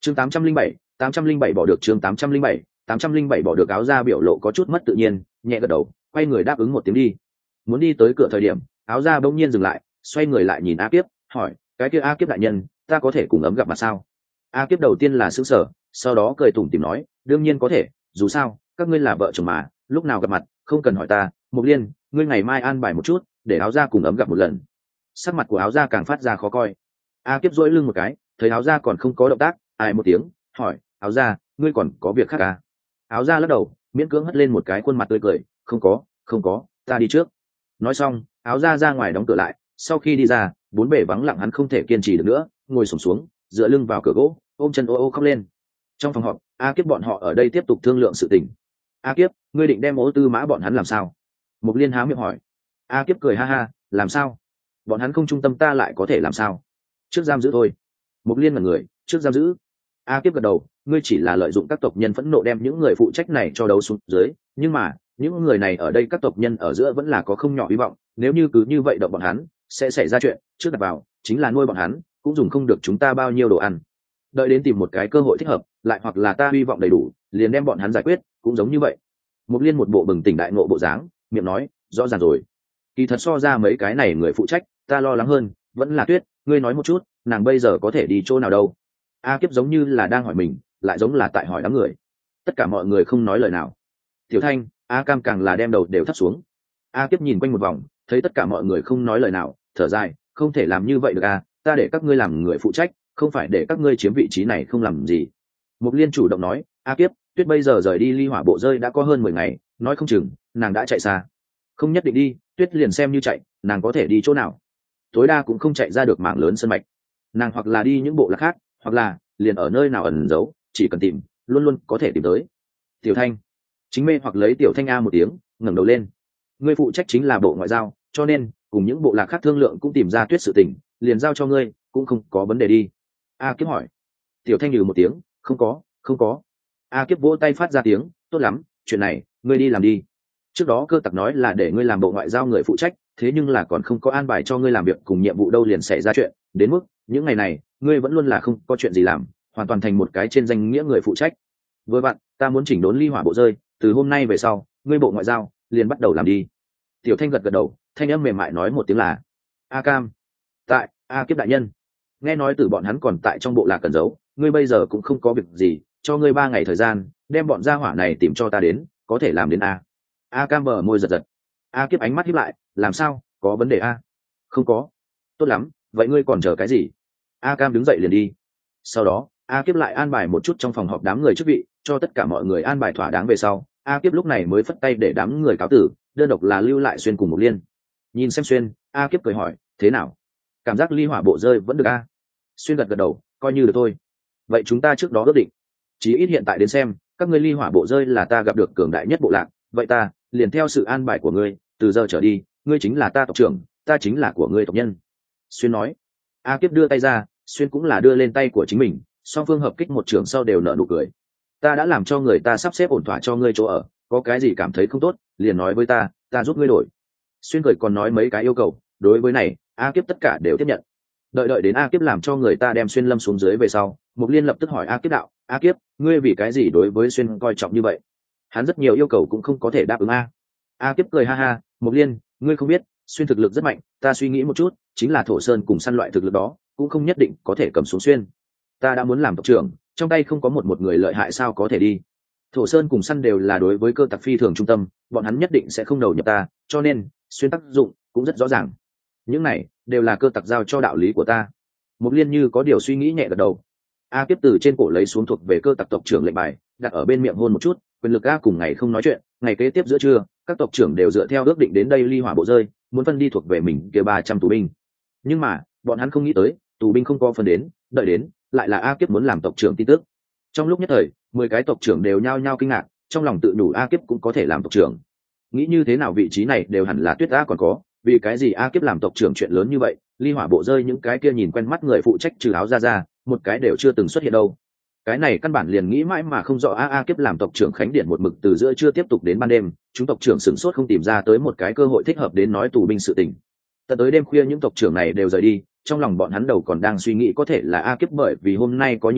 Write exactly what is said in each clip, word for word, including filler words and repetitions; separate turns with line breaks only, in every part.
chương tám trăm linh bảy tám trăm linh bảy bỏ được chương tám trăm linh bảy tám trăm linh bảy bỏ được. Áo ra biểu lộ có chút mất tự nhiên, nhẹ gật đầu, quay người đáp ứng một tiếng đi. Muốn đi tới cửa thời điểm, áo ra bỗng nhiên dừng lại, xoay người lại nhìn A Kiếp, hỏi, cái kia A Kiếp đại nhân, ta có thể cùng ấm gặp mặt sao? A Kiếp đầu tiên là sững sờ, sau đó cười tủm tỉm nói, đương nhiên có thể, dù sao các ngươi là vợ chồng mà, lúc nào gặp mặt không cần hỏi ta. Mục Liên, ngươi ngày mai an bài một chút, để áo ra cùng ấm gặp một lần. Sắc mặt của áo ra càng phát ra khó coi. A Kiếp duỗi lưng một cái, thấy áo ra còn không có động tác, ai một tiếng, hỏi, áo ra, ngươi còn có việc khác à? Áo ra lắc đầu, miễn cưỡng hất lên một cái khuôn mặt tươi cười, không có, không có, ta đi trước. Nói xong, áo ra ra ngoài đóng cửa lại. Sau khi đi ra, bốn bề vắng lặng, hắn không thể kiên trì được nữa, ngồi xổm xuống, dựa lưng vào cửa gỗ, ôm chân ô ô khóc lên. Trong phòng họp, A Kiếp bọn họ ở đây tiếp tục thương lượng sự tình. A Kiếp, ngươi định đem Ô Tư Mã bọn hắn làm sao? Mục Liên há miệng hỏi. A Kiếp cười ha ha, làm sao? Bọn hắn không trung tâm ta lại có thể làm sao? Trước giam giữ thôi. Mục Liên là người, trước giam giữ. A Kiếp gật đầu, ngươi chỉ là lợi dụng các tộc nhân phẫn nộ đem những người phụ trách này cho đấu xuống dưới, nhưng mà những người này ở đây các tộc nhân ở giữa vẫn là có không nhỏ hy vọng, nếu như cứ như vậy động bọn hắn sẽ xảy ra chuyện, trước đặt vào chính là nuôi bọn hắn cũng dùng không được chúng ta bao nhiêu đồ ăn. Đợi đến tìm một cái cơ hội thích hợp, lại hoặc là ta hy vọng đầy đủ, liền đem bọn hắn giải quyết, cũng giống như vậy. Mục Liên một bộ bừng tỉnh đại ngộ bộ dáng, miệng nói, rõ ràng rồi. Kỳ thật so ra mấy cái này người phụ trách, ta lo lắng hơn vẫn là Tuyết, ngươi nói một chút, nàng bây giờ có thể đi chỗ nào đâu? A Kiếp giống như là đang hỏi mình, lại giống là tại hỏi đám người. Tất cả mọi người không nói lời nào. Tiểu Thanh, A Cam càng là đem đầu đều thấp xuống. A Kiếp nhìn quanh một vòng, thấy tất cả mọi người không nói lời nào, thở dài, không thể làm như vậy được à, ta để các ngươi làm người phụ trách, không phải để các ngươi chiếm vị trí này không làm gì. Mục Liên chủ động nói, A Kiếp, Tuyết bây giờ rời đi Ly Hỏa bộ rơi đã có hơn mười ngày, nói không chừng nàng đã chạy xa. Không nhất định đi, Tuyết liền xem như chạy, nàng có thể đi chỗ nào? Tối đa cũng không chạy ra được mảng lớn sân mạch. Nàng hoặc là đi những bộ lạc khác, hoặc là liền ở nơi nào ẩn giấu, chỉ cần tìm, luôn luôn có thể tìm tới. Tiểu Thanh, chính mê hoặc lấy Tiểu Thanh a một tiếng, ngẩng đầu lên. Ngươi phụ trách chính là bộ ngoại giao, cho nên cùng những bộ lạc khác thương lượng cũng tìm ra Tuyết sự tình, liền giao cho ngươi, cũng không có vấn đề đi. A Kiếp hỏi. Tiểu Thanh nhừ một tiếng, không có, không có. A Kiếp vỗ tay phát ra tiếng, tốt lắm, chuyện này ngươi đi làm đi. Trước đó Cơ Tặc nói là để ngươi làm bộ ngoại giao người phụ trách, thế nhưng là còn không có an bài cho ngươi làm việc cùng nhiệm vụ đâu liền xảy ra chuyện, đến mức những ngày này ngươi vẫn luôn là không có chuyện gì làm, hoàn toàn thành một cái trên danh nghĩa người phụ trách. Với bạn, ta muốn chỉnh đốn Ly Hỏa bộ rơi, từ hôm nay về sau, ngươi bộ ngoại giao liền bắt đầu làm đi. Tiểu Thanh gật gật đầu, thanh âm mềm mại nói một tiếng là, A Cam. Tại, A Kiếp đại nhân. Nghe nói từ bọn hắn còn tại trong bộ lạc cần giấu, ngươi bây giờ cũng không có việc gì, cho ngươi ba ngày thời gian, đem bọn gia hỏa này tìm cho ta đến, có thể làm đến a. A Cam bờ môi giật giật. A Kiếp ánh mắt híp lại, làm sao, có vấn đề a? Không có. Tốt lắm, vậy ngươi còn chờ cái gì? A Cam đứng dậy liền đi. Sau đó, A Kiếp lại an bài một chút trong phòng họp đám người chức vị, cho tất cả mọi người an bài thỏa đáng về sau, A Kiếp lúc này mới phất tay để đám người cáo tử, đơn độc là lưu lại Xuyên cùng Mục Liên. Nhìn xem Xuyên, A Kiếp cười hỏi, thế nào? Cảm giác Ly Hỏa bộ rơi vẫn được a? Xuyên gật gật đầu, coi như được thôi. Vậy chúng ta trước đó ước định, chí ít hiện tại đến xem, các ngươi Ly Hỏa bộ rơi là ta gặp được cường đại nhất bộ lạc, vậy ta liền theo sự an bài của ngươi, từ giờ trở đi, ngươi chính là ta tộc trưởng, ta chính là của ngươi tộc nhân. Xuyên nói. A Kiếp đưa tay ra, Xuyên cũng là đưa lên tay của chính mình, song phương hợp kích một trường sau đều nở nụ cười. Ta đã làm cho người ta sắp xếp ổn thỏa cho ngươi chỗ ở, có cái gì cảm thấy không tốt, liền nói với ta, ta giúp ngươi đổi. Xuyên cười còn nói mấy cái yêu cầu, đối với này, A Kiếp tất cả đều tiếp nhận. Đợi đợi đến A Kiếp làm cho người ta đem Xuyên lâm xuống dưới về sau, Mục Liên lập tức hỏi A Kiếp đạo, A Kiếp, ngươi vì cái gì đối với Xuyên coi trọng như vậy? Hắn rất nhiều yêu cầu cũng không có thể đáp ứng a. A Kiếp cười ha ha, Mục Liên, ngươi không biết, Xuyên thực lực rất mạnh, ta suy nghĩ một chút, chính là Thổ Sơn cùng săn loại thực lực đó, cũng không nhất định có thể cầm xuống Xuyên. Ta đã muốn làm tộc trưởng, trong tay không có một một người lợi hại sao có thể đi. Thổ Sơn cùng săn đều là đối với Cơ Tặc phi thường trung tâm, bọn hắn nhất định sẽ không đầu nhập ta, cho nên Xuyên tác dụng cũng rất rõ ràng. Những này đều là Cơ Tặc giao cho đạo lý của ta. Mục Liên như có điều suy nghĩ nhẹ gật đầu. A Kiếp từ trên cổ lấy xuống thuộc về Cơ Tặc tộc trưởng lệnh bài, đặt ở bên miệng hôn một chút, quyền lực A cùng ngày không nói chuyện, ngày kế tiếp giữa trưa, các tộc trưởng đều dựa theo ước định đến đây Ly Hỏa bộ rơi, muốn phân đi thuộc về mình kia ba trăm tù binh. Nhưng mà, bọn hắn không nghĩ tới, tù binh không có phần đến, đợi đến, lại là A Kiếp muốn làm tộc trưởng tin tức. Trong lúc nhất thời, mười cái tộc trưởng đều nhao nhao kinh ngạc, trong lòng tự đủ A Kiếp cũng có thể làm tộc trưởng. Nghĩ như thế nào vị trí này đều hẳn là Tuyết A còn có, vì cái gì A Kiếp làm tộc trưởng chuyện lớn như vậy, Ly Hỏa bộ rơi những cái kia nhìn quen mắt người phụ trách trừ áo ra ra, một cái đều chưa từng xuất hiện đâu. Cái này căn bản liền nghĩ mãi mà không rõ. A A Kiếp làm tộc trưởng Khánh Điện một mực từ giữa chưa tiếp tục đến ban đêm, chúng tộc trưởng sửng sốt không tìm ra tới một cái cơ hội thích hợp đến nói tù binh sự tình. Tận tới đêm khuya những tộc trưởng này đều rời đi, trong lòng bọn hắn đầu còn đang suy nghĩ có thể là A Kiếp bởi vì hôm nay có nhiều việc,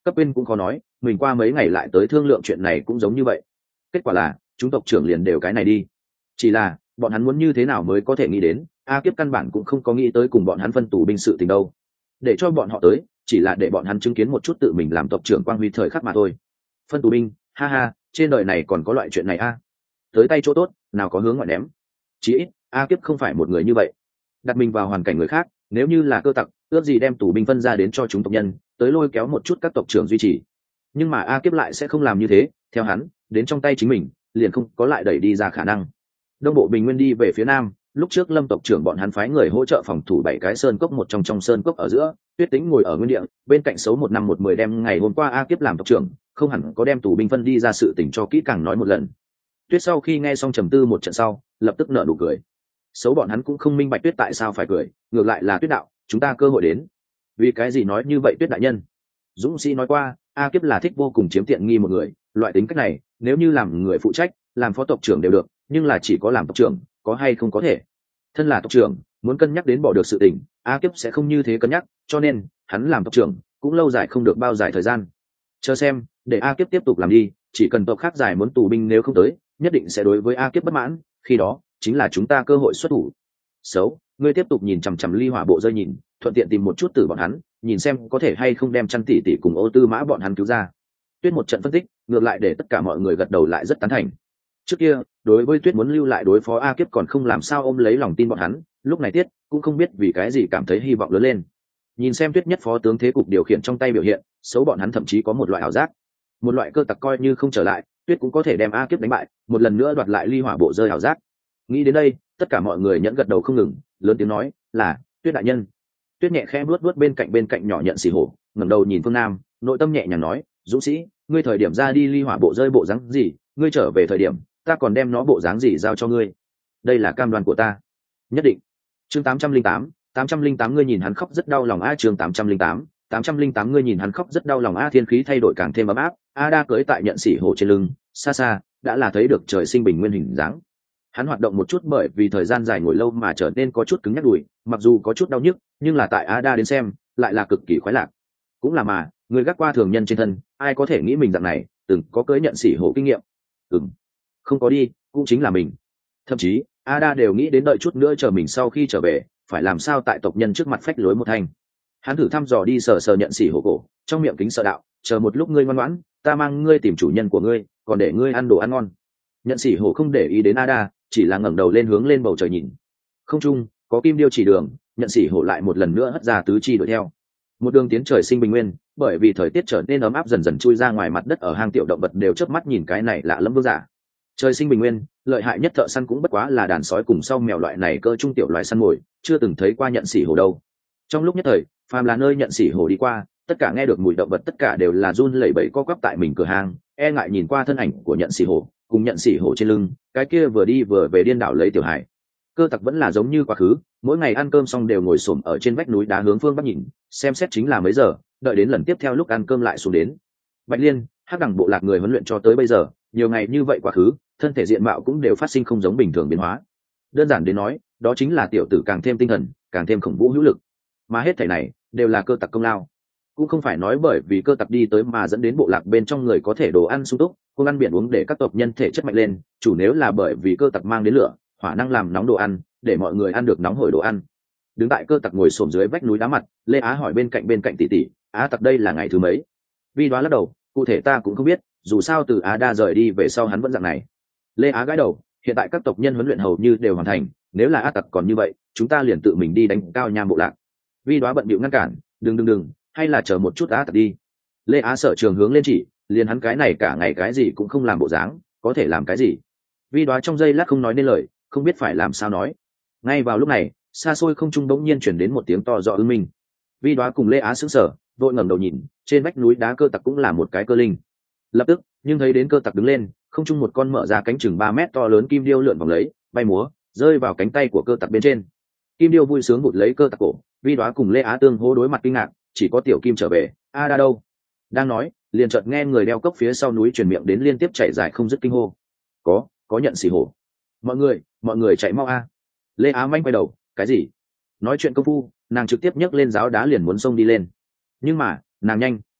cấp bên cũng khó nói, mình qua mấy ngày lại tới thương lượng chuyện này cũng giống như vậy. Kết quả là chúng tộc trưởng liền đều cái này đi. Chỉ là bọn hắn muốn như thế nào mới có thể nghĩ đến, A Kiếp căn bản cũng không có nghĩ tới cùng bọn hắn phân tù binh sự tình đâu. Để cho bọn họ tới, chỉ là để bọn hắn chứng kiến một chút tự mình làm tộc trưởng quang huy thời khắc mà thôi. Phân tù binh, ha ha, trên đời này còn có loại chuyện này a. Tới tay chỗ tốt, nào có hướng ngoại ném. Chỉ ít, A Kiếp không phải một người như vậy. Đặt mình vào hoàn cảnh người khác, nếu như là cơ tặc, ước gì đem tù binh phân ra đến cho chúng tộc nhân, tới lôi kéo một chút các tộc trưởng duy trì. Nhưng mà A Kiếp lại sẽ không làm như thế, theo hắn, đến trong tay chính mình, liền không có lại đẩy đi ra khả năng. Đông bộ Bình Nguyên đi về phía nam, lúc trước Lâm tộc trưởng bọn hắn phái người hỗ trợ phòng thủ bảy cái sơn cốc, một trong trong sơn cốc ở giữa, Tuyết Tĩnh ngồi ở nguyên địa, bên cạnh xấu một năm một mười đem ngày hôm qua A Kiếp làm tộc trưởng, không hẳn có đem tù binh phân đi ra sự tình cho kỹ càng nói một lần. Tuyết sau khi nghe xong trầm tư một trận sau, lập tức nở nụ cười. Xấu bọn hắn cũng không minh bạch Tuyết tại sao phải cười, ngược lại là Tuyết đạo, chúng ta cơ hội đến. Vì cái gì nói như vậy Tuyết đại nhân? Dũng sĩ nói qua, A Kiếp là thích vô cùng chiếm tiện nghi một người, loại tính cách này, nếu như làm người phụ trách, làm phó tộc trưởng đều được, nhưng là chỉ có làm tộc trưởng, có hay không có thể. Thân là tộc trưởng, muốn cân nhắc đến bỏ được sự tình, A Kiếp sẽ không như thế cân nhắc, cho nên hắn làm tộc trưởng cũng lâu dài không được bao dài thời gian. Chờ xem, để A Kiếp tiếp tục làm đi, chỉ cần tộc khác giải muốn tù binh nếu không tới, nhất định sẽ đối với A Kiếp bất mãn, khi đó chính là chúng ta cơ hội xuất thủ. Xấu, ngươi tiếp tục nhìn chằm chằm ly hỏa bộ rơi nhìn, thuận tiện tìm một chút từ bọn hắn, nhìn xem có thể hay không đem chăn tỷ tỷ cùng Ô Tư Mã bọn hắn cứu ra. Tuyết một trận phân tích, ngược lại để tất cả mọi người gật đầu lại rất tán thành. Trước kia, đối với Tuyết muốn lưu lại đối phó A Kiếp còn không làm sao ôm lấy lòng tin bọn hắn, lúc này Tiết cũng không biết vì cái gì cảm thấy hy vọng lớn lên. Nhìn xem Tuyết nhất phó tướng thế cục điều khiển trong tay biểu hiện, xấu bọn hắn thậm chí có một loại ảo giác, một loại cơ tặc coi như không trở lại, Tuyết cũng có thể đem A Kiếp đánh bại, một lần nữa đoạt lại ly hỏa bộ rơi ảo giác. Nghĩ đến đây, tất cả mọi người nhẫn gật đầu không ngừng, lớn tiếng nói, là Tuyết đại nhân. Tuyết nhẹ khẽ vuốt vuốt bên cạnh bên cạnh nhỏ nhận xì hổ, ngẩng đầu nhìn phương nam, nội tâm nhẹ nhàng nói, dũng sĩ, ngươi thời điểm ra đi ly hỏa bộ rơi bộ dáng gì, ngươi trở về thời điểm ta còn đem nó bộ dáng gì giao cho ngươi, đây là cam đoan của ta. Nhất định. Chương tám trăm linh tám, tám trăm linh tám ngươi nhìn hắn khóc rất đau lòng a. Chương tám trăm linh tám, tám trăm linh tám ngươi nhìn hắn khóc rất đau lòng a. Thiên khí thay đổi càng thêm ấm áp, a đa cưỡi tại nhận xỉ hổ trên lưng, xa xa đã là thấy được trời sinh bình nguyên hình dáng. Hắn hoạt động một chút bởi vì thời gian dài ngồi lâu mà trở nên có chút cứng nhắc đùi, mặc dù có chút đau nhức, nhưng là tại a đa đến xem lại là cực kỳ khoái lạc. Cũng là mà người gác qua thường nhân trên thân, ai có thể nghĩ mình dạng này từng có cưỡi nhận xỉ hổ kinh nghiệm. Ừm, không có đi, cũng chính là mình. Thậm chí Ada đều nghĩ đến đợi chút nữa chờ mình sau khi trở về phải làm sao tại tộc nhân trước mặt phách lối một thanh. Hắn thử thăm dò đi sờ sờ nhận xỉ hổ cổ, trong miệng kính sợ đạo, chờ một lúc ngươi ngoan ngoãn, ta mang ngươi tìm chủ nhân của ngươi, còn để ngươi ăn đồ ăn ngon. Nhận xỉ hổ không để ý đến Ada, chỉ là ngẩng đầu lên hướng lên bầu trời nhìn. Không trung có kim điêu chỉ đường, nhận xỉ hổ lại một lần nữa hất ra tứ chi đuổi theo. Một đường tiến trời sinh bình nguyên, bởi vì thời tiết trở nên ấm áp dần dần chui ra ngoài mặt đất, ở hang tiểu động vật đều chớp mắt nhìn cái này lạ lẫm vương giả. Trời sinh bình nguyên, lợi hại nhất thợ săn cũng bất quá là đàn sói cùng sau mèo loại này cơ trung tiểu loại săn mồi, chưa từng thấy qua nhận xỉ hổ đâu. Trong lúc nhất thời, phàm là nơi nhận xỉ hổ đi qua, tất cả nghe được mùi động vật tất cả đều là run lẩy bẩy co quắp tại mình cửa hàng, e ngại nhìn qua thân ảnh của nhận xỉ hổ, cùng nhận xỉ hổ trên lưng, cái kia vừa đi vừa về điên đảo lấy tiểu hải. Cơ tặc vẫn là giống như quá khứ, mỗi ngày ăn cơm xong đều ngồi xổm ở trên vách núi đá hướng phương bắc nhìn, xem xét chính là mấy giờ, đợi đến lần tiếp theo lúc ăn cơm lại xuống đến. Bạch Liên, hắc đẳng bộ lạc người huấn luyện cho tới bây giờ, nhiều ngày như vậy quá khứ, thân thể diện mạo cũng đều phát sinh không giống bình thường biến hóa. Đơn giản đến nói, đó chính là tiểu tử càng thêm tinh thần, càng thêm khủng vũ hữu lực. Mà hết thảy này đều là cơ tặc công lao, cũng không phải nói bởi vì cơ tặc đi tới mà dẫn đến bộ lạc bên trong người có thể đồ ăn sung túc, không ăn biển uống để các tộc nhân thể chất mạnh lên, chủ nếu là bởi vì cơ tặc mang đến lửa, hỏa năng làm nóng đồ ăn, để mọi người ăn được nóng hổi đồ ăn. Đứng tại cơ tặc ngồi xổm dưới vách núi đá mặt, Lê Á hỏi bên cạnh bên cạnh tỷ tỷ, Á tặc đây là ngày thứ mấy? Vi Đoá lắc đầu, cụ thể ta cũng không biết, dù sao từ Á đa rời đi về sau hắn vẫn dạng này. Lê Á gãi đầu, hiện tại các tộc nhân huấn luyện hầu như đều hoàn thành, nếu là Á tặc còn như vậy, chúng ta liền tự mình đi đánh cao nham bộ lạc. Vi Đoá bận bịu ngăn cản, đừng đừng đừng, hay là chờ một chút Á tặc đi. Lê Á sở trường hướng lên chỉ, liền hắn cái này cả ngày cái gì cũng không làm bộ dáng, có thể làm cái gì? Vi Đoá trong giây lát không nói nên lời, không biết phải làm sao nói. Ngay vào lúc này, xa xôi không trung bỗng nhiên chuyển đến một tiếng to rõ ưng minh. Vi Đoá cùng Lê Á sững sờ, vội ngẩng đầu nhìn, trên vách núi đá cơ tặc cũng là một cái cơ linh. Lập tức, nhưng thấy đến cơ tặc đứng lên, không trung một con mở ra cánh chừng ba mét to lớn kim điêu lượn vòng lấy, bay múa, rơi vào cánh tay của cơ tặc bên trên. Kim điêu vui sướng vụt lấy cơ tặc cổ, Vi Đoá cùng Lê Á tương hô đối mặt kinh ngạc, chỉ có tiểu kim trở về, a đa đâu? Đang nói, liền chợt nghe người đeo cốc phía sau núi truyền miệng đến liên tiếp chạy dài không dứt kinh hô. Có, có nhận xỉ hổ. Mọi người, mọi người chạy mau a. Lê Á manh quay đầu, cái gì? Nói chuyện công phu, nàng trực tiếp nhấc lên giáo đá liền muốn xông đi lên. Nhưng mà, nàng nhanh,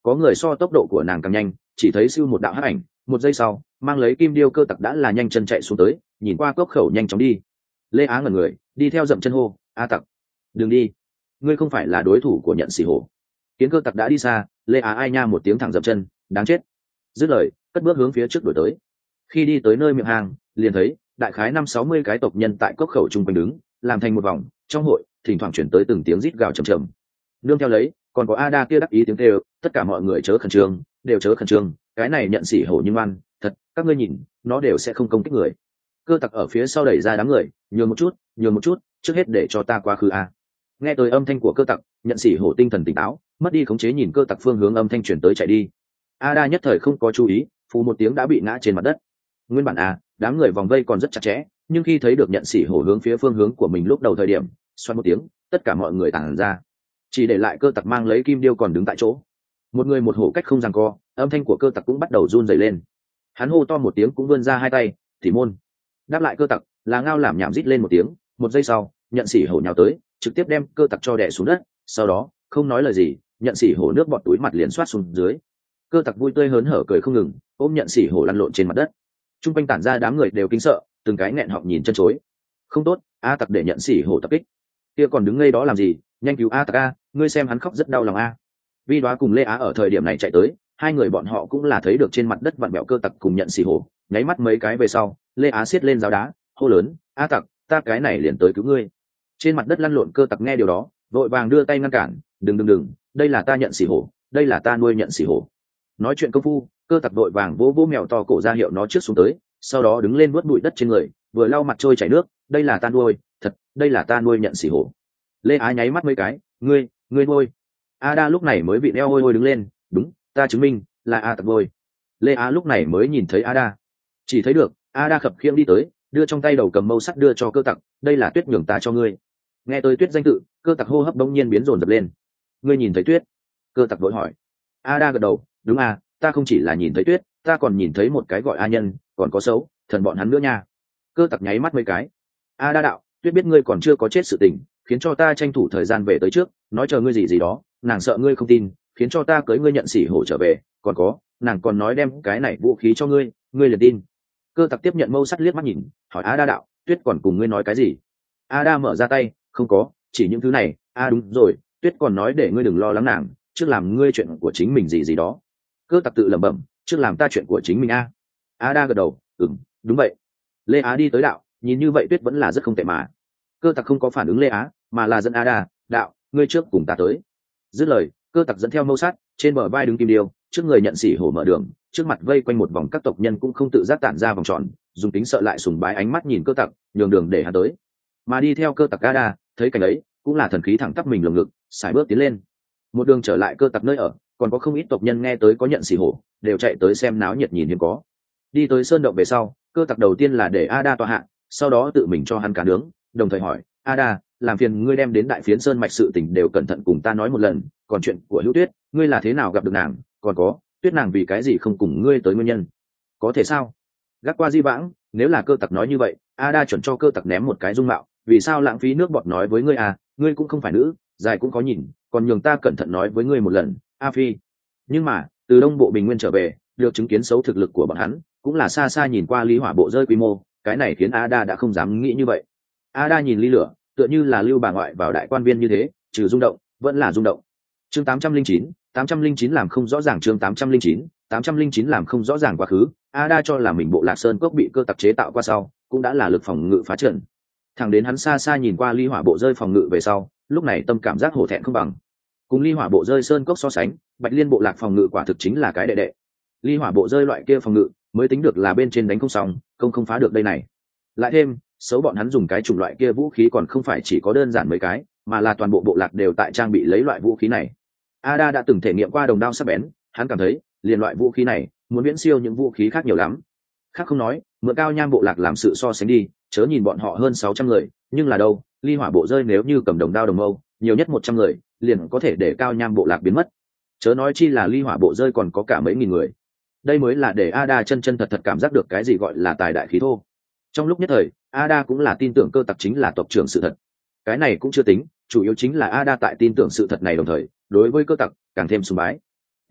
có người so tốc độ của nàng càng nhanh, chỉ thấy siêu một đạo hắc ảnh, một giây sau mang lấy kim điêu cơ tặc đã là nhanh chân chạy xuống tới, nhìn qua cốc khẩu nhanh chóng đi. Lê Á ngẩn người, đi theo dậm chân hô: A tặc, đừng đi, ngươi không phải là đối thủ của nhận xỉ hổ. Kiến cơ tặc đã đi xa, Lê Á ai nha một tiếng thẳng dậm chân, đáng chết. Dứt lời, cất bước hướng phía trước đuổi tới. Khi đi tới nơi miệng hang, liền thấy đại khái năm sáu mươi cái tộc nhân tại cốc khẩu chung quanh đứng, làm thành một vòng. Trong hội thỉnh thoảng chuyển tới từng tiếng rít gào trầm trầm. Nương theo lấy, còn có Ada kia đắc ý tiếng kêu, tất cả mọi người chớ khẩn trương, đều chớ khẩn trương, cái này nhận xỉ hổ nhưng ngoan, thật, các ngươi nhìn, nó đều sẽ không công kích người. Cơ tặc ở phía sau đẩy ra đám người, nhường một chút, nhường một chút, trước hết để cho ta quá khứ a. Nghe tới âm thanh của cơ tặc, nhận xỉ hổ tinh thần tỉnh táo, mất đi khống chế nhìn cơ tặc phương hướng âm thanh chuyển tới chạy đi. Ada nhất thời không có chú ý, phù một tiếng đã bị ngã trên mặt đất. Nguyên bản a, đám người vòng vây còn rất chặt chẽ, nhưng khi thấy được nhận xỉ hổ hướng phía phương hướng của mình lúc đầu thời điểm, xoắn một tiếng, tất cả mọi người tản ra, chỉ để lại cơ tặc mang lấy kim điêu còn đứng tại chỗ. Một người một hổ cách không giằng co, âm thanh của cơ tặc cũng bắt đầu run rẩy lên. Hắn hô to một tiếng cũng vươn ra hai tay, "Tỷ môn!" Đáp lại cơ tặc là ngao làm nhảm rít lên một tiếng. Một giây sau, nhận xỉ hổ nhào tới, trực tiếp đem cơ tặc cho đè xuống đất. Sau đó không nói lời gì, nhận xỉ hổ nước bọt túi mặt liền xoát xuống dưới. Cơ tặc vui tươi hớn hở cười không ngừng, ôm nhận xỉ hổ lăn lộn trên mặt đất. Trung quanh tản ra đám người đều kinh sợ, từng cái nghẹn họng nhìn chân chối. Không tốt, a tặc để nhận xỉ hổ tập kích. Kia còn đứng ngây đó làm gì, nhanh cứu a tặc a, ngươi xem hắn khóc rất đau lòng a. Vi Đoá cùng Lê Á ở thời điểm này chạy tới, hai người bọn họ cũng là thấy được trên mặt đất vặn bẹo cơ tặc cùng nhận xỉ hổ, nháy mắt mấy cái về sau, Lê Á siết lên giáo đá, hô lớn: "A tặc, ta cái này liền tới cứu ngươi." Trên mặt đất lăn lộn cơ tặc nghe điều đó, vội vàng đưa tay ngăn cản: "Đừng đừng đừng, đây là ta nhận xỉ hổ, đây là ta nuôi nhận xỉ hổ." Nói chuyện công phu, cơ tặc vội vàng vỗ vỗ mèo to cổ ra hiệu nó trước xuống tới, sau đó đứng lên vuốt bụi đất trên người, vừa lau mặt trôi chảy nước: "Đây là ta nuôi, thật, đây là ta nuôi nhận xỉ hổ." Lê Á nháy mắt mấy cái: "Ngươi, ngươi nuôi?" Ada lúc này mới bị eo hôi hôi đứng lên: "Đúng, ta chứng minh là A tặc nuôi." Lê Á lúc này mới nhìn thấy Ada, chỉ thấy được Ada khập khiễng đi tới, đưa trong tay đầu cầm mâu sắt đưa cho cơ tặc: "Đây là tuyết nhường ta cho ngươi." Nghe tới tuyết danh tự, cơ tặc hô hấp đông nhiên biến rồn rập lên. "Ngươi nhìn thấy tuyết?" Cơ tặc vội hỏi. Ada gật đầu: "Đúng à, ta không chỉ là nhìn thấy tuyết, ta còn nhìn thấy một cái gọi A nhân, còn có xấu thần bọn hắn nữa nha." Cơ tặc nháy mắt mấy cái. Ada đạo: "Tuyết biết ngươi còn chưa có chết sự tình, khiến cho ta tranh thủ thời gian về tới trước, nói chờ ngươi gì gì đó, nàng sợ ngươi không tin, khiến cho ta cưới ngươi nhận xỉ hổ trở về, còn có, nàng còn nói đem cái này vũ khí cho ngươi, ngươi liền tin." Cơ tặc tiếp nhận mâu sắt liếc mắt nhìn, hỏi Ada đạo: "Tuyết còn cùng ngươi nói cái gì?" Ada mở ra tay: "Không có, chỉ những thứ này." "A đúng rồi, Tuyết còn nói để ngươi đừng lo lắng nàng, trước làm ngươi chuyện của chính mình gì gì đó." Cơ tặc tự lẩm bẩm: "Trước làm ta chuyện của chính mình a." Ada gật đầu: "Ừm, đúng vậy." Lê Á đi tới đạo: "Nhìn như vậy Tuyết vẫn là rất không tệ mà." Cơ tặc không có phản ứng Lê Á, mà là dẫn Ada: "Đạo, ngươi trước cùng ta tới." Dứt lời, cơ tặc dẫn theo mâu sắt, trên bờ vai đứng kim điêu, trước người nhận xỉ hổ mở đường, trước mặt vây quanh một vòng các tộc nhân cũng không tự giác tản ra vòng tròn, dùng tính sợ lại sùng bái ánh mắt nhìn cơ tặc, nhường đường để hắn tới. Mà đi theo cơ tặc Ada, thấy cảnh ấy, cũng là thần khí thẳng tắp mình lồng ngực, sải bước tiến lên. Một đường trở lại cơ tặc nơi ở, còn có không ít tộc nhân nghe tới có nhận xỉ hổ, đều chạy tới xem náo nhiệt nhìn hiếm có. Đi tới sơn động về sau, cơ tặc đầu tiên là để Ada tọa hạ, sau đó tự mình cho hắn cá nướng, đồng thời hỏi: "Ada, làm phiền ngươi đem đến đại phiến sơn mạch sự tình đều cẩn thận cùng ta nói một lần, còn chuyện của Hữu Tuyết, ngươi là thế nào gặp được nàng, còn có, Tuyết nàng vì cái gì không cùng ngươi tới nguyên nhân." "Có thể sao?" Gác qua di vãng, nếu là cơ tặc nói như vậy, Ada chuẩn cho cơ tặc ném một cái dung mạo: "Vì sao lãng phí nước bọt nói với ngươi à, ngươi cũng không phải nữ, dài cũng có nhìn, còn nhường ta cẩn thận nói với ngươi một lần, A Phi." Nhưng mà, từ Đông Bộ Bình Nguyên trở về, được chứng kiến xấu thực lực của bọn hắn, cũng là xa xa nhìn qua Ly Hỏa Bộ rơi quy mô, cái này khiến Ada đã không dám nghĩ như vậy. Ada nhìn Ly Lửa, tựa như là lưu bà ngoại vào đại quan viên như thế, trừ rung động, vẫn là rung động. Chương tám trăm linh chín, tám trăm linh chín làm không rõ ràng chương tám trăm linh chín, tám trăm linh chín làm không rõ ràng quá khứ, Ada cho là mình bộ Lạc Sơn cốc bị cơ tặc chế tạo qua sau, cũng đã là lực phòng ngự phá trận. Thẳng đến hắn xa xa nhìn qua Ly Hỏa Bộ rơi phòng ngự về sau, lúc này tâm cảm giác hổ thẹn không bằng. Cùng Ly Hỏa Bộ rơi sơn cốc so sánh, Bạch Liên bộ lạc phòng ngự quả thực chính là cái đệ đệ. Ly Hỏa Bộ rơi loại kia phòng ngự, mới tính được là bên trên đánh không xong, công không phá được đây này. Lại thêm, xấu bọn hắn dùng cái chủng loại kia vũ khí còn không phải chỉ có đơn giản mấy cái, mà là toàn bộ bộ lạc đều tại trang bị lấy loại vũ khí này. Ada đã từng thể nghiệm qua đồng đao sắc bén, hắn cảm thấy, liền loại vũ khí này, muốn viễn siêu những vũ khí khác nhiều lắm. Khác không nói, mượn Cao Nham bộ lạc làm sự so sánh đi, chớ nhìn bọn họ hơn sáu trăm người, nhưng là đâu, Ly Hỏa Bộ rơi nếu như cầm đồng đao đồng mâu, nhiều nhất một trăm người, liền có thể để Cao Nham bộ lạc biến mất. Chớ nói chi là Ly Hỏa Bộ rơi còn có cả mấy nghìn người. Đây mới là để Ada chân chân thật thật cảm giác được cái gì gọi là tài đại khí thô. Trong lúc nhất thời, Ada cũng là tin tưởng cơ tặc chính là tộc trưởng sự thật. Cái này cũng chưa tính, chủ yếu chính là Ada tại tin tưởng sự thật này đồng thời, đối với cơ tặc càng thêm sùng bái.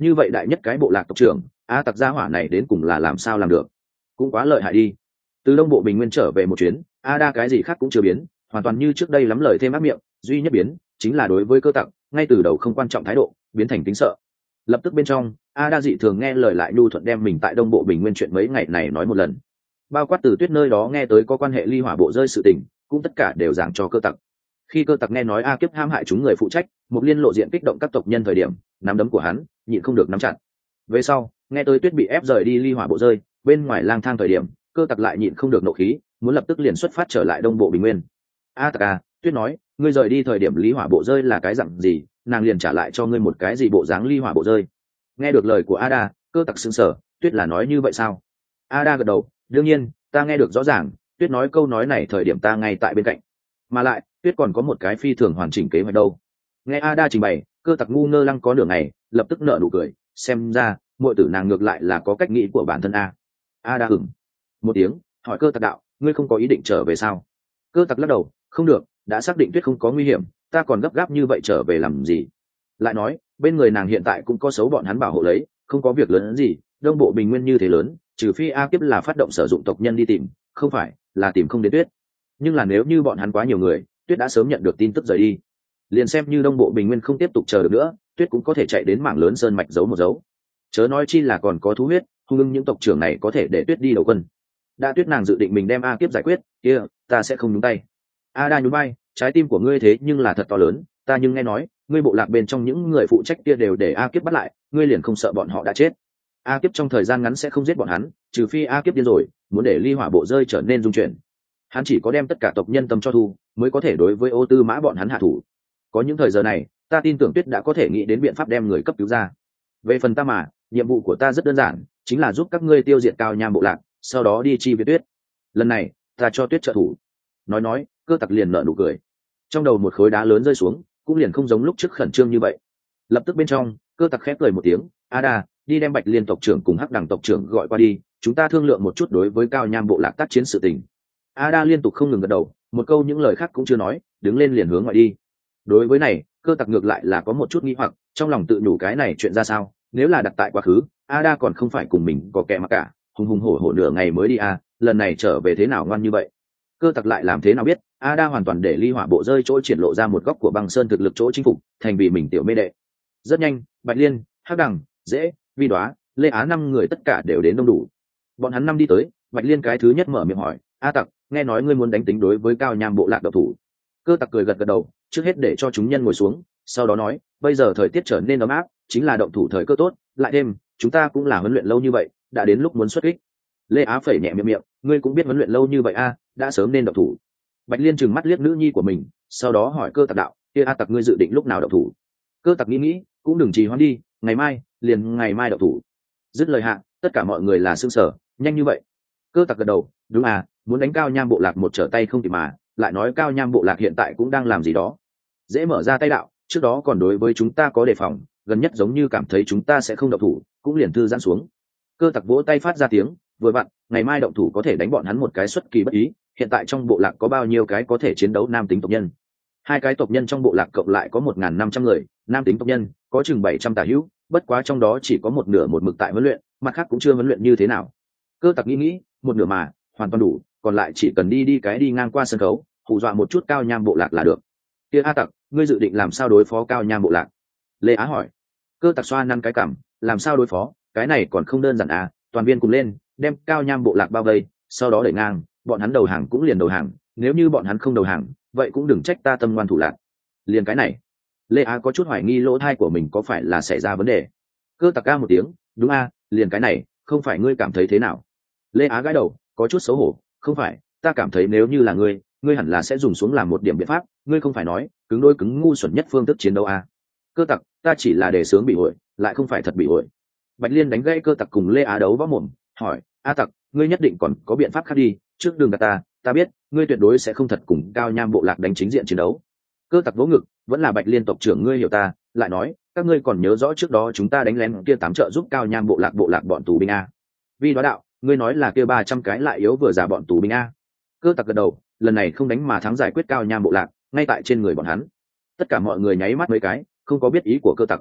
như vậy đại nhất cái bộ lạc tộc trưởng a tặc gia hỏa này đến cùng là làm sao làm được, cũng quá lợi hại đi. Từ đông bộ bình nguyên trở về một chuyến, a đa cái gì khác cũng chưa biến, hoàn toàn như trước đây lắm lời thêm ác miệng, duy nhất biến chính là đối với cơ tặc ngay từ đầu không quan trọng thái độ biến thành tính sợ. Lập tức bên trong a đa dị thường nghe lời lại nhu thuận đem mình tại đông bộ bình nguyên chuyện mấy ngày này nói một lần, bao quát từ Tuyết nơi đó nghe tới có quan hệ ly hỏa bộ rơi sự tình cũng tất cả đều giảng cho cơ tặc. Khi cơ tặc nghe nói a kiếp ham hại chúng người phụ trách một liên lộ diện kích động các tộc nhân thời điểm, nắm đấm của hắn nhịn không được nắm chặt. Về sau nghe tới Tuyết bị ép rời đi ly hỏa bộ rơi bên ngoài lang thang thời điểm, cơ tặc lại nhịn không được nộ khí, muốn lập tức liền xuất phát trở lại đông bộ bình nguyên. a tặc à, Tuyết nói ngươi rời đi thời điểm ly hỏa bộ rơi là cái dặn gì, nàng liền trả lại cho ngươi một cái gì bộ dáng ly hỏa bộ rơi. Nghe được lời của Ada, cơ tặc sững sờ, Tuyết là nói như vậy sao? Ada gật đầu, đương nhiên ta nghe được rõ ràng, Tuyết nói câu nói này thời điểm ta ngay tại bên cạnh, mà lại Tuyết còn có một cái phi thường hoàn chỉnh kế hoạch đâu. Nghe Ada trình bày, cơ tặc ngu ngơ lăng có nửa ngày, lập tức nở nụ cười, xem ra muội tử nàng ngược lại là có cách nghĩ của bản thân a. Ada hửng một tiếng, hỏi cơ tặc đạo, ngươi không có ý định trở về sao? Cơ tặc lắc đầu, không được, đã xác định Tuyết không có nguy hiểm, ta còn gấp gáp như vậy trở về làm gì? Lại nói bên người nàng hiện tại cũng có xấu bọn hắn bảo hộ lấy, không có việc lớn gì, đông bộ bình nguyên như thế lớn, trừ phi a kiếp là phát động sử dụng tộc nhân đi tìm, không phải là tìm không đến Tuyết. Nhưng là nếu như bọn hắn quá nhiều người, Tuyết đã sớm nhận được tin tức rời đi, liền xem như đông bộ bình nguyên không tiếp tục chờ được nữa, Tuyết cũng có thể chạy đến mảng lớn sơn mạch giấu một dấu, chớ nói chi là còn có thú huyết hung ưng những tộc trưởng này có thể để Tuyết đi đầu quân. Đã Tuyết nàng dự định mình đem a kiếp giải quyết kia, ta sẽ không nhúng tay. A đa nhún vai, trái tim của ngươi thế nhưng là thật to lớn, ta nhưng nghe nói ngươi bộ lạc bên trong những người phụ trách kia đều để a kiếp bắt lại, ngươi liền không sợ bọn họ đã chết? A kiếp trong thời gian ngắn sẽ không giết bọn hắn, trừ phi a kiếp điên rồi muốn để ly hỏa bộ rơi trở nên dung chuyển, hắn chỉ có đem tất cả tộc nhân tâm cho thu mới có thể đối với ô tư mã bọn hắn hạ thủ. Có những thời giờ này ta tin tưởng Tuyết đã có thể nghĩ đến biện pháp đem người cấp cứu ra. Về phần ta mà, nhiệm vụ của ta rất đơn giản, chính là giúp các ngươi tiêu diệt cao nham bộ lạc, sau đó đi chi với Tuyết. Lần này ta cho Tuyết trợ thủ. Nói nói cơ tặc liền nở nụ cười, trong đầu một khối đá lớn rơi xuống, cũng liền không giống lúc trước khẩn trương như vậy. Lập tức bên trong cơ tặc khép cười một tiếng, Ada, đi đem Bạch Liên tộc trưởng cùng Hắc Đằng tộc trưởng gọi qua đi, chúng ta thương lượng một chút đối với cao nham bộ lạc tác chiến sự tình. Ada liên tục không ngừng gật đầu, một câu những lời khác cũng chưa nói, đứng lên liền hướng ngoại đi. Đối với này cơ tặc ngược lại là có một chút nghi hoặc, trong lòng tự nhủ cái này chuyện ra sao, nếu là đặt tại quá khứ Ada còn không phải cùng mình có kẻ mà cả, hùng hùng hổ hổ nửa ngày mới đi à, lần này trở về thế nào ngoan như vậy? Cơ tặc lại làm thế nào biết Ada hoàn toàn để ly hỏa bộ rơi chỗ triển lộ ra một góc của băng sơn thực lực chỗ chinh phục thành vì mình tiểu mê đệ. Rất nhanh Bạch Liên, Hắc Đằng, Dễ, Vi Đoá, Lê Á năm người tất cả đều đến đông đủ. Bọn hắn năm đi tới, Bạch Liên cái thứ nhất mở miệng hỏi, a tặc, nghe nói ngươi muốn đánh tính đối với cao nham bộ lạc độc thủ. Cơ tặc cười gật gật đầu, trước hết để cho chúng nhân ngồi xuống, sau đó nói, bây giờ thời tiết trở nên ấm áp, chính là động thủ thời cơ tốt, lại thêm chúng ta cũng là huấn luyện lâu như vậy, đã đến lúc muốn xuất kích. Lê Á phẩy nhẹ miệng miệng, ngươi cũng biết huấn luyện lâu như vậy a, đã sớm nên động thủ. Bạch Liên trừng mắt liếc nữ nhi của mình, sau đó hỏi cơ tặc đạo, kia a tặc ngươi dự định lúc nào động thủ? Cơ tặc nghĩ nghĩ, cũng đừng trì hoãn đi, ngày mai, liền ngày mai động thủ. Dứt lời hạ, tất cả mọi người là sương sở, nhanh như vậy? Cơ tặc gật đầu, đúng à, muốn đánh cao nham bộ lạc một trở tay không kịp mà, lại nói cao nham bộ lạc hiện tại cũng đang làm gì đó. Dễ mở ra tay đạo, trước đó còn đối với chúng ta có đề phòng, gần nhất giống như cảm thấy chúng ta sẽ không động thủ, cũng liền thư giãn xuống. Cơ tặc vỗ tay phát ra tiếng, vừa vặn, ngày mai động thủ có thể đánh bọn hắn một cái xuất kỳ bất ý, hiện tại trong bộ lạc có bao nhiêu cái có thể chiến đấu nam tính tộc nhân? Hai cái tộc nhân trong bộ lạc cộng lại có một nghìn năm trăm người, nam tính tộc nhân có chừng bảy trăm tả hữu, bất quá trong đó chỉ có một nửa một mực tại huấn luyện, mặt khác cũng chưa huấn luyện như thế nào. Cơ tặc nghĩ nghĩ, một nửa mà hoàn toàn đủ, còn lại chỉ cần đi đi cái đi ngang qua sân khấu, hù dọa một chút cao nham bộ lạc là được. Kia a tặc, ngươi dự định làm sao đối phó cao nham bộ lạc? Lê Á hỏi. Cơ tặc xoa năn cái cảm, làm sao đối phó, cái này còn không đơn giản à, toàn viên cùng lên, đem cao nham bộ lạc bao vây, sau đó đẩy ngang, bọn hắn đầu hàng cũng liền đầu hàng, nếu như bọn hắn không đầu hàng, vậy cũng đừng trách ta tâm ngoan thủ lạc. Liền cái này, Lê Á có chút hoài nghi lỗ thai của mình có phải là xảy ra vấn đề. Cơ tặc ca một tiếng, đúng a, liền cái này, không phải ngươi cảm thấy thế nào? Lê Á gãi đầu, có chút xấu hổ, không phải, ta cảm thấy nếu như là ngươi, ngươi hẳn là sẽ dùng xuống làm một điểm biện pháp, ngươi không phải nói cứng đôi cứng ngu xuẩn nhất phương thức chiến đấu a. Cơ tặc, ta chỉ là đề sướng bị hội, lại không phải thật bị hội. Bạch Liên đánh gãy cơ tặc cùng Lê Á đấu võ mồm, hỏi, a tặc, ngươi nhất định còn có biện pháp khác đi, trước đường gạt ta, ta biết ngươi tuyệt đối sẽ không thật cùng cao nham bộ lạc đánh chính diện chiến đấu. Cơ tặc vỗ ngực, vẫn là Bạch Liên tộc trưởng ngươi hiểu ta, lại nói, các ngươi còn nhớ rõ trước đó chúng ta đánh lén kia tám trợ giúp cao nham bộ lạc bộ lạc bọn tù binh a. Vi Đoá đạo, ngươi nói là kia ba trăm cái lại yếu vừa già bọn tù binh a. Cơ tặc gật đầu, lần này không đánh mà thắng giải quyết cao nham bộ lạc, ngay tại trên người bọn hắn. Tất cả mọi người nháy mắt mấy cái, không có biết ý của cơ tặc.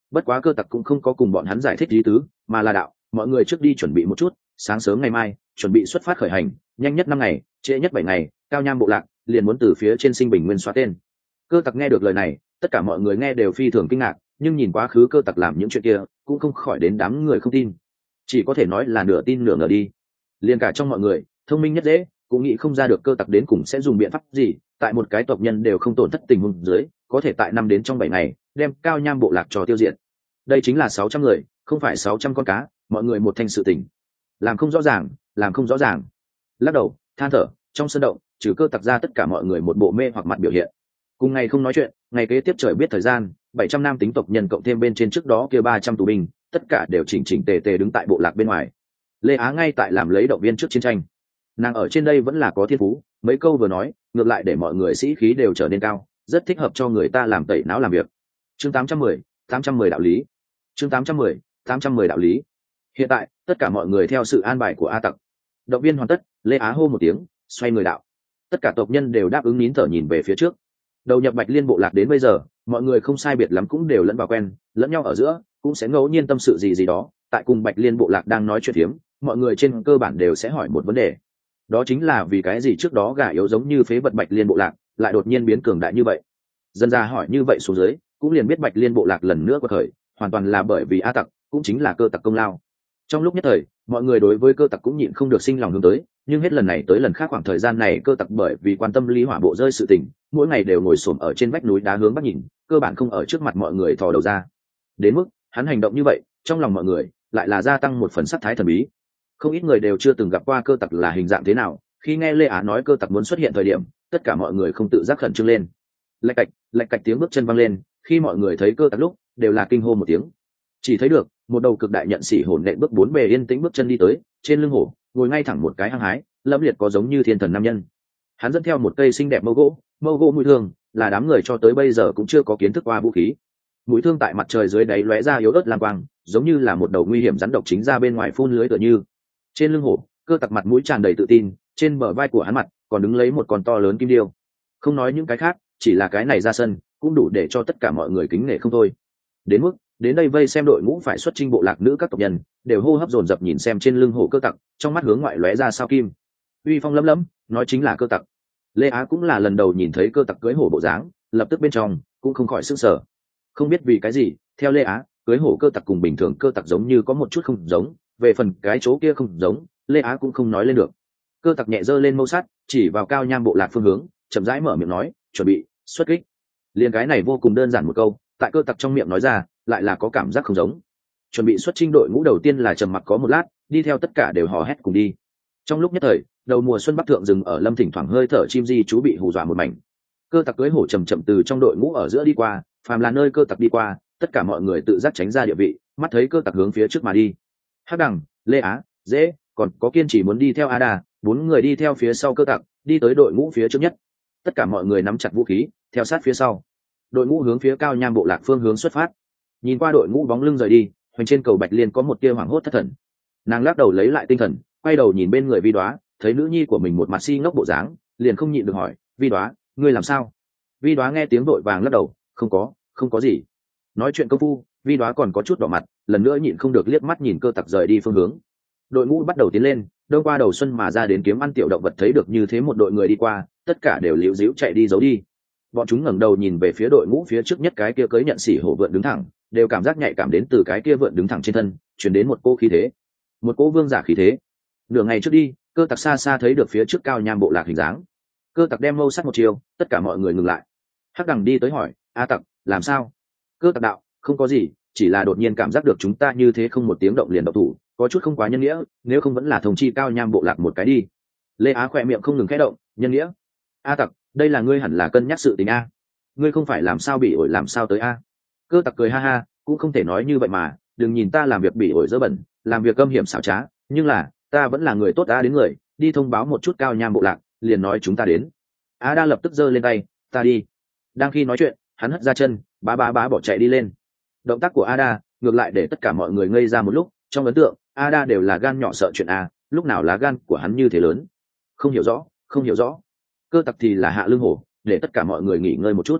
bất quá cơ tặc cũng không có cùng bọn hắn giải thích lý tứ, mà là đạo mọi người trước đi chuẩn bị một chút, sáng sớm ngày mai chuẩn bị xuất phát khởi hành, nhanh nhất năm ngày, trễ nhất bảy ngày, cao nham bộ lạc liền muốn từ phía trên sinh bình nguyên xóa tên. Cơ tặc nghe được lời này, tất cả mọi người nghe đều phi thường kinh ngạc, nhưng nhìn quá khứ cơ tặc làm những chuyện kia cũng không khỏi đến đám người không tin, chỉ có thể nói là nửa tin nửa ngờ đi. Liền cả trong mọi người thông minh nhất dễ cũng nghĩ không ra được cơ tặc đến cùng sẽ dùng biện pháp gì, tại một cái tộc nhân đều không tổn thất tình huống dưới có thể tại năm đến trong bảy ngày đem cao nham bộ lạc cho tiêu diệt. Đây chính là sáu trăm người, không phải sáu trăm con cá, mọi người một thanh sự tình làm không rõ ràng, làm không rõ ràng. Lắc đầu than thở, trong sân động trừ cơ tặc ra tất cả mọi người một bộ mê hoặc mặt biểu hiện. Cùng ngày không nói chuyện, ngày kế tiếp trời biết thời gian, bảy trăm nam tính tộc nhân cộng thêm bên trên trước đó kia ba trăm tù binh, tất cả đều chỉnh chỉnh tề tề đứng tại bộ lạc bên ngoài. Lê Á ngay tại làm lấy động viên trước chiến tranh, nàng ở trên đây vẫn là có thiên phú, mấy câu vừa nói ngược lại để mọi người sĩ khí đều trở nên cao, rất thích hợp cho người ta làm tẩy não làm việc. Chương tám trăm mười, tám trăm mười đạo lý. Chương tám trăm mười, tám trăm mười đạo lý. Hiện tại tất cả mọi người theo sự an bài của A Tặc. Động viên hoàn tất, Lê Á hô một tiếng, xoay người đạo. Tất cả tộc nhân đều đáp ứng nín thở nhìn về phía trước. Đầu nhập Bạch Liên bộ lạc đến bây giờ, mọi người không sai biệt lắm cũng đều lẫn vào quen, lẫn nhau ở giữa cũng sẽ ngẫu nhiên tâm sự gì gì đó. Tại cùng Bạch Liên bộ lạc đang nói chuyện phiếm, mọi người trên cơ bản đều sẽ hỏi một vấn đề, đó chính là vì cái gì trước đó gà yếu giống như phế vật Bạch Liên bộ lạc lại đột nhiên biến cường đại như vậy. Dân ra hỏi như vậy xuống dưới, cũng liền biết Bạch Liên bộ lạc lần nữa quật khởi hoàn toàn là bởi vì A Tặc, cũng chính là cơ tặc công lao. Trong lúc nhất thời, mọi người đối với cơ tặc cũng nhịn không được sinh lòng hướng tới, nhưng hết lần này tới lần khác khoảng thời gian này cơ tặc bởi vì quan tâm Lý Hỏa bộ rơi sự tình, mỗi ngày đều ngồi xổm ở trên vách núi đá hướng bắc nhìn, cơ bản không ở trước mặt mọi người thò đầu ra. Đến mức hắn hành động như vậy, trong lòng mọi người lại là gia tăng một phần sắc thái thần bí. Không ít người đều chưa từng gặp qua cơ tặc là hình dạng thế nào, khi nghe Lê Á nói cơ tặc muốn xuất hiện thời điểm, tất cả mọi người không tự giác khẩn trương lên. Lạch cạch, lạch cạch tiếng bước chân văng lên, khi mọi người thấy cơ tặc lúc, đều là kinh hô một tiếng. Chỉ thấy được một đầu cực đại nhận xỉ hồn nện bước bốn bề yên tĩnh bước chân đi tới, trên lưng hổ ngồi ngay thẳng một cái hăng hái lâm liệt có giống như thiên thần nam nhân. Hắn dẫn theo một cây xinh đẹp mâu gỗ, mâu gỗ mũi thương là đám người cho tới bây giờ cũng chưa có kiến thức qua vũ khí. Mũi thương tại mặt trời dưới đáy lóe ra yếu ớt lang quang, giống như là một đầu nguy hiểm rắn độc chính ra bên ngoài phun lưới tựa như. Trên lưng hổ, cơ tặc mặt mũi tràn đầy tự tin, trên bờ vai của hắn mặt còn đứng lấy một con to lớn kim điêu. Không nói những cái khác, chỉ là cái này ra sân cũng đủ để cho tất cả mọi người kính nể không thôi. Đến mức đến đây vây xem đội ngũ phải xuất chinh bộ lạc nữ các tộc nhân đều hô hấp dồn dập nhìn xem trên lưng hổ cơ tặc, trong mắt hướng ngoại lóe ra sao kim, uy phong lấm lấm, nói chính là cơ tặc. Lê Á cũng là lần đầu nhìn thấy cơ tặc cưới hổ bộ dáng, lập tức bên trong cũng không khỏi sức sở. Không biết vì cái gì, theo Lê Á, cưới hổ cơ tặc cùng bình thường cơ tặc giống như có một chút không giống, về phần cái chỗ kia không giống, Lê Á cũng không nói lên được. Cơ tặc nhẹ giơ lên mâu sắt, chỉ vào cao nham bộ lạc phương hướng, chậm rãi mở miệng nói, chuẩn bị xuất kích. Liên cái này vô cùng đơn giản một câu, tại cơ tặc trong miệng nói ra lại là có cảm giác không giống. Chuẩn bị xuất chinh đội ngũ đầu tiên là trầm mặc có một lát, đi theo tất cả đều hò hét cùng đi. Trong lúc nhất thời, đầu mùa xuân bắc thượng rừng ở lâm thỉnh thoảng hơi thở chim di chú bị hù dọa một mảnh. Cơ tặc cưỡi hổ chậm chậm từ trong đội ngũ ở giữa đi qua, phàm là nơi cơ tặc đi qua, tất cả mọi người tự giác tránh ra địa vị, mắt thấy cơ tặc hướng phía trước mà đi. Hắc Đằng, Lê Á, Dễ, còn có Kiên chỉ muốn đi theo Ada, bốn người đi theo phía sau cơ tặc, đi tới đội ngũ phía trước nhất. Tất cả mọi người nắm chặt vũ khí, theo sát phía sau. Đội ngũ hướng phía cao nham bộ lạc phương hướng xuất phát. Nhìn qua đội ngũ bóng lưng rời đi, hoành trên cầu Bạch Liên có một tia hoảng hốt thất thần. Nàng lắc đầu lấy lại tinh thần, quay đầu nhìn bên người Vi Đoá, thấy nữ nhi của mình một mặt si ngốc bộ dáng, liền không nhịn được hỏi, Vi Đoá, ngươi làm sao? Vi Đoá nghe tiếng vội vàng lắc đầu, không có, không có gì. Nói chuyện công phu, Vi Đoá còn có chút đỏ mặt, lần nữa nhịn không được liếc mắt nhìn cơ tặc rời đi phương hướng. Đội ngũ bắt đầu tiến lên, đông qua đầu xuân mà ra đến kiếm ăn tiểu động vật thấy được như thế một đội người đi qua, tất cả đều liễu díu chạy đi giấu đi. Bọn chúng ngẩng đầu nhìn về phía đội ngũ phía trước nhất, cái kia cưỡi nhận xỉ hổ vượn đứng thẳng, đều cảm giác nhạy cảm đến từ cái kia vượn đứng thẳng trên thân truyền đến một cỗ khí thế, một cỗ vương giả khí thế. Nửa ngày trước đi, cơ tặc xa xa thấy được phía trước cao nham bộ lạc hình dáng. Cơ tặc đem mâu sắt một chiều, tất cả mọi người ngừng lại. Hắc Đằng đi tới hỏi, a tặc làm sao? Cơ tặc đạo, không có gì, chỉ là đột nhiên cảm giác được chúng ta như thế không một tiếng động liền động thủ, có chút không quá nhân nghĩa, nếu không vẫn là thông chi cao nham bộ lạc một cái đi. Lê Á khỏe miệng không ngừng khẽ động, nhân nghĩa? A tặc, đây là ngươi hẳn là cân nhắc sự tình a, ngươi không phải làm sao bị ổi làm sao tới a. Cơ tặc cười ha ha, cũng không thể nói như vậy mà, đừng nhìn ta làm việc bị ổi dơ bẩn, làm việc âm hiểm xảo trá, nhưng là ta vẫn là người tốt đã đến người, đi thông báo một chút cao nham bộ lạc, liền nói chúng ta đến. Á đa lập tức giơ lên tay, ta đi. Đang khi nói chuyện, hắn hất ra chân, bá bá bá bỏ chạy đi lên. Động tác của Ada ngược lại để tất cả mọi người ngây ra một lúc, trong ấn tượng Ada đều là gan nhỏ sợ chuyện a, lúc nào lá gan của hắn như thế lớn? Không hiểu rõ, không hiểu rõ. Cơ tặc thì là hạ lưng hổ, để tất cả mọi người nghỉ ngơi một chút.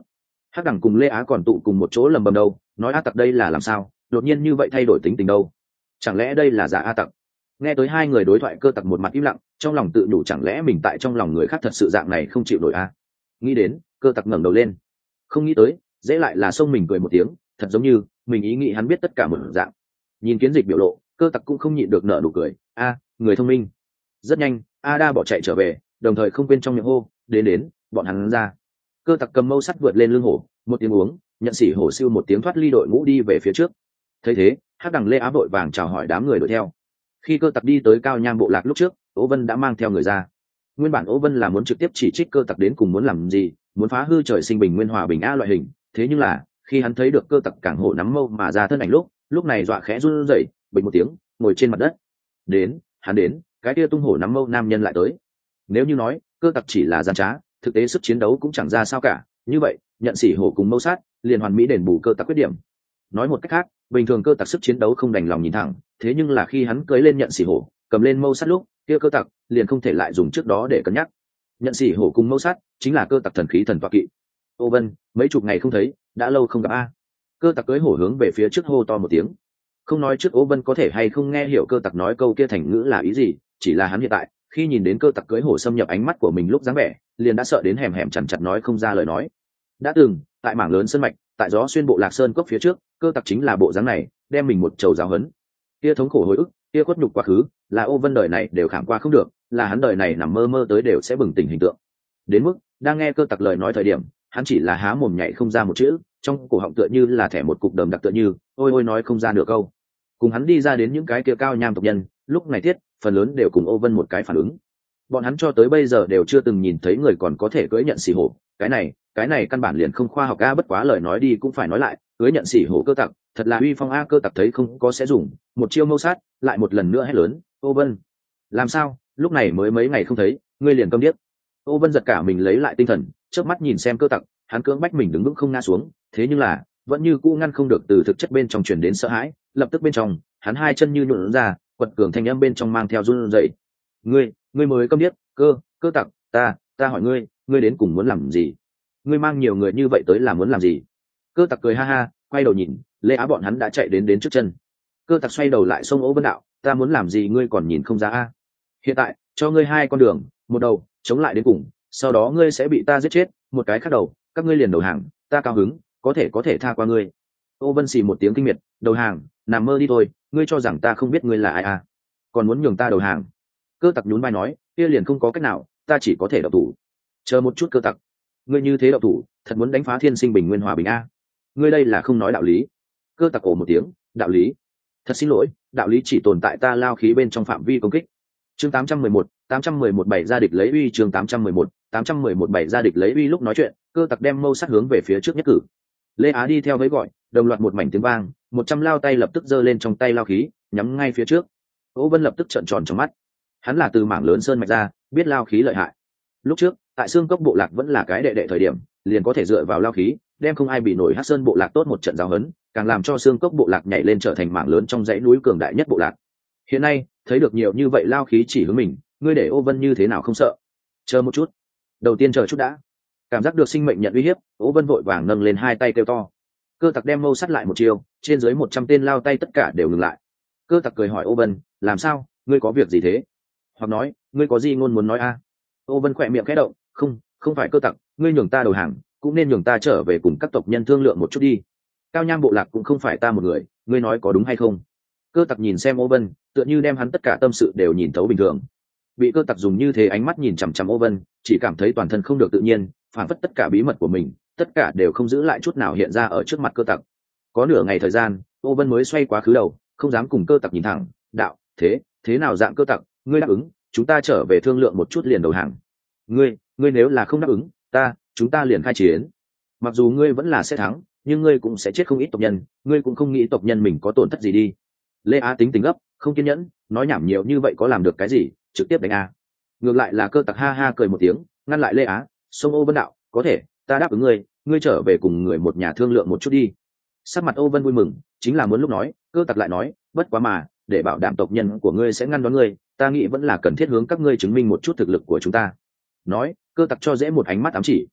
Hắc đẳng cùng Lê Á còn tụ cùng một chỗ lầm bầm đâu, nói A Tặc đây là làm sao đột nhiên như vậy thay đổi tính tình đâu, chẳng lẽ đây là giả A Tặc? Nghe tới hai người đối thoại, Cơ Tặc một mặt im lặng, trong lòng tự đủ chẳng lẽ mình tại trong lòng người khác thật sự dạng này không chịu nổi a? Nghĩ đến, Cơ Tặc ngẩng đầu lên, không nghĩ tới dễ lại là xông mình cười một tiếng, thật giống như mình ý nghĩ hắn biết tất cả một dạng. Nhìn Kiến Dịch biểu lộ, Cơ Tặc cũng không nhịn được nở nụ cười. A, người thông minh. Rất nhanh, Ada bỏ chạy trở về, đồng thời không quên trong miệng hô, đến đến, bọn hắn ra. Cơ Tặc cầm mâu sắt vượt lên lưng hổ, một tiếng uống, nhận sĩ hổ siêu một tiếng thoát ly đội ngũ đi về phía trước. Thấy thế, Hắc đằng Lê Á vội vàng chào hỏi đám người đuổi theo. Khi Cơ Tặc đi tới Cao Nham bộ lạc lúc trước, Ô Vân đã mang theo người ra. Nguyên bản Ô Vân là muốn trực tiếp chỉ trích Cơ Tặc đến cùng muốn làm gì, muốn phá hư trời sinh bình nguyên hòa bình a loại hình, thế nhưng là khi hắn thấy được Cơ Tặc cảng hổ nắm mâu mà ra thân ảnh lúc, lúc này dọa khẽ run rẩy, bình một tiếng, ngồi trên mặt đất. Đến, hắn đến, cái kia tung hổ nắm mâu nam nhân lại tới. Nếu như nói Cơ Tặc chỉ là gian trá, thực tế sức chiến đấu cũng chẳng ra sao cả, như vậy nhận sĩ hổ cùng mâu sát liền hoàn mỹ đền bù Cơ Tặc khuyết điểm. Nói một cách khác, bình thường Cơ Tặc sức chiến đấu không đành lòng nhìn thẳng, thế nhưng là khi hắn cưới lên nhận sĩ hổ, cầm lên mâu sát lúc, kia Cơ Tặc liền không thể lại dùng trước đó để cân nhắc. Nhận sĩ hổ cùng mâu sát chính là Cơ Tặc thần khí thần toa kỵ. Ô Vân, mấy chục ngày không thấy, đã lâu không gặp a. Cơ Tặc cưới hổ hướng về phía trước hô to một tiếng. Không nói trước Ô Vân có thể hay không nghe hiểu Cơ Tặc nói câu kia thành ngữ là ý gì, chỉ là hắn hiện tại khi nhìn đến Cơ Tặc cưới hổ xâm nhập ánh mắt của mình lúc dáng vẻ, liền đã sợ đến hẻm hẻm chằn chặt nói không ra lời nói. Đã từng tại mảng lớn sơn mạch, tại gió xuyên bộ lạc sơn cốc phía trước, Cơ Tặc chính là bộ dáng này, đem mình một trầu giáo hấn. Kia thống khổ hồi ức, kia khuất nhục quá khứ, là Ô Vân đời này đều khảm qua không được, là hắn đời này nằm mơ mơ tới đều sẽ bừng tỉnh hình tượng. Đến mức đang nghe Cơ Tặc lời nói thời điểm, hắn chỉ là há mồm nhảy không ra một chữ, trong cổ họng tựa như là thẻ một cục đờm đặc tựa như, ôi ôi nói không ra được câu. Cùng hắn đi ra đến những cái kia Cao Nham tộc nhân, lúc này thiết phần lớn đều cùng Ô Vân một cái phản ứng. Bọn hắn cho tới bây giờ đều chưa từng nhìn thấy người còn có thể cưỡi nhận xỉ hổ, cái này cái này căn bản liền không khoa học a. Bất quá lời nói đi cũng phải nói lại, cưỡi nhận xỉ hổ Cơ Tặc thật là uy phong a. Cơ Tặc thấy không có sẽ dùng một chiêu mâu sát, lại một lần nữa hét lớn, Ô Vân, làm sao lúc này mới mấy ngày không thấy ngươi liền câm điếc? Ô Vân giật cả mình lấy lại tinh thần, chớp mắt nhìn xem Cơ Tặc, hắn cưỡng bách mình đứng vững không ngã xuống, thế nhưng là vẫn như cũ ngăn không được từ thực chất bên trong truyền đến sợ hãi. Lập tức bên trong hắn hai chân như nhuộn ra, quật cường thanh âm bên trong mang theo run rẩy. Ngươi, ngươi mới câm điếc? Cơ, Cơ Tặc, ta, ta hỏi ngươi, ngươi đến cùng muốn làm gì? Ngươi mang nhiều người như vậy tới là muốn làm gì? Cơ Tặc cười ha ha, quay đầu nhìn, Lê Á bọn hắn đã chạy đến đến trước chân. Cơ Tặc xoay đầu lại xông Ô Vân đạo, ta muốn làm gì ngươi còn nhìn không ra a? Hiện tại cho ngươi hai con đường, một đầu chống lại đến cùng, sau đó ngươi sẽ bị ta giết chết, một cái khác đầu các ngươi liền đầu hàng, ta cao hứng, có thể có thể tha qua ngươi. Ô Vân xì một tiếng kinh miệt, đầu hàng, nằm mơ đi thôi, ngươi cho rằng ta không biết ngươi là ai à? Còn muốn nhường ta đầu hàng? Cơ Tặc nhún vai nói, kia liền không có cách nào, ta chỉ có thể độc thủ. Chờ một chút Cơ Tặc, ngươi như thế độc thủ, thật muốn đánh phá thiên sinh bình nguyên hòa bình a? Ngươi đây là không nói đạo lý. Cơ Tặc ồ một tiếng, đạo lý? Thật xin lỗi, đạo lý chỉ tồn tại ta lao khí bên trong phạm vi công kích. Chương tám trăm mười một, tám trăm mười một bảy ra địch lấy uy. Chương tám trăm mười một, tám trăm mười một bảy ra địch lấy uy. Lúc nói chuyện, Cơ Tặc đem mâu sát hướng về phía trước nhất cử. Lê Á đi theo với gọi, đồng loạt một mảnh tiếng vang, một trăm lao tay lập tức giơ lên trong tay lao khí, nhắm ngay phía trước. Ô Vân lập tức trợn tròn trong mắt. Hắn là từ mảng lớn sơn mạch ra, biết lao khí lợi hại. Lúc trước, tại xương cốc bộ lạc vẫn là cái đệ đệ thời điểm, liền có thể dựa vào lao khí, đem không ai bị nổi Hắc Sơn bộ lạc tốt một trận giáo hấn, càng làm cho xương cốc bộ lạc nhảy lên trở thành mảng lớn trong dãy núi cường đại nhất bộ lạc. Hiện nay, thấy được nhiều như vậy lao khí chỉ hướng mình, ngươi để Ô Vân như thế nào không sợ? Chờ một chút, đầu tiên chờ chút đã. Cảm giác được sinh mệnh nhận uy hiếp, Ô Vân vội vàng nâng lên hai tay kêu to. Cơ Tặc đem mâu sắt lại một chiều, trên dưới một trăm tên lao tay tất cả đều ngừng lại. Cơ Tặc cười hỏi Ô Vân, làm sao, ngươi có việc gì thế? Hoặc nói, ngươi có gì ngôn muốn nói a? À? Ô Vân khỏe miệng khẽ động, không, không phải Cơ Tặc, ngươi nhường ta đầu hàng, cũng nên nhường ta trở về cùng các tộc nhân thương lượng một chút đi. Cao Nham bộ lạc cũng không phải ta một người, ngươi nói có đúng hay không? Cơ Tặc nhìn xem Ô Vân, tựa như đem hắn tất cả tâm sự đều nhìn thấu bình thường. Bị Cơ Tặc dùng như thế ánh mắt nhìn chằm chằm Ô Vân, chỉ cảm thấy toàn thân không được tự nhiên, phản phất tất cả bí mật của mình, tất cả đều không giữ lại chút nào hiện ra ở trước mặt Cơ Tặc. Có nửa ngày thời gian, Ô Vân mới xoay quá khứ đầu, không dám cùng Cơ Tặc nhìn thẳng, đạo, thế, thế nào dạng Cơ Tặc, ngươi đáp ứng, chúng ta trở về thương lượng một chút liền đầu hàng. Ngươi, ngươi nếu là không đáp ứng, ta, chúng ta liền khai chiến. Mặc dù ngươi vẫn là sẽ thắng, nhưng ngươi cũng sẽ chết không ít tộc nhân, ngươi cũng không nghĩ tộc nhân mình có tổn thất gì đi. Lê Á tính tình gấp, không kiên nhẫn, nói nhảm nhiều như vậy có làm được cái gì, trực tiếp đánh a. Ngược lại là Cơ Tặc ha ha cười một tiếng, ngăn lại Lê Á, xông Ô Vân đạo, có thể, ta đáp ứng ngươi, ngươi trở về cùng người một nhà thương lượng một chút đi. Sắc mặt Ô Vân vui mừng, chính là muốn lúc nói, Cơ Tặc lại nói, bất quá mà, để bảo đảm tộc nhân của ngươi sẽ ngăn đón ngươi, ta nghĩ vẫn là cần thiết hướng các ngươi chứng minh một chút thực lực của chúng ta. Nói, Cơ Tặc cho dễ một ánh mắt ám chỉ.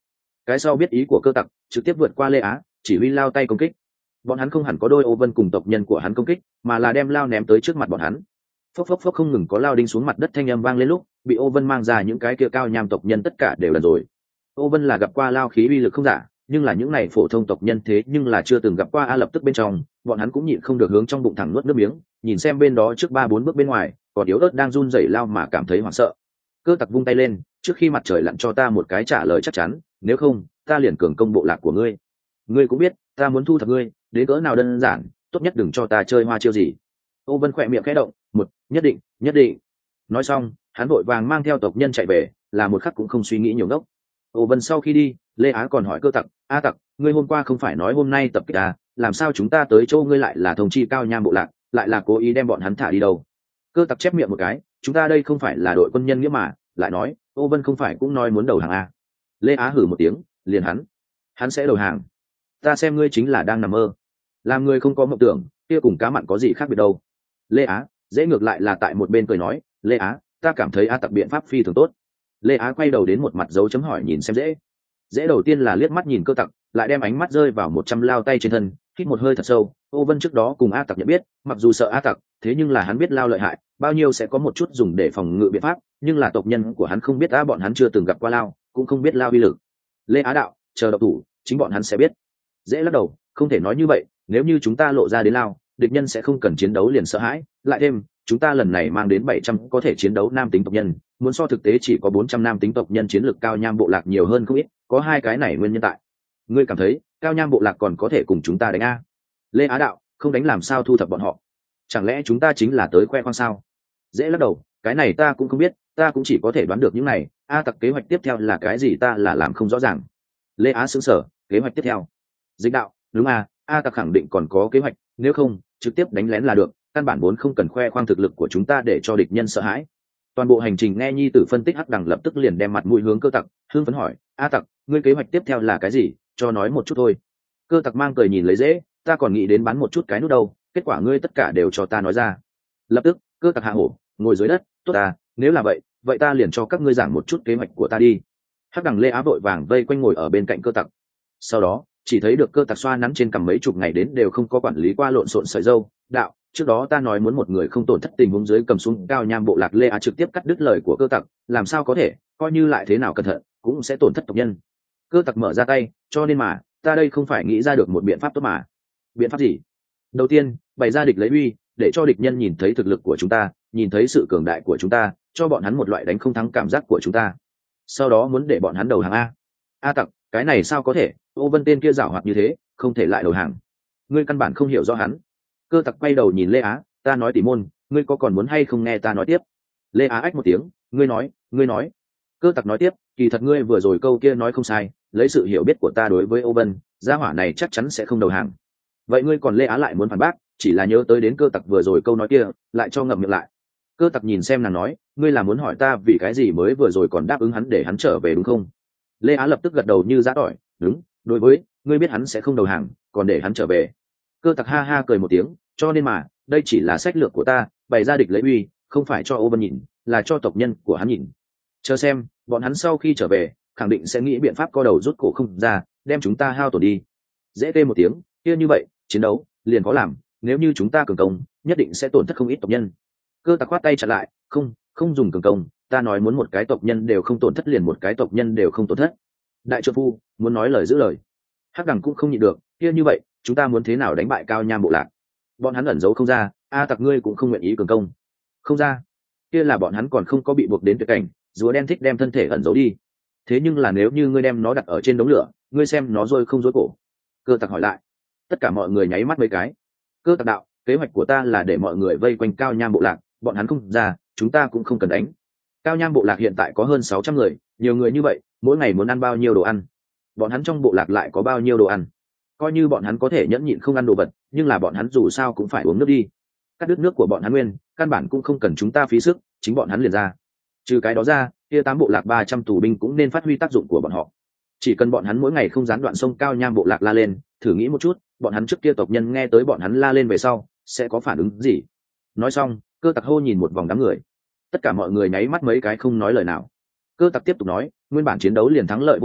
Cái sau biết ý của cơ tặc, trực tiếp vượt qua Lê Á, chỉ huy lao tay công kích. Bọn hắn không hẳn có đôi Ô Vân cùng tộc nhân của hắn công kích, mà là đem lao ném tới trước mặt bọn hắn. Phốc phốc phốc không ngừng có lao đinh xuống mặt đất thanh âm vang lên lúc, bị Ô Vân mang ra những cái kia cao nham tộc nhân tất cả đều lần rồi. Ô Vân là gặp qua lao khí uy lực không giả, nhưng là những này phổ thông tộc nhân thế nhưng là chưa từng gặp qua. A lập tức bên trong, bọn hắn cũng nhịn không được hướng trong bụng thẳng nuốt nước miếng, nhìn xem bên đó trước ba bốn bước bên ngoài, còn yếu ớt đang run rẩy lao mà cảm thấy hoảng sợ. Cơ tặc vung tay lên, trước khi mặt trời lặn cho ta một cái trả lời chắc chắn, nếu không, ta liền cường công bộ lạc của ngươi. Ngươi cũng biết, ta muốn thu thập ngươi, đến cỡ nào đơn giản, tốt nhất đừng cho ta chơi hoa chiêu gì. Ô Vân khỏe miệng khẽ động, một, nhất định, nhất định. Nói xong, hắn vội vàng mang theo tộc nhân chạy về, là một khắc cũng không suy nghĩ nhiều ngốc. Ô Vân sau khi đi, Lê Á còn hỏi cơ tặc, a tặc, ngươi hôm qua không phải nói hôm nay tập kích à, làm sao chúng ta tới chỗ ngươi lại là thông chi cao nham bộ lạc, lại là cố ý đem bọn hắn thả đi đâu? Cơ tặc chép miệng một cái, chúng ta đây không phải là đội quân nhân nghĩa mà, lại nói, Ô Vân không phải cũng nói muốn đầu hàng à? Lê Á hử một tiếng, liền hắn, hắn sẽ đầu hàng? Ta xem ngươi chính là đang nằm mơ, làm người không có mộng tưởng, kia cùng cá mặn có gì khác biệt đâu. Lê Á, dễ ngược lại là tại một bên cười nói, Lê Á, ta cảm thấy a tặc biện pháp phi thường tốt. Lê Á quay đầu đến một mặt dấu chấm hỏi nhìn xem dễ. Dễ đầu tiên là liếc mắt nhìn cơ tặc, lại đem ánh mắt rơi vào một trăm lao tay trên thân, hít một hơi thật sâu. Ô Vân trước đó cùng a tặc nhận biết, mặc dù sợ a tặc, thế nhưng là hắn biết lao lợi hại, bao nhiêu sẽ có một chút dùng để phòng ngự biện pháp, nhưng là tộc nhân của hắn không biết a bọn hắn chưa từng gặp qua lao, cũng không biết lao uy lực. Lê Á đạo, chờ độc thủ, chính bọn hắn sẽ biết. Dễ lắc đầu, không thể nói như vậy, nếu như chúng ta lộ ra đến lao, địch nhân sẽ không cần chiến đấu liền sợ hãi, lại thêm chúng ta lần này mang đến bảy trăm có thể chiến đấu nam tính tộc nhân, muốn so thực tế chỉ có bốn trăm nam tính tộc nhân chiến lược cao nham bộ lạc nhiều hơn không ít, có hai cái này nguyên nhân tại. Ngươi cảm thấy cao nham bộ lạc còn có thể cùng chúng ta đánh a? Lê Á đạo, không đánh làm sao thu thập bọn họ? Chẳng lẽ chúng ta chính là tới khoe khoang sao? Dễ lắc đầu, cái này ta cũng không biết, ta cũng chỉ có thể đoán được những này. A tặc kế hoạch tiếp theo là cái gì ta là làm không rõ ràng. Lê Á sững sờ, kế hoạch tiếp theo? Dịch đạo, đúng à, A tặc khẳng định còn có kế hoạch, nếu không trực tiếp đánh lén là được, căn bản vốn không cần khoe khoang thực lực của chúng ta để cho địch nhân sợ hãi. Toàn bộ hành trình nghe nhi tử phân tích, hắc đằng lập tức liền đem mặt mũi hướng cơ tặc, hương phấn hỏi, a tặc, ngươi kế hoạch tiếp theo là cái gì, cho nói một chút thôi. Cơ tặc mang cười nhìn lấy dễ, ta còn nghĩ đến bán một chút cái nút đâu, kết quả ngươi tất cả đều cho ta nói ra. Lập tức cơ tặc hạ hổ, ngồi dưới đất, tốt ta, nếu là vậy vậy ta liền cho các ngươi giảng một chút kế hoạch của ta đi. Hắc đằng Lê Á vội vàng vây quanh ngồi ở bên cạnh cơ tặc. Sau đó chỉ thấy được cơ tặc xoa nắn trên cằm mấy chục ngày đến đều không có quản lý qua lộn xộn sợi dâu, đạo, trước đó ta nói muốn một người không tổn thất tình huống dưới cầm xuống cao nham bộ lạc. Lê Á trực tiếp cắt đứt lời của cơ tặc, làm sao có thể, coi như lại thế nào cẩn thận cũng sẽ tổn thất tộc nhân. Cơ tặc mở ra tay, cho nên mà ta đây không phải nghĩ ra được một biện pháp tốt mà. Biện pháp gì? Đầu tiên bày ra địch lấy uy, để cho địch nhân nhìn thấy thực lực của chúng ta, nhìn thấy sự cường đại của chúng ta, cho bọn hắn một loại đánh không thắng cảm giác của chúng ta. Sau đó muốn để bọn hắn đầu hàng. A a tặc, cái này sao có thể, Ô Vân tên kia giảo hoạt như thế, không thể lại đầu hàng. Ngươi căn bản không hiểu rõ hắn. Cơ tặc quay đầu nhìn Lê Á, ta nói tỉ môn, ngươi có còn muốn hay không nghe ta nói tiếp? Lê Á ách một tiếng, ngươi nói, ngươi nói. Cơ tặc nói tiếp, kỳ thật ngươi vừa rồi câu kia nói không sai, lấy sự hiểu biết của ta đối với Ô Vân, gia hỏa này chắc chắn sẽ không đầu hàng. Vậy ngươi còn Lê Á lại muốn phản bác, chỉ là nhớ tới đến cơ tặc vừa rồi câu nói kia, lại cho ngậm miệng lại. Cơ tặc nhìn xem nàng nói, ngươi là muốn hỏi ta vì cái gì mới vừa rồi còn đáp ứng hắn để hắn trở về đúng không? Lê Á lập tức gật đầu như giã tỏi, đúng, đối với ngươi biết hắn sẽ không đầu hàng, còn để hắn trở về. Cơ tặc ha ha cười một tiếng, cho nên mà đây chỉ là sách lược của ta, bày ra địch lấy uy, không phải cho Ô Vân nhìn, là cho tộc nhân của hắn nhìn. Chờ xem bọn hắn sau khi trở về khẳng định sẽ nghĩ biện pháp co đầu rút cổ không ra, đem chúng ta hao tổn đi. Dễ tê một tiếng, kia như vậy chiến đấu liền có làm, nếu như chúng ta cường công nhất định sẽ tổn thất không ít tộc nhân. Cơ tặc khoát tay chặn lại, không không dùng cường công, ta nói muốn một cái tộc nhân đều không tổn thất liền một cái tộc nhân đều không tổn thất. Đại trợ phu muốn nói lời giữ lời. Hắc đằng cũng không nhịn được, kia như vậy chúng ta muốn thế nào đánh bại cao nham bộ lạc? Bọn hắn ẩn giấu không ra, a tặc ngươi cũng không nguyện ý cường công không ra, kia là bọn hắn còn không có bị buộc đến tuyệt cảnh, rùa đen thích đem thân thể ẩn giấu đi. Thế nhưng là nếu như ngươi đem nó đặt ở trên đống lửa, ngươi xem nó rôi không rối cổ. Cơ tặc hỏi lại. Tất cả mọi người nháy mắt mấy cái. Cơ tặc đạo, kế hoạch của ta là để mọi người vây quanh cao nham bộ lạc, bọn hắn không ra chúng ta cũng không cần đánh. Cao nham bộ lạc hiện tại có hơn sáu trăm người, nhiều người như vậy mỗi ngày muốn ăn bao nhiêu đồ ăn, bọn hắn trong bộ lạc lại có bao nhiêu đồ ăn, coi như bọn hắn có thể nhẫn nhịn không ăn đồ vật, nhưng là bọn hắn dù sao cũng phải uống nước đi. Cắt đứt nước của bọn hắn nguyên căn bản cũng không cần chúng ta phí sức, chính bọn hắn liền ra. Trừ cái đó ra, kia tám bộ lạc ba trăm tù binh cũng nên phát huy tác dụng của bọn họ. Chỉ cần bọn hắn mỗi ngày không gián đoạn sông cao nham bộ lạc la lên, thử nghĩ một chút, bọn hắn trước kia tộc nhân nghe tới bọn hắn la lên về sau sẽ có phản ứng gì? Nói xong, cơ tặc hô nhìn một vòng đám người, tất cả mọi người nháy mắt mấy cái không nói lời nào. Cơ tặc tiếp tục nói, nguyên bản chiến đấu liền thắng lợi vô vọng,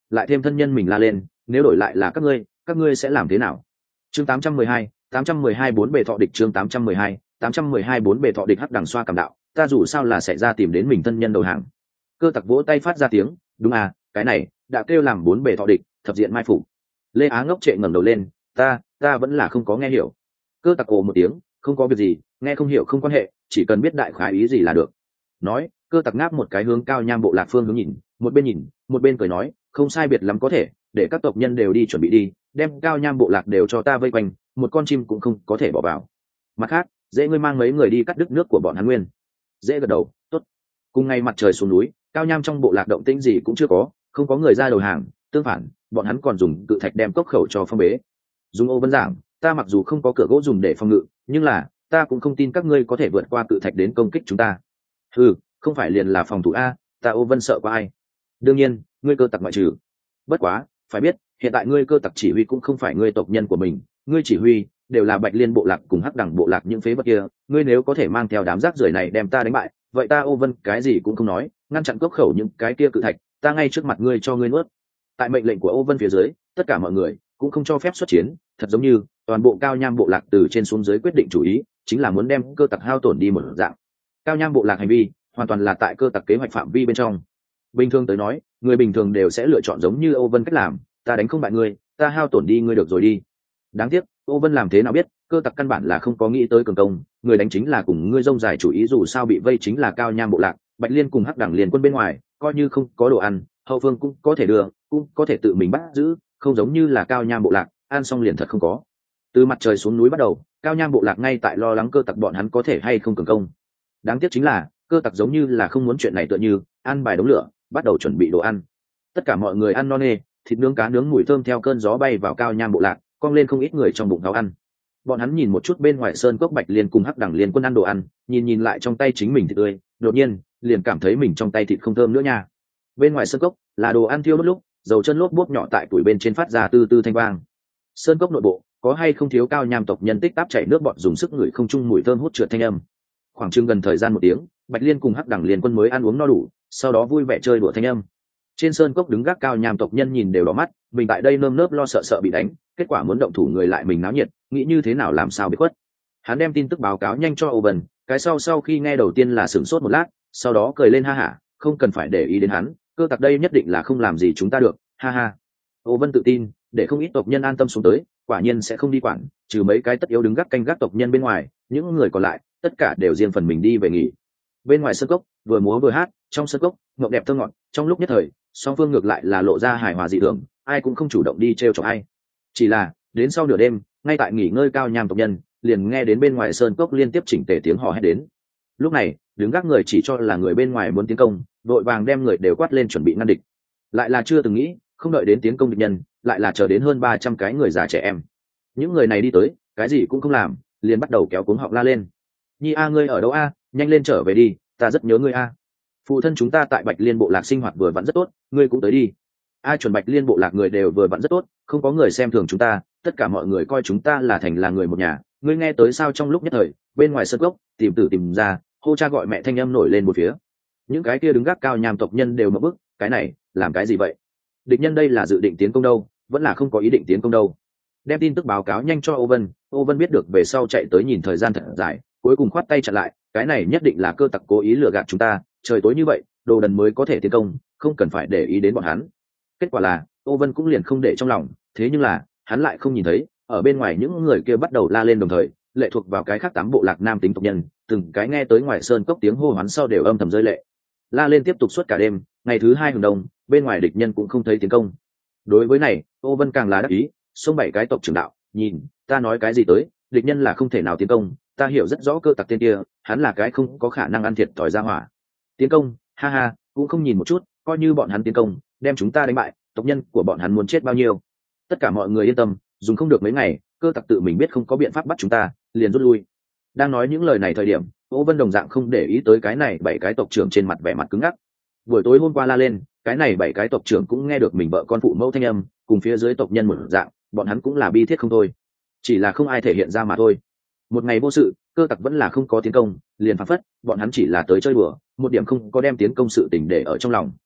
lại thêm thân nhân mình la lên, nếu đổi lại là các ngươi các ngươi sẽ làm thế nào? Chương tám trăm mười hai, tám trăm mười hai bốn bề thọ địch. Chương tám trăm mười hai, tám trăm mười hai bốn bề thọ địch. Hắc Đằng xoa cảm đạo, ta dù sao là sẽ ra tìm đến mình thân nhân đầu hàng. Cơ Tặc vỗ tay phát ra tiếng, đúng à, cái này đã kêu làm bốn bề thọ địch, thập diện mai phục. Lê Á ngốc trệ ngẩng đầu lên, ta ta vẫn là không có nghe hiểu. Cơ Tặc ồ một tiếng, không có việc gì, nghe không hiểu không quan hệ, chỉ cần biết đại khái ý gì là được. Nói, Cơ Tặc ngáp một cái hướng Cao Nham bộ lạc phương hướng nhìn, một bên nhìn một bên cười nói, không sai biệt lắm có thể, để các tộc nhân đều đi chuẩn bị đi, đem Cao Nham bộ lạc đều cho ta vây quanh, một con chim cũng không có thể bỏ vào. Mặt khác, dễ ngươi mang mấy người đi cắt đứt nước của bọn hắn nguyên. Dễ gật đầu, tốt. Cùng ngày mặt trời xuống núi, Cao Nham trong bộ lạc động tĩnh gì cũng chưa có, không có người ra đầu hàng, tương phản, bọn hắn còn dùng cự thạch đem cốc khẩu cho phong bế. Dung Ô Vân giảng, ta mặc dù không có cửa gỗ dùng để phòng ngự, nhưng là ta cũng không tin các ngươi có thể vượt qua cự thạch đến công kích chúng ta. Ừ, không phải liền là phòng thủ a, ta Ô Vân sợ qua ai? Đương nhiên, ngươi Cơ Tặc ngoại trừ. Bất quá, phải biết, hiện tại ngươi Cơ Tặc chỉ huy cũng không phải ngươi tộc nhân của mình, ngươi chỉ huy đều là Bạch Liên bộ lạc cùng Hắc Đằng bộ lạc những phế vật kia, ngươi nếu có thể mang theo đám rác rưởi này đem ta đánh bại, vậy ta Ô Vân cái gì cũng không nói, ngăn chặn cốc khẩu những cái kia cự thạch, ta ngay trước mặt ngươi cho ngươi nuốt. Tại mệnh lệnh của Ô Vân phía dưới, tất cả mọi người cũng không cho phép xuất chiến, thật giống như toàn bộ Cao Nham bộ lạc từ trên xuống dưới quyết định chủ ý, chính là muốn đem Cơ Tặc hao tổn đi một dạng. Cao Nham bộ lạc hành vi hoàn toàn là tại Cơ Tặc kế hoạch phạm vi bên trong. Bình thường tới nói, người bình thường đều sẽ lựa chọn giống như Ô Vân cách làm, ta đánh không bại ngươi, ta hao tổn đi ngươi được rồi đi. Đáng tiếc, Ô Vân làm thế nào biết, Cơ Tặc căn bản là không có nghĩ tới cường công, người đánh chính là cùng ngươi rông dài chủ ý, dù sao bị vây chính là Cao Nham bộ lạc, Bạch Liên cùng Hắc Đằng liên quân bên ngoài, coi như không có đồ ăn, hậu phương cũng có thể đưa, cũng có thể tự mình bắt giữ, không giống như là Cao Nham bộ lạc, ăn xong liền thật không có. Từ mặt trời xuống núi bắt đầu, Cao Nham bộ lạc ngay tại lo lắng Cơ Tặc bọn hắn có thể hay không cường công. Đáng tiếc chính là, Cơ Tặc giống như là không muốn chuyện này, tựa như ăn bài đống lửa, bắt đầu chuẩn bị đồ ăn. Tất cả mọi người ăn no nê, thịt nướng cá nướng mùi thơm theo cơn gió bay vào Cao Nham bộ lạc, cong lên không ít người trong bụng tháo ăn. Bọn hắn nhìn một chút bên ngoài sơn cốc Bạch Liên cùng Hắc Đằng liên quân ăn đồ ăn, nhìn nhìn lại trong tay chính mình thịt tươi, đột nhiên liền cảm thấy mình trong tay thịt không thơm nữa nha. Bên ngoài sơn cốc là đồ ăn thiêu đốt lúc, dầu chân lốp bốp nhỏ tại tuổi bên trên phát ra từ từ thanh vang. Sơn cốc nội bộ có hay không thiếu Cao Nham tộc nhân tích táp chảy nước bọt dùng sức ngửi không chung mùi thơm hút trượt thanh âm. Khoảng chừng gần thời gian một tiếng, Bạch Liên cùng Hắc Đằng liên quân mới ăn uống no đủ, sau đó vui vẻ chơi đùa thanh âm. Trên sơn cốc đứng gác Cao Nham tộc nhân nhìn đều đỏ mắt, mình tại đây nơm nớp lo sợ sợ bị đánh, kết quả muốn động thủ người lại mình náo nhiệt, nghĩ như thế nào làm sao bị khuất. Hắn đem tin tức báo cáo nhanh cho Ô Vân, cái sau sau khi nghe đầu tiên là sửng sốt một lát, sau đó cười lên ha hả, không cần phải để ý đến hắn, Cơ Tặc đây nhất định là không làm gì chúng ta được, ha ha. Ô Vân tự tin, để không ít tộc nhân an tâm xuống tới, quả nhiên sẽ không đi quản, trừ mấy cái tất yếu đứng gác canh gác tộc nhân bên ngoài, những người còn lại tất cả đều riêng phần mình đi về nghỉ. Bên ngoài sân cốc, vừa múa vừa hát, trong sân cốc, ngọc đẹp thơ ngọt, trong lúc nhất thời, song phương ngược lại là lộ ra hài hòa dị thường, ai cũng không chủ động đi trêu chọc ai. Chỉ là, đến sau nửa đêm, ngay tại nghỉ ngơi Cao Nham tộc nhân, liền nghe đến bên ngoài sơn cốc liên tiếp chỉnh tề tiếng hò hét đến. Lúc này, đứng gác người chỉ cho là người bên ngoài muốn tiến công, đội vàng đem người đều quát lên chuẩn bị ngăn địch. Lại là chưa từng nghĩ, không đợi đến tiến công địch nhân, lại là chờ đến hơn ba trăm cái người già trẻ em. Những người này đi tới, cái gì cũng không làm, liền bắt đầu kéo cuống họng la lên. Nhi a ngươi ở đâu a, nhanh lên trở về đi, ta rất nhớ ngươi a. Phụ thân chúng ta tại Bạch Liên bộ lạc sinh hoạt vừa vặn rất tốt, ngươi cũng tới đi. Ai chuẩn Bạch Liên bộ lạc người đều vừa vặn rất tốt, không có người xem thường chúng ta, tất cả mọi người coi chúng ta là thành là người một nhà. Ngươi nghe tới sao? Trong lúc nhất thời, bên ngoài sân gốc, tìm tử tìm ra, hô cha gọi mẹ thanh âm nổi lên một phía. Những cái kia đứng gác Cao Nham tộc nhân đều mở bức, cái này làm cái gì vậy? Địch nhân đây là dự định tiến công đâu, vẫn là không có ý định tiến công đâu? Đem tin tức báo cáo nhanh cho Ô Vân, Ô Vân biết được về sau chạy tới nhìn thời gian thật dài, cuối cùng khoát tay chặn lại, cái này nhất định là Cơ Tặc cố ý lừa gạt chúng ta, trời tối như vậy, đồ đần mới có thể tiến công, không cần phải để ý đến bọn hắn. Kết quả là, Ô Vân cũng liền không để trong lòng, thế nhưng là, hắn lại không nhìn thấy, ở bên ngoài những người kia bắt đầu la lên đồng thời, lệ thuộc vào cái khác tám bộ lạc nam tính tộc nhân, từng cái nghe tới ngoài sơn cốc tiếng hô hoán sau đều âm thầm rơi lệ. La lên tiếp tục suốt cả đêm, ngày thứ hai hừng đông, bên ngoài địch nhân cũng không thấy tiến công. Đối với này, Ô Vân càng là đắc ý, xông bảy cái tộc trưởng đạo, nhìn, ta nói cái gì tới, địch nhân là không thể nào tiến công, ta hiểu rất rõ Cơ Tặc tên kia, hắn là cái không có khả năng ăn thiệt thòi ra hỏa. Tiến công, ha ha, cũng không nhìn một chút, coi như bọn hắn tiến công, đem chúng ta đánh bại, tộc nhân của bọn hắn muốn chết bao nhiêu. Tất cả mọi người yên tâm, dùng không được mấy ngày, Cơ Tặc tự mình biết không có biện pháp bắt chúng ta, liền rút lui. Đang nói những lời này thời điểm, Ô Vân đồng dạng không để ý tới cái này bảy cái tộc trưởng trên mặt vẻ mặt cứng ngắc. Buổi tối hôm qua la lên, cái này bảy cái tộc trưởng cũng nghe được mình vợ con phụ mẫu thanh âm, cùng phía dưới tộc nhân một dạng, bọn hắn cũng là bi thiết không thôi, chỉ là không ai thể hiện ra mà thôi. Một ngày vô sự, Cơ Tặc vẫn là không có tiến công, liền phảng phất bọn hắn chỉ là tới chơi đùa, một điểm không có đem tiến công sự tình để ở trong lòng.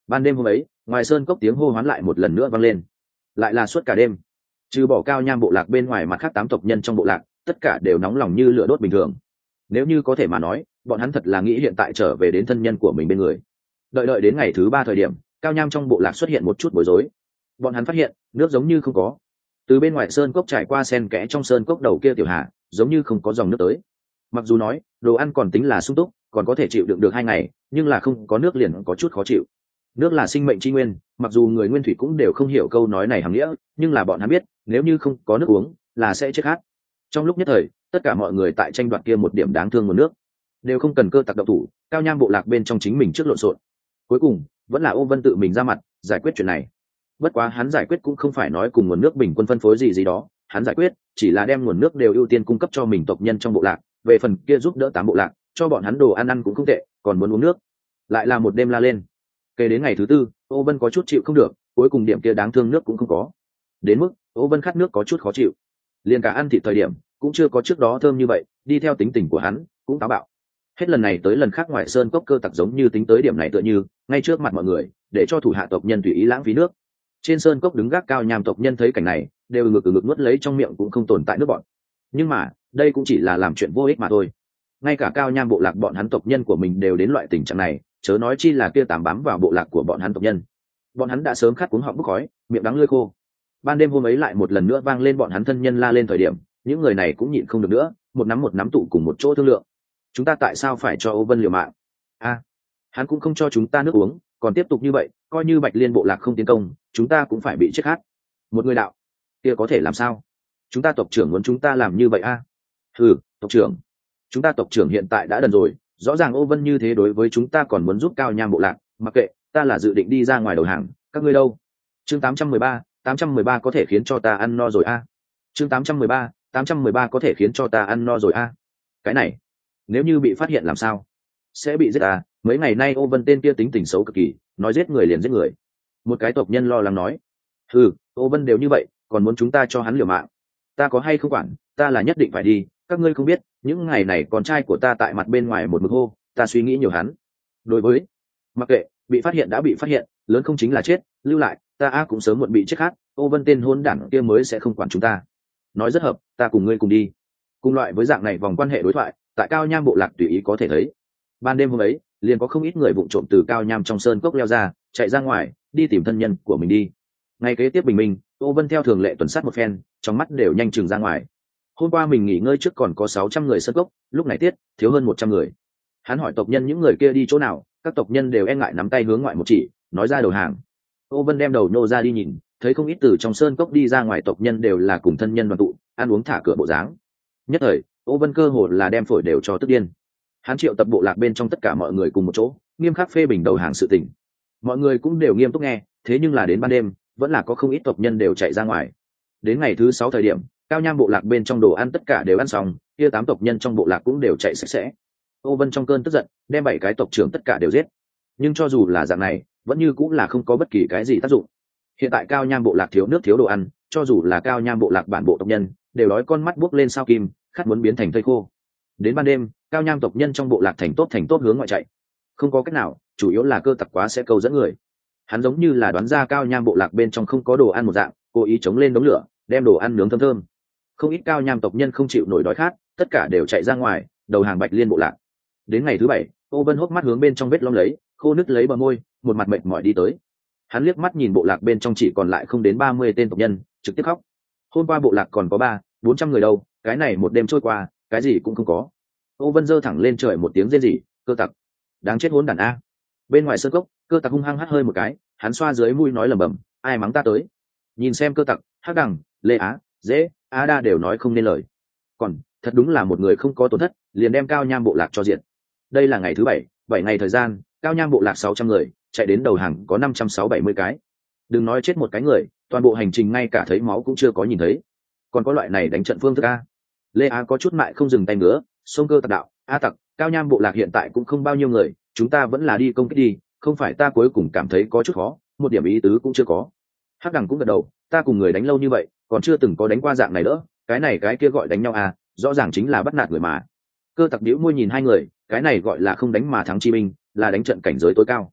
Ban đêm hôm ấy, ngoài sơn cốc tiếng hô hoán lại một lần nữa vang lên, lại là suốt cả đêm. Trừ bỏ Cao Nham bộ lạc bên ngoài, mặt khác tám tộc nhân trong bộ lạc tất cả đều nóng lòng như lửa đốt bình thường. Nếu như có thể mà nói, bọn hắn thật là nghĩ hiện tại trở về đến thân nhân của mình bên người. Đợi đợi đến ngày thứ ba thời điểm, Cao Nham trong bộ lạc xuất hiện một chút bối rối. Bọn hắn phát hiện nước giống như không có. Từ bên ngoài sơn cốc trải qua sen kẽ trong sơn cốc đầu kia tiểu hà, giống như không có dòng nước tới. Mặc dù nói đồ ăn còn tính là sung túc, còn có thể chịu đựng được hai ngày, nhưng là không có nước liền có chút khó chịu. Nước là sinh mệnh tri nguyên, mặc dù người nguyên thủy cũng đều không hiểu câu nói này hàm nghĩa, nhưng là bọn hắn biết nếu như không có nước uống là sẽ chết khát. Trong lúc nhất thời, tất cả mọi người tại tranh đoạt kia một điểm đáng thương nguồn nước, đều không cần Cơ Tặc động thủ. Cao Nham bộ lạc bên trong chính mình trước lộn xộn, cuối cùng vẫn là Ô Vân tự mình ra mặt giải quyết chuyện này. Bất quá hắn giải quyết cũng không phải nói cùng nguồn nước bình quân phân phối gì gì đó, hắn giải quyết chỉ là đem nguồn nước đều ưu tiên cung cấp cho mình tộc nhân trong bộ lạc, về phần kia giúp đỡ tám bộ lạc, cho bọn hắn đồ ăn ăn cũng không tệ, còn muốn uống nước lại là một đêm la lên. Kể đến ngày thứ tư, Ô Vân có chút chịu không được, cuối cùng điểm kia đáng thương nước cũng không có, đến mức Ô Vân khát nước có chút khó chịu, liền cả ăn thịt thời điểm cũng chưa có trước đó thơm như vậy. Đi theo tính tình của hắn cũng táo bạo, hết lần này tới lần khác ngoài sơn cốc Cơ Tặc giống như tính tới điểm này, tựa như ngay trước mặt mọi người để cho thủ hạ tộc nhân tùy ý lãng phí nước. Trên sơn cốc đứng gác Cao Nham tộc nhân thấy cảnh này đều ngực ngực nuốt lấy trong miệng cũng không tồn tại nước bọn. Nhưng mà đây cũng chỉ là làm chuyện vô ích mà thôi, ngay cả Cao Nham bộ lạc bọn hắn tộc nhân của mình đều đến loại tình trạng này, chớ nói chi là kia tám bám vào bộ lạc của bọn hắn tộc nhân. Bọn hắn đã sớm khát cuống họng bốc khói, miệng đắng lưỡi khô. Ban đêm hôm ấy lại một lần nữa vang lên bọn hắn thân nhân la lên thời điểm, những người này cũng nhịn không được nữa, một nắm một nắm tụ cùng một chỗ thương lượng. Chúng ta tại sao phải cho Ô Vân liều mạng? A, à, hắn cũng không cho chúng ta nước uống, còn tiếp tục như vậy, coi như Bạch Liên bộ lạc không tiến công, chúng ta cũng phải bị chết khát. Một người đạo, kia có thể làm sao? Chúng ta tộc trưởng muốn chúng ta làm như vậy a? À? Ừ, tộc trưởng, chúng ta tộc trưởng hiện tại đã đần rồi, rõ ràng Ô Vân như thế đối với chúng ta còn muốn giúp Cao Nham bộ lạc, mặc kệ, ta là dự định đi ra ngoài đầu hàng, các ngươi đâu? Chương tám trăm mười ba, tám trăm mười ba có thể khiến cho ta ăn no rồi a. À? Chương tám trăm mười ba, tám trăm mười ba có thể khiến cho ta ăn no rồi a. À? Cái này, nếu như bị phát hiện làm sao? Sẽ bị giết à? Mấy ngày nay Ô Vân tên kia tính tình xấu cực kỳ, nói giết người liền giết người. Một cái tộc nhân lo lắng nói, ừ, Ô Vân đều như vậy, còn muốn chúng ta cho hắn liều mạng? Ta có hay không quản, ta là nhất định phải đi. Các ngươi không biết, những ngày này con trai của ta tại mặt bên ngoài một mực hô, ta suy nghĩ nhiều hắn. Đối với, mặc kệ, bị phát hiện đã bị phát hiện, lớn không chính là chết, lưu lại, ta a cũng sớm muộn bị chết khát. Ô Vân tên hôn đản kia mới sẽ không quản chúng ta. Nói rất hợp, ta cùng ngươi cùng đi. Cùng loại với dạng này vòng quan hệ đối thoại, tại Cao Nham bộ lạc tùy ý có thể thấy. Ban đêm hôm ấy, liền có không ít người vụng trộm từ Cao Nham trong sơn cốc leo ra, chạy ra ngoài, đi tìm thân nhân của mình đi. Ngày kế tiếp bình minh, Ô Vân theo thường lệ tuần sát một phen, trong mắt đều nhanh chừng ra ngoài. Hôm qua mình nghỉ ngơi trước còn có sáu trăm người sơn cốc, lúc này tiết thiếu hơn một trăm người. Hắn hỏi tộc nhân những người kia đi chỗ nào, các tộc nhân đều e ngại nắm tay hướng ngoại một chỉ, nói ra đầu hàng. Ô Vân đem đầu nô ra đi nhìn, thấy không ít từ trong sơn cốc đi ra ngoài tộc nhân đều là cùng thân nhân đoàn tụ, ăn uống thả cửa bộ dáng. Nhất thời, Ô Vân cơ hồ là đem phổi đều cho tức điên. Hắn triệu tập bộ lạc bên trong tất cả mọi người cùng một chỗ, nghiêm khắc phê bình đầu hàng sự tình. Mọi người cũng đều nghiêm túc nghe, thế nhưng là đến ban đêm, vẫn là có không ít tộc nhân đều chạy ra ngoài. Đến ngày thứ sáu thời điểm, Cao Nham bộ lạc bên trong đồ ăn tất cả đều ăn xong, kia tám tộc nhân trong bộ lạc cũng đều chạy sạch sẽ. Ô Vân trong cơn tức giận, đem bảy cái tộc trưởng tất cả đều giết. Nhưng cho dù là dạng này, vẫn như cũng là không có bất kỳ cái gì tác dụng. Hiện tại Cao Nham bộ lạc thiếu nước thiếu đồ ăn, cho dù là Cao Nham bộ lạc bản bộ tộc nhân, đều đói con mắt buốc lên sao kim, khát muốn biến thành thây khô. Đến ban đêm, Cao Nham tộc nhân trong bộ lạc thành tốt thành tốt hướng ngoại chạy. Không có cách nào, chủ yếu là Cơ Tặc quá sẽ câu dẫn người. Hắn giống như là đoán ra Cao Nham bộ lạc bên trong không có đồ ăn một dạng, cố ý chống lên đống lửa, đem đồ ăn nướng thơm thơm. Không ít Cao Nham tộc nhân không chịu nổi đói khát, tất cả đều chạy ra ngoài, đầu hàng Bạch Liên bộ lạc. Đến ngày thứ bảy, Ô Vân hốc mắt hướng bên trong vết lõm lấy, khô nứt lấy bờ môi, một mặt mệt mỏi đi tới. Hắn liếc mắt nhìn bộ lạc bên trong chỉ còn lại không đến ba mươi tên tộc nhân, trực tiếp khóc. Hôm qua bộ lạc còn có ba, bốn trăm người đâu, cái này một đêm trôi qua, cái gì cũng không có. Ô Vân giơ thẳng lên trời một tiếng rên rỉ, Cơ Tặc, đáng chết hỗn đản a. Bên ngoài sơn cốc, Cơ Tặc hung hăng hắt hơi một cái, hắn xoa dưới mũi nói lẩm bẩm, ai mắng ta tới? Nhìn xem Cơ Tặc, Hắc Đằng, Lê Á, Dễ, Á Đa đều nói không nên lời. Còn thật đúng là một người không có tổn thất, liền đem Cao Nham bộ lạc cho diện. Đây là ngày thứ bảy, bảy ngày thời gian, Cao Nham bộ lạc sáu trăm người, chạy đến đầu hàng có năm trăm sáu bảy mươi cái. Đừng nói chết một cái người, toàn bộ hành trình ngay cả thấy máu cũng chưa có nhìn thấy. Còn có loại này đánh trận phương thức a. Lê Á có chút mại không dừng tay nữa, xông Cơ Tặc đạo, a Tặc, Cao Nham bộ lạc hiện tại cũng không bao nhiêu người, chúng ta vẫn là đi công kích đi, không phải ta cuối cùng cảm thấy có chút khó, một điểm ý tứ cũng chưa có. Hắc Đằng cũng gật đầu, ta cùng người đánh lâu như vậy, còn chưa từng có đánh qua dạng này đỡ, cái này cái kia gọi đánh nhau à, rõ ràng chính là bắt nạt người mà. Cơ Tặc bĩu môi nhìn hai người, cái này gọi là không đánh mà thắng chi binh, là đánh trận cảnh giới tối cao.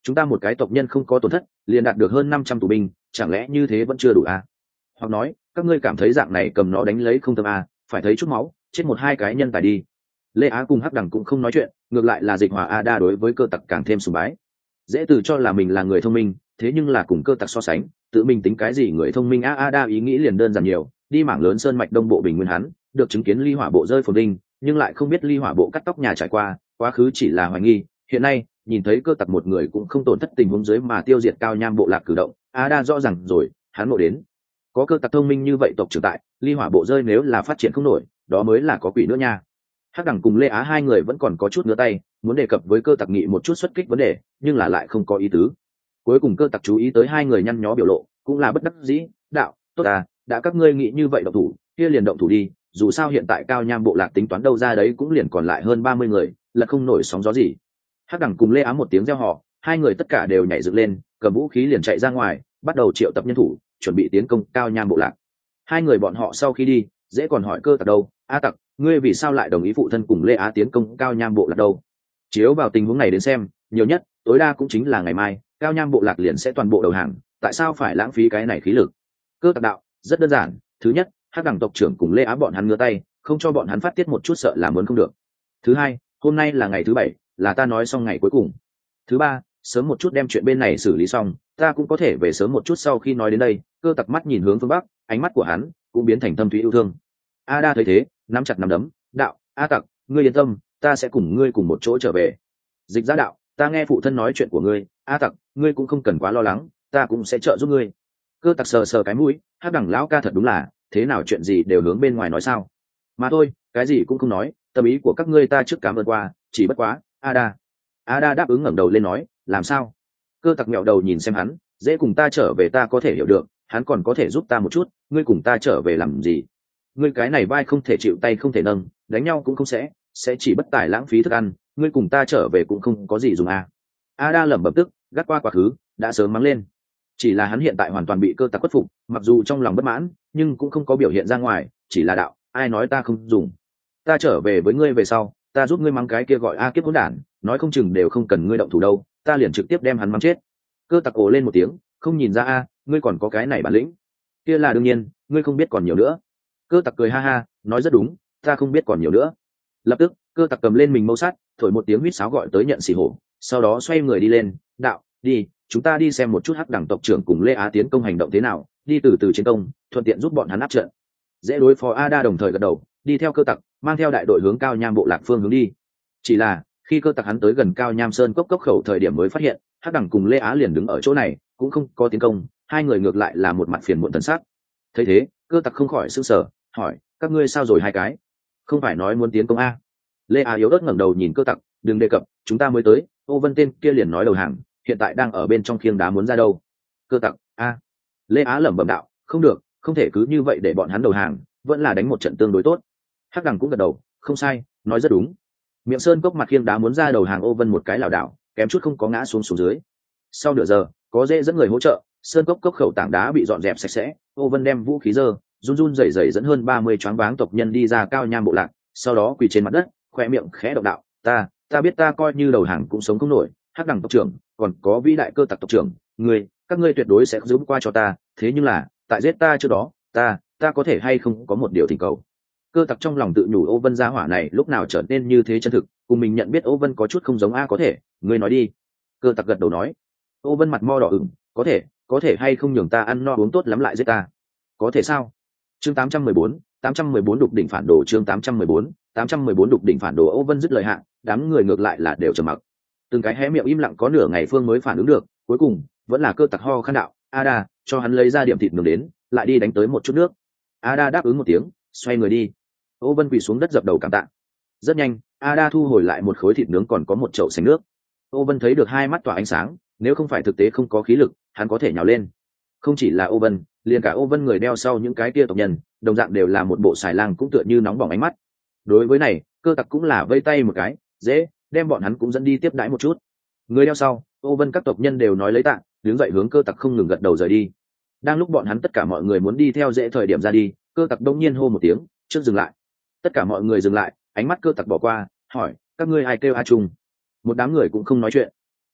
chúng ta một cái tộc nhân không có tổn thất liền đạt được hơn năm trăm tù binh, chẳng lẽ như thế vẫn chưa đủ à? Hoặc nói các ngươi cảm thấy dạng này cầm nó đánh lấy không tâm à, phải thấy chút máu chết một hai cái nhân tài đi. Lê Á cùng Hắc Đằng cũng không nói chuyện, ngược lại là Dịch Hòa Ada đối với cơ tặc càng thêm sùng bái. Dễ từ cho là mình là người thông minh, thế nhưng là cùng cơ tặc so sánh, tự mình tính cái gì người thông minh a Ada ý nghĩ liền đơn giản nhiều, đi mảng lớn sơn mạch đông bộ bình nguyên hắn, được chứng kiến ly hỏa bộ rơi phồn đinh, nhưng lại không biết ly hỏa bộ cắt tóc nhà trải qua, quá khứ chỉ là hoài nghi, hiện nay nhìn thấy cơ tặc một người cũng không tổn thất tình huống dưới mà tiêu diệt cao nham bộ lạc cử động, Ada rõ ràng rồi, hắn ngộ đến. Có cơ tặc thông minh như vậy tộc trưởng tại, ly hỏa bộ rơi nếu là phát triển không nổi, đó mới là có quỷ nữa nha. Hắc Đằng cùng Lê Á hai người vẫn còn có chút ngứa tay, muốn đề cập với cơ tặc nghị một chút xuất kích vấn đề, nhưng là lại không có ý tứ. Cuối cùng cơ tặc chú ý tới hai người nhăn nhó biểu lộ, cũng là bất đắc dĩ, đạo, tốt à, đã các ngươi nghĩ như vậy động thủ, kia liền động thủ đi, dù sao hiện tại cao nham bộ lạc tính toán đâu ra đấy cũng liền còn lại hơn ba mươi người, là không nổi sóng gió gì. Hắc Đằng cùng Lê Á một tiếng reo hò, hai người tất cả đều nhảy dựng lên, cầm vũ khí liền chạy ra ngoài, bắt đầu triệu tập nhân thủ, chuẩn bị tiến công cao nham bộ lạc. Hai người bọn họ sau khi đi, dễ còn hỏi cơ tặc đâu, a tặc, ngươi vì sao lại đồng ý phụ thân cùng Lê Á tiến công cao nham bộ lạc đâu? Chiếu vào tình huống này đến xem, nhiều nhất tối đa cũng chính là ngày mai cao nham bộ lạc liền sẽ toàn bộ đầu hàng, tại sao phải lãng phí cái này khí lực? Cơ tặc đạo, rất đơn giản, thứ nhất, Hắc Đằng tộc trưởng cùng Lê Á bọn hắn ngứa tay, không cho bọn hắn phát tiết một chút sợ là muốn không được. Thứ hai, hôm nay là ngày thứ bảy, là ta nói xong ngày cuối cùng. Thứ ba, sớm một chút đem chuyện bên này xử lý xong, ta cũng có thể về sớm một chút. Sau khi nói đến đây, cơ tặc mắt nhìn hướng phương bắc, ánh mắt của hắn cũng biến thành thâm thúy yêu thương. Ada thấy thế, nắm chặt nắm đấm, đạo, a tặc, ngươi yên tâm, ta sẽ cùng ngươi cùng một chỗ trở về. Dịch Giá đạo, ta nghe phụ thân nói chuyện của ngươi, a tặc, ngươi cũng không cần quá lo lắng, ta cũng sẽ trợ giúp ngươi. Cơ tặc sờ sờ cái mũi, Hắc Đằng lão ca thật đúng là, thế nào chuyện gì đều hướng bên ngoài nói sao? Mà thôi, cái gì cũng không nói, tâm ý của các ngươi ta trước cảm ơn qua, chỉ bất quá, Ada. Ada đáp ứng ngẩng đầu lên nói, làm sao? Cơ tặc mẹo đầu nhìn xem hắn, dễ cùng ta trở về ta có thể hiểu được, hắn còn có thể giúp ta một chút, ngươi cùng ta trở về làm gì? Ngươi cái này vai không thể chịu tay không thể nâng, đánh nhau cũng không sẽ, sẽ chỉ bất tài lãng phí thức ăn, ngươi cùng ta trở về cũng không có gì dùng à. Ada lẩm bẩm tức, gắt qua quá khứ, đã sớm mắng lên. Chỉ là hắn hiện tại hoàn toàn bị cơ tặc khuất phục, mặc dù trong lòng bất mãn, nhưng cũng không có biểu hiện ra ngoài, chỉ là đạo, ai nói ta không dùng. Ta trở về với ngươi về sau, ta giúp ngươi mắng cái kia gọi a kiếp hỗn đản, nói không chừng đều không cần ngươi động thủ đâu, ta liền trực tiếp đem hắn mắng chết. Cơ tặc ồ lên một tiếng, không nhìn ra a, ngươi còn có cái này bản lĩnh. Kia là đương nhiên, ngươi không biết còn nhiều nữa. Cơ tặc cười ha ha, nói rất đúng, ta không biết còn nhiều nữa. Lập tức, cơ tặc cầm lên mình mâu sắt, thổi một tiếng huýt sáo gọi tới nhận xỉ hổ, sau đó xoay người đi lên, đạo, đi, chúng ta đi xem một chút Hắc Đằng tộc trưởng cùng Lê Á tiến công hành động thế nào, đi từ từ chiến công, thuận tiện giúp bọn hắn áp trận. Dễ đối phó Ada đồng thời gật đầu, đi theo cơ tặc, mang theo đại đội hướng cao nham bộ lạc phương hướng đi. Chỉ là khi cơ tặc hắn tới gần cao nham sơn cốc cốc khẩu thời điểm mới phát hiện, Hắc Đằng cùng Lê Á liền đứng ở chỗ này, cũng không có tiến công, hai người ngược lại là một mặt phiền muộn thần sắc. Thấy thế, cơ tặc không khỏi sửng sở, hỏi, các ngươi sao rồi hai cái? Không phải nói muốn tiến công a? Lê Á yếu ớt ngẩng đầu nhìn cơ tặc, đừng đề cập, chúng ta mới tới, Ô Vân tên kia liền nói đầu hàng, hiện tại đang ở bên trong khiêng đá muốn ra đâu. Cơ tặc, a. Lê Á lẩm bẩm đạo, không được, không thể cứ như vậy để bọn hắn đầu hàng, vẫn là đánh một trận tương đối tốt. Hắc Đằng cũng gật đầu, không sai, nói rất đúng. Miệng sơn cốc mặt khiêng đá muốn ra đầu hàng Ô Vân một cái lảo đảo, kém chút không có ngã xuống xuống dưới. Sau nửa giờ, có dễ dẫn người hỗ trợ, sơn cốc cốc khẩu tảng đá bị dọn dẹp sạch sẽ, Ô Vân đem vũ khí giơ, run run rẩy rẩy dẫn hơn ba mươi choáng váng tộc nhân đi ra cao nham bộ lạc, sau đó quỳ trên mặt đất, khoe miệng khẽ động đạo, ta, ta biết ta coi như đầu hàng cũng sống không nổi, Hắc Đằng tộc trưởng, còn có vĩ đại cơ tặc tộc trưởng, ngươi, các ngươi tuyệt đối sẽ giúp qua cho ta, thế nhưng là, tại giết ta trước đó, ta, ta có thể hay không có một điều thỉnh cầu. Cơ tặc trong lòng tự nhủ Ô Vân gia hỏa này lúc nào trở nên như thế chân thực, cùng mình nhận biết Ô Vân có chút không giống a có thể, ngươi nói đi. Cơ tặc gật đầu nói. Ô Vân mặt mo đỏ ửng, có thể, có thể hay không nhường ta ăn no uống tốt lắm lại giết ta. Có thể sao? Chương tám trăm mười bốn, tám trăm mười bốn đục đỉnh phản đồ chương tám trăm mười bốn, tám trăm mười bốn đục đỉnh phản đồ Ô Vân dứt lời hạ, đám người ngược lại là đều trầm mặc. Từng cái hé miệng im lặng có nửa ngày phương mới phản ứng được, cuối cùng vẫn là cơ tặc ho khan đạo, Ada, cho hắn lấy ra điểm thịt nướng đến, lại đi đánh tới một chút nước. Ada đáp ứng một tiếng, xoay người đi. Ô Vân quỳ xuống đất dập đầu cảm tạ. Rất nhanh, Ada thu hồi lại một khối thịt nướng còn có một chậu sành nước. Ô Vân thấy được hai mắt tỏa ánh sáng, nếu không phải thực tế không có khí lực, hắn có thể nhào lên. Không chỉ là Ô Vân, liền cả Ô Vân người đeo sau những cái kia tộc nhân, đồng dạng đều là một bộ xài lang cũng tựa như nóng bỏng ánh mắt. Đối với này, cơ tặc cũng là vây tay một cái, dễ, đem bọn hắn cũng dẫn đi tiếp đãi một chút. Người đeo sau, Ô Vân các tộc nhân đều nói lấy tạ, đứng dậy hướng cơ tặc không ngừng gật đầu rời đi. Đang lúc bọn hắn tất cả mọi người muốn đi theo dễ thời điểm ra đi, cơ tặc đông nhiên hô một tiếng, trước dừng lại. Tất cả mọi người dừng lại, ánh mắt cơ tặc bỏ qua, hỏi, các ngươi ai kêu a trung? Một đám người cũng không nói chuyện.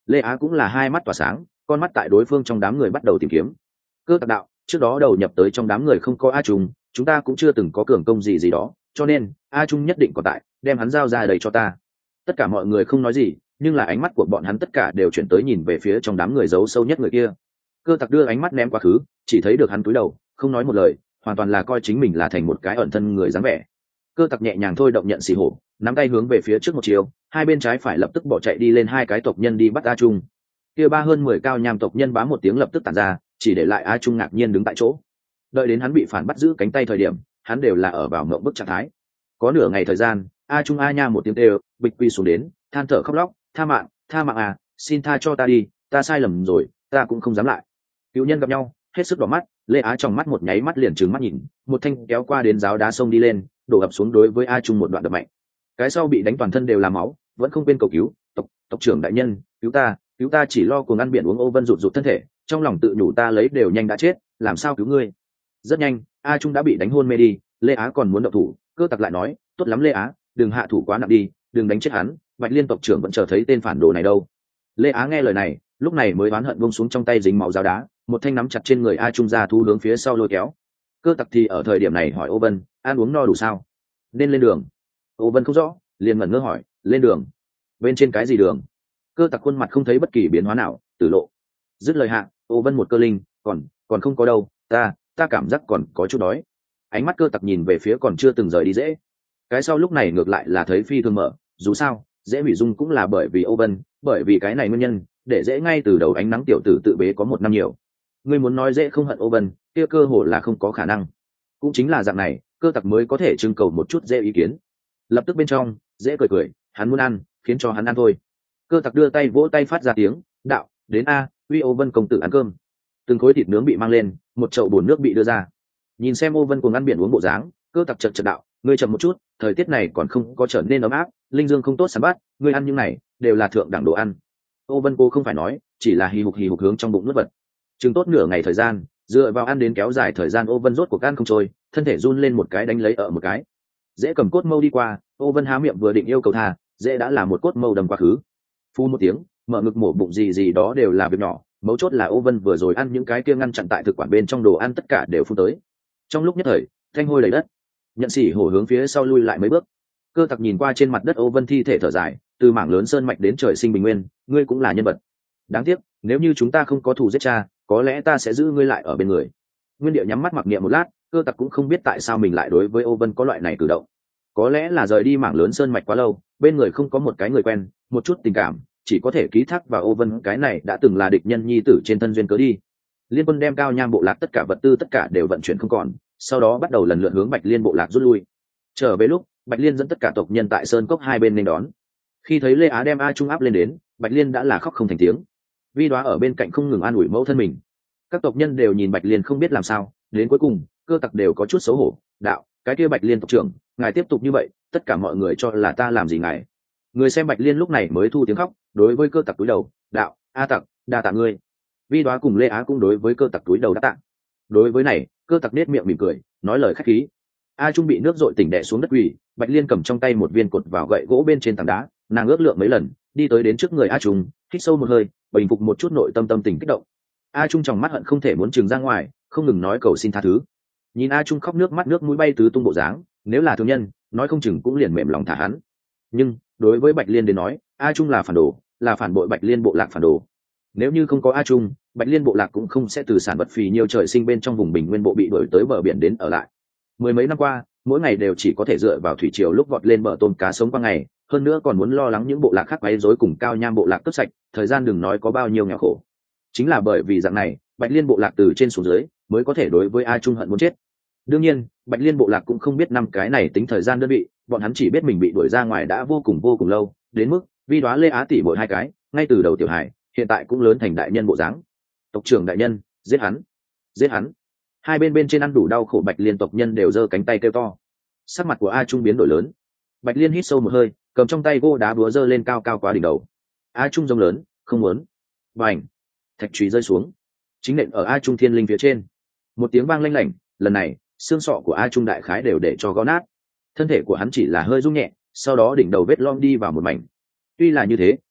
Lê Á cũng là hai mắt tỏa sáng, con mắt tại đối phương trong đám người bắt đầu tìm kiếm. Cơ tặc đạo, trước đó đầu nhập tới trong đám người không có A Trung, chúng ta cũng chưa từng có cường công gì gì đó, cho nên A Trung nhất định còn tại, đem hắn giao ra đây cho ta. Tất cả mọi người không nói gì, nhưng là ánh mắt của bọn hắn tất cả đều chuyển tới nhìn về phía trong đám người giấu sâu nhất người kia. Cơ tặc đưa ánh mắt ném quá khứ, chỉ thấy được hắn cúi đầu, không nói một lời, hoàn toàn là coi chính mình là thành một cái ẩn thân người dáng vẻ. Cơ tặc nhẹ nhàng thôi động nhận xì hổ, nắm tay hướng về phía trước một chiều, hai bên trái phải lập tức bỏ chạy đi lên hai cái tộc nhân đi bắt A Trung. Kia ba hơn mười cao nham tộc nhân bá một tiếng lập tức tản ra, chỉ để lại A Trung ngạc nhiên đứng tại chỗ. Đợi đến hắn bị phản bắt giữ cánh tay thời điểm, hắn đều là ở vào ngậm bức trạng thái. Có nửa ngày thời gian, A Trung a nha một tiếng kêu, bịch quy xuống đến, than thở khóc lóc, tha mạng, tha mạng à, xin tha cho ta đi, ta sai lầm rồi, ta cũng không dám lại. Cựu nhân gặp nhau, hết sức đỏ mắt, Lê Á trong mắt một nháy mắt liền trừng mắt nhìn, một thanh kéo qua đến giáo đá sông đi lên, đổ ập xuống đối với A Trung một đoạn đập mạnh. Cái sau bị đánh toàn thân đều là máu, vẫn không quên cầu cứu, tộc tộc trưởng đại nhân, cứu ta, cứu ta, chỉ lo cuồng ăn biển uống ô vân rụt rụt thân thể, trong lòng tự nhủ ta lấy đều nhanh đã chết, làm sao cứu ngươi. Rất nhanh, A Trung đã bị đánh hôn mê đi, Lê Á còn muốn động thủ, Cơ tặc lại nói, tốt lắm Lê Á, đừng hạ thủ quá nặng đi, đừng đánh chết hắn, Bạch Liên tộc trưởng vẫn chờ thấy tên phản đồ này đâu. Lê Á nghe lời này, lúc này mới oán hận buông xuống trong tay dính máu giáo đá, một thanh nắm chặt trên người A Trung ra thu hướng phía sau lôi kéo. Cơ tặc thì ở thời điểm này hỏi Ô Vân, ăn uống no đủ sao, nên lên đường. Ô Vân không rõ, liền ngẩn ngơ hỏi, lên đường? Bên trên cái gì đường? Cơ tặc khuôn mặt không thấy bất kỳ biến hóa nào, tử lộ. Dứt lời hạ, Ô Vân một cơ linh, còn còn không có đâu, ta ta cảm giác còn có chút đói. Ánh mắt Cơ tặc nhìn về phía còn chưa từng rời đi dễ. Cái sau lúc này ngược lại là thấy phi thường mở, dù sao dễ hủy dung cũng là bởi vì Ô Vân, bởi vì cái này nguyên nhân để dễ ngay từ đầu ánh nắng tiểu tử tự bế có một năm nhiều. Ngươi muốn nói dễ không hận Ô Vân, kia cơ hồ là không có khả năng. Cũng chính là dạng này, Cơ tặc mới có thể trưng cầu một chút dễ ý kiến. Lập tức bên trong dễ cười cười, hắn muốn ăn, khiến cho hắn ăn thôi. Cơ tặc đưa tay vỗ tay phát ra tiếng, đạo, đến a, uy Ô Vân công tử ăn cơm. Từng khối thịt nướng bị mang lên, một chậu bồn nước bị đưa ra. Nhìn xem Ô Vân cùng ăn biển uống bộ dáng, Cơ tặc chật chật đạo, ngươi chậm một chút, thời tiết này còn không có trở nên ấm áp, linh dương không tốt săn bắt, ngươi ăn những này đều là thượng đẳng đồ ăn. Ô Vân cô không phải nói, chỉ là hì hục hì hục hướng trong bụng nuốt vật. Chừng tốt nửa ngày thời gian, dựa vào ăn đến kéo dài thời gian, Ô Vân rốt cuộc ăn không trôi, thân thể run lên một cái đánh lấy ở một cái. Dễ cầm cốt mâu đi qua, Ô Vân há miệng vừa định yêu cầu tha, dễ đã là một cốt mâu đâm quá khứ. Phu một tiếng, mở ngực mổ bụng gì gì đó đều là việc nhỏ, mấu chốt là Ô Vân vừa rồi ăn những cái kia ngăn chặn tại thực quản bên trong đồ ăn tất cả đều phun tới. Trong lúc nhất thời, thanh hôi đầy đất. Nhận xỉ hổ hướng phía sau lui lại mấy bước. Cơ tặc nhìn qua trên mặt đất Ô Vân thi thể thở dài, từ mảng lớn sơn mạch đến trời sinh bình nguyên, ngươi cũng là nhân vật. Đáng tiếc, nếu như chúng ta không có thù giết cha, có lẽ ta sẽ giữ ngươi lại ở bên người. Nguyên Điệu nhắm mắt mặc niệm một lát, Cơ tặc cũng không biết tại sao mình lại đối với Ô Vân có loại này cử động. Có lẽ là rời đi mảng lớn sơn mạch quá lâu, bên người không có một cái người quen, một chút tình cảm, chỉ có thể ký thác vào Ô Vân cái này đã từng là địch nhân nhi tử trên thân duyên cớ đi. Liên quân đem cao nham bộ lạc tất cả vật tư tất cả đều vận chuyển không còn, sau đó bắt đầu lần lượt hướng Bạch Liên bộ lạc rút lui. Trở về lúc, Bạch Liên dẫn tất cả tộc nhân tại sơn cốc hai bên nên đón. Khi thấy Lê Á đem A Trung áp lên đến, Bạch Liên đã là khóc không thành tiếng. Vi Đoá ở bên cạnh không ngừng an ủi mẫu thân mình. Các tộc nhân đều nhìn Bạch Liên không biết làm sao, đến cuối cùng, Cơ tặc đều có chút xấu hổ, đạo, cái kia Bạch Liên tộc trưởng, ngài tiếp tục như vậy, tất cả mọi người cho là ta làm gì ngài. Người xem Bạch Liên lúc này mới thu tiếng khóc, đối với Cơ tặc cúi đầu, đạo, a tặc, đa tạ ngươi. Vi Đoá cùng Lê Á cũng đối với Cơ tặc cúi đầu đáp tạ. Đối với này, Cơ tặc nết miệng mỉm cười, nói lời khách khí. A Trung bị nước dội tỉnh đè xuống đất quỳ, Bạch Liên cầm trong tay một viên cột vào gậy gỗ bên trên tảng đá, nàng ước lượng mấy lần, đi tới đến trước người A Trung, hít sâu một hơi, bình phục một chút nội tâm tâm tình kích động. A Trung trong mắt hận không thể muốn trừng ra ngoài, không ngừng nói cầu xin tha thứ. Nhìn A Trung khóc nước mắt nước mũi bay tứ tung bộ dáng, nếu là thương nhân, nói không chừng cũng liền mềm lòng thả hắn. Nhưng đối với Bạch Liên đến nói, A Trung là phản đồ, là phản bội Bạch Liên bộ lạc phản đồ. Nếu như không có A Trung, Bạch Liên bộ lạc cũng không sẽ từ sản vật phì nhiều trời sinh bên trong vùng bình nguyên bộ bị đuổi tới bờ biển đến ở lại. Mười mấy năm qua, mỗi ngày đều chỉ có thể dựa vào thủy triều lúc vọt lên bờ tôm cá sống qua ngày, hơn nữa còn muốn lo lắng những bộ lạc khác quấy rối cùng cao nham bộ lạc cướp sạch, thời gian đừng nói có bao nhiêu nghèo khổ. Chính là bởi vì dạng này, Bạch Liên bộ lạc từ trên xuống dưới mới có thể đối với A Trung hận muốn chết. Đương nhiên, Bạch Liên bộ lạc cũng không biết năm cái này tính thời gian đơn vị, bọn hắn chỉ biết mình bị đuổi ra ngoài đã vô cùng vô cùng lâu, đến mức Vi Đoá Lê Á tỷ bội hai cái, ngay từ đầu tiểu hải, hiện tại cũng lớn thành đại nhân bộ dáng. Tộc trưởng đại nhân, giết hắn, giết hắn. Hai bên bên trên ăn đủ đau khổ Bạch Liên tộc nhân đều giơ cánh tay kêu to. Sắc mặt của A Trung biến đổi lớn. Bạch Liên hít sâu một hơi, cầm trong tay gô đá búa giơ lên cao cao quá đỉnh đầu. A Trung rống lớn, không muốn. Bành! Thạch chùy rơi xuống, chính nện ở A Trung thiên linh phía trên. Một tiếng vang lanh lảnh, lần này, xương sọ của A Trung đại khái đều để cho gõ nát. Thân thể của hắn chỉ là hơi rung nhẹ, sau đó đỉnh đầu vết lom đi vào một mảnh. Tuy là như thế,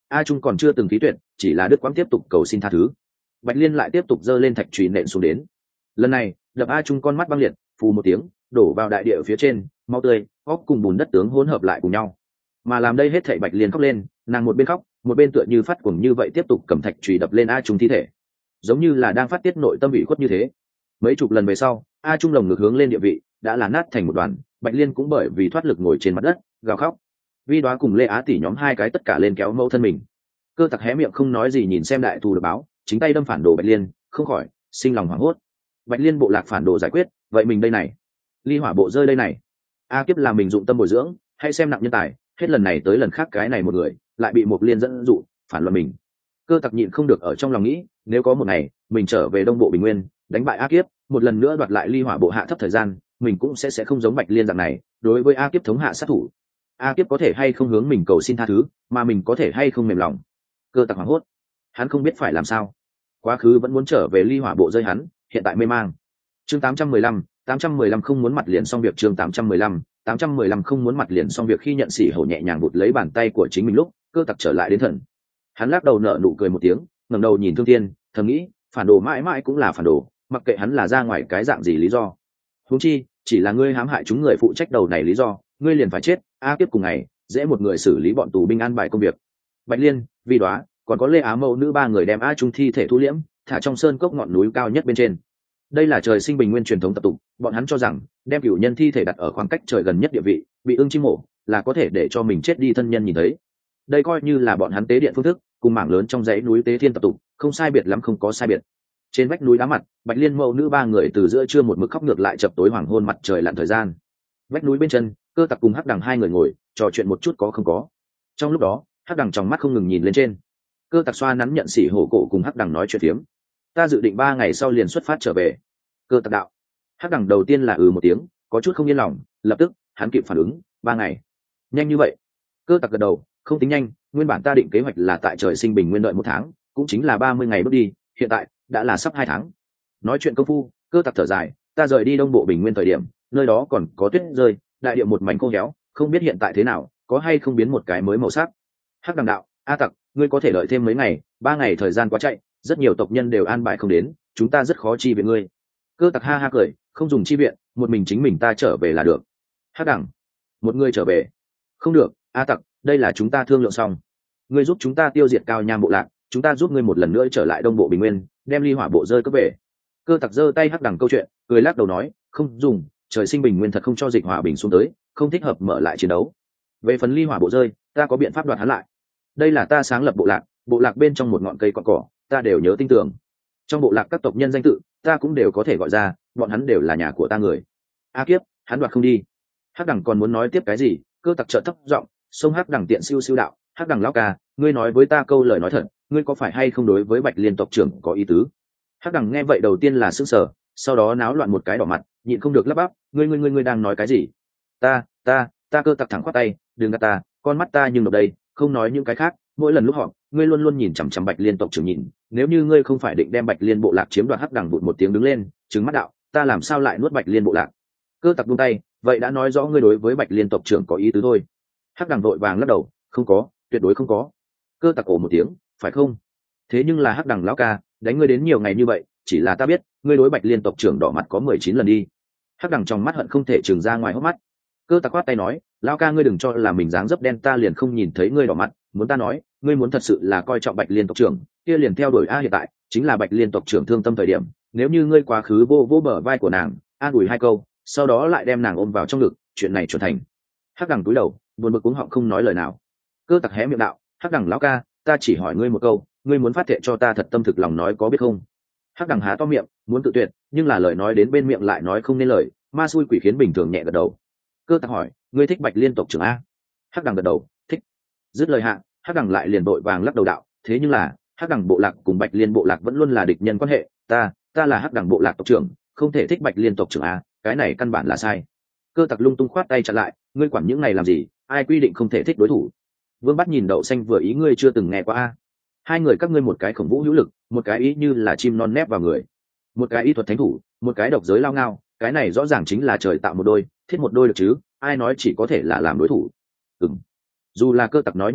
A Trung còn chưa từng khí tuyệt, chỉ là Đức Quang tiếp tục cầu xin tha thứ. Bạch Liên lại tiếp tục giơ lên thạch chùy nện xuống đến. Lần này, đập A Trung con mắt băng liệt, phù một tiếng, đổ vào đại địa ở phía trên, máu tươi, óc cùng bùn đất tướng hỗn hợp lại cùng nhau. Mà làm đây hết thảy Bạch Liên khóc lên, nàng một bên khóc, một bên tựa như phát cuồng như vậy tiếp tục cầm thạch chùy đập lên A Trung thi thể, giống như là đang phát tiết nội tâm ủy khuất như thế. Mấy chục lần về sau, A Trung lồng ngực hướng lên địa vị, đã là nát thành một đoàn, Bạch Liên cũng bởi vì thoát lực ngồi trên mặt đất, gào khóc. Vi Đoá cùng Lê Á tỷ nhóm hai cái tất cả lên kéo mẫu thân mình. Cơ Tặc hé miệng không nói gì nhìn xem đại thù được báo, chính tay đâm phản đồ Bạch Liên, không khỏi sinh lòng hoảng hốt. Bạch Liên bộ lạc phản đồ giải quyết, vậy mình đây này, ly hỏa bộ rơi đây này. A Kiếp là mình dụng tâm bồi dưỡng, hay xem nặng nhân tài, hết lần này tới lần khác cái này một người lại bị một liên dẫn dụ phản loạn mình. Cơ Tặc nhịn không được ở trong lòng nghĩ, nếu có một ngày mình trở về Đông Bộ Bình Nguyên, đánh bại A Kiếp, một lần nữa đoạt lại ly hỏa bộ hạ thấp thời gian, mình cũng sẽ sẽ không giống Bạch Liên dạng này, đối với A Kiếp thống hạ sát thủ. A Kiếp có thể hay không hướng mình cầu xin tha thứ, mà mình có thể hay không mềm lòng. Cơ Tặc hoảng hốt, hắn không biết phải làm sao. Quá khứ vẫn muốn trở về ly hỏa bộ rơi hắn, hiện tại mê mang. Chương tám trăm mười lăm, tám trăm mười lăm không muốn mặt liền xong việc. Chương tám trăm mười lăm, tám trăm mười lăm không muốn mặt liền xong việc. Khi nhận Sĩ Hổ nhẹ nhàng bụt lấy bàn tay của chính mình lúc, Cơ Tặc trở lại đến thần. Hắn lắc đầu nở nụ cười một tiếng, ngẩng đầu nhìn Thương Tiên, thầm nghĩ, phản đồ mãi mãi cũng là phản đồ, mặc kệ hắn là ra ngoài cái dạng gì lý do. Huống chi, chỉ là ngươi hãm hại chúng người phụ trách đầu này lý do, ngươi liền phải chết. A Kiếp cùng ngày, dễ một người xử lý bọn tù binh an bài công việc. Bạch Liên, Vi Đoá, còn có Lê Á mẫu nữ ba người đem A Trung thi thể thu liễm, thả trong sơn cốc ngọn núi cao nhất bên trên. Đây là trời sinh bình nguyên truyền thống tập tục, bọn hắn cho rằng đem cửu nhân thi thể đặt ở khoảng cách trời gần nhất địa vị, bị ưng chim mổ, là có thể để cho mình chết đi thân nhân nhìn thấy. Đây coi như là bọn hắn tế điện phương thức, cùng mảng lớn trong dãy núi tế thiên tập tục, không sai biệt lắm không có sai biệt. Trên vách núi đá mặt, Bạch Liên mẫu nữ ba người từ giữa trưa một mực khóc ngược lại chập tối hoàng hôn mặt trời lặn thời gian. Vách núi bên chân, Cơ Tặc cùng Hắc Đằng hai người ngồi trò chuyện một chút có không có. Trong lúc đó, Hắc Đằng trong mắt không ngừng nhìn lên trên. Cơ Tặc xoa nắn nhận Sĩ Hổ cổ cùng Hắc Đằng nói chuyện phiếm. Ta dự định ba ngày sau liền xuất phát trở về. Cơ Tặc đạo. Hắc Đằng đầu tiên là ừ một tiếng, có chút không yên lòng, lập tức hắn kịp phản ứng, ba ngày, nhanh như vậy? Cơ Tặc gật đầu, không tính nhanh, nguyên bản ta định kế hoạch là tại trời sinh bình nguyên đợi một tháng, cũng chính là ba mươi ngày bước đi, hiện tại đã là sắp hai tháng. Nói chuyện công phu, Cơ Tặc thở dài, ta rời đi Đông Bộ Bình Nguyên thời điểm, nơi đó còn có tuyết rơi, đại địa một mảnh khô héo, không biết hiện tại thế nào, có hay không biến một cái mới màu sắc. Hắc Đằng đạo, A Tặc, ngươi có thể đợi thêm mấy ngày, ba ngày thời gian quá chạy, rất nhiều tộc nhân đều an bài không đến, chúng ta rất khó chi viện ngươi. Cơ Tặc ha ha cười, không dùng chi viện, một mình chính mình ta trở về là được. Hắc Đằng, một người trở về, không được. A Tặc, đây là chúng ta thương lượng xong, ngươi giúp chúng ta tiêu diệt Cao Nham bộ lạc, chúng ta giúp ngươi một lần nữa trở lại Đông Bộ Bình Nguyên, đem ly hỏa bộ rơi cướp về. Cơ Tặc giơ tay Hắc Đằng câu chuyện, cười lắc đầu nói, không dùng, trời sinh bình nguyên thật không cho dịch hòa bình xuống tới, không thích hợp mở lại chiến đấu. Về phần ly hỏa bộ rơi, ta có biện pháp đoạt hắn lại. Đây là ta sáng lập bộ lạc, bộ lạc bên trong một ngọn cây cọn cỏ, ta đều nhớ tin tưởng. Trong bộ lạc các tộc nhân danh tự, ta cũng đều có thể gọi ra, bọn hắn đều là nhà của ta người. A Kiếp, hắn đoạt không đi. Hắc Đằng còn muốn nói tiếp cái gì, Cơ Tặc trợn thấp giọng, xông Hắc Đằng tiện siêu siêu đạo, Hắc Đằng lão ca, ngươi nói với ta câu lời nói thật, ngươi có phải hay không đối với Bạch Liên tộc trưởng có ý tứ? Hắc Đằng nghe vậy đầu tiên là sững sờ, sau đó náo loạn một cái đỏ mặt, nhịn không được lắp bắp, ngươi ngươi ngươi ngươi đang nói cái gì? Ta, ta, ta Cơ Tặc thẳng khoát tay, đừng gạt ta, con mắt ta nhưng độc đây, không nói những cái khác, mỗi lần lúc họp, ngươi luôn luôn nhìn chằm chằm Bạch Liên tộc trưởng nhìn, nếu như ngươi không phải định đem Bạch Liên bộ lạc chiếm đoạt. Hắc Đằng bụt một tiếng đứng lên, trừng mắt đạo, ta làm sao lại nuốt Bạch Liên bộ lạc? Cơ Tặc buông tay, vậy đã nói rõ ngươi đối với Bạch Liên tộc trưởng có ý tứ thôi. Hắc Đằng vội vàng lắc đầu, không có, tuyệt đối không có. Cơ Tặc ồ một tiếng, phải không? Thế nhưng là Hắc Đằng lão ca, đánh ngươi đến nhiều ngày như vậy, chỉ là ta biết, ngươi đối Bạch Liên tộc trưởng đỏ mặt có mười chín lần đi. Hắc Đằng trong mắt hận không thể trừng ra ngoài hốc mắt. Cơ Tặc quát tay nói, lão ca ngươi đừng cho là mình dáng dấp đen ta liền không nhìn thấy ngươi đỏ mặt, muốn ta nói, ngươi muốn thật sự là coi trọng Bạch Liên tộc trưởng, kia liền theo đuổi a hiện tại, chính là Bạch Liên tộc trưởng thương tâm thời điểm, nếu như ngươi quá khứ vô vô bờ vai của nàng, an ủi hai câu, sau đó lại đem nàng ôm vào trong ngực, chuyện này chuẩn thành. Hắc Đằng cúi đầu, buồn bực cuống họng không nói lời nào. Cơ Tặc hé miệng đạo, Hắc Đằng lão ca, ta chỉ hỏi ngươi một câu, ngươi muốn phát thệ cho ta thật tâm thực lòng nói có biết không? Hắc Đằng há to miệng, muốn tự tuyệt, nhưng là lời nói đến bên miệng lại nói không nên lời, ma xui quỷ khiến bình thường nhẹ gật đầu. Cơ Tặc hỏi, ngươi thích Bạch Liên tộc trưởng a? Hắc Đằng gật đầu, thích. Dứt lời hạ, Hắc Đằng lại liền vội vàng lắc đầu đạo, thế nhưng là Hắc Đằng bộ lạc cùng Bạch Liên bộ lạc vẫn luôn là địch nhân quan hệ, ta, ta là Hắc Đằng bộ lạc tộc trưởng, không thể thích Bạch Liên tộc trưởng a, cái này căn bản là sai. Cơ Tặc lung tung khoát tay chặn lại, ngươi quản những này làm gì, ai quy định không thể thích đối thủ? Vương Bát nhìn Đậu Xanh vừa ý ngươi chưa từng nghe qua a. Hai người các ngươi một cái khổng vũ hữu lực, một cái ý như là chim non nép vào người, một cái y thuật thánh thủ, một cái độc giới lao ngao, cái này rõ ràng chính là trời tạo một đôi, thiết một đôi được chứ, ai nói chỉ có thể là làm đối thủ? Ừm. Dù là Cơ Tặc nói như vậy,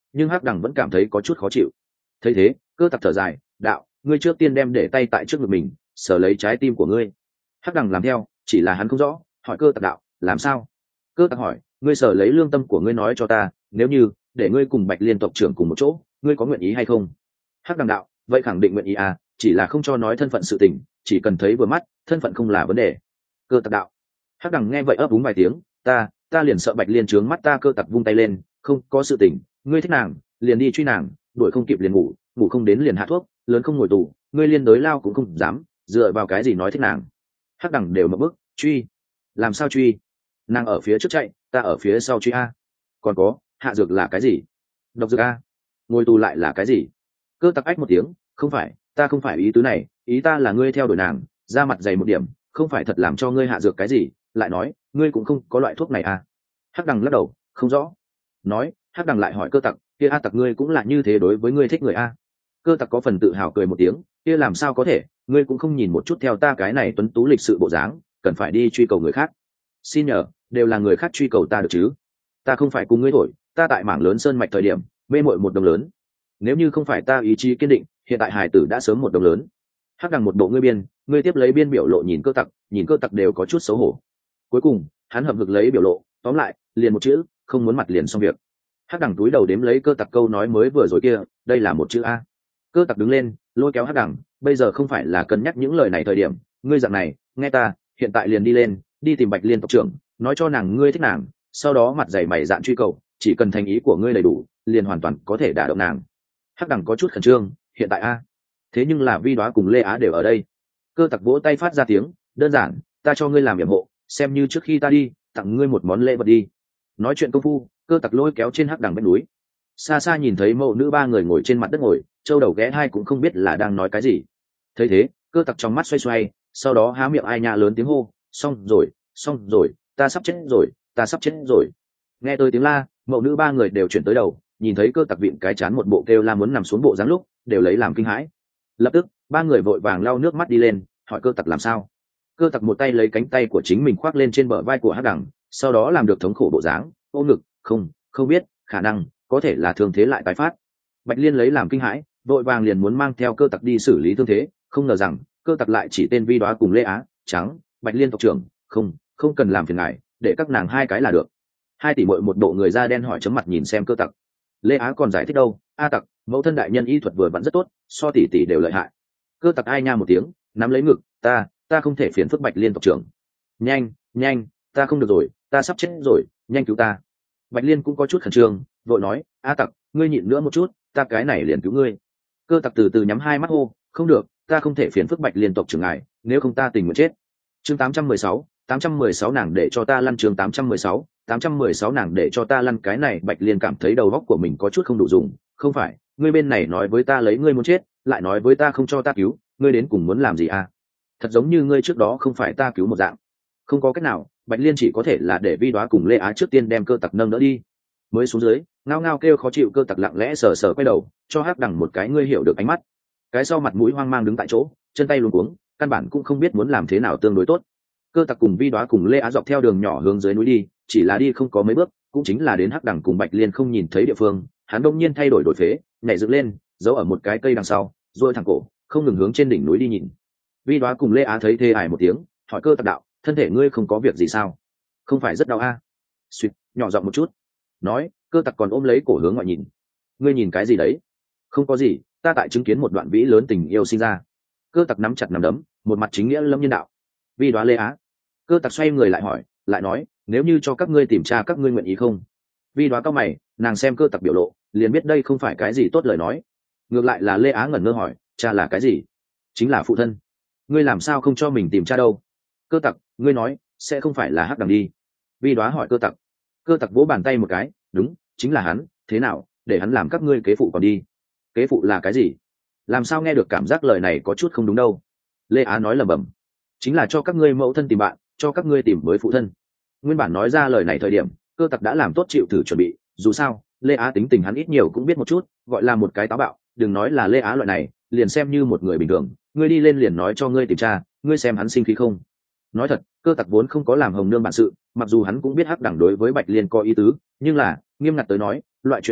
nhưng hắc đằng vẫn cảm thấy có chút khó chịu. Thấy thế, cơ tặc thở dài, đạo, ngươi trước tiên đem để tay tại trước ngực mình, sờ lấy trái tim của ngươi. Hắc đằng làm theo, chỉ là hắn không rõ, hỏi cơ tặc đạo, làm sao? Cơ tặc hỏi, ngươi sờ lấy lương tâm của ngươi nói cho ta, nếu như để ngươi cùng Bạch Liên tộc trưởng cùng một chỗ, ngươi có nguyện ý hay không? Hắc đằng đạo, vậy khẳng định nguyện ý à, chỉ là không cho nói thân phận sự tình, chỉ cần thấy vừa mắt, thân phận không là vấn đề. Cơ tặc đạo. Hắc đằng nghe vậy ấp úng vài tiếng, ta ta liền sợ Bạch Liên trướng mắt ta. Cơ tặc vung tay lên, không có sự tình, ngươi thích nàng liền đi truy nàng, đuổi không kịp liền ngủ, ngủ không đến liền hạ thuốc, lớn không ngồi tù, ngươi liên đối lao cũng không dám, dựa vào cái gì nói thích nàng? Hắc đằng đều mở bức, truy làm sao truy? Nàng ở phía trước chạy, ta ở phía sau truy a. Còn có, hạ dược là cái gì? Độc dược a. Ngồi tù lại là cái gì? Cơ tặc ách một tiếng, không phải, ta không phải ý tứ này, ý ta là ngươi theo đuổi nàng, ra mặt dày một điểm, không phải thật làm cho ngươi hạ dược cái gì, lại nói, ngươi cũng không có loại thuốc này à? Hắc đằng lắc đầu, không rõ. Nói, Hắc đằng lại hỏi cơ tặc, kia a tặc ngươi cũng là như thế đối với ngươi thích người a? Cơ tặc có phần tự hào cười một tiếng, kia làm sao có thể, ngươi cũng không nhìn một chút theo ta cái này tuấn tú lịch sự bộ dáng, cần phải đi truy cầu người khác. Xin nhờ, đều là người khác truy cầu ta được chứ? Ta không phải cùng ngươi thổi, ta tại mảng lớn sơn mạch thời điểm, mê mội một đồng lớn. Nếu như không phải ta ý chí kiên định, hiện tại hải tử đã sớm một đồng lớn. Hắc đằng một bộ ngươi biên, ngươi tiếp lấy biên biểu lộ nhìn cơ tặc, nhìn cơ tặc đều có chút xấu hổ. Cuối cùng, hắn hậm hực lấy biểu lộ, tóm lại, liền một chữ, không muốn mặt liền xong việc. Hắc đằng túi đầu đếm lấy cơ tặc câu nói mới vừa rồi kia, đây là một chữ a. Cơ tặc đứng lên, lôi kéo Hắc đằng, bây giờ không phải là cân nhắc những lời này thời điểm, ngươi dạng này, nghe ta, hiện tại liền đi lên, đi tìm Bạch Liên tộc trưởng, nói cho nàng ngươi thích nàng, sau đó mặt dày mày dạn truy cầu, chỉ cần thành ý của ngươi đầy đủ, liền hoàn toàn có thể đả động nàng. Hắc đằng có chút khẩn trương, hiện tại a, thế nhưng là Vi Đóa cùng Lê Á đều ở đây. Cơ tặc vỗ tay phát ra tiếng, đơn giản, ta cho ngươi làm yểm hộ, xem như trước khi ta đi, tặng ngươi một món lễ vật đi. Nói chuyện công phu, cơ tặc lôi kéo trên Hắc đằng bên núi. Xa xa nhìn thấy mẫu nữ ba người ngồi trên mặt đất ngồi, châu đầu ghé hai cũng không biết là đang nói cái gì. Thấy thế, cơ tặc trong mắt xoay xoay, sau đó há miệng ai nha lớn tiếng hô, xong rồi, xong rồi, ta sắp chết rồi, ta sắp chết rồi. Nghe tới tiếng la, mẫu nữ ba người đều chuyển tới đầu, nhìn thấy cơ tặc vịn cái chán một bộ kêu la muốn nằm xuống bộ dáng lúc, đều lấy làm kinh hãi. Lập tức, ba người vội vàng lau nước mắt đi lên, hỏi cơ tặc làm sao. Cơ tặc một tay lấy cánh tay của chính mình khoác lên trên bờ vai của Hắc đằng, sau đó làm được thống khổ bộ dáng, ôm ngực, không, không biết, khả năng, có thể là thương thế lại tái phát. Bạch Liên lấy làm kinh hãi, vội vàng liền muốn mang theo cơ tặc đi xử lý thương thế, không ngờ rằng cơ tặc lại chỉ tên Vi Đóa cùng Lê Á, trắng, Bạch Liên tộc trưởng, không, không cần làm phiền ngài, để các nàng hai cái là được. Hai tỷ muội một bộ người da đen hỏi chấm mặt nhìn xem cơ tặc. Lê Á còn giải thích đâu, a tặc, mẫu thân đại nhân y thuật vừa vặn rất tốt, so tỷ tỷ đều lợi hại. Cơ tặc ai nha một tiếng, nắm lấy ngực, ta, ta không thể phiền phức Bạch Liên tộc trưởng. Nhanh, nhanh, ta không được rồi, ta sắp chết rồi, nhanh cứu ta. Bạch Liên cũng có chút khẩn trương, vội nói, a tặc, ngươi nhịn nữa một chút, ta cái này liền cứu ngươi. Cơ tặc từ từ nhắm hai mắt hô, không được, ta không thể phiền phức Bạch Liên tộc trưởng ngài, nếu không ta tình nguyện chết. Chương tám trăm mười sáu, tám trăm mười sáu nàng để cho ta lăn. Chương tám trăm mười sáu, tám trăm mười sáu nàng để cho ta lăn. Cái này Bạch Liên cảm thấy đầu óc của mình có chút không đủ dùng, không phải, ngươi bên này nói với ta lấy ngươi muốn chết, lại nói với ta không cho ta cứu, ngươi đến cùng muốn làm gì à? Thật giống như ngươi trước đó không phải ta cứu một dạng. Không có cách nào, Bạch Liên chỉ có thể là để Vi Đóa cùng Lê Á trước tiên đem cơ tặc nâng đỡ đi. Mới xuống dưới, ngao ngao kêu khó chịu, cơ tặc lặng lẽ sờ sờ quay đầu, cho Hắc đằng một cái ngươi hiểu được ánh mắt. Cái sau mặt mũi hoang mang đứng tại chỗ, chân tay luống cuống, căn bản cũng không biết muốn làm thế nào tương đối tốt. Cơ tặc cùng Vi Đóa cùng Lê Á dọc theo đường nhỏ hướng dưới núi đi, chỉ là đi không có mấy bước, cũng chính là đến Hắc đằng cùng Bạch Liên không nhìn thấy địa phương, hắn đông nhiên thay đổi đổi phế, nhảy dựng lên, giấu ở một cái cây đằng sau, duỗi thẳng cổ, không ngừng hướng trên đỉnh núi đi nhìn. Vi Đóa cùng Lê Á thấy thê ải một tiếng, hỏi cơ tặc đạo, thân thể ngươi không có việc gì sao? Không phải rất đau a? À? Suýt, nhỏ giọng một chút. Nói, cơ tặc còn ôm lấy cổ hướng ngoại nhìn. Ngươi nhìn cái gì đấy? Không có gì, ta tại chứng kiến một đoạn vĩ lớn tình yêu sinh ra. Cơ tặc nắm chặt nắm đấm, một mặt chính nghĩa lâm nhân đạo. Vi Đóa Lê Á. Cơ tặc xoay người lại hỏi, lại nói, nếu như cho các ngươi tìm tra các ngươi nguyện ý không? Vi Đóa cao mày, nàng xem cơ tặc biểu lộ, liền biết đây không phải cái gì tốt lời nói. Ngược lại là Lê Á ngẩn ngơ hỏi, cha là cái gì? Chính là phụ thân. Ngươi làm sao không cho mình tìm cha đâu? Cơ tặc, ngươi nói, sẽ không phải là Hắc đằng đi? Vi Đóa hỏi cơ tặc. Cơ tặc vỗ bàn tay một cái, đúng, chính là hắn, thế nào, để hắn làm các ngươi kế phụ còn đi. Kế phụ là cái gì? Làm sao nghe được cảm giác lời này có chút không đúng đâu? Lê Á nói lẩm bẩm, chính là cho các ngươi mẫu thân tìm bạn, cho các ngươi tìm mới phụ thân. Nguyên bản nói ra lời này thời điểm, cơ tặc đã làm tốt chịu thử chuẩn bị, dù sao, Lê Á tính tình hắn ít nhiều cũng biết một chút, gọi là một cái táo bạo, đừng nói là Lê Á loại này, liền xem như một người bình thường, ngươi đi lên liền nói cho ngươi tìm tra, ngươi xem hắn sinh khí không? Nói thật, cơ tặc vốn không có làm hồng nương bản sự, mặc dù hắn cũng biết Hắc đằng đối với Bạch Liên có ý tứ, nhưng là nghiêm ngặt tới nói, loại chuyện này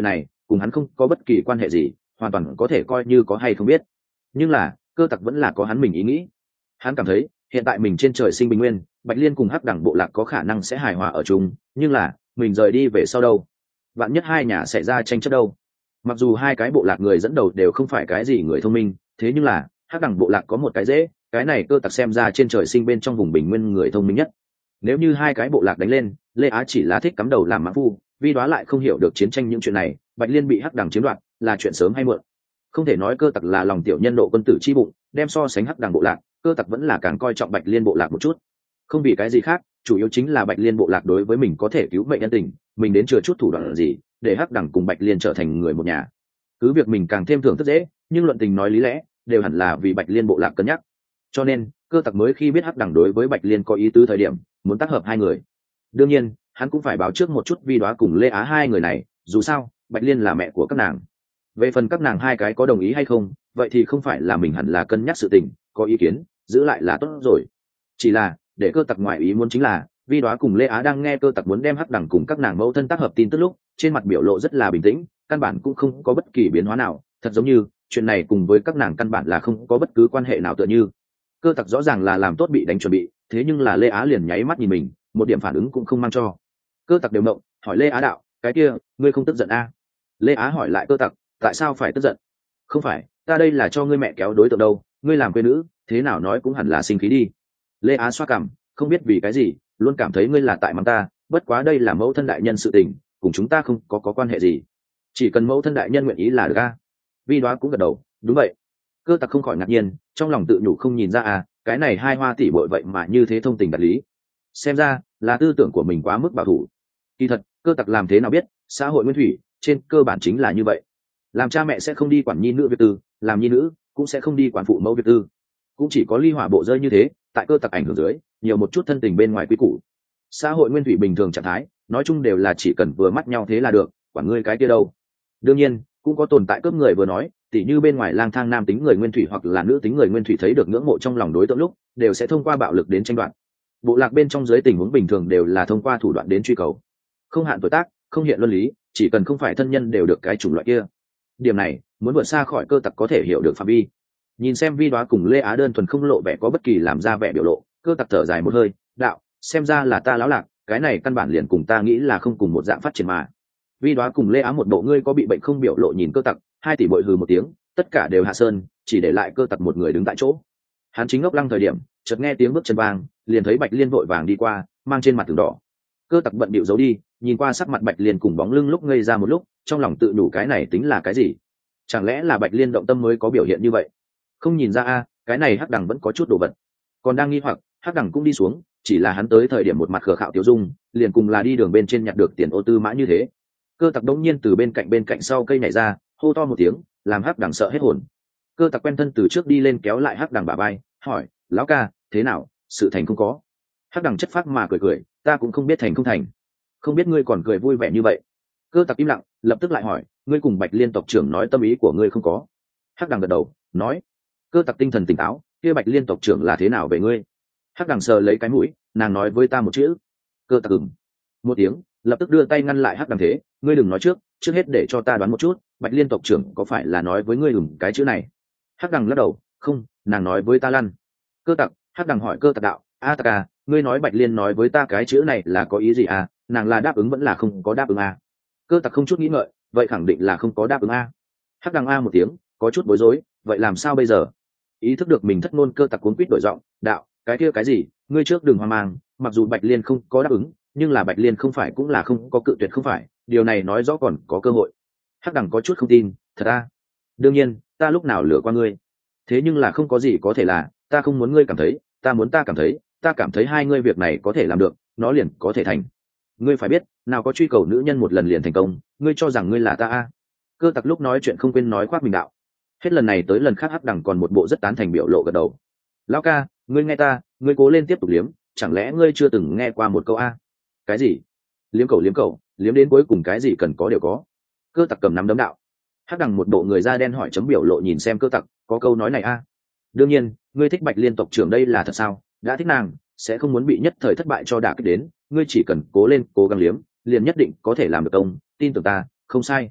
cùng hắn không có bất kỳ quan hệ gì, hoàn toàn có thể coi như có hay không biết. Nhưng là cơ tặc vẫn là có hắn mình ý nghĩ. Hắn cảm thấy hiện tại mình trên trời sinh bình nguyên, Bạch Liên cùng hắc đẳng bộ lạc có khả năng sẽ hài hòa ở chung, nhưng là mình rời đi về sau đâu, vạn nhất hai nhà xảy ra tranh chấp đâu. Mặc dù hai cái bộ lạc người dẫn đầu đều không phải cái gì người thông minh, thế nhưng là hắc đẳng bộ lạc có một cái dễ, cái này cơ tặc xem ra trên trời sinh bên trong vùng bình nguyên người thông minh nhất. Nếu như hai cái bộ lạc đánh lên, Lê Á chỉ là thích cắm đầu làm mã phu, Vi Đoá lại không hiểu được chiến tranh những chuyện này, Bạch Liên bị hắc đẳng chiếm đoạt là chuyện sớm hay muộn. Không thể nói cơ tặc là lòng tiểu nhân độ quân tử chi bụng, đem so sánh hắc đẳng bộ lạc, cơ tặc vẫn là càng coi trọng Bạch Liên bộ lạc một chút. Không vì cái gì khác, chủ yếu chính là Bạch Liên bộ lạc đối với mình có thể cứu mệnh nhân tình, mình đến chừa chút thủ đoạn gì để hắc đẳng cùng Bạch Liên trở thành người một nhà. Cứ việc mình càng thêm thưởng thức dễ, nhưng luận tình nói lý lẽ đều hẳn là vì Bạch Liên bộ lạc cân nhắc. Cho nên cơ tặc mới khi biết hắc đẳng đối với Bạch Liên có ý tứ thời điểm muốn tác hợp hai người. Đương nhiên hắn cũng phải báo trước một chút Vi Đoá cùng Lê Á hai người này, dù sao Bạch Liên là mẹ của các nàng. Về phần các nàng hai cái có đồng ý hay không, vậy thì không phải là mình hẳn là cân nhắc sự tình, có ý kiến giữ lại là tốt rồi. Chỉ là để cơ tặc ngoại ý muốn chính là Vi Đoá cùng Lê Á đang nghe cơ tặc muốn đem hắc đẳng cùng các nàng mẫu thân tác hợp tin tức lúc, trên mặt biểu lộ rất là bình tĩnh, căn bản cũng không có bất kỳ biến hóa nào, thật giống như chuyện này cùng với các nàng căn bản là không có bất cứ quan hệ nào tựa như. Cơ tặc rõ ràng là làm tốt bị đánh chuẩn bị, thế nhưng là Lê Á liền nháy mắt nhìn mình, một điểm phản ứng cũng không mang cho. Cơ tặc đều động, hỏi Lê Á đạo, cái kia ngươi không tức giận a? À? Lê Á hỏi lại cơ tặc, tại sao phải tức giận? Không phải, ta đây là cho ngươi mẹ kéo đối tượng đâu, ngươi làm quê nữ, thế nào nói cũng hẳn là sinh khí đi. Lê Á xoa cằm, không biết vì cái gì, luôn cảm thấy ngươi là tại mắng ta, bất quá đây là mẫu thân đại nhân sự tình, cùng chúng ta không có có quan hệ gì, chỉ cần mẫu thân đại nhân nguyện ý là được a. Vi Đoá cũng gật đầu, đúng vậy. Cơ tặc không khỏi ngạc nhiên, trong lòng tự nhủ không nhìn ra à, cái này hai hoa tỷ bội vậy mà như thế thông tình đạt lý, xem ra là tư tưởng của mình quá mức bảo thủ. Kỳ thật cơ tặc làm thế nào biết, xã hội nguyên thủy trên cơ bản chính là như vậy, làm cha mẹ sẽ không đi quản nhi nữ việc tư, làm nhi nữ cũng sẽ không đi quản phụ mẫu việc tư, cũng chỉ có ly hỏa bộ rơi như thế, tại cơ tặc ảnh hưởng dưới nhiều một chút thân tình bên ngoài quy củ. Xã hội nguyên thủy bình thường trạng thái nói chung đều là chỉ cần vừa mắt nhau thế là được, quản ngươi cái kia đâu. Đương nhiên cũng có tồn tại cướp người vừa nói, tỉ như bên ngoài lang thang nam tính người nguyên thủy hoặc là nữ tính người nguyên thủy thấy được ngưỡng mộ trong lòng đối tượng lúc đều sẽ thông qua bạo lực đến tranh đoạt. Bộ lạc bên trong dưới tình huống bình thường đều là thông qua thủ đoạn đến truy cầu, không hạn tuổi tác, không hiện luân lý, chỉ cần không phải thân nhân đều được cái chủng loại kia. Điểm này muốn vượt xa khỏi cơ tặc có thể hiểu được phạm vi. Nhìn xem Vi Đoá cùng Lê Á đơn thuần không lộ vẻ có bất kỳ làm ra vẻ biểu lộ, cơ tặc thở dài một hơi, đạo, xem ra là ta láo lạc, cái này căn bản liền cùng ta nghĩ là không cùng một dạng phát triển mà. Vi Đoá cùng Lê Á một bộ ngươi có bị bệnh không biểu lộ nhìn cơ tặc, hai tỷ bội hừ một tiếng, tất cả đều hạ sơn, chỉ để lại cơ tặc một người đứng tại chỗ. Hắn chính ngốc lăng thời điểm, chợt nghe tiếng bước chân vang, liền thấy Bạch Liên vội vàng đi qua, mang trên mặt tường đỏ. Cơ tặc bận bịu giấu đi, nhìn qua sắc mặt Bạch Liên cùng bóng lưng lúc ngây ra một lúc, trong lòng tự nhủ cái này tính là cái gì? Chẳng lẽ là Bạch Liên động tâm mới có biểu hiện như vậy? Không nhìn ra a, cái này hắc đằng vẫn có chút đồ vật. Còn đang nghi hoặc, hắc đằng cũng đi xuống, chỉ là hắn tới thời điểm một mặt khờ khạo tiểu dung, liền cùng là đi đường bên trên nhặt được tiền ô tư mã như thế. Cơ tặc đống nhiên từ bên cạnh bên cạnh sau cây nhảy ra, hô to một tiếng, làm hắc đằng sợ hết hồn. Cơ tặc quen thân từ trước đi lên kéo lại hắc đằng bả vai, hỏi, lão ca, thế nào, sự thành không có? Hắc đằng chất phác mà cười cười, ta cũng không biết thành không thành. Không biết ngươi còn cười vui vẻ như vậy. Cơ tặc im lặng, lập tức lại hỏi, ngươi cùng Bạch Liên tộc trưởng nói tâm ý của ngươi không có? Hắc đằng gật đầu, nói. Cơ tặc tinh thần tỉnh táo, kia Bạch Liên tộc trưởng là thế nào về ngươi? Hắc đằng sờ lấy cái mũi, nàng nói với ta một chữ. Cơ tặc ừm một tiếng, lập tức đưa tay ngăn lại hắc đằng thế, ngươi đừng nói trước, trước hết để cho ta đoán một chút, Bạch Liên tộc trưởng có phải là nói với ngươi ừm cái chữ này? Hắc đằng lắc đầu, không, nàng nói với ta lăn. Cơ tặc, hắc đằng hỏi cơ tặc đạo, a tặc à, ngươi nói Bạch Liên nói với ta cái chữ này là có ý gì à, nàng là đáp ứng vẫn là không có đáp ứng à? Cơ tặc không chút nghĩ ngợi, vậy khẳng định là không có đáp ứng a. Hắc đằng a một tiếng, có chút bối rối, vậy làm sao bây giờ? Ý thức được mình thất ngôn, cơ tặc cuốn quýt đổi giọng, đạo, cái kia cái gì, ngươi trước đừng hoang mang, mặc dù Bạch Liên không có đáp ứng, nhưng là Bạch Liên không phải cũng là không có cự tuyệt không phải, điều này nói rõ còn có cơ hội. Hắc đằng có chút không tin, thật a? Đương nhiên, ta lúc nào lừa qua ngươi? Thế nhưng là không có gì có thể là, ta không muốn ngươi cảm thấy, ta muốn ta cảm thấy, ta cảm thấy hai ngươi việc này có thể làm được, nó liền có thể thành. Ngươi phải biết, nào có truy cầu nữ nhân một lần liền thành công, ngươi cho rằng ngươi là ta a? Cơ tặc lúc nói chuyện không quên nói khoác mình đạo. Hết lần này tới lần khác hắc đằng còn một bộ rất tán thành biểu lộ gật đầu. Lão ca, ngươi nghe ta, ngươi cố lên tiếp tục liếm, chẳng lẽ ngươi chưa từng nghe qua một câu a? Cái gì? Liếm cầu liếm cầu, liếm đến cuối cùng cái gì cần có đều có. Cơ tặc cầm nắm đấm đạo. Hắc đằng một bộ người da đen hỏi chấm biểu lộ nhìn xem cơ tặc, có câu nói này a? Đương nhiên, ngươi thích Bạch Liên tộc trưởng đây là thật sao? Đã thích nàng, sẽ không muốn bị nhất thời thất bại cho đả kích đến, ngươi chỉ cần cố lên, cố gắng liếm, liền nhất định có thể làm được công, tin tưởng ta, không sai.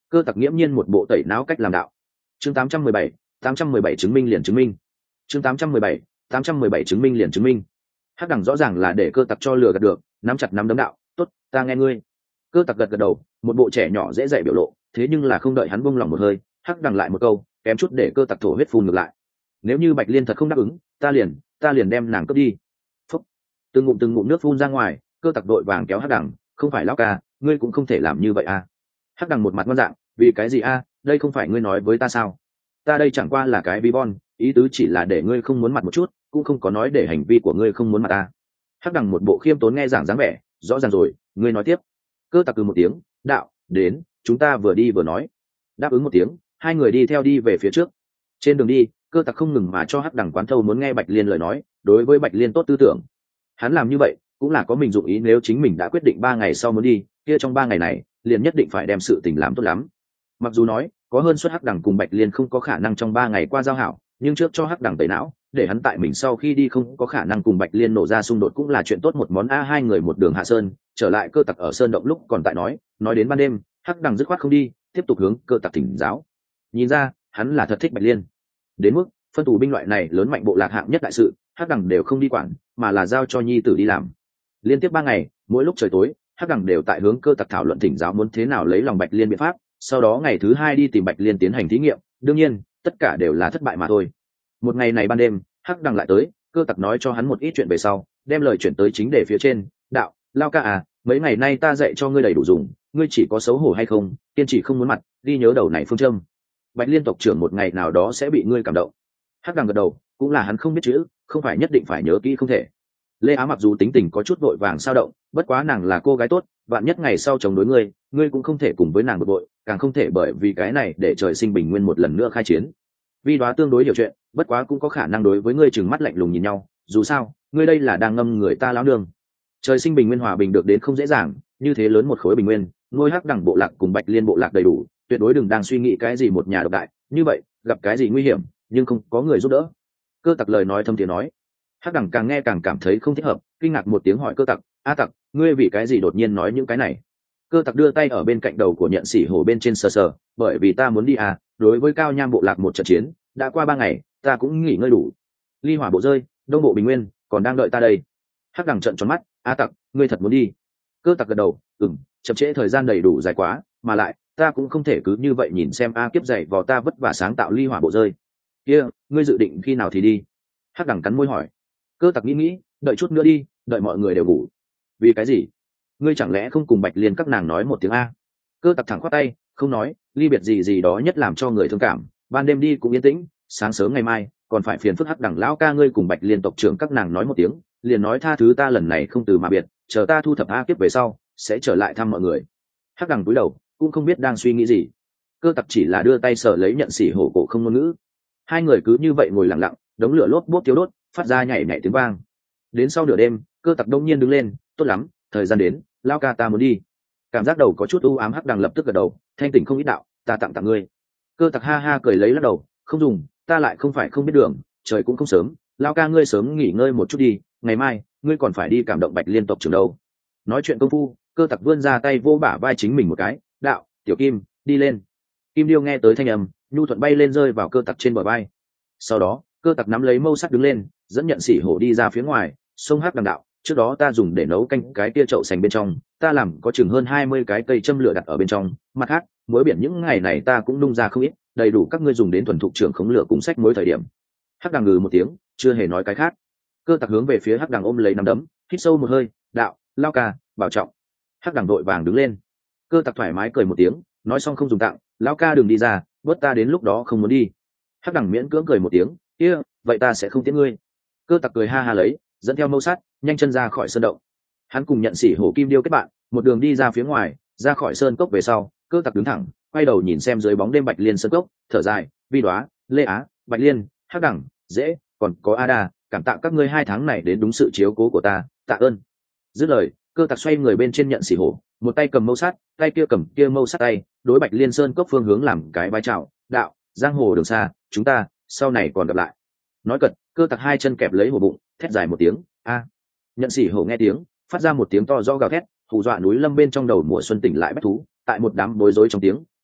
Cơ tặc nghiễm nhiên một bộ tẩy não cách làm đạo. Chương tám trăm mười bảy, tám trăm mười bảy chứng minh liền chứng minh. Chương tám trăm mười bảy, tám trăm mười bảy chứng minh liền chứng minh. Hắc đẳng rõ ràng là để cơ tặc cho lừa gạt được, nắm chặt nắm đấm đạo, "Tốt, ta nghe ngươi." Cơ tặc gật gật đầu, một bộ trẻ nhỏ dễ dạy biểu lộ, thế nhưng là không đợi hắn buông lòng một hơi, Hắc đẳng lại một câu, kém chút để cơ tặc thổ huyết phun ngược lại. "Nếu như Bạch Liên thật không đáp ứng, ta liền, ta liền đem nàng cướp đi." Phốc. Từng ngụm từng ngụm nước phun ra ngoài, cơ tặc đội vàng kéo Hắc đẳng, "Không phải lão ca, ngươi cũng không thể làm như vậy a." Hắc đẳng một mặt ngoan dạng, "Vì cái gì a? Đây không phải ngươi nói với ta sao? Ta đây chẳng qua là cái vi von, ý tứ chỉ là để ngươi không muốn mặt một chút, cũng không có nói để hành vi của ngươi không muốn mặt ta." Hắc đẳng một bộ khiêm tốn nghe giảng dáng vẻ, "Rõ ràng rồi, ngươi nói tiếp." Cơ tặc cừ một tiếng, "Đạo, đến, chúng ta vừa đi vừa nói." Đáp ứng một tiếng, hai người đi theo đi về phía trước. Trên đường đi, cơ tặc không ngừng mà cho Hắc đẳng quán thâu muốn nghe Bạch Liên lời nói, đối với Bạch Liên tốt tư tưởng. Hắn làm như vậy cũng là có mình dụng ý, nếu chính mình đã quyết định ba ngày sau muốn đi, kia trong ba ngày này liền nhất định phải đem sự tình làm tốt lắm. Mặc dù nói có hơn suất Hắc đẳng cùng Bạch Liên không có khả năng trong ba ngày qua giao hảo, nhưng trước cho Hắc đẳng tẩy não, để hắn tại mình sau khi đi không có khả năng cùng Bạch Liên nổ ra xung đột cũng là chuyện tốt một món a. Hai người một đường hạ sơn, trở lại cơ tặc ở sơn động lúc còn tại nói, nói đến ban đêm, Hắc đẳng dứt khoát không đi, tiếp tục hướng cơ tặc thỉnh giáo. Nhìn ra, hắn là thật thích Bạch Liên. Đến mức phân tù binh loại này lớn mạnh bộ lạc hạng nhất đại sự, Hắc đẳng đều không đi quản, mà là giao cho nhi tử đi làm. Liên tiếp ba ngày, mỗi lúc trời tối, Hắc đẳng đều tại hướng cơ tặc thảo luận thỉnh giáo muốn thế nào lấy lòng Bạch Liên biện pháp, sau đó ngày thứ hai đi tìm Bạch Liên tiến hành thí nghiệm, đương nhiên tất cả đều là thất bại mà thôi. Một ngày này ban đêm, Hắc đằng lại tới, cơ tặc nói cho hắn một ít chuyện về sau, đem lời chuyển tới chính đề phía trên, "Đạo, lao ca à, mấy ngày nay ta dạy cho ngươi đầy đủ dùng, ngươi chỉ có xấu hổ hay không, kiên trì không muốn mặt, đi nhớ đầu này phương châm. Bạch Liên tộc trưởng một ngày nào đó sẽ bị ngươi cảm động." Hắc đằng gật đầu, cũng là hắn không biết chữ, không phải nhất định phải nhớ kỹ không thể. Lê Á mặc dù tính tình có chút vội vàng sao động, bất quá nàng là cô gái tốt, vạn nhất ngày sau chống đối ngươi, ngươi cũng không thể cùng với nàng bực bội, càng không thể bởi vì cái này để trời sinh bình nguyên một lần nữa khai chiến. Vi Đoá tương đối hiểu chuyện, bất quá cũng có khả năng đối với ngươi trừng mắt lạnh lùng nhìn nhau, dù sao ngươi đây là đang ngâm người ta lão nương. Trời sinh bình nguyên hòa bình được đến không dễ dàng, như thế lớn một khối bình nguyên, nuôi Hắc đẳng bộ lạc cùng Bạch Liên bộ lạc đầy đủ, tuyệt đối đừng đang suy nghĩ cái gì một nhà độc đại, như vậy gặp cái gì nguy hiểm nhưng không có người giúp đỡ. Cơ tặc lời nói thâm tiếng nói. Hắc đẳng càng nghe càng cảm thấy không thích hợp, kinh ngạc một tiếng hỏi cơ tặc, "A tặc, ngươi vì cái gì đột nhiên nói những cái này?" Cơ tặc đưa tay ở bên cạnh đầu của nhận sĩ hổ bên trên sờ sờ, "Bởi vì ta muốn đi à, đối với Cao Nham bộ lạc một trận chiến, đã qua ba ngày, ta cũng nghỉ ngơi đủ. Ly Hỏa bộ rơi, Đông bộ bình nguyên còn đang đợi ta đây." Hắc đẳng trợn tròn mắt, "A tặc, ngươi thật muốn đi?" Cơ tặc gật đầu, "Ừm, chậm trễ thời gian đầy đủ dài quá, mà lại ta cũng không thể cứ như vậy nhìn xem A kiếp dày vò ta vất vả sáng tạo Ly Hỏa bộ rơi. Kia, ngươi dự định khi nào thì đi?" Hắc đẳng cắn môi hỏi. Cơ tặc nghĩ nghĩ, "Đợi chút nữa đi, đợi mọi người đều ngủ." "Vì cái gì? Ngươi chẳng lẽ không cùng Bạch Liên các nàng nói một tiếng a?" Cơ tặc thẳng khoát tay, không nói, ly biệt gì gì đó nhất làm cho người thương cảm, ban đêm đi cũng yên tĩnh, sáng sớm ngày mai còn phải phiền phức Hắc đẳng lão ca ngươi cùng Bạch Liên tộc trưởng các nàng nói một tiếng, liền nói tha thứ ta lần này không từ mà biệt, chờ ta thu thập A kiếp về sau sẽ trở lại thăm mọi người. Hắc đẳng cúi đầu, cũng không biết đang suy nghĩ gì. Cơ tặc chỉ là đưa tay sờ lấy nhận xỉ hổ cổ không ngôn ngữ. Hai người cứ như vậy ngồi lặng lặng, đống lửa lốp bốp thiếu đốt, phát ra nhảy nhảy tiếng vang. Đến sau nửa đêm, cơ tặc đông nhiên đứng lên, "Tốt lắm, thời gian đến, lao ca ta muốn đi." Cảm giác đầu có chút u ám, Hắc đằng lập tức gật đầu, thanh tỉnh không ít đạo, "Ta tặng tặng ngươi." Cơ tặc ha ha cười lấy lắc đầu, "Không dùng, ta lại không phải không biết đường, trời cũng không sớm, lao ca ngươi sớm nghỉ ngơi một chút đi, ngày mai ngươi còn phải đi cảm động Bạch Liên tộc trưởng đâu." Nói chuyện công phu, cơ tặc vươn ra tay vô bả vai chính mình một cái, "Đạo, tiểu kim, đi lên." Kim điêu nghe tới thanh âm, nhu thuận bay lên rơi vào cơ tặc trên bờ vai. Sau đó cơ tặc nắm lấy mâu sắt đứng lên, dẫn nhận sĩ hổ đi ra phía ngoài, sông Hắc đằng đạo, "Trước đó ta dùng để nấu canh cái kia chậu sành bên trong, ta làm có chừng hơn hai mươi cái cây châm lửa đặt ở bên trong, mặt khác muối biển những ngày này ta cũng nung ra không ít, đầy đủ các ngươi dùng đến thuần thục trưởng khống lửa cùng sách muối thời điểm." Hắc đằng ngừ một tiếng, chưa hề nói cái khác. Cơ tặc hướng về phía Hắc đằng ôm lấy nắm đấm, hít sâu một hơi, "Đạo, lao ca, bảo trọng." Hắc đằng đội vàng đứng lên. Cơ tặc thoải mái cười một tiếng, nói xong không dùng tặng, "Lão ca đừng đi ra, bớt ta đến lúc đó không muốn đi." Hắc đằng miễn cưỡng cười một tiếng, "Kia, vậy ta sẽ không tiễn ngươi." Cơ tặc cười ha ha lấy, dẫn theo mâu sắt, nhanh chân ra khỏi sơn động. Hắn cùng nhận sĩ hổ kim điêu kết bạn, một đường đi ra phía ngoài, ra khỏi sơn cốc về sau, cơ tặc đứng thẳng, quay đầu nhìn xem dưới bóng đêm Bạch Liên sơn cốc, thở dài, "Vi Đoá, Lê Á, Bạch Liên, Hắc đẳng, dễ, còn có Ada, cảm tạ các ngươi hai tháng này đến đúng sự chiếu cố của ta, tạ ơn." Dứt lời, cơ tặc xoay người bên trên nhận sĩ hổ, một tay cầm mâu sắt, tay kia cầm kia mâu sắt tay, đối Bạch Liên sơn cốc phương hướng làm cái bái chào, "Đạo, giang hồ đường xa, chúng ta sau này còn gặp lại." Nói cật, cơ tặc hai chân kẹp lấy hổ bụng, thét dài một tiếng, "A!" Nhận sĩ hổ nghe tiếng, phát ra một tiếng to rõ gào thét, hù dọa núi lâm bên trong đầu mùa xuân tỉnh lại bách thú, tại một đám bối rối trong tiếng,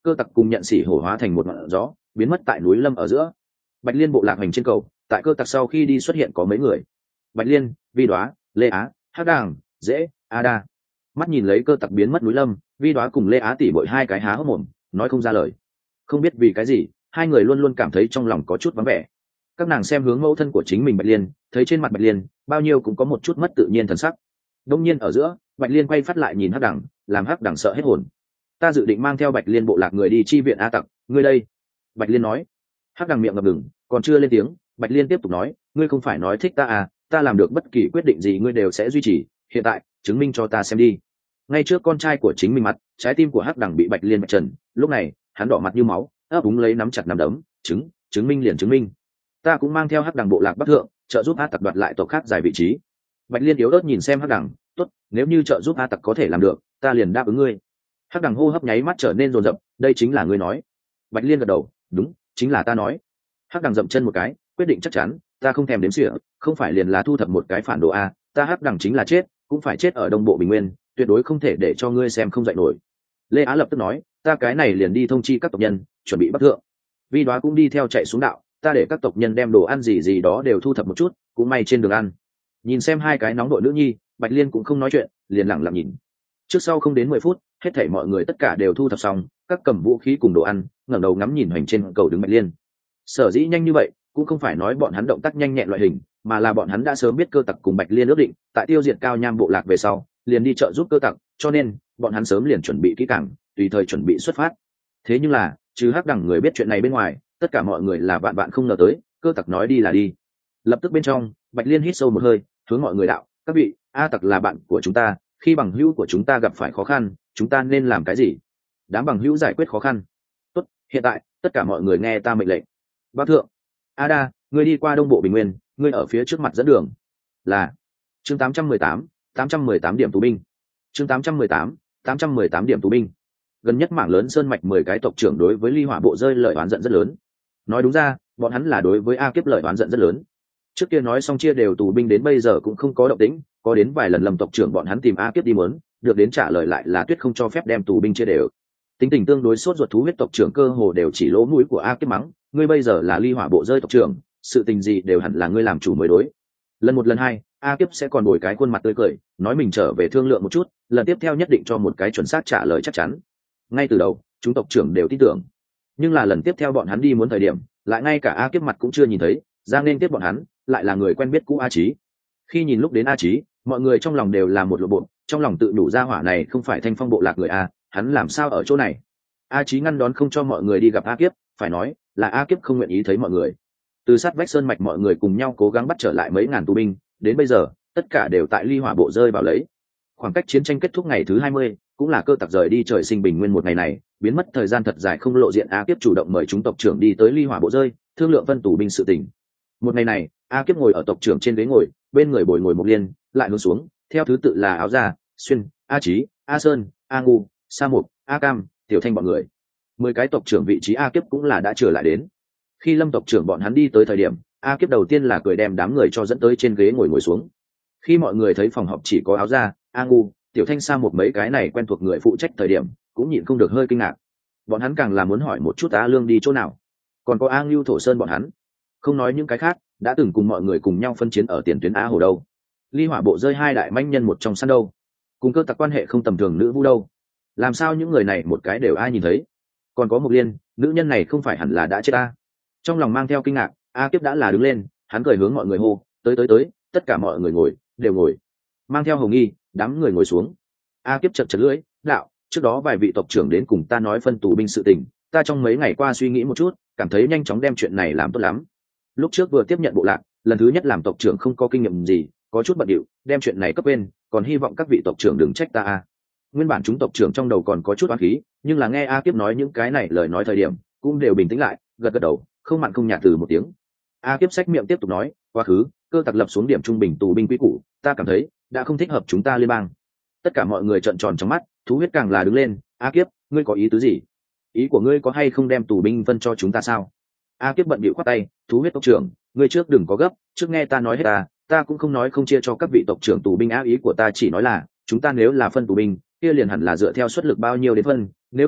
cơ tặc cùng nhận xỉ hổ hóa thành một ngọn gió biến mất tại núi lâm ở giữa. Bạch Liên bộ lạc hành trên cầu, tại cơ tặc sau khi đi xuất hiện có mấy người: Bạch Liên, Vi Đoá, Lê Á, Hắc Đàng, Dễ, A Đa. Mắt nhìn lấy cơ tặc biến mất núi lâm, Vi Đoá cùng Lê Á tỉ bội hai cái há hốc mồm nói không ra lời. Không biết vì cái gì, hai người luôn luôn cảm thấy trong lòng có chút vắng vẻ. Các nàng xem hướng mẫu thân của chính mình Bạch Liên, thấy trên mặt Bạch Liên bao nhiêu cũng có một chút mất tự nhiên thần sắc. Đông nhiên ở giữa, Bạch Liên quay phát lại nhìn Hắc Đằng, làm Hắc Đằng sợ hết hồn. Ta dự định mang theo Bạch Liên bộ lạc người đi chi viện A tặc, ngươi đây. Bạch Liên nói. Hắc Đằng miệng ngập ngừng, còn chưa lên tiếng, Bạch Liên tiếp tục nói, ngươi không phải nói thích ta à, ta làm được bất kỳ quyết định gì ngươi đều sẽ duy trì, hiện tại chứng minh cho ta xem đi. Ngay trước con trai của chính mình mặt, trái tim của Hắc Đằng bị Bạch Liên bạch trần, lúc này hắn đỏ mặt như máu, ấp úng lấy nắm chặt nắm đấm, chứng chứng minh liền chứng minh. Ta cũng mang theo Hắc Đằng bộ lạc bắc thượng, trợ giúp A tặc đoạt lại tộc khác giải vị trí. Bạch Liên yếu ớt nhìn xem Hắc Đằng, tốt, nếu như trợ giúp A tặc có thể làm được, ta liền đáp ứng ngươi. Hắc Đằng hô hấp nháy mắt trở nên rồn rập, đây chính là ngươi nói. Bạch Liên gật đầu, đúng, chính là ta nói. Hắc Đằng dậm chân một cái, quyết định chắc chắn, ta không thèm đếm xỉa, không phải liền là thu thập một cái phản đồ a, ta Hắc Đằng chính là chết, cũng phải chết ở Đông Bộ Bình Nguyên, tuyệt đối không thể để cho ngươi xem không dạy nổi. Lê Á lập tức nói, ta cái này liền đi thông chi các tộc nhân, chuẩn bị bắt thượng. Vi Đoá cũng đi theo chạy xuống đạo, ta để các tộc nhân đem đồ ăn gì gì đó đều thu thập một chút, cũng may trên đường ăn. Nhìn xem hai cái nóng đội nữ nhi, Bạch Liên cũng không nói chuyện, liền lặng lặng nhìn. Trước sau không đến mười phút, hết thảy mọi người tất cả đều thu thập xong, các cầm vũ khí cùng đồ ăn, ngẩng đầu ngắm nhìn hoành trên cầu đứng Bạch Liên. Sở dĩ nhanh như vậy, cũng không phải nói bọn hắn động tác nhanh nhẹn loại hình, mà là bọn hắn đã sớm biết cơ tặc cùng Bạch Liên ước định, tại tiêu diệt Cao Nham bộ lạc về sau, liền đi trợ giúp cơ tặc, cho nên bọn hắn sớm liền chuẩn bị kỹ càng, tùy thời chuẩn bị xuất phát. Thế nhưng là, trừ Hắc Đằng người biết chuyện này bên ngoài, tất cả mọi người là vạn vạn không ngờ tới, cơ tặc nói đi là đi. Lập tức bên trong, Bạch Liên hít sâu một hơi, hướng mọi người đạo, các vị, A tặc là bạn của chúng ta, khi bằng hữu của chúng ta gặp phải khó khăn, chúng ta nên làm cái gì? Đám bằng hữu giải quyết khó khăn. Tốt, hiện tại tất cả mọi người nghe ta mệnh lệnh. Bác thượng, A Đa, ngươi đi qua Đông Bộ Bình Nguyên, ngươi ở phía trước mặt dẫn đường. Là chương tám trăm mười tám, tám trăm mười tám điểm tù binh. Chương tám trăm mười tám, tám trăm mười tám điểm tù binh. Gần nhất mảng lớn sơn mạch mười cái tộc trưởng đối với Ly Hỏa bộ rơi lời oán giận rất lớn. Nói đúng ra, bọn hắn là đối với A Kiếp lời oán giận rất lớn. Trước kia nói xong chia đều tù binh đến bây giờ cũng không có động tĩnh, có đến vài lần Lâm tộc trưởng bọn hắn tìm A Kiếp đi muốn, được đến trả lời lại là Tuyết không cho phép đem tù binh chia đều. Tính tình tương đối sốt ruột thú huyết tộc trưởng cơ hồ đều chỉ lỗ mũi của A Kiếp mắng, ngươi bây giờ là Ly Hỏa bộ rơi tộc trưởng, sự tình gì đều hẳn là ngươi làm chủ mới đối. Lần một lần hai, A Kiếp sẽ còn bồi cái khuôn mặt tươi cười, nói mình trở về thương lượng một chút, lần tiếp theo nhất định cho một cái chuẩn xác trả lời chắc chắn. Ngay từ đầu, chúng tộc trưởng đều tin tưởng, nhưng là lần tiếp theo bọn hắn đi muốn thời điểm, lại ngay cả A Kiếp mặt cũng chưa nhìn thấy, ra nên tiếp bọn hắn, lại là người quen biết cũ A Chí. Khi nhìn lúc đến A Chí, mọi người trong lòng đều là một lộ bộ, trong lòng tự đủ ra hỏa này không phải Thanh Phong bộ lạc người A, hắn làm sao ở chỗ này? A Chí ngăn đón không cho mọi người đi gặp A Kiếp, phải nói là A Kiếp không nguyện ý thấy mọi người. Từ sát vách sơn mạch mọi người cùng nhau cố gắng bắt trở lại mấy ngàn tù binh, đến bây giờ tất cả đều tại Ly Hỏa bộ rơi vào lấy. Khoảng cách chiến tranh kết thúc ngày thứ hai mươi, cũng là cơ tặc rời đi trời sinh bình nguyên một ngày này, biến mất thời gian thật dài không lộ diện. A Kiếp chủ động mời chúng tộc trưởng đi tới Ly Hỏa bộ rơi, thương lượng phân tù binh sự tình. Một ngày này, A Kiếp ngồi ở tộc trưởng trên ghế ngồi, bên người bồi ngồi một liên, lại hướng xuống, theo thứ tự là Áo Gia, Xuyên, A Chí, A Sơn, A Ngu, Sa Mục, A Cam, Tiểu Thanh bọn người. Mười cái tộc trưởng vị trí A Kiếp cũng là đã trở lại đến. Khi Lâm tộc trưởng bọn hắn đi tới thời điểm, A Kiếp đầu tiên là cười đem đám người cho dẫn tới trên ghế ngồi ngồi xuống. Khi mọi người thấy phòng họp chỉ có Áo Gia, A Ngu, Tiểu Thanh, Sa Mục mấy cái này quen thuộc người phụ trách thời điểm, cũng nhịn không được hơi kinh ngạc. Bọn hắn càng là muốn hỏi một chút A Lương đi chỗ nào, còn có A Ngưu Thổ Sơn bọn hắn. Không nói những cái khác, đã từng cùng mọi người cùng nhau phân chiến ở tiền tuyến A Hồ đâu, Ly Hỏa bộ rơi hai đại manh nhân một trong săn đâu, cùng cơ tặc quan hệ không tầm thường nữ vũ đâu, làm sao những người này một cái đều ai nhìn thấy? Còn có Mộc Liên, nữ nhân này không phải hẳn là đã chết a? Trong lòng mang theo kinh ngạc, A Kiếp đã là đứng lên, hắn cười hướng mọi người hô, tới tới tới, tất cả mọi người ngồi, đều ngồi. Mang theo Hồng Nghi, đám người ngồi xuống. A Kiếp chật chật lưỡi, đạo, trước đó vài vị tộc trưởng đến cùng ta nói phân tù binh sự tình, ta trong mấy ngày qua suy nghĩ một chút, cảm thấy nhanh chóng đem chuyện này làm tốt lắm. Lúc trước vừa tiếp nhận bộ lạc, lần thứ nhất làm tộc trưởng không có kinh nghiệm gì, có chút bận điệu, đem chuyện này cấp bên, còn hy vọng các vị tộc trưởng đừng trách ta a. Nguyên bản chúng tộc trưởng trong đầu còn có chút oán khí, nhưng là nghe A Kiếp nói những cái này lời nói thời điểm, cũng đều bình tĩnh lại, gật gật đầu, không mặn không nhạt từ một tiếng. A Kiếp xách miệng tiếp tục nói, quá khứ cơ tặc lập xuống điểm trung bình tù binh quy củ, ta cảm thấy đã không thích hợp chúng ta liên bang. Tất cả mọi người trợn tròn trong mắt, thú huyết càng là đứng lên. A Kiếp, ngươi có ý tứ gì? Ý của ngươi có hay không đem tù binh phân cho chúng ta sao? A Kiếp bận bịu khoát tay, thú huyết tộc trưởng, ngươi trước đừng có gấp, trước nghe ta nói hết ta, ta cũng không nói không chia cho các vị tộc trưởng tù binh á, ý của ta chỉ nói là chúng ta nếu là phân tù binh, kia liền hẳn là dựa theo suất lực bao nhiêu đến phân, nếu không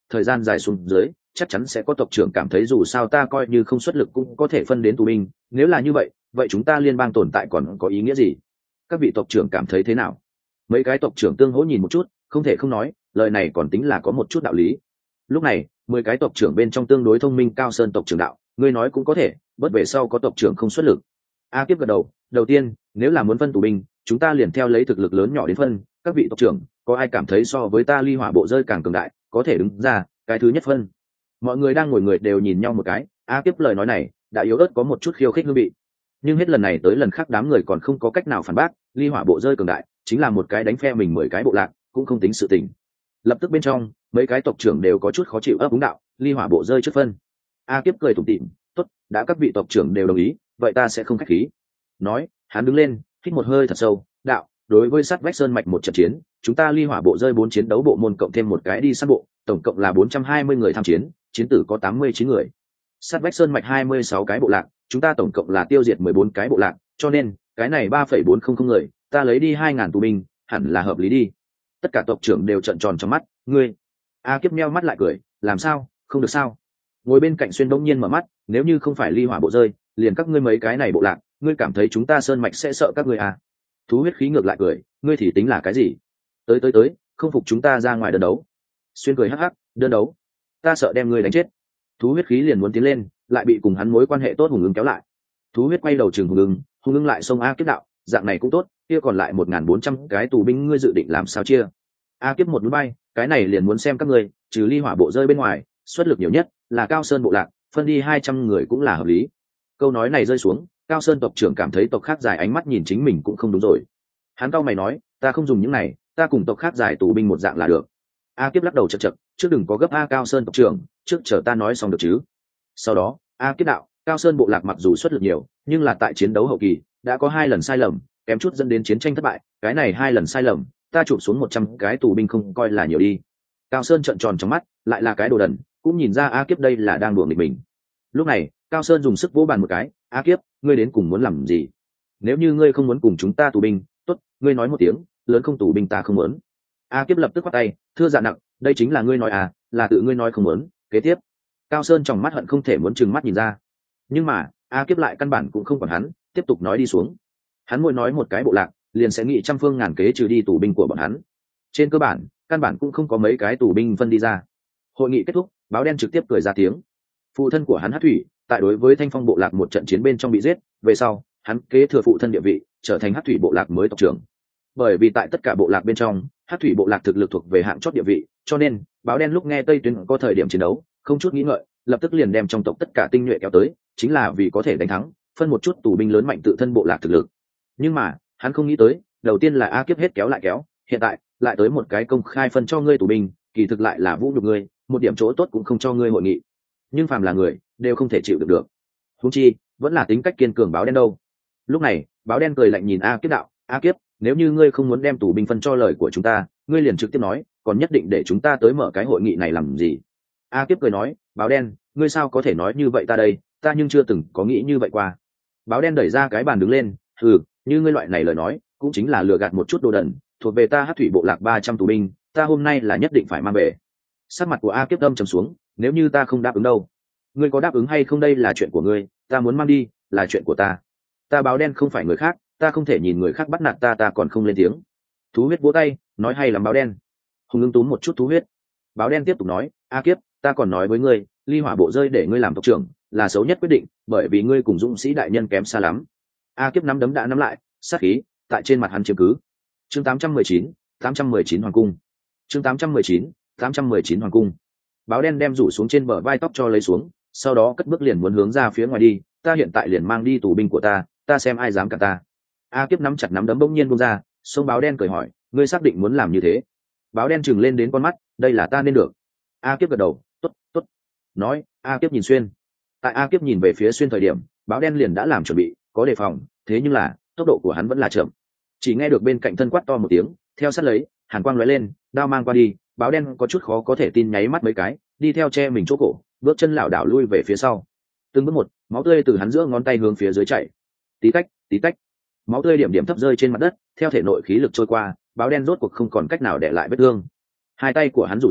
thời gian dài xuống dưới chắc chắn sẽ có tộc trưởng cảm thấy dù sao ta coi như không xuất lực cũng có thể phân đến tù binh, nếu là như vậy vậy chúng ta liên bang tồn tại còn có ý nghĩa gì? Các vị tộc trưởng cảm thấy thế nào? Mấy cái tộc trưởng tương hỗ nhìn một chút, không thể không nói lời này còn tính là có một chút đạo lý. Lúc này mười cái tộc trưởng bên trong tương đối thông minh Cao Sơn tộc trưởng đạo, ngươi nói cũng có thể, bất về sau có tộc trưởng không xuất lực. A Kiếp gật đầu, đầu tiên nếu là muốn phân tù binh chúng ta liền theo lấy thực lực lớn nhỏ đến phân, các vị tộc trưởng có ai cảm thấy so với ta ly hỏa bộ rơi càng cường đại có thể đứng ra cái thứ nhất phân? Mọi người đang ngồi người đều nhìn nhau một cái. A Kiếp lời nói này đã yếu ớt có một chút khiêu khích hương vị, nhưng hết lần này tới lần khác đám người còn không có cách nào phản bác. Ly hỏa bộ rơi cường đại chính là một cái đánh phe mình mười cái bộ lạc cũng không tính sự tình. Lập tức bên trong mấy cái tộc trưởng đều có chút khó chịu ấp úng đạo, ly hỏa bộ rơi trước phân. A Kiếp cười tủm tỉm, tốt, đã các vị tộc trưởng đều đồng ý vậy ta sẽ không khách khí. Nói hắn đứng lên hít một hơi thật sâu, đạo, đối với sắt vách sơn mạch một trận chiến chúng ta ly hỏa bộ rơi bốn chiến đấu bộ môn cộng thêm một cái đi săn bộ, tổng cộng là bốn trăm hai mươi người tham chiến, chiến tử có tám mươi chín người. Sắt vách sơn mạch hai mươi sáu cái bộ lạc, chúng ta tổng cộng là tiêu diệt mười bốn cái bộ lạc, cho nên cái này ba phẩy bốn không không người ta lấy đi hai ngàn tù binh hẳn là hợp lý đi. Tất cả tộc trưởng đều trợn tròn trong mắt. Ngươi? A Kiếp meo mắt lại cười, làm sao không được sao? Ngồi bên cạnh Xuyên bỗng nhiên mở mắt, nếu như không phải ly hỏa bộ rơi liền các ngươi mấy cái này bộ lạc, ngươi cảm thấy chúng ta sơn mạch sẽ sợ các ngươi à? Thú huyết khí ngược lại cười, ngươi thì tính là cái gì? Tới tới tới, không phục chúng ta ra ngoài đơn đấu. Xuyên cười hắc hắc, đơn đấu? Ta sợ đem ngươi đánh chết. Thú huyết khí liền muốn tiến lên, lại bị cùng hắn mối quan hệ tốt Hùng Ưng kéo lại. Thú huyết quay đầu chừng Hùng Ưng, Hùng Ưng lại xông A Kiếp đạo, dạng này cũng tốt, kia còn lại một nghìn bốn trăm cái tù binh ngươi dự định làm sao chia? A Kiếp một núi bay, cái này liền muốn xem các ngươi, trừ ly hỏa bộ rơi bên ngoài, xuất lực nhiều nhất là Cao Sơn bộ lạc, phân đi hai trăm người cũng là hợp lý. Câu nói này rơi xuống, Cao Sơn tộc trưởng cảm thấy tộc khác dài ánh mắt nhìn chính mình cũng không đúng rồi. Hắn cau mày nói, ta không dùng những này, ta cùng tộc khác dài tù binh một dạng là được. A Kiếp lắc đầu chật chật, trước đừng có gấp a Cao Sơn tộc trưởng, trước chờ ta nói xong được chứ. Sau đó A Kiếp đạo, Cao Sơn bộ lạc mặc dù xuất lực nhiều nhưng là tại chiến đấu hậu kỳ đã có hai lần sai lầm kém chút dẫn đến chiến tranh thất bại, cái này hai lần sai lầm ta chụp xuống một trăm cái tù binh không coi là nhiều đi. Cao Sơn trợn tròn trong mắt, lại là cái đồ đần, cũng nhìn ra A Kiếp đây là đang đùa nghịch mình. Lúc này Cao Sơn dùng sức vỗ bàn một cái, A Kiếp, ngươi đến cùng muốn làm gì? Nếu như ngươi không muốn cùng chúng ta tù binh, tốt, ngươi nói một tiếng, lớn không tù binh ta không muốn. A Kiếp lập tức quát tay, thưa dạ nặng, đây chính là ngươi nói à, là tự ngươi nói không muốn. Kế tiếp Cao Sơn trong mắt hận không thể muốn trừng mắt nhìn ra, nhưng mà A Kiếp lại căn bản cũng không còn hắn, tiếp tục nói đi xuống. Hắn mỗi nói một cái bộ lạc liền sẽ nghĩ trăm phương ngàn kế trừ đi tù binh của bọn hắn, trên cơ bản căn bản cũng không có mấy cái tù binh phân đi ra. Hội nghị kết thúc, Báo Đen trực tiếp cười ra tiếng. Phụ thân của hắn Hắc Thủy tại đối với Thanh Phong bộ lạc một trận chiến bên trong bị giết, về sau hắn kế thừa phụ thân địa vị, trở thành Hắc Thủy bộ lạc mới tộc trưởng. Bởi vì tại tất cả bộ lạc bên trong, Hắc Thủy bộ lạc thực lực thuộc về hạng chót địa vị, cho nên Báo Đen lúc nghe Tây Tuyến có thời điểm chiến đấu, không chút nghĩ ngợi, lập tức liền đem trong tộc tất cả tinh nhuệ kéo tới, chính là vì có thể đánh thắng, phân một chút tù binh lớn mạnh tự thân bộ lạc thực lực. Nhưng mà hắn không nghĩ tới, đầu tiên là A Kiếp hết kéo lại kéo, hiện tại lại tới một cái công khai phân cho ngươi tù binh, kỳ thực lại là vũ nhục ngươi, một điểm chỗ tốt cũng không cho ngươi hội nghị. Nhưng phàm là người đều không thể chịu được được, huống chi vẫn là tính cách kiên cường Báo Đen đâu. Lúc này Báo Đen cười lạnh nhìn A Kiếp đạo, A Kiếp, nếu như ngươi không muốn đem tù binh phân cho lời của chúng ta, ngươi liền trực tiếp nói, còn nhất định để chúng ta tới mở cái hội nghị này làm gì? A Kiếp cười nói, Báo Đen, ngươi sao có thể nói như vậy ta đây, ta nhưng chưa từng có nghĩ như vậy qua. Báo Đen đẩy ra cái bàn đứng lên, ừ, như ngươi loại này lời nói cũng chính là lừa gạt một chút đồ đần, thuộc về ta Hắc Thủy bộ lạc ba trăm tù binh, ta hôm nay là nhất định phải mang về. Sắc mặt của A Kiếp âm trầm xuống, nếu như ta không đáp ứng đâu? Ngươi có đáp ứng hay không đây là chuyện của ngươi, ta muốn mang đi là chuyện của ta. Ta Báo Đen không phải người khác, ta không thể nhìn người khác bắt nạt ta ta còn không lên tiếng. Thú huyết vỗ tay, nói hay lắm Báo Đen. Hùng Ưng túm một chút thú huyết. Báo Đen tiếp tục nói, A Kiếp, ta còn nói với ngươi, ly hỏa bộ rơi để ngươi làm tộc trưởng là xấu nhất quyết định, bởi vì ngươi cùng dũng sĩ đại nhân kém xa lắm. A Kiếp nắm đấm đã nắm lại, sát khí tại trên mặt hắn chiếm cứ. Chương tám trăm mười chín, tám trăm mười chín hoàng cung. Chương tám trăm mười chín, tám trăm mười chín hoàng cung. Báo Đen đem rủ xuống trên bờ vai tóc cho lấy xuống, sau đó cất bước liền muốn hướng ra phía ngoài đi. Ta hiện tại liền mang đi tù binh của ta, ta xem ai dám cả ta. A Kiếp nắm chặt nắm đấm bỗng nhiên buông ra, xông Báo Đen cười hỏi, ngươi xác định muốn làm như thế? Báo Đen trừng lên đến con mắt, đây là ta nên được. A Kiếp gật đầu, tốt, tốt. Nói, A Kiếp nhìn Xuyên. Tại A Kiếp nhìn về phía Xuyên thời điểm, Báo Đen liền đã làm chuẩn bị, có đề phòng, thế nhưng là tốc độ của hắn vẫn là chậm. Chỉ nghe được bên cạnh thân quát to một tiếng, theo sát lấy hàn quang lóe lên, đao mang qua đi. Báo Đen có chút khó có thể tin nháy mắt mấy cái, đi theo che mình chỗ cổ, bước chân lảo đảo lui về phía sau. Từng bước một, máu tươi từ hắn giữa ngón tay hướng phía dưới chảy. Tí tách, tí tách, máu tươi điểm điểm thấp rơi trên mặt đất, theo thể nội khí lực trôi qua, Báo Đen rốt cuộc không còn cách nào để lại vết thương. Hai tay của hắn rủ xuống,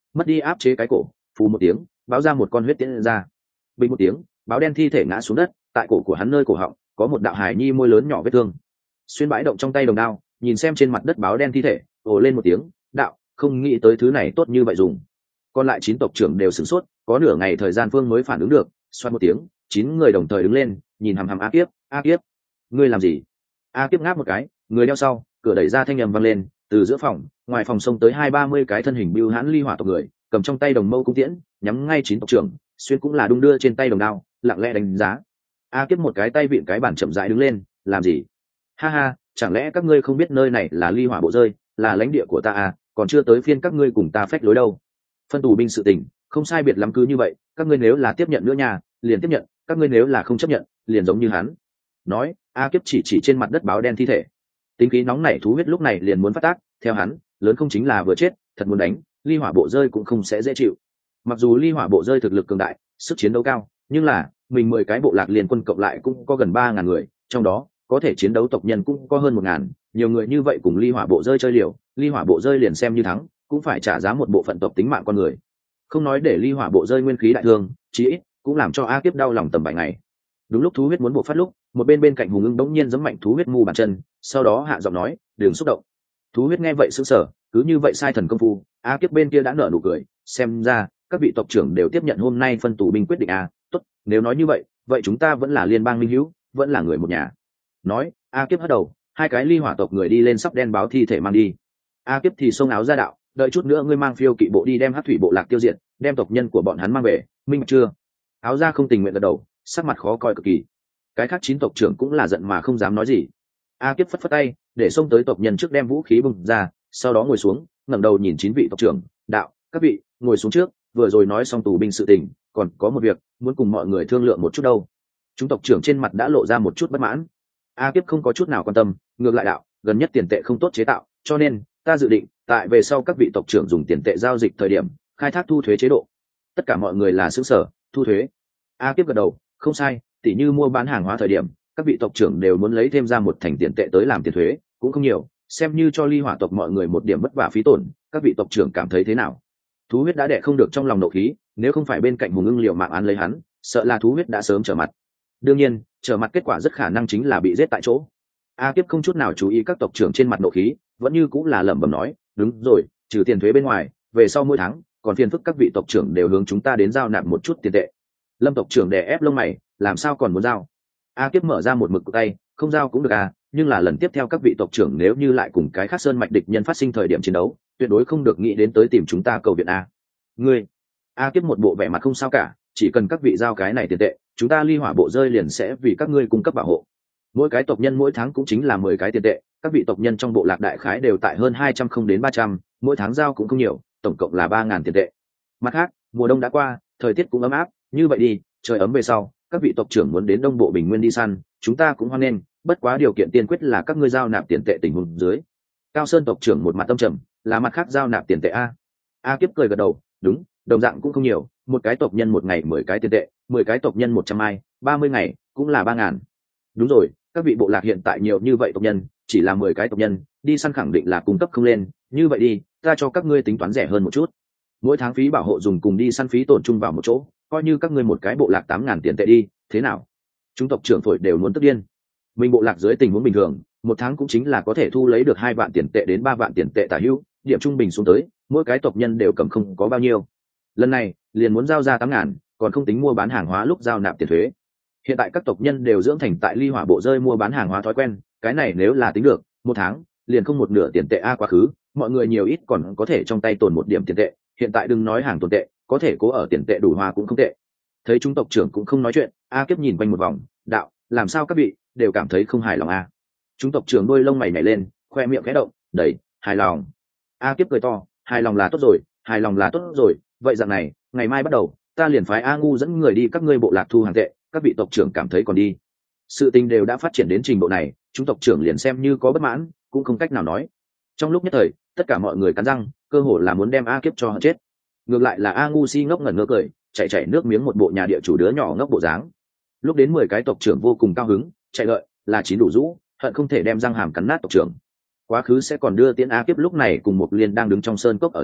mất đi áp chế cái cổ, phù một tiếng, báo ra một con huyết tiễn ra. Bình một tiếng, báo đen thi thể ngã xuống đất, tại cổ của hắn nơi cổ họng có một đạo hài nhi môi lớn nhỏ vết thương. Xuyên bãi động trong tay đồng đao, nhìn xem trên mặt đất báo đen thi thể, ồ lên một tiếng, đạo, không nghĩ tới thứ này tốt như vậy dùng. Còn lại chín tộc trưởng đều sửng sốt, có nửa ngày thời gian phương mới phản ứng được. Xoát một tiếng, chín người đồng thời đứng lên, nhìn hằm hằm A Kiếp. A Kiếp, ngươi làm gì? A Kiếp ngáp một cái, người đeo sau, cửa đẩy ra thanh ầm vang lên, từ giữa phòng, ngoài phòng xông tới hai ba mươi cái thân hình bưu hãn ly hỏa tộc người, cầm trong tay đồng mâu cung tiễn, nhắm ngay chín tộc trưởng. Xuyên cũng là đung đưa trên tay đồng đao, lặng lẽ đánh giá. A Kiếp một cái tay vịn cái bàn chậm rãi đứng lên, làm gì? Ha ha, chẳng lẽ các ngươi không biết nơi này là ly hỏa bộ rơi, là lãnh địa của ta à? Còn chưa tới phiên các ngươi cùng ta phách lối đâu. Phân tù binh sự tình, không sai biệt lắm cứ như vậy, các ngươi nếu là tiếp nhận nữa nha, liền tiếp nhận, các ngươi nếu là không chấp nhận, liền giống như hắn. Nói, A Kiếp chỉ chỉ trên mặt đất báo đen thi thể. Tính khí nóng nảy thú huyết lúc này liền muốn phát tác, theo hắn, lớn không chính là vừa chết, thật muốn đánh, ly hỏa bộ rơi cũng không sẽ dễ chịu. Mặc dù ly hỏa bộ rơi thực lực cường đại, sức chiến đấu cao, nhưng là mình mười cái bộ lạc liên quân cộng lại cũng có gần ba ngàn người, trong đó có thể chiến đấu tộc nhân cũng có hơn một ngàn, nhiều người như vậy cùng ly hỏa bộ rơi chơi liều, ly hỏa bộ rơi liền xem như thắng, cũng phải trả giá một bộ phận tộc tính mạng con người. Không nói để ly hỏa bộ rơi nguyên khí đại thương, chí ít cũng làm cho A Kiếp đau lòng tầm bảy ngày. Đúng lúc thú huyết muốn bộ phát lúc, một bên bên cạnh hùng ưng bỗng nhiên giẫm mạnh thú huyết mu bàn chân, sau đó hạ giọng nói, "Đừng xúc động." Thú huyết nghe vậy sững sờ, cứ như vậy sai thần công phu, A Kiếp bên kia đã nở nụ cười, xem ra các vị tộc trưởng đều tiếp nhận hôm nay phân tù binh quyết định à, tốt, nếu nói như vậy, vậy chúng ta vẫn là liên bang minh hữu, vẫn là người một nhà. Nói, A Kiếp hất đầu, hai cái ly hỏa tộc người đi lên sắp đen báo thi thể mang đi. A Kiếp thì xông áo ra đạo, đợi chút nữa ngươi mang phiêu kỵ bộ đi đem hắc thủy bộ lạc tiêu diệt, đem tộc nhân của bọn hắn mang về, minh bạch chưa? Áo ra không tình nguyện gật đầu, sắc mặt khó coi cực kỳ. Cái khác chín tộc trưởng cũng là giận mà không dám nói gì. A Kiếp phất phất tay, để xông tới tộc nhân trước đem vũ khí bung ra, sau đó ngồi xuống, ngẩng đầu nhìn chín vị tộc trưởng, đạo, các vị, ngồi xuống trước, vừa rồi nói xong tù binh sự tình, còn có một việc muốn cùng mọi người thương lượng một chút đâu. Chúng tộc trưởng trên mặt đã lộ ra một chút bất mãn. A Kiếp không có chút nào quan tâm, ngược lại đạo, gần nhất tiền tệ không tốt chế tạo, cho nên ta dự định tại về sau các vị tộc trưởng dùng tiền tệ giao dịch thời điểm khai thác thu thuế chế độ. Tất cả mọi người là xứ sở, thu thuế. A Kiếp gật đầu, không sai, tỉ như mua bán hàng hóa thời điểm, các vị tộc trưởng đều muốn lấy thêm ra một thành tiền tệ tới làm tiền thuế, cũng không nhiều, xem như cho ly hỏa tộc mọi người một điểm vất vả phí tổn, các vị tộc trưởng cảm thấy thế nào? Thú huyết đã đẻ không được trong lòng nộ khí, nếu không phải bên cạnh hùng ưng liều mạng án lấy hắn, sợ là thú huyết đã sớm trở mặt. Đương nhiên, trở mặt kết quả rất khả năng chính là bị giết tại chỗ. A Kiếp không chút nào chú ý các tộc trưởng trên mặt nộ khí, vẫn như cũng là lẩm bẩm nói, đúng rồi, trừ tiền thuế bên ngoài, về sau mỗi tháng còn phiền phức các vị tộc trưởng đều hướng chúng ta đến giao nạp một chút tiền tệ. Lâm tộc trưởng đè ép lông mày, làm sao còn muốn giao? A Kiếp mở ra một mực tay, không giao cũng được à, nhưng là lần tiếp theo các vị tộc trưởng nếu như lại cùng cái khác sơn mạch địch nhân phát sinh thời điểm chiến đấu, tuyệt đối không được nghĩ đến tới tìm chúng ta cầu viện a. Ngươi, A Kiếp một bộ vẻ mặt không sao cả, chỉ cần các vị giao cái này tiền tệ, chúng ta ly hỏa bộ rơi liền sẽ vì các ngươi cung cấp bảo hộ. Mỗi cái tộc nhân mỗi tháng cũng chính là mười cái tiền tệ, các vị tộc nhân trong bộ lạc đại khái đều tại hơn hai trăm không đến ba trăm, mỗi tháng giao cũng không nhiều, tổng cộng là ba ngàn tiền tệ. Mặt khác, mùa đông đã qua, thời tiết cũng ấm áp, như vậy đi, trời ấm về sau, các vị tộc trưởng muốn đến Đông Bộ Bình Nguyên đi săn, chúng ta cũng hoan nghênh, bất quá điều kiện tiên quyết là các ngươi giao nạp tiền tệ tình huống dưới. Cao Sơn tộc trưởng một mặt tâm trầm, là mặt khác giao nạp tiền tệ a. A Kiếp cười gật đầu, đúng, đồng dạng cũng không nhiều, một cái tộc nhân một ngày mười cái tiền tệ, mười cái tộc nhân một trăm ai, ba mươi ngày cũng là ba ngàn. Đúng rồi, các vị bộ lạc hiện tại nhiều như vậy tộc nhân, chỉ là mười cái tộc nhân, đi săn khẳng định là cung cấp không lên, như vậy đi, ta cho các ngươi tính toán rẻ hơn một chút. Mỗi tháng phí bảo hộ dùng cùng đi săn phí tổn chung vào một chỗ, coi như các ngươi một cái bộ lạc tám ngàn tiền tệ đi, thế nào? Chúng tộc trưởng phổi đều muốn tức điên. Mình bộ lạc dưới tình huống bình thường, một tháng cũng chính là có thể thu lấy được hai vạn tiền tệ đến ba vạn tiền tệ tả hữu, điểm trung bình xuống tới, mỗi cái tộc nhân đều cầm không có bao nhiêu. Lần này, liền muốn giao ra tám ngàn, còn không tính mua bán hàng hóa lúc giao nạp tiền thuế. Hiện tại các tộc nhân đều dưỡng thành tại ly hỏa bộ rơi mua bán hàng hóa thói quen, cái này nếu là tính được, một tháng liền không một nửa tiền tệ a quá khứ, mọi người nhiều ít còn có thể trong tay tồn một điểm tiền tệ, hiện tại đừng nói hàng tồn tệ, có thể cố ở tiền tệ đủ hoa cũng không tệ. Thấy chúng tộc trưởng cũng không nói chuyện, A Kiếp nhìn quanh một vòng, đạo, làm sao các vị đều cảm thấy không hài lòng a? Chúng tộc trưởng đôi lông mày nhảy lên, khoe miệng khẽ động, đầy hài lòng. A Kiếp cười to, hài lòng là tốt rồi, hài lòng là tốt rồi, vậy dạng này, ngày mai bắt đầu, ta liền phái A Ngu dẫn người đi các ngươi bộ lạc thu hàng tệ, các vị tộc trưởng cảm thấy còn đi. Sự tình đều đã phát triển đến trình độ này, chúng tộc trưởng liền xem như có bất mãn, cũng không cách nào nói. Trong lúc nhất thời, tất cả mọi người cắn răng, cơ hồ là muốn đem A Kiếp cho hận chết. Ngược lại là A Ngu si ngốc ngẩn ngơ cười, chạy chạy nước miếng một bộ nhà địa chủ đứa nhỏ ngốc bộ dáng. Lúc đến mười cái tộc trưởng vô cùng cao hứng, chạy lợi là chín đủ rũ, hận không thể đem răng hàm cắn nát tộc trưởng. Quá khứ sẽ còn đưa tiễn A Kiếp lúc này cùng một liên đang đứng trong sơn cốc ở giữa,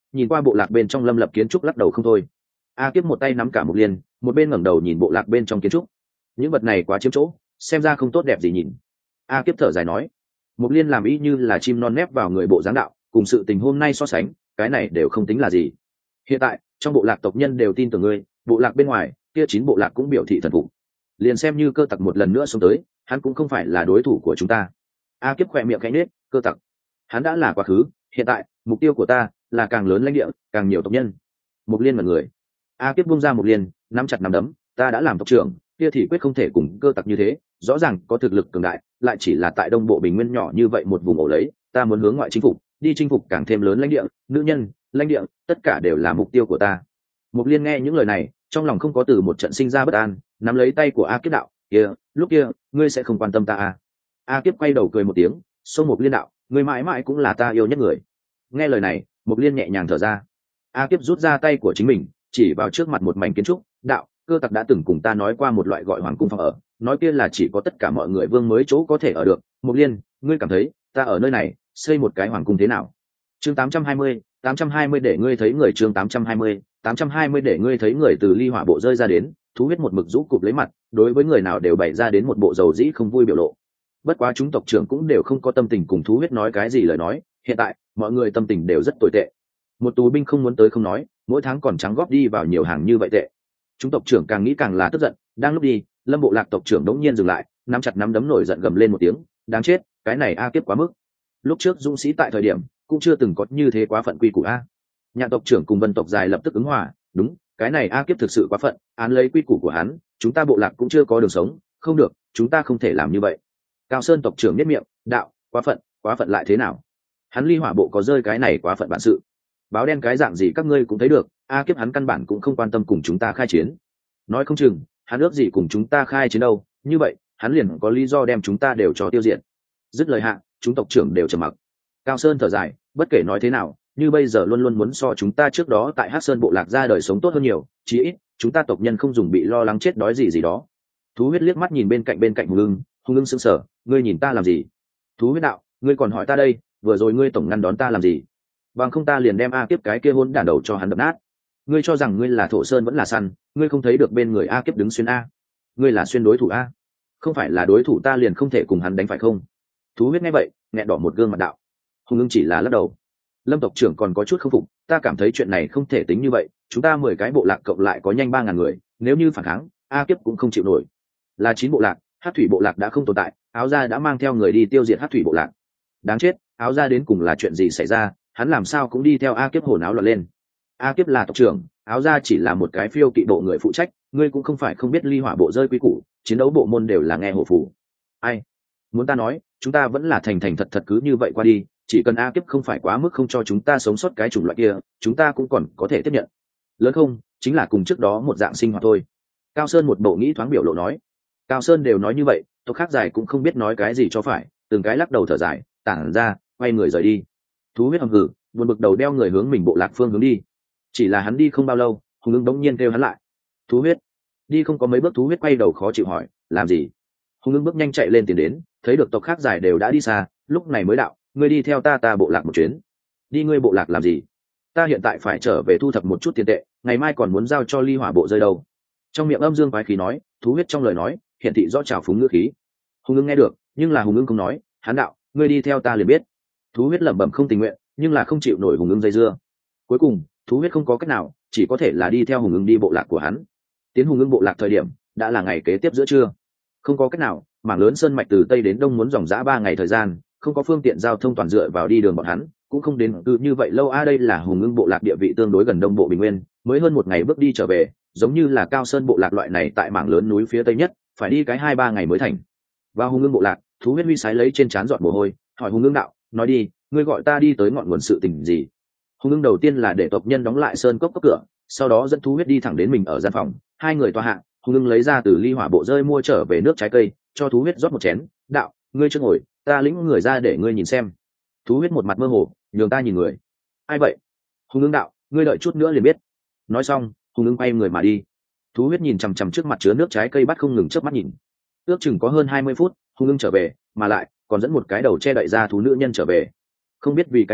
nhìn qua bộ lạc bên trong lâm lập kiến trúc lắc đầu không thôi. A Kiếp một tay nắm cả Mục Liên, một bên ngẩng đầu nhìn bộ lạc bên trong kiến trúc. Những vật này quá chiếm chỗ, xem ra không tốt đẹp gì nhìn. A Kiếp thở dài nói. Mục Liên làm y như là chim non nép vào người bộ dáng đạo, cùng sự tình hôm nay so sánh, cái này đều không tính là gì. Hiện tại trong bộ lạc tộc nhân đều tin tưởng ngươi, bộ lạc bên ngoài kia chín bộ lạc cũng biểu thị thần phục. Liền xem như Cơ Tặc một lần nữa xông tới, hắn cũng không phải là đối thủ của chúng ta. A Kiếp khỏe miệng khẽ nhếch, Cơ Tặc, hắn đã là quá khứ, hiện tại mục tiêu của ta là càng lớn lãnh địa, càng nhiều tộc nhân. Mục Liên mật người. A Kiếp buông ra Mục Liên, nắm chặt nắm đấm, ta đã làm tộc trưởng, kia thì quyết không thể cùng Cơ Tặc như thế, rõ ràng có thực lực cường đại, lại chỉ là tại đông bộ bình nguyên nhỏ như vậy một vùng ổ lấy, ta muốn hướng ngoại chinh phục, đi chinh phục càng thêm lớn lãnh địa, nữ nhân, lãnh địa, tất cả đều là mục tiêu của ta. Mục Liên nghe những lời này, trong lòng không có từ một trận sinh ra bất an, nắm lấy tay của A Kiếp đạo, kia, lúc kia, ngươi sẽ không quan tâm ta à? A Kiếp quay đầu cười một tiếng, xông Mục Liên đạo, ngươi mãi mãi cũng là ta yêu nhất người. Nghe lời này, Mục Liên nhẹ nhàng thở ra. A Kiếp rút ra tay của chính mình, chỉ vào trước mặt một mảnh kiến trúc, đạo, Cơ Tặc đã từng cùng ta nói qua một loại gọi hoàng cung phòng ở, nói kia là chỉ có tất cả mọi người vương mới chỗ có thể ở được. Mục Liên, ngươi cảm thấy ta ở nơi này xây một cái hoàng cung thế nào? Chương tám trăm hai mươi, tám trăm hai mươi để ngươi thấy người. Chương tám trăm hai mươi, tám trăm hai mươi để ngươi thấy người. Từ ly hỏa bộ rơi ra đến, Thú Huyết một mực rũ cụp lấy mặt, đối với người nào đều bày ra đến một bộ dầu dĩ không vui biểu lộ. Bất quá chúng tộc trưởng cũng đều không có tâm tình cùng Thú Huyết nói cái gì lời nói, hiện tại mọi người tâm tình đều rất tồi tệ. Một tù binh không muốn tới không nói, mỗi tháng còn trắng góp đi vào nhiều hàng như vậy tệ. Chúng tộc trưởng càng nghĩ càng là tức giận, đang lúc đi, Lâm bộ lạc tộc trưởng đống nhiên dừng lại, nắm chặt nắm đấm nổi giận gầm lên một tiếng, đáng chết, cái này A Kiếp quá mức. Lúc trước dũng sĩ tại thời điểm cũng chưa từng có như thế quá phận quy củ a. Nhạn tộc trưởng cùng Vân tộc dài lập tức ứng hòa, đúng, cái này A Kiếp thực sự quá phận, án lấy quy củ của hắn, chúng ta bộ lạc cũng chưa có đường sống, không được, chúng ta không thể làm như vậy. Cao Sơn tộc trưởng nhất miệng, đạo, quá phận, quá phận lại thế nào? Hắn ly hỏa bộ có rơi cái này quá phận bản sự. Báo đen cái dạng gì các ngươi cũng thấy được, A Kiếp hắn căn bản cũng không quan tâm cùng chúng ta khai chiến. Nói không chừng, hắn ước gì cùng chúng ta khai chiến đâu, như vậy, hắn liền có lý do đem chúng ta đều cho tiêu diệt. Dứt lời hạ, chúng tộc trưởng đều trầm mặc. Cao Sơn thở dài, bất kể nói thế nào, như bây giờ luôn luôn muốn so chúng ta trước đó tại Hắc Sơn bộ lạc ra đời sống tốt hơn nhiều, chí ít chúng ta tộc nhân không dùng bị lo lắng chết đói gì gì đó. Thú Huyết liếc mắt nhìn bên cạnh bên cạnh Hùng Ưng, Hùng Ưng sững sờ, ngươi nhìn ta làm gì? Thú Huyết đạo, ngươi còn hỏi ta đây, vừa rồi ngươi tổng ngăn đón ta làm gì? Bằng không ta liền đem A Kiếp cái kia hôn đản đầu cho hắn đập nát. Ngươi cho rằng ngươi là thổ sơn vẫn là săn, ngươi không thấy được bên người A Kiếp đứng xuyên a? Ngươi là xuyên đối thủ a? Không phải là đối thủ ta liền không thể cùng hắn đánh phải không? Thú Huyết nghe vậy, nghẹn đỏ một gương mặt đạo. Hùng Ưng chỉ là lắc đầu. Lâm tộc trưởng còn có chút không phục, ta cảm thấy chuyện này không thể tính như vậy, chúng ta mười cái bộ lạc cộng lại có nhanh ba ngàn người, nếu như phản kháng, A Kiếp cũng không chịu nổi. Là chín bộ lạc, Hắc thủy bộ lạc đã không tồn tại, Áo Gia đã mang theo người đi tiêu diệt Hắc thủy bộ lạc. Đáng chết, Áo Gia đến cùng là chuyện gì xảy ra, hắn làm sao cũng đi theo A Kiếp hồn áo loạn lên. A Kiếp là tộc trưởng, Áo Gia chỉ là một cái phiêu kỵ bộ người phụ trách, ngươi cũng không phải không biết ly hỏa bộ rơi quy củ, chiến đấu bộ môn đều là nghe hổ phủ. Ai? Muốn ta nói, chúng ta vẫn là thành thành thật thật cứ như vậy qua đi, chỉ cần A Kiếp không phải quá mức không cho chúng ta sống sót cái chủng loại kia, chúng ta cũng còn có thể tiếp nhận. Lớn không, chính là cùng trước đó một dạng sinh hoạt thôi. Cao Sơn một bộ nghĩ thoáng biểu lộ nói. Cao Sơn đều nói như vậy, tộc khác dài cũng không biết nói cái gì cho phải, từng cái lắc đầu thở dài, tản ra, quay người rời đi. Thú Huyết hầm hừ, buồn bực đầu đeo người hướng mình bộ lạc phương hướng đi. Chỉ là hắn đi không bao lâu, Hùng Ưng bỗng nhiên kêu hắn lại. Thú Huyết. Đi không có mấy bước Thú Huyết quay đầu khó chịu hỏi, làm gì? Hùng Ưng bước nhanh chạy lên tiền đến, thấy được tộc khác dài đều đã đi xa, lúc này mới đạo, ngươi đi theo ta ta bộ lạc một chuyến. Đi ngươi bộ lạc làm gì? Ta hiện tại phải trở về thu thập một chút tiền tệ, ngày mai còn muốn giao cho ly hỏa bộ rơi đâu. Trong miệng âm dương quái khí nói, Thú Huyết trong lời nói hiển thị rõ trào phúng ngữ khí. Hùng Ưng nghe được, nhưng là Hùng Ưng không nói, hắn đạo, ngươi đi theo ta liền biết. Thú Huyết lẩm bẩm không tình nguyện, nhưng là không chịu nổi Hùng Ưng dây dưa. Cuối cùng, Thú Huyết không có cách nào, chỉ có thể là đi theo Hùng Ưng đi bộ lạc của hắn. Tiến Hùng Ưng bộ lạc thời điểm, đã là ngày kế tiếp giữa trưa. Không có cách nào, mảng lớn sơn mạch từ tây đến đông muốn dòng dã ba ngày thời gian, không có phương tiện giao thông toàn dựa vào đi đường bọn hắn, cũng không đến cứ như vậy lâu a. À, đây là Hùng Ưng bộ lạc địa vị tương đối gần đông bộ bình nguyên, mới hơn một ngày bước đi trở về, giống như là Cao Sơn bộ lạc loại này tại mảng lớn núi phía tây nhất, phải đi cái hai ba ngày mới thành. Vào Hùng Ưng bộ lạc, Thú Huyết huy sái lấy trên trán giọt mồ hôi, hỏi Hùng Ưng đạo, nói đi, ngươi gọi ta đi tới ngọn nguồn sự tình gì? Hùng Ưng đầu tiên là để tộc nhân đóng lại sơn cốc cốc cửa, sau đó dẫn Thú Huyết đi thẳng đến mình ở gian phòng, hai người tòa hạ. Hùng Ưng lấy ra từ ly hỏa bộ rơi mua trở về nước trái cây, cho Thú Huyết rót một chén, đạo, ngươi chưa ngồi, ta lĩnh người ra để ngươi nhìn xem. Thú Huyết một mặt mơ hồ, nhường ta nhìn người. Ai vậy? Hùng Ưng đạo, ngươi đợi chút nữa liền biết. Nói xong, Hùng Ưng quay người mà đi. Thú Huyết nhìn chằm chằm trước mặt chứa nước trái cây bắt không ngừng chớp mắt nhìn. Ước chừng có hơn hai mươi phút, Hùng Ưng trở về, mà lại còn dẫn một cái đầu che đậy ra thú nữ nhân trở về. Không biết vì cái gì,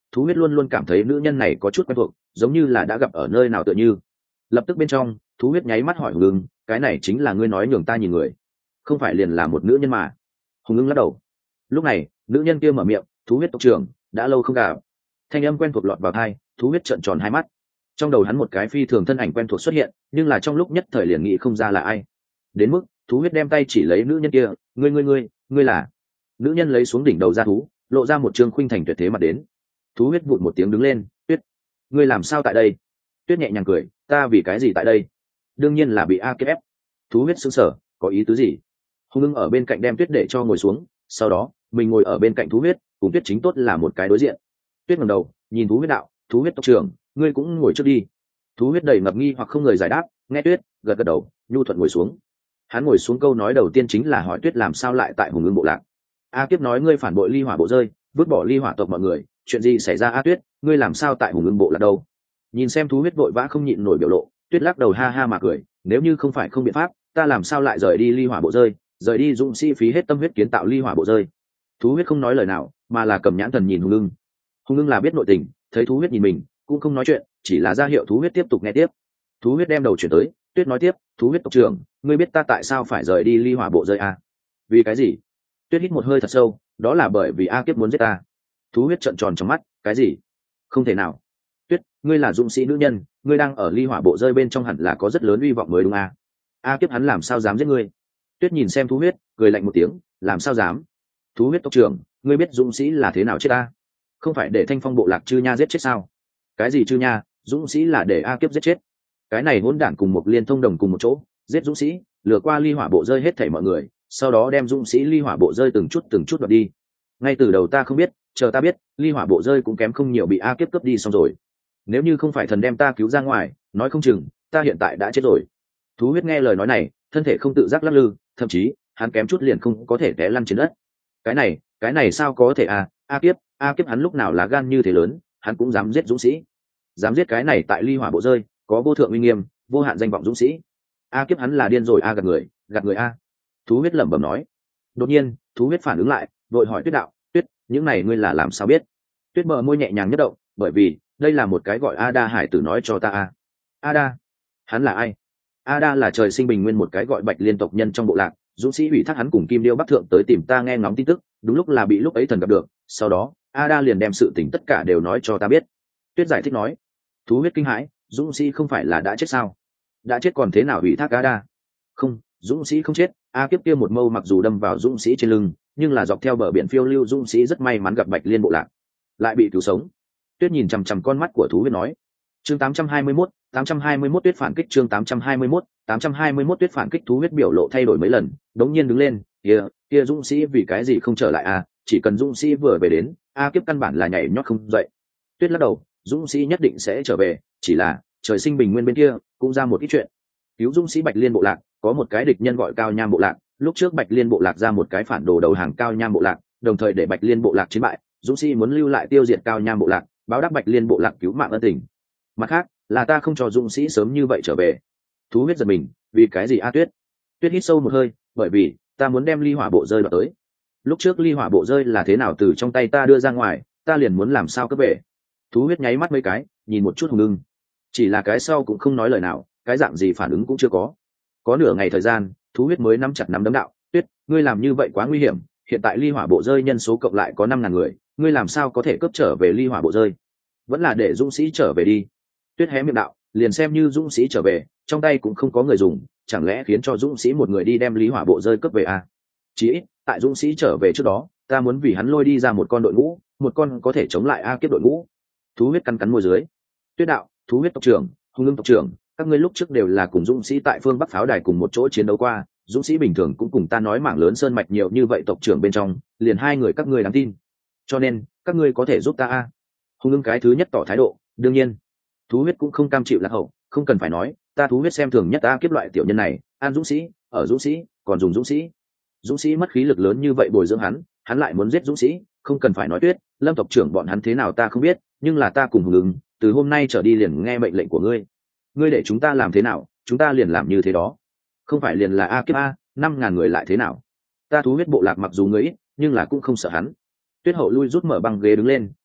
thú huyết luôn luôn cảm thấy nữ nhân này có chút quen thuộc, giống như là đã gặp ở nơi nào tựa như. Lập tức bên trong thú huyết nháy mắt hỏi hùng ưng, cái này chính là ngươi nói nhường ta nhìn người, không phải liền là một nữ nhân mà? Hùng ưng lắc đầu. Lúc này nữ nhân kia mở miệng, thú huyết tộc trưởng, đã lâu không gặp. Thanh âm quen thuộc lọt vào tai, thú huyết trợn tròn hai mắt. Trong đầu hắn một cái phi thường thân ảnh quen thuộc xuất hiện, nhưng là trong lúc nhất thời liền nghĩ không ra là ai. Đến mức thú huyết đem tay chỉ lấy nữ nhân kia, ngươi ngươi ngươi ngươi là? Nữ nhân lấy xuống đỉnh đầu ra thú, lộ ra một trương khuynh thành tuyệt thế mặt đến. Thú huyết vụt một tiếng đứng lên, tuyết, ngươi làm sao tại đây? Tuyết nhẹ nhàng cười, ta vì cái gì tại đây? Đương nhiên là bị a kép ép. Thú huyết sững sờ, có ý tứ gì? Hùng ưng ở bên cạnh đem tuyết để cho ngồi xuống, sau đó mình ngồi ở bên cạnh thú huyết, cùng tuyết chính tốt là một cái đối diện. Tuyết ngẩng đầu nhìn thú huyết đạo, thú huyết tộc trưởng, ngươi cũng ngồi trước đi. Thú huyết đầy ngập nghi hoặc không người giải đáp, nghe tuyết gật gật đầu, nhu thuận ngồi xuống. Hắn ngồi xuống câu nói đầu tiên chính là hỏi tuyết làm sao lại tại hùng ưng bộ lạc. A kiếp nói ngươi phản bội ly hỏa bộ rơi, vứt bỏ ly hỏa tộc mọi người, chuyện gì xảy ra a tuyết, ngươi làm sao tại hùng ưng bộ lạc đâu? Nhìn xem thú huyết vội vã không nhịn nổi biểu lộ, tuyết lắc đầu ha ha mà cười, nếu như không phải không biện pháp, ta làm sao lại rời đi ly hỏa bộ rơi, rời đi dũng sĩ phí hết tâm huyết kiến tạo ly hỏa bộ rơi. Thú huyết không nói lời nào, mà là cầm nhãn thần nhìn hùng ưng. Hùng ưng là biết nội tình, thấy thú huyết nhìn mình cũng không nói chuyện, chỉ là ra hiệu thú huyết tiếp tục nghe tiếp. Thú huyết đem đầu chuyển tới, tuyết nói tiếp, thú huyết tộc trưởng, ngươi biết ta tại sao phải rời đi ly hỏa bộ rơi à? Vì cái gì? Tuyết hít một hơi thật sâu, đó là bởi vì a kiếp muốn giết ta. Thú huyết trợn tròn trong mắt, cái gì? Không thể nào. Tuyết, ngươi là dũng sĩ nữ nhân, ngươi đang ở ly hỏa bộ rơi bên trong hẳn là có rất lớn uy vọng mới đúng à? A kiếp hắn làm sao dám giết ngươi? Tuyết nhìn xem thú huyết, cười lạnh một tiếng, làm sao dám? Thú huyết tộc trưởng, ngươi biết dũng sĩ là thế nào chết ta? Không phải để thanh phong bộ lạc chư nha giết chết sao? Cái gì chư nha? Dũng sĩ là để a kiếp giết chết. Cái này hỗn đản cùng một liên thông đồng cùng một chỗ, giết dũng sĩ, lừa qua ly hỏa bộ rơi hết thảy mọi người, sau đó đem dũng sĩ ly hỏa bộ rơi từng chút từng chút đoạt đi. Ngay từ đầu ta không biết, chờ ta biết, ly hỏa bộ rơi cũng kém không nhiều bị a kiếp cướp đi xong rồi. Nếu như không phải thần đem ta cứu ra ngoài, nói không chừng ta hiện tại đã chết rồi. Thú huyết nghe lời nói này, thân thể không tự giác lắc lư, thậm chí hắn kém chút liền không có thể té lăn trên đất. Cái này, cái này sao có thể à? A kiếp, a kiếp hắn lúc nào là gan như thế lớn, hắn cũng dám giết dũng sĩ, dám giết cái này tại ly hỏa bộ rơi có vô thượng uy nghiêm, vô hạn danh vọng dũng sĩ. A kiếp hắn là điên rồi a, gạt người, gạt người a. Thú huyết lẩm bẩm nói. Đột nhiên thú huyết phản ứng lại, đội hỏi tuyết đạo, tuyết, những này ngươi là làm sao biết? Tuyết bờ môi nhẹ nhàng nhất động, bởi vì đây là một cái gọi Ada hải tử nói cho ta a. Ada, hắn là ai? Ada là trời sinh bình nguyên một cái gọi bạch liên tộc nhân trong bộ lạc, dũng sĩ ủy thác hắn cùng kim điêu bắc thượng tới tìm ta nghe ngóng tin tức, đúng lúc là bị lúc ấy thần gặp được, sau đó Ada liền đem sự tình tất cả đều nói cho ta biết. Tuyết giải thích nói. Thú huyết kinh hãi, dũng sĩ không phải là đã chết sao? Đã chết còn thế nào ủy thác Ada? Không, dũng sĩ không chết. A kiếp kia một mâu mặc dù đâm vào dũng sĩ trên lưng, nhưng là dọc theo bờ biển phiêu lưu dũng sĩ rất may mắn gặp bạch liên bộ lạc, lại bị cứu sống. Tuyết nhìn chằm chằm con mắt của thú huyết nói. Chương tám trăm hai mươi mốt, tám trăm hai mươi mốt Tuyết phản kích. Chương tám trăm hai mươi mốt, tám trăm hai mươi mốt Tuyết phản kích. Thú huyết biểu lộ thay đổi mấy lần, đống nhiên đứng lên, kia kia dũng sĩ vì cái gì không trở lại a? Chỉ cần dũng sĩ vừa về đến, a kiếp căn bản là nhảy nhót không dậy. Tuyết lắc đầu, dũng sĩ nhất định sẽ trở về, chỉ là trời sinh bình nguyên bên kia cũng ra một ít chuyện. Cứu dũng sĩ bạch liên bộ lạc, có một cái địch nhân gọi cao nham bộ lạc, lúc trước bạch liên bộ lạc ra một cái phản đồ đầu hàng cao nham bộ lạc, đồng thời để bạch liên bộ lạc chiến bại, dũng sĩ muốn lưu lại tiêu diệt cao nham bộ lạc, báo đáp bạch liên bộ lạc cứu mạng ân tình. Mặt khác là ta không cho dũng sĩ sớm như vậy trở về. Thú huyết giật mình, vì cái gì a Tuyết? Tuyết hít sâu một hơi, bởi vì ta muốn đem ly hỏa bộ rơi đoạt tới. Lúc trước ly hỏa bộ rơi là thế nào từ trong tay ta đưa ra ngoài, ta liền muốn làm sao cướp về. Thú huyết nháy mắt mấy cái, nhìn một chút hùng ưng, chỉ là cái sau cũng không nói lời nào, cái dạng gì phản ứng cũng chưa có. Có nửa ngày thời gian, thú huyết mới nắm chặt nắm đấm đạo, Tuyết, ngươi làm như vậy quá nguy hiểm, hiện tại ly hỏa bộ rơi nhân số cộng lại có năm ngàn người, ngươi làm sao có thể cướp trở về ly hỏa bộ rơi? Vẫn là để dũng sĩ trở về đi. Tuyết hé miệng đạo, liền xem như dũng sĩ trở về, trong tay cũng không có người dùng, chẳng lẽ khiến cho dũng sĩ một người đi đem ly hỏa bộ rơi cướp về à? Chỉ ít tại dũng sĩ trở về trước đó, ta muốn vì hắn lôi đi ra một con đội ngũ, một con có thể chống lại a kiếp đội ngũ. Thú huyết cắn cắn môi dưới. Tuyết đạo, thú huyết tộc trưởng, hung ưng tộc trưởng, các ngươi lúc trước đều là cùng dũng sĩ tại phương bắc pháo đài cùng một chỗ chiến đấu qua, dũng sĩ bình thường cũng cùng ta nói mảng lớn sơn mạch nhiều như vậy, tộc trưởng bên trong liền hai người các ngươi đáng tin, cho nên các ngươi có thể giúp ta a. Hung ưng cái thứ nhất tỏ thái độ. Đương nhiên thú huyết cũng không cam chịu lạc hậu, không cần phải nói, ta thú huyết xem thường nhất ta kiếp loại tiểu nhân này, an dũng sĩ, ở dũng sĩ, còn dùng dũng sĩ. Dũng sĩ mất khí lực lớn như vậy bồi dưỡng hắn, hắn lại muốn giết dũng sĩ, không cần phải nói Tuyết, Lâm tộc trưởng bọn hắn thế nào ta không biết, nhưng là ta cùng hùng ứng, từ hôm nay trở đi liền nghe mệnh lệnh của ngươi. Ngươi để chúng ta làm thế nào, chúng ta liền làm như thế đó. Không phải liền là a kiếp a, năm ngàn người lại thế nào? Ta thú huyết bộ lạc mặc dù người ít, nhưng là cũng không sợ hắn. Tuyết hậu lui rút mở băng ghế đứng lên,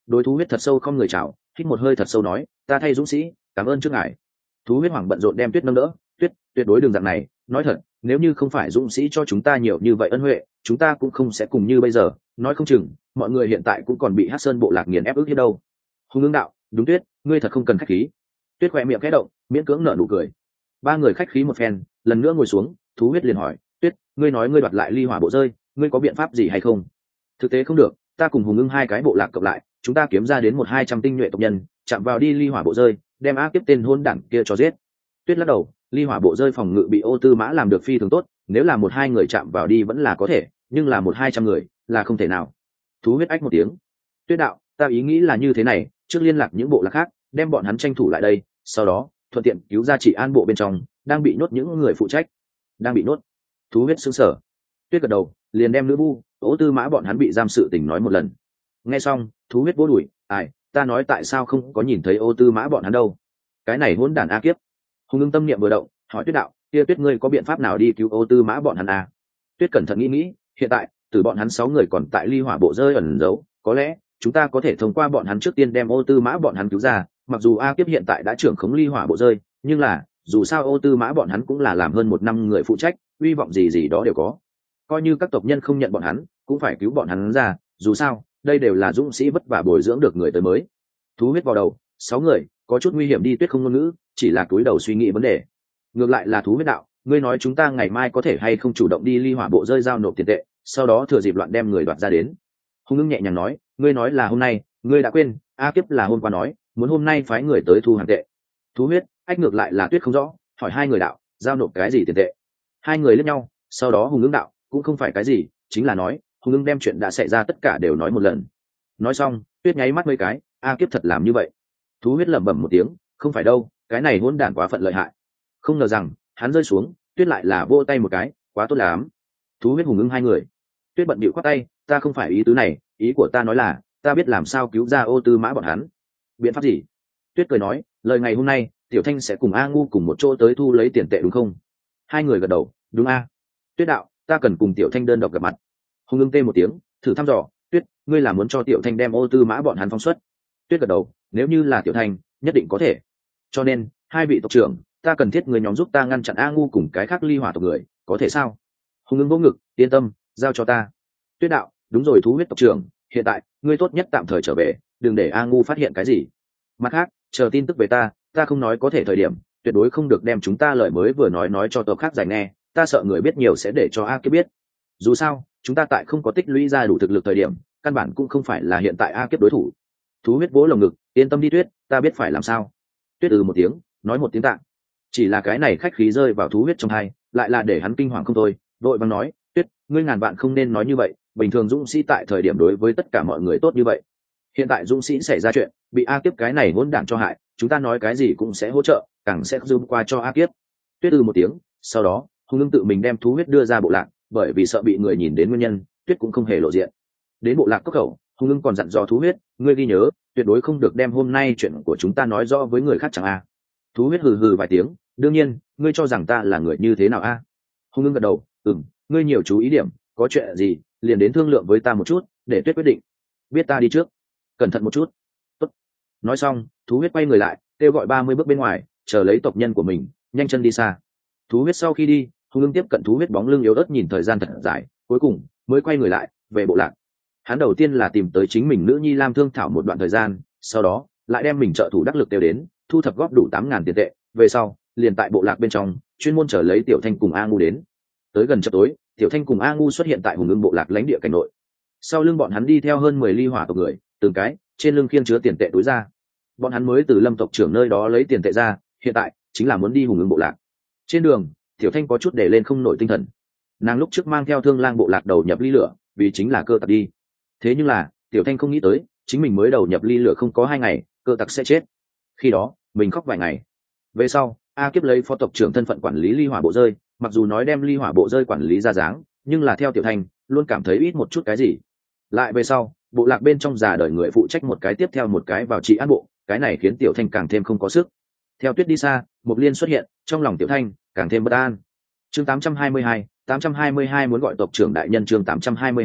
đối thú huyết thật sâu không người chào, hít một hơi thật sâu nói, ta thay dũng sĩ cảm ơn trước ngài. Thú huyết hoảng bận rộn đem Tuyết nâng đỡ, Tuyết, tuyệt đối đừng dạng này, nói thật, nếu như không phải dũng sĩ cho chúng ta nhiều như vậy ân huệ, chúng ta cũng không sẽ cùng như bây giờ, nói không chừng mọi người hiện tại cũng còn bị Hắc Sơn bộ lạc nghiền ép ức hiếp đâu. Hùng Ưng đạo, đúng Tuyết, ngươi thật không cần khách khí. Tuyết khỏe miệng khẽ động, miễn cưỡng nở nụ cười. Ba người khách khí một phen, lần nữa ngồi xuống, thú huyết liền hỏi, Tuyết, ngươi nói ngươi đoạt lại ly hỏa bộ rơi, ngươi có biện pháp gì hay không? Thực tế không được, ta cùng Hùng Ưng hai cái bộ lạc cộng lại, chúng ta kiếm ra đến một hai trăm tinh nhuệ tộc nhân, chạm vào đi ly hỏa bộ rơi, đem ác tiếp tên hôn đảng kia cho giết. Tuyết lắc đầu, ly hỏa bộ rơi phòng ngự bị Ô Tư Mã làm được phi thường tốt, nếu là một hai người chạm vào đi vẫn là có thể, nhưng là một hai trăm người là không thể nào. Thú huyết ách một tiếng. Tuyết đạo, ta ý nghĩ là như thế này, trước liên lạc những bộ lạc khác, đem bọn hắn tranh thủ lại đây, sau đó thuận tiện cứu ra trị an bộ bên trong đang bị nhốt những người phụ trách. Đang bị nhốt? Thú huyết sững sờ. Tuyết gật đầu, liền đem nữ vu, Ô Tư Mã bọn hắn bị giam sự tình nói một lần. Nghe xong, thú huyết vỗ đùi, ai, ta nói tại sao không có nhìn thấy Ô Tư Mã bọn hắn đâu? Cái này hỗn đản a kiếp. Hùng Ưng tâm niệm vừa động, hỏi Tuyết đạo, kia Tuyết ngươi có biện pháp nào đi cứu Ô Tư Mã bọn hắn à? Tuyết cẩn thận nghĩ nghĩ, hiện tại từ bọn hắn sáu người còn tại ly hỏa bộ rơi ẩn giấu, có lẽ chúng ta có thể thông qua bọn hắn trước tiên đem Ô Tư Mã bọn hắn cứu ra. Mặc dù A Kiếp hiện tại đã trưởng khống ly hỏa bộ rơi, nhưng là dù sao Ô Tư Mã bọn hắn cũng là làm hơn một năm người phụ trách, hy vọng gì gì đó đều có. Coi như các tộc nhân không nhận bọn hắn, cũng phải cứu bọn hắn ra. Dù sao, đây đều là dũng sĩ vất vả bồi dưỡng được người tới mới. Thú huyết vào đầu, sáu người, có chút nguy hiểm đi. Tuyết không ngôn ngữ, chỉ là cúi đầu suy nghĩ vấn đề. Ngược lại là thú huyết đạo, ngươi nói chúng ta ngày mai có thể hay không chủ động đi ly hỏa bộ rơi giao nộp tiền tệ, sau đó thừa dịp loạn đem người đoạt ra đến. Hùng Ưng nhẹ nhàng nói, ngươi nói là hôm nay, ngươi đã quên, A Kiếp là hôm qua nói, muốn hôm nay phái người tới thu hàng tệ. Thú huyết, ách ngược lại là Tuyết không rõ, hỏi hai người đạo, giao nộp cái gì tiền tệ? Hai người liếc nhau, sau đó Hùng Ưng đạo, cũng không phải cái gì, chính là nói, Hùng Ưng đem chuyện đã xảy ra tất cả đều nói một lần. Nói xong, Tuyết nháy mắt mấy cái, A Kiếp thật làm như vậy? Thú huyết lẩm bẩm một tiếng, không phải đâu, cái này hỗn đản quá phận lợi hại. Không ngờ rằng hắn rơi xuống, Tuyết lại là vỗ tay một cái, quá tốt lắm. Thú huyết Hùng Ưng hai người. Tuyết bận bịu khoát tay, ta không phải ý tứ này, ý của ta nói là ta biết làm sao cứu ra Ô Tư Mã bọn hắn. Biện pháp gì? Tuyết cười nói, lời ngày hôm nay Tiểu Thanh sẽ cùng A Ngu cùng một chỗ tới thu lấy tiền tệ đúng không? Hai người gật đầu, đúng a. Tuyết đạo, ta cần cùng Tiểu Thanh đơn độc gặp mặt. Hùng Ưng tê một tiếng, thử thăm dò, Tuyết, ngươi là muốn cho Tiểu Thanh đem Ô Tư Mã bọn hắn phóng xuất? Tuyết gật đầu, nếu như là Tiểu Thanh, nhất định có thể. Cho nên, hai vị tộc trưởng, ta cần thiết người nhóm giúp ta ngăn chặn A Ngu cùng cái khác ly hỏa tộc người, có thể sao? Hùng Ưng vỗ ngực, yên tâm, giao cho ta. Tuyết đạo, đúng rồi thú huyết tộc trưởng, hiện tại ngươi tốt nhất tạm thời trở về, đừng để A Ngu phát hiện cái gì. Mặt khác, chờ tin tức về ta, ta không nói có thể thời điểm, tuyệt đối không được đem chúng ta lời mới vừa nói nói cho tộc khác giải nghe, ta sợ người biết nhiều sẽ để cho A Kiếp biết. Dù sao, chúng ta tại không có tích lũy ra đủ thực lực thời điểm, căn bản cũng không phải là hiện tại A Kiếp đối thủ. Thú huyết vỗ lồng ngực, yên tâm đi Tuyết, ta biết phải làm sao. Tuyết ừ một tiếng, nói một tiếng tạ. Chỉ là cái này khách khí rơi vào thú huyết trong hai, lại là để hắn kinh hoàng không thôi, vội vàng nói, Tuyết, ngươi ngàn vạn không nên nói như vậy, bình thường dũng sĩ tại thời điểm đối với tất cả mọi người tốt như vậy. Hiện tại dũng sĩ xảy ra chuyện, bị A Kiếp cái này hỗn đản cho hại, chúng ta nói cái gì cũng sẽ hỗ trợ, càng sẽ zoom qua cho A Kiếp. Tuyết ừ một tiếng, sau đó Hùng Ưng tự mình đem thú huyết đưa ra bộ lạc, bởi vì sợ bị người nhìn đến nguyên nhân, Tuyết cũng không hề lộ diện. Đến bộ lạc cốc khẩu, Hùng Ưng còn dặn dò thú huyết, ngươi ghi nhớ, tuyệt đối không được đem hôm nay chuyện của chúng ta nói rõ với người khác chẳng a. Thú huyết hừ hừ vài tiếng, đương nhiên, ngươi cho rằng ta là người như thế nào a? Hùng Ưng gật đầu, ừm, ngươi nhiều chú ý điểm, có chuyện gì liền đến thương lượng với ta một chút, để Tuyết quyết định. Biết ta đi trước, cẩn thận một chút. Tốt. Nói xong, thú huyết quay người lại, kêu gọi ba mươi bước bên ngoài, chờ lấy tộc nhân của mình, nhanh chân đi xa. Thú huyết sau khi đi, Hùng Ưng tiếp cận thú huyết bóng lưng yếu ớt nhìn thời gian thật dài, cuối cùng mới quay người lại, về bộ lạc. Hắn đầu tiên là tìm tới chính mình nữ nhi Lam Thương Thảo một đoạn thời gian, sau đó lại đem mình trợ thủ đắc lực tiêu đến, thu thập góp đủ tám ngàn tiền tệ, về sau liền tại bộ lạc bên trong chuyên môn chờ lấy Tiểu Thanh cùng A Ngu đến. Tới gần chập tối, Tiểu Thanh cùng A Ngu xuất hiện tại Hùng Ưng bộ lạc lãnh địa cảnh nội. Sau lưng bọn hắn đi theo hơn mười ly hỏa tộc người, từng cái trên lưng khiêng chứa tiền tệ túi ra. Bọn hắn mới từ Lâm tộc trưởng nơi đó lấy tiền tệ ra, hiện tại chính là muốn đi Hùng Ưng bộ lạc. Trên đường, Tiểu Thanh có chút để lên không nổi tinh thần. Nàng lúc trước mang theo Thương Lang bộ lạc đầu nhập ly lửa, vì chính là cơ tặc đi. Thế nhưng là Tiểu Thanh không nghĩ tới, chính mình mới đầu nhập ly lửa không có hai ngày, cơ tặc sẽ chết. Khi đó mình khóc vài ngày. Về sau A Kiếp lấy phó tộc trưởng thân phận quản lý ly hỏa bộ rơi, mặc dù nói đem ly hỏa bộ rơi quản lý ra dáng, nhưng là theo Tiểu Thanh luôn cảm thấy ít một chút cái gì. Lại về sau bộ lạc bên trong già đời người phụ trách một cái tiếp theo một cái vào trị an bộ, cái này khiến Tiểu Thanh càng thêm không có sức. Theo Tuyết đi xa, Mộc Liên xuất hiện, trong lòng Tiểu Thanh càng thêm bất an. Chương tám trăm hai mươi hai, tám trăm hai mươi hai muốn gọi tộc trưởng đại nhân chương tám trăm hai mươi hai,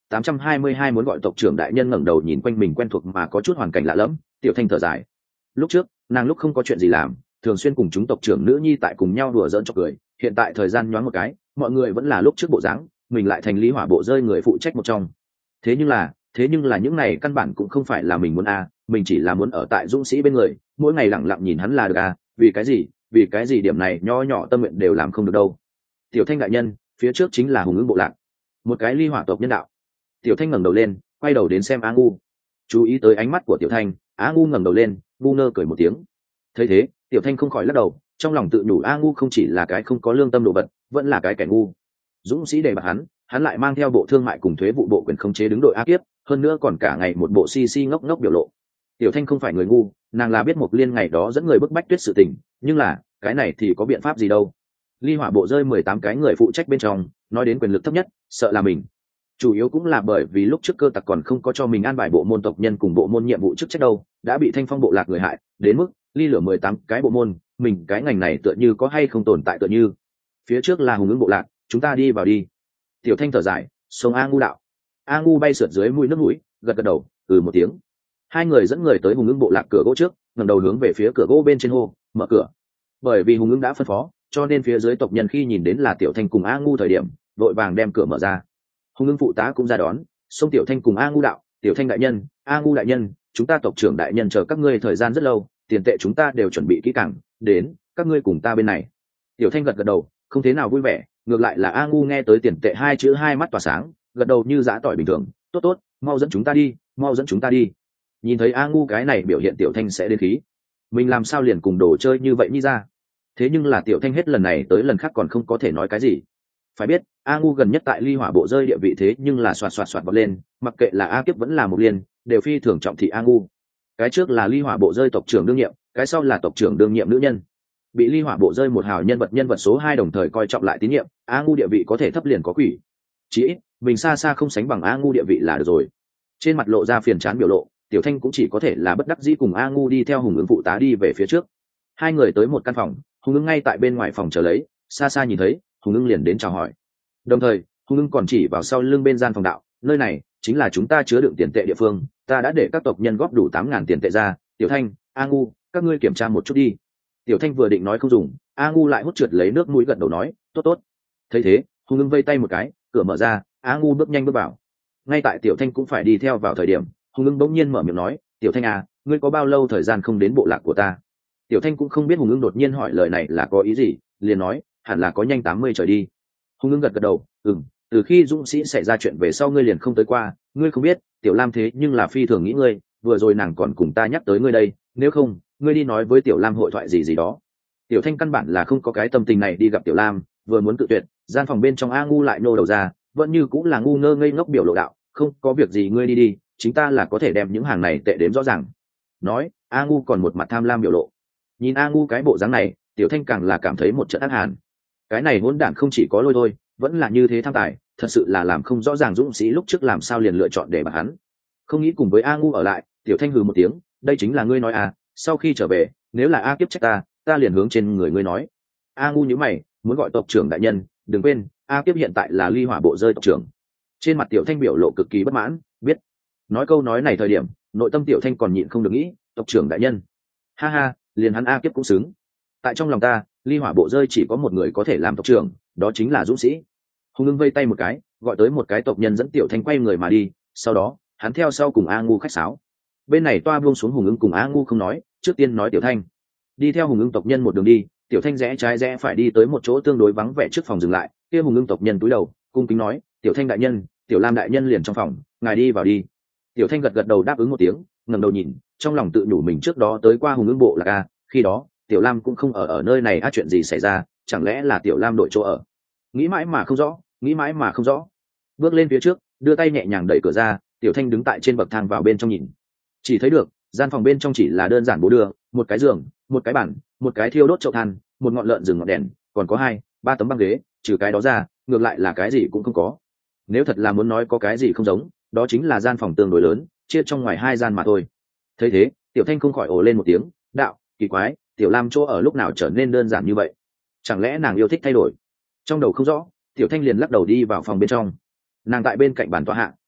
tám trăm hai mươi hai muốn gọi tộc trưởng đại nhân ngẩng đầu nhìn quanh mình quen thuộc mà có chút hoàn cảnh lạ lẫm, Tiểu Thanh thở dài. Lúc trước, nàng lúc không có chuyện gì làm, thường xuyên cùng chúng tộc trưởng nữ nhi tại cùng nhau đùa giỡn chọc cười, hiện tại thời gian nhoáng một cái, mọi người vẫn là lúc trước bộ dáng, mình lại thành Ly Hỏa bộ rơi người phụ trách một trong. Thế nhưng là, thế nhưng là những này căn bản cũng không phải là mình muốn a, mình chỉ là muốn ở tại dũng sĩ bên người, mỗi ngày lặng lặng nhìn hắn là được a, vì cái gì? Vì cái gì điểm này nho nhỏ tâm nguyện đều làm không được đâu. Tiểu Thanh đại nhân, phía trước chính là Hùng Ưng bộ lạc, một cái Ly Hỏa tộc nhân đạo. Tiểu Thanh ngẩng đầu lên, quay đầu đến xem A Ngu. Chú ý tới ánh mắt của Tiểu Thanh, A Ngu ngẩng đầu lên, ngu ngơ cười một tiếng. Thấy thế, Tiểu Thanh không khỏi lắc đầu, trong lòng tự nhủ A Ngu không chỉ là cái không có lương tâm đồ vật, vẫn là cái kẻ ngu. Dũng sĩ đề bạt hắn, hắn lại mang theo bộ thương mại cùng thuế vụ bộ quyền khống chế đứng đội A Kiếp, hơn nữa còn cả ngày một bộ si si ngốc ngốc biểu lộ. Tiểu Thanh không phải người ngu, nàng là biết Mộc Liên ngày đó dẫn người bức bách Tuyết sự tình, nhưng là, cái này thì có biện pháp gì đâu. Ly Hỏa bộ rơi mười tám cái người phụ trách bên trong, nói đến quyền lực thấp nhất, sợ là mình. Chủ yếu cũng là bởi vì lúc trước cơ tặc còn không có cho mình an bài bộ môn tộc nhân cùng bộ môn nhiệm vụ chức trách đâu, đã bị Thanh Phong bộ lạc người hại, đến mức ly lửa mười tám cái bộ môn, mình cái ngành này tựa như có hay không tồn tại tựa như. Phía trước là Hùng Ưng bộ lạc, chúng ta đi vào đi. Tiểu Thanh thở dài, sông A Ngu đạo. A Ngu bay sượt dưới mũi nước mũi, gật gật đầu, ừ một tiếng. Hai người dẫn người tới Hùng Ưng bộ lạc cửa gỗ trước, ngẩng đầu hướng về phía cửa gỗ bên trên hô, mở cửa. Bởi vì Hùng Ưng đã phân phó, cho nên phía dưới tộc nhân khi nhìn đến là Tiểu Thanh cùng A Ngu thời điểm, vội vàng đem cửa mở ra. Hùng Ưng phụ tá cũng ra đón, xông Tiểu Thanh cùng A Ngu đạo, Tiểu Thanh đại nhân, A Ngu đại nhân, chúng ta tộc trưởng đại nhân chờ các ngươi thời gian rất lâu, tiền tệ chúng ta đều chuẩn bị kỹ càng, đến, các ngươi cùng ta bên này. Tiểu Thanh gật gật đầu, không thế nào vui vẻ, ngược lại là A Ngu nghe tới tiền tệ hai chữ hai mắt tỏa sáng, gật đầu như giã tỏi bình thường, tốt tốt, mau dẫn chúng ta đi, mau dẫn chúng ta đi. Nhìn thấy A Ngu cái này biểu hiện Tiểu Thanh sẽ đến khí, mình làm sao liền cùng đồ chơi như vậy như ra. Thế nhưng là Tiểu Thanh hết lần này tới lần khác còn không có thể nói cái gì. Phải biết, A Ngu gần nhất tại Ly Hỏa bộ rơi địa vị thế nhưng là xoạt xoạt xoạt bật lên, mặc kệ là A Kiếp vẫn là Mộc Liên, đều phi thường trọng thị A Ngu. Cái trước là Ly Hỏa bộ rơi tộc trưởng đương nhiệm, cái sau là tộc trưởng đương nhiệm nữ nhân. Bị Ly Hỏa bộ rơi một hào nhân vật nhân vật số hai đồng thời coi trọng lại tín nhiệm, A Ngu địa vị có thể thấp liền có quỷ. Chỉ ít, mình xa xa không sánh bằng A Ngu địa vị là được rồi. Trên mặt lộ ra phiền chán biểu lộ, Tiểu Thanh cũng chỉ có thể là bất đắc dĩ cùng A Ngu đi theo Hùng Ứng phụ tá đi về phía trước. Hai người tới một căn phòng, Hùng Ứng ngay tại bên ngoài phòng chờ lấy, xa xa nhìn thấy, Hùng Ứng liền đến chào hỏi. Đồng thời, Hùng Ứng còn chỉ vào sau lưng bên gian phòng đạo, nơi này chính là chúng ta chứa đựng tiền tệ địa phương, ta đã để các tộc nhân góp đủ tám ngàn tiền tệ ra, Tiểu Thanh, A Ngu, các ngươi kiểm tra một chút đi. Tiểu Thanh vừa định nói không dùng, A Ngu lại hút trượt lấy nước mũi gật đầu nói, tốt tốt. Thấy thế, Hùng Ứng vây tay một cái, cửa mở ra, A Ngu bước nhanh bước vào. Ngay tại Tiểu Thanh cũng phải đi theo vào thời điểm, Hùng Ứng bỗng nhiên mở miệng nói, Tiểu Thanh à, ngươi có bao lâu thời gian không đến bộ lạc của ta? Tiểu Thanh cũng không biết Hùng Ứng đột nhiên hỏi lời này là có ý gì, liền nói, hẳn là có nhanh tám mươi trời đi. Hùng Ứng gật gật đầu, ừm, từ khi dũng sĩ xảy ra chuyện về sau ngươi liền không tới qua, ngươi không biết, Tiểu Lam thế nhưng là phi thường nghĩ ngươi, vừa rồi nàng còn cùng ta nhắc tới ngươi đây, nếu không, ngươi đi nói với Tiểu Lam hội thoại gì gì đó. Tiểu Thanh căn bản là không có cái tâm tình này đi gặp Tiểu Lam, vừa muốn cự tuyệt, gian phòng bên trong A Ngu lại nô đầu ra, vẫn như cũng là ngu ngơ ngây ngốc biểu lộ đạo, không có việc gì ngươi đi đi, chính ta là có thể đem những hàng này tệ đếm rõ ràng. Nói, A Ngu còn một mặt tham lam biểu lộ. Nhìn A Ngu cái bộ dáng này, Tiểu Thanh càng là cảm thấy một trận ác hàn. Cái này hỗn đản không chỉ có lôi thôi, vẫn là như thế tham tài, thật sự là làm không rõ ràng dũng sĩ lúc trước làm sao liền lựa chọn để bạt hắn. Không nghĩ cùng với A Ngu ở lại, Tiểu Thanh hừ một tiếng, đây chính là ngươi nói à, sau khi trở về, nếu là A Kiếp trách ta, ta liền hướng trên người ngươi nói. A Ngu nhíu mày, muốn gọi tộc trưởng đại nhân, đừng quên, A Kiếp hiện tại là Ly Hỏa bộ rơi tộc trưởng. Trên mặt Tiểu Thanh biểu lộ cực kỳ bất mãn, biết. Nói câu nói này thời điểm, nội tâm Tiểu Thanh còn nhịn không được nghĩ, tộc trưởng đại nhân. Ha ha, liền hắn A Kiếp cũng xứng. Tại trong lòng ta, Ly Hỏa bộ rơi chỉ có một người có thể làm tộc trưởng, đó chính là dũng sĩ. Hùng Ưng vây tay một cái, gọi tới một cái tộc nhân dẫn Tiểu Thanh quay người mà đi, sau đó, hắn theo sau cùng A Ngu khách sáo. Bên này toa buông xuống Hùng Ưng cùng A Ngu không nói, trước tiên nói Tiểu Thanh. Đi theo Hùng Ưng tộc nhân một đường đi, Tiểu Thanh rẽ trái rẽ phải đi tới một chỗ tương đối vắng vẻ trước phòng dừng lại, kia Hùng Ưng tộc nhân cúi đầu, cung kính nói, Tiểu Thanh đại nhân, Tiểu Lam đại nhân liền trong phòng, ngài đi vào đi. Tiểu Thanh gật gật đầu đáp ứng một tiếng, ngẩng đầu nhìn, trong lòng tự nhủ mình trước đó tới qua Hùng Ưng bộ lạc a, khi đó, Tiểu Lam cũng không ở ở nơi này á, chuyện gì xảy ra, chẳng lẽ là Tiểu Lam đổi chỗ ở. Nghĩ mãi mà không rõ, nghĩ mãi mà không rõ. Bước lên phía trước, đưa tay nhẹ nhàng đẩy cửa ra, Tiểu Thanh đứng tại trên bậc thang vào bên trong nhìn. Chỉ thấy được, gian phòng bên trong chỉ là đơn giản bố đưa, một cái giường, một cái bàn, một cái thiêu đốt chậu than, một ngọn lợn rừng ngọn đèn, còn có hai, ba tấm băng ghế, trừ cái đó ra, ngược lại là cái gì cũng không có. Nếu thật là muốn nói có cái gì không giống, đó chính là gian phòng tương đối lớn, chia trong ngoài hai gian mà thôi. Thấy thế, Tiểu Thanh không khỏi ồ lên một tiếng, đạo, kỳ quái, Tiểu Lam chỗ ở lúc nào trở nên đơn giản như vậy? Chẳng lẽ nàng yêu thích thay đổi? Trong đầu không rõ, Tiểu Thanh liền lắc đầu đi vào phòng bên trong. Nàng tại bên cạnh bàn tọa hạ,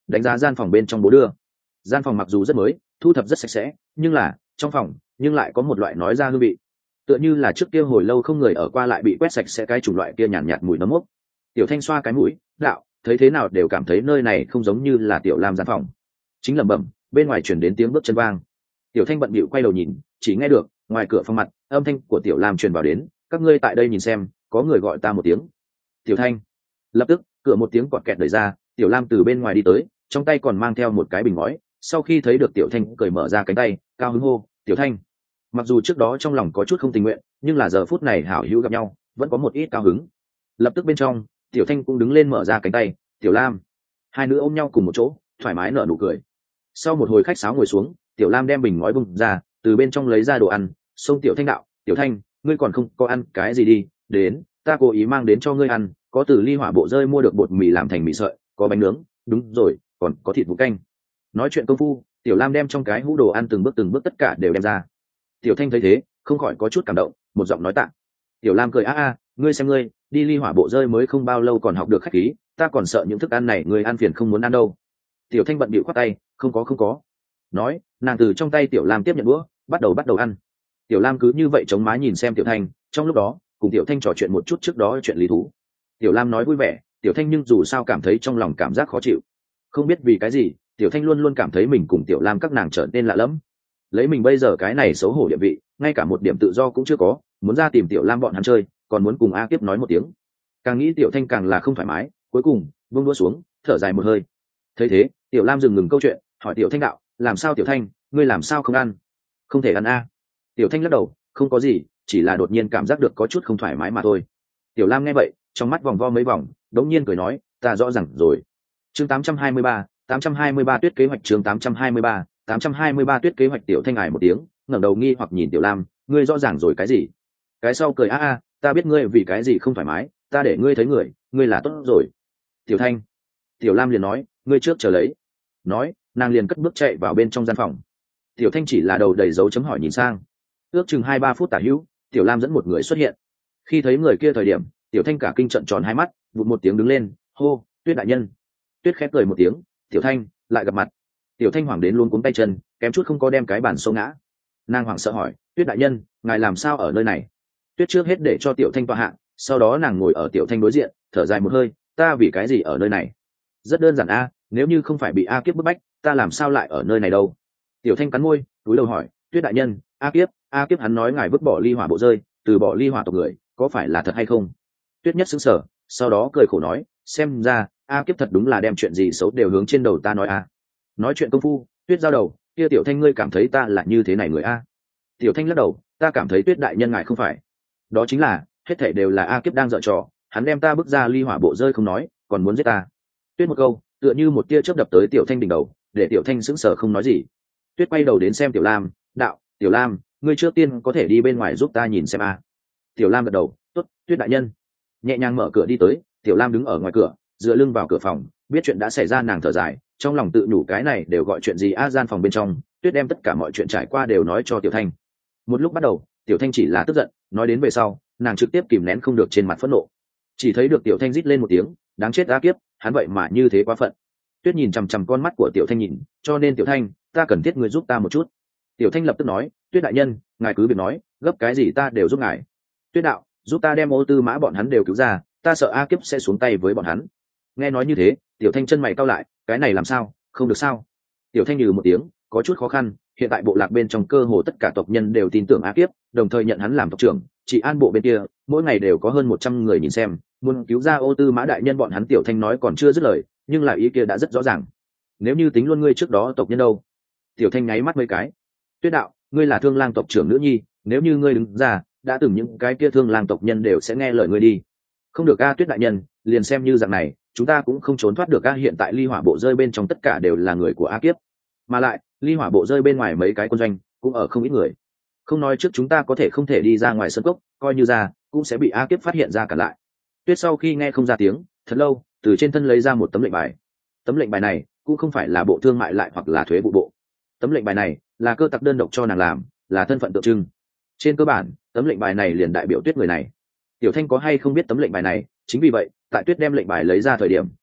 đánh giá gian phòng bên trong bố đưa. Gian phòng mặc dù rất mới, thu thập rất sạch sẽ, nhưng là trong phòng nhưng lại có một loại nói ra hương vị, tựa như là trước kia hồi lâu không người ở qua lại bị quét sạch sẽ cái chủng loại kia nhàn nhạt, nhạt mùi nấm mốc. Tiểu Thanh xoa cái mũi, đạo, thấy thế nào đều cảm thấy nơi này không giống như là Tiểu Lam gian phòng. Chính lẩm bẩm, bên ngoài chuyển đến tiếng bước chân vang. Tiểu Thanh bận bịu quay đầu nhìn, chỉ nghe được ngoài cửa phòng mặt âm thanh của Tiểu Lam truyền vào đến, các ngươi tại đây nhìn xem, có người gọi ta một tiếng. Tiểu Thanh. Lập tức cửa một tiếng quạt kẹt đẩy ra, Tiểu Lam từ bên ngoài đi tới, trong tay còn mang theo một cái bình ngói. Sau khi thấy được Tiểu Thanh cởi mở ra cánh tay, cao hứng hô, Tiểu Thanh. Mặc dù trước đó trong lòng có chút không tình nguyện, nhưng là giờ phút này hảo hữu gặp nhau, vẫn có một ít cao hứng. Lập tức bên trong, Tiểu Thanh cũng đứng lên mở ra cánh tay, Tiểu Lam. Hai nữ ôm nhau cùng một chỗ, thoải mái nở nụ cười. Sau một hồi khách sáo ngồi xuống, Tiểu Lam đem bình ngói bung ra, từ bên trong lấy ra đồ ăn, xông Tiểu Thanh đạo, Tiểu Thanh, ngươi còn không có ăn cái gì đi, đến, ta cố ý mang đến cho ngươi ăn, có từ ly hỏa bộ rơi mua được bột mì làm thành mì sợi, có bánh nướng, đúng rồi, còn có thịt vụ canh. Nói chuyện công phu, Tiểu Lam đem trong cái hũ đồ ăn từng bước từng bước tất cả đều đem ra. Tiểu Thanh thấy thế, không khỏi có chút cảm động, một giọng nói tạ. Tiểu Lam cười a a, ngươi xem ngươi, đi ly hỏa bộ rơi mới không bao lâu còn học được khách khí, ta còn sợ những thức ăn này ngươi ăn phiền không muốn ăn đâu. Tiểu Thanh bận bịu khoát tay, không có không có. Nói, nàng từ trong tay Tiểu Lam tiếp nhận bữa, bắt đầu bắt đầu ăn. Tiểu Lam cứ như vậy chống má nhìn xem Tiểu Thanh, trong lúc đó, cùng Tiểu Thanh trò chuyện một chút trước đó chuyện lý thú. Tiểu Lam nói vui vẻ, Tiểu Thanh nhưng dù sao cảm thấy trong lòng cảm giác khó chịu. Không biết vì cái gì, Tiểu Thanh luôn luôn cảm thấy mình cùng Tiểu Lam các nàng trở nên lạ lẫm. Lấy mình bây giờ cái này xấu hổ địa vị, ngay cả một điểm tự do cũng chưa có, muốn ra tìm Tiểu Lam bọn hắn chơi, còn muốn cùng A Kiếp nói một tiếng. Càng nghĩ Tiểu Thanh càng là không thoải mái, cuối cùng buông đũa xuống, thở dài một hơi. Thấy thế, Tiểu Lam dừng ngừng câu chuyện, hỏi Tiểu Thanh đạo, làm sao Tiểu Thanh, ngươi làm sao không ăn? Không thể ăn a. Tiểu Thanh lắc đầu, không có gì, chỉ là đột nhiên cảm giác được có chút không thoải mái mà thôi. Tiểu Lam nghe vậy, trong mắt vòng vo mấy vòng, đống nhiên cười nói, ta rõ ràng rồi. Chương tám trăm hai mươi ba, tám trăm hai mươi ba tuyết kế hoạch chương tám trăm hai mươi ba, tám trăm hai mươi ba tuyết kế hoạch. Tiểu Thanh ải một tiếng, ngẩng đầu nghi hoặc nhìn Tiểu Lam, ngươi rõ ràng rồi cái gì? Cái sau cười a a, ta biết ngươi vì cái gì không thoải mái, ta để ngươi thấy người, ngươi là tốt rồi. Tiểu Thanh. Tiểu Lam liền nói, ngươi trước chờ lấy. Nói, nàng liền cất bước chạy vào bên trong gian phòng. Tiểu Thanh chỉ là đầu đầy dấu chấm hỏi nhìn sang. Ước chừng hai ba phút tả hữu, Tiểu Lam dẫn một người xuất hiện. Khi thấy người kia thời điểm, Tiểu Thanh cả kinh trợn tròn hai mắt, vụt một tiếng đứng lên, hô, Tuyết đại nhân. Tuyết khép cười một tiếng, Tiểu Thanh, lại gặp mặt. Tiểu Thanh hoảng đến luôn cuống tay chân, kém chút không có đem cái bàn xô ngã. Nàng hoảng sợ hỏi, Tuyết đại nhân, ngài làm sao ở nơi này? Tuyết trước hết để cho Tiểu Thanh tọa hạ, sau đó nàng ngồi ở Tiểu Thanh đối diện, thở dài một hơi, ta vì cái gì ở nơi này? Rất đơn giản a, nếu như không phải bị A Kiếp bức bách, ta làm sao lại ở nơi này đâu? Tiểu Thanh cắn môi, cúi đầu hỏi, Tuyết đại nhân, A Kiếp, A Kiếp hắn nói ngài vứt bỏ ly hỏa bộ rơi, từ bỏ ly hỏa tộc người, có phải là thật hay không? Tuyết nhất sững sờ, sau đó cười khổ nói, xem ra A Kiếp thật đúng là đem chuyện gì xấu đều hướng trên đầu ta nói a. Nói chuyện công phu, Tuyết giao đầu, kia Tiểu Thanh ngươi cảm thấy ta là như thế này người a? Tiểu Thanh lắc đầu, ta cảm thấy Tuyết đại nhân ngài không phải. Đó chính là, hết thảy đều là A Kiếp đang giở trò, hắn đem ta bước ra ly hỏa bộ rơi không nói, còn muốn giết ta. Tuyết một câu, tựa như một tia chớp đập tới Tiểu Thanh đỉnh đầu, để Tiểu Thanh sững sờ không nói gì. Tuyết quay đầu đến xem Tiểu Lam, đạo, Tiểu Lam, ngươi trước tiên có thể đi bên ngoài giúp ta nhìn xem a. Tiểu Lam gật đầu, tốt, Tuyết đại nhân. Nhẹ nhàng mở cửa đi tới, Tiểu Lam đứng ở ngoài cửa, dựa lưng vào cửa phòng, biết chuyện đã xảy ra nàng thở dài, trong lòng tự nhủ cái này đều gọi chuyện gì a. Gian phòng bên trong, Tuyết đem tất cả mọi chuyện trải qua đều nói cho Tiểu Thanh. Một lúc bắt đầu, Tiểu Thanh chỉ là tức giận, nói đến về sau, nàng trực tiếp kìm nén không được trên mặt phẫn nộ. Chỉ thấy được Tiểu Thanh rít lên một tiếng, đáng chết A Kiếp, hắn vậy mà như thế quá phận. Tuyết nhìn chằm chằm con mắt của Tiểu Thanh nhìn, cho nên Tiểu Thanh, ta cần thiết người giúp ta một chút. Tiểu Thanh lập tức nói, Tuyết đại nhân, ngài cứ việc nói, gấp cái gì ta đều giúp ngài. Tuyết đạo, giúp ta đem Ô Tư Mã bọn hắn đều cứu ra, ta sợ A Kiếp sẽ xuống tay với bọn hắn. Nghe nói như thế, Tiểu Thanh chân mày cau lại, cái này làm sao, không được sao? Tiểu Thanh nhừ một tiếng, có chút khó khăn, hiện tại bộ lạc bên trong cơ hồ tất cả tộc nhân đều tin tưởng A Kiếp, đồng thời nhận hắn làm tộc trưởng, chỉ an bộ bên kia, mỗi ngày đều có hơn một trăm người nhìn xem, muốn cứu ra Ô Tư Mã đại nhân bọn hắn. Tiểu Thanh nói còn chưa dứt lời, nhưng lại ý kia đã rất rõ ràng. Nếu như tính luôn ngươi trước đó tộc nhân đâu? Tiểu Thanh nháy mắt mấy cái. Tuyết đạo, ngươi là Thương Lang tộc trưởng nữ nhi, nếu như ngươi đứng ra, đã từng những cái kia Thương Lang tộc nhân đều sẽ nghe lời ngươi đi. Không được a, Tuyết đại nhân, liền xem như dạng này, chúng ta cũng không trốn thoát được a. Hiện tại ly hỏa bộ rơi bên trong tất cả đều là người của A Kiếp, mà lại ly hỏa bộ rơi bên ngoài mấy cái quân doanh cũng ở không ít người. Không nói trước chúng ta có thể không thể đi ra ngoài sân cốc, coi như ra cũng sẽ bị A Kiếp phát hiện ra cả lại. Tuyết sau khi nghe không ra tiếng, thật lâu, từ trên thân lấy ra một tấm lệnh bài. Tấm lệnh bài này cũng không phải là bộ thương mại lại hoặc là thuế vụ bộ. Tấm lệnh bài này là cơ tặc đơn độc cho nàng làm, là thân phận tượng trưng. Trên cơ bản, tấm lệnh bài này liền đại biểu Tuyết người này. Tiểu Thanh có hay không biết tấm lệnh bài này, chính vì vậy, tại Tuyết đem lệnh bài lấy ra thời điểm,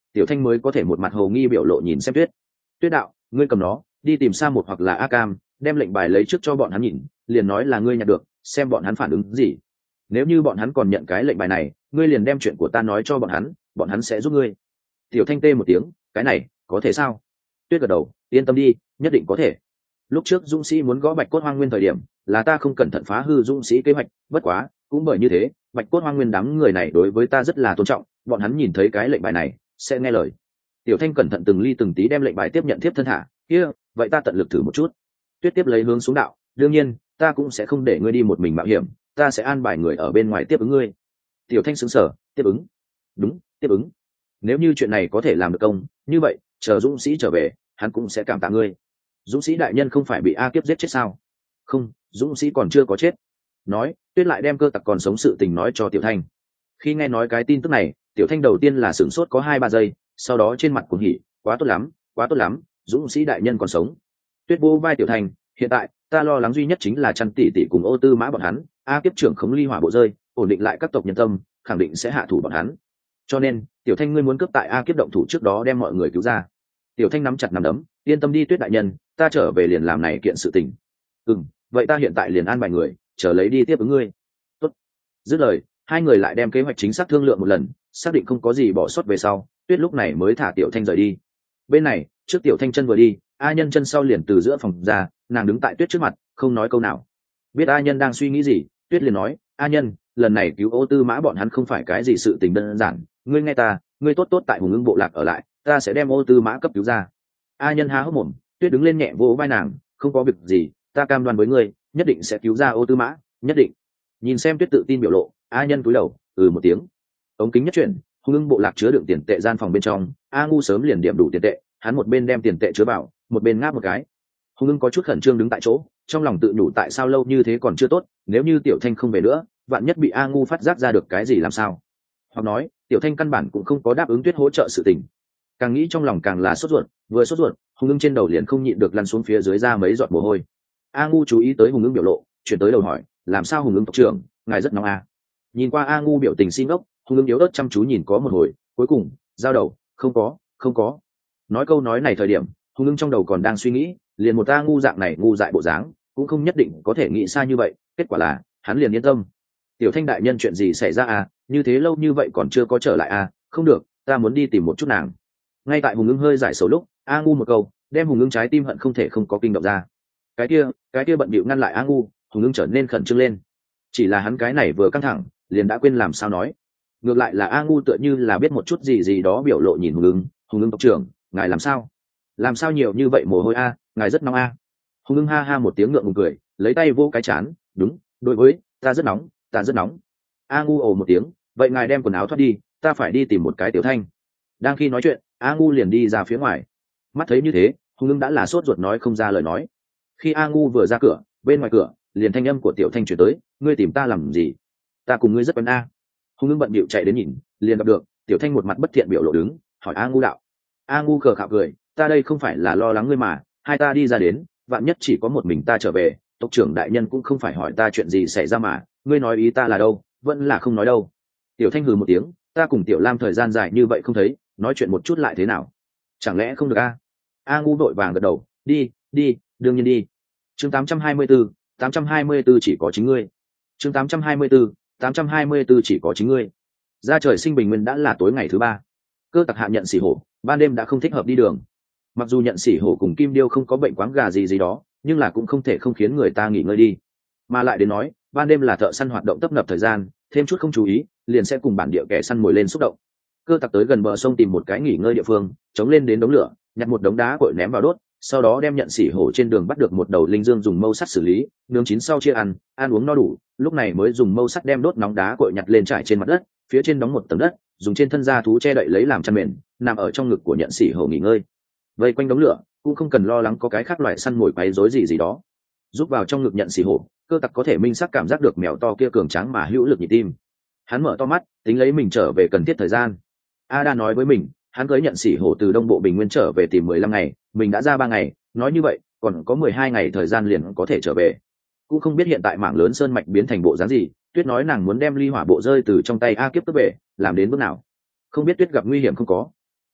tiểu thanh mới có thể một mặt hồ nghi biểu lộ nhìn xem tuyết. Tuyết đạo, ngươi cầm nó đi tìm sa một hoặc là a cam, đem lệnh bài lấy trước cho bọn hắn nhìn, liền nói là ngươi nhặt được, xem bọn hắn phản ứng gì. Nếu như bọn hắn còn nhận cái lệnh bài này, ngươi liền đem chuyện của ta nói cho bọn hắn, bọn hắn sẽ giúp ngươi. Tiểu thanh tê một tiếng, cái này có thể sao? Tuyết gật đầu, yên tâm đi, nhất định có thể. Lúc trước dũng sĩ muốn gõ bạch cốt hoang nguyên thời điểm, là ta không cẩn thận phá hư dũng sĩ kế hoạch, bất quá cũng bởi như thế, bạch cốt hoang nguyên đám người này đối với ta rất là tôn trọng, bọn hắn nhìn thấy cái lệnh bài này sẽ nghe lời. Tiểu thanh cẩn thận từng ly từng tí đem lệnh bài tiếp nhận tiếp thân thả, kia vậy ta tận lực thử một chút. Tuyết tiếp lấy hướng xuống đạo, đương nhiên ta cũng sẽ không để ngươi đi một mình mạo hiểm, ta sẽ an bài người ở bên ngoài tiếp ứng ngươi. Tiểu thanh sững sờ, tiếp ứng? Đúng, tiếp ứng. Nếu như chuyện này có thể làm được công, như vậy chờ dũng sĩ trở về, hắn cũng sẽ cảm tạ ngươi. Dũng sĩ đại nhân không phải bị a kiếp giết chết sao? Không, dũng sĩ còn chưa có chết. Nói, Tuyết lại đem cơ tặc còn sống sự tình nói cho tiểu thanh. Khi nghe nói cái tin tức này, tiểu thanh đầu tiên là sửng sốt có hai ba giây, sau đó trên mặt cuồng hỉ, quá tốt lắm, quá tốt lắm, dũng sĩ đại nhân còn sống. Tuyết vô vai tiểu thanh, hiện tại ta lo lắng duy nhất chính là chăn tỷ tỷ cùng ô tư mã bọn hắn, a kiếp trưởng khống ly hỏa bộ rơi, ổn định lại các tộc nhân tâm, khẳng định sẽ hạ thủ bọn hắn. Cho nên tiểu thanh ngươi muốn cướp tại a kiếp động thủ trước đó đem mọi người cứu ra. Tiểu thanh nắm chặt nắm đấm, yên tâm đi Tuyết đại nhân, ta trở về liền làm này kiện sự tình. Ừm, vậy ta hiện tại liền an bài người chờ lấy đi tiếp ứng ngươi. Tốt. Dứt lời, hai người lại đem kế hoạch chính xác thương lượng một lần, xác định không có gì bỏ sót về sau, Tuyết lúc này mới thả tiểu thanh rời đi. Bên này, trước tiểu thanh chân vừa đi, a nhân chân sau liền từ giữa phòng ra, nàng đứng tại Tuyết trước mặt, không nói câu nào. Biết a nhân đang suy nghĩ gì, Tuyết liền nói, a nhân, lần này cứu ô tư mã bọn hắn không phải cái gì sự tình đơn giản, ngươi nghe ta, ngươi tốt tốt tại hùng ưng bộ lạc ở lại, ta sẽ đem ô tư mã cấp cứu ra. A nhân há hốc mồm, Tuyết đứng lên nhẹ vỗ vai nàng, không có việc gì, ta cam đoan với ngươi, nhất định sẽ cứu ra ô tư mã, nhất định. Nhìn xem Tuyết tự tin biểu lộ, a nhân cúi đầu, ừ một tiếng. Ống kính nhất chuyển, hùng ưng bộ lạc chứa đựng tiền tệ gian phòng bên trong, a ngu sớm liền điểm đủ tiền tệ, hắn một bên đem tiền tệ chứa vào, một bên ngáp một cái. Hùng ưng có chút khẩn trương đứng tại chỗ, trong lòng tự nhủ tại sao lâu như thế còn chưa tốt, nếu như tiểu thanh không về nữa, vạn nhất bị a ngu phát giác ra được cái gì làm sao? Hoặc nói, tiểu thanh căn bản cũng không có đáp ứng Tuyết hỗ trợ sự tình. Càng nghĩ trong lòng càng là sốt ruột, vừa sốt ruột, hùng ưng trên đầu liền không nhịn được lăn xuống phía dưới ra mấy giọt mồ hôi. A ngu chú ý tới hùng ưng biểu lộ, chuyển tới đầu hỏi, làm sao hùng ưng tộc trưởng, ngài rất nóng à? Nhìn qua a ngu biểu tình xin ốc, hùng ưng yếu ớt chăm chú nhìn có một hồi, cuối cùng giao đầu, không có, không có. Nói câu nói này thời điểm, hùng ưng trong đầu còn đang suy nghĩ, liền một a ngu dạng này ngu dại bộ dáng, cũng không nhất định có thể nghĩ xa như vậy. Kết quả là hắn liền yên tâm. Tiểu thanh đại nhân chuyện gì xảy ra à? Như thế lâu như vậy còn chưa có trở lại à? Không được, ta muốn đi tìm một chút nàng. Ngay tại hùng ưng hơi giải xấu lúc, a ngu một câu đem hùng ưng trái tim hận không thể không có kinh động ra. Cái kia cái kia bận bịu ngăn lại a ngu, hùng ưng trở nên khẩn trương lên. Chỉ là hắn cái này vừa căng thẳng liền đã quên làm sao nói. Ngược lại là a ngu tựa như là biết một chút gì gì đó biểu lộ nhìn hùng ưng, hùng ưng tộc trưởng, ngài làm sao làm sao nhiều như vậy mồ hôi a? Ngài rất nóng a? Hùng ưng ha ha một tiếng ngượng ngùng cười, lấy tay vô cái chán, đúng, đối với ta rất nóng, ta rất nóng. A ngu ồ một tiếng, vậy ngài đem quần áo thoát đi, ta phải đi tìm một cái tiểu thanh. Đang khi nói chuyện, a ngu liền đi ra phía ngoài. Mắt thấy như thế, hùng ưng đã là sốt ruột nói không ra lời nói. Khi a ngu vừa ra cửa, bên ngoài cửa liền thanh âm của tiểu thanh chuyển tới, ngươi tìm ta làm gì? Ta cùng ngươi rất quen a. Hùng ưng bận bịu chạy đến nhìn, liền gặp được tiểu thanh một mặt bất thiện biểu lộ đứng, hỏi a ngu đạo. A ngu khờ khạo cười, ta đây không phải là lo lắng ngươi mà, hai ta đi ra đến, vạn nhất chỉ có một mình ta trở về, tộc trưởng đại nhân cũng không phải hỏi ta chuyện gì xảy ra mà, ngươi nói ý ta là đâu, vẫn là không nói đâu. Tiểu thanh hừ một tiếng, ta cùng tiểu lam thời gian dài như vậy không thấy, nói chuyện một chút lại thế nào? Chẳng lẽ không được a? A ngu vội vàng gật đầu, đi, đi, đương nhiên đi. Chương tám trăm hai mươi tư, tám trăm hai mươi tư chỉ có chính ngươi. Chương tám trăm hai mươi tư, tám trăm hai mươi tư chỉ có chính ngươi. Ra trời sinh bình nguyên đã là tối ngày thứ ba. Cơ tặc hạ nhận xỉ hổ, ban đêm đã không thích hợp đi đường. Mặc dù nhận xỉ hổ cùng kim điêu không có bệnh quáng gà gì gì đó, nhưng là cũng không thể không khiến người ta nghỉ ngơi đi. Mà lại đến nói, ban đêm là thợ săn hoạt động tấp nập thời gian, thêm chút không chú ý, liền sẽ cùng bản địa kẻ săn mồi lên xúc động. Cơ tặc tới gần bờ sông tìm một cái nghỉ ngơi địa phương, chống lên đến đống lửa, nhặt một đống đá cội ném vào đốt, sau đó đem nhận xỉ hổ trên đường bắt được một đầu linh dương dùng mâu sắt xử lý, nướng chín sau chia ăn, ăn uống no đủ, lúc này mới dùng mâu sắt đem đốt nóng đá cội nhặt lên trải trên mặt đất, phía trên đóng một tầng đất, dùng trên thân da thú che đậy lấy làm chăn mền, nằm ở trong ngực của nhận xỉ hổ nghỉ ngơi. Vây quanh đống lửa, cũng không cần lo lắng có cái khác loại săn mồi quấy rối gì gì đó. Giúp vào trong ngực nhận xỉ hổ, cơ tặc có thể minh xác cảm giác được mèo to kia cường tráng mà hữu lực nhịp tim. Hắn mở to mắt, tính lấy mình trở về cần thiết thời gian. Ada nói với mình, hắn cưới nhận xỉ hổ từ đông bộ bình nguyên trở về tìm mười lăm ngày, mình đã ra ba ngày, nói như vậy còn có mười hai ngày thời gian liền có thể trở về. Cũng không biết hiện tại mảng lớn sơn mạch biến thành bộ dáng gì. Tuyết nói nàng muốn đem ly hỏa bộ rơi từ trong tay a kiếp cướp về, làm đến bước nào? Không biết Tuyết gặp nguy hiểm không có?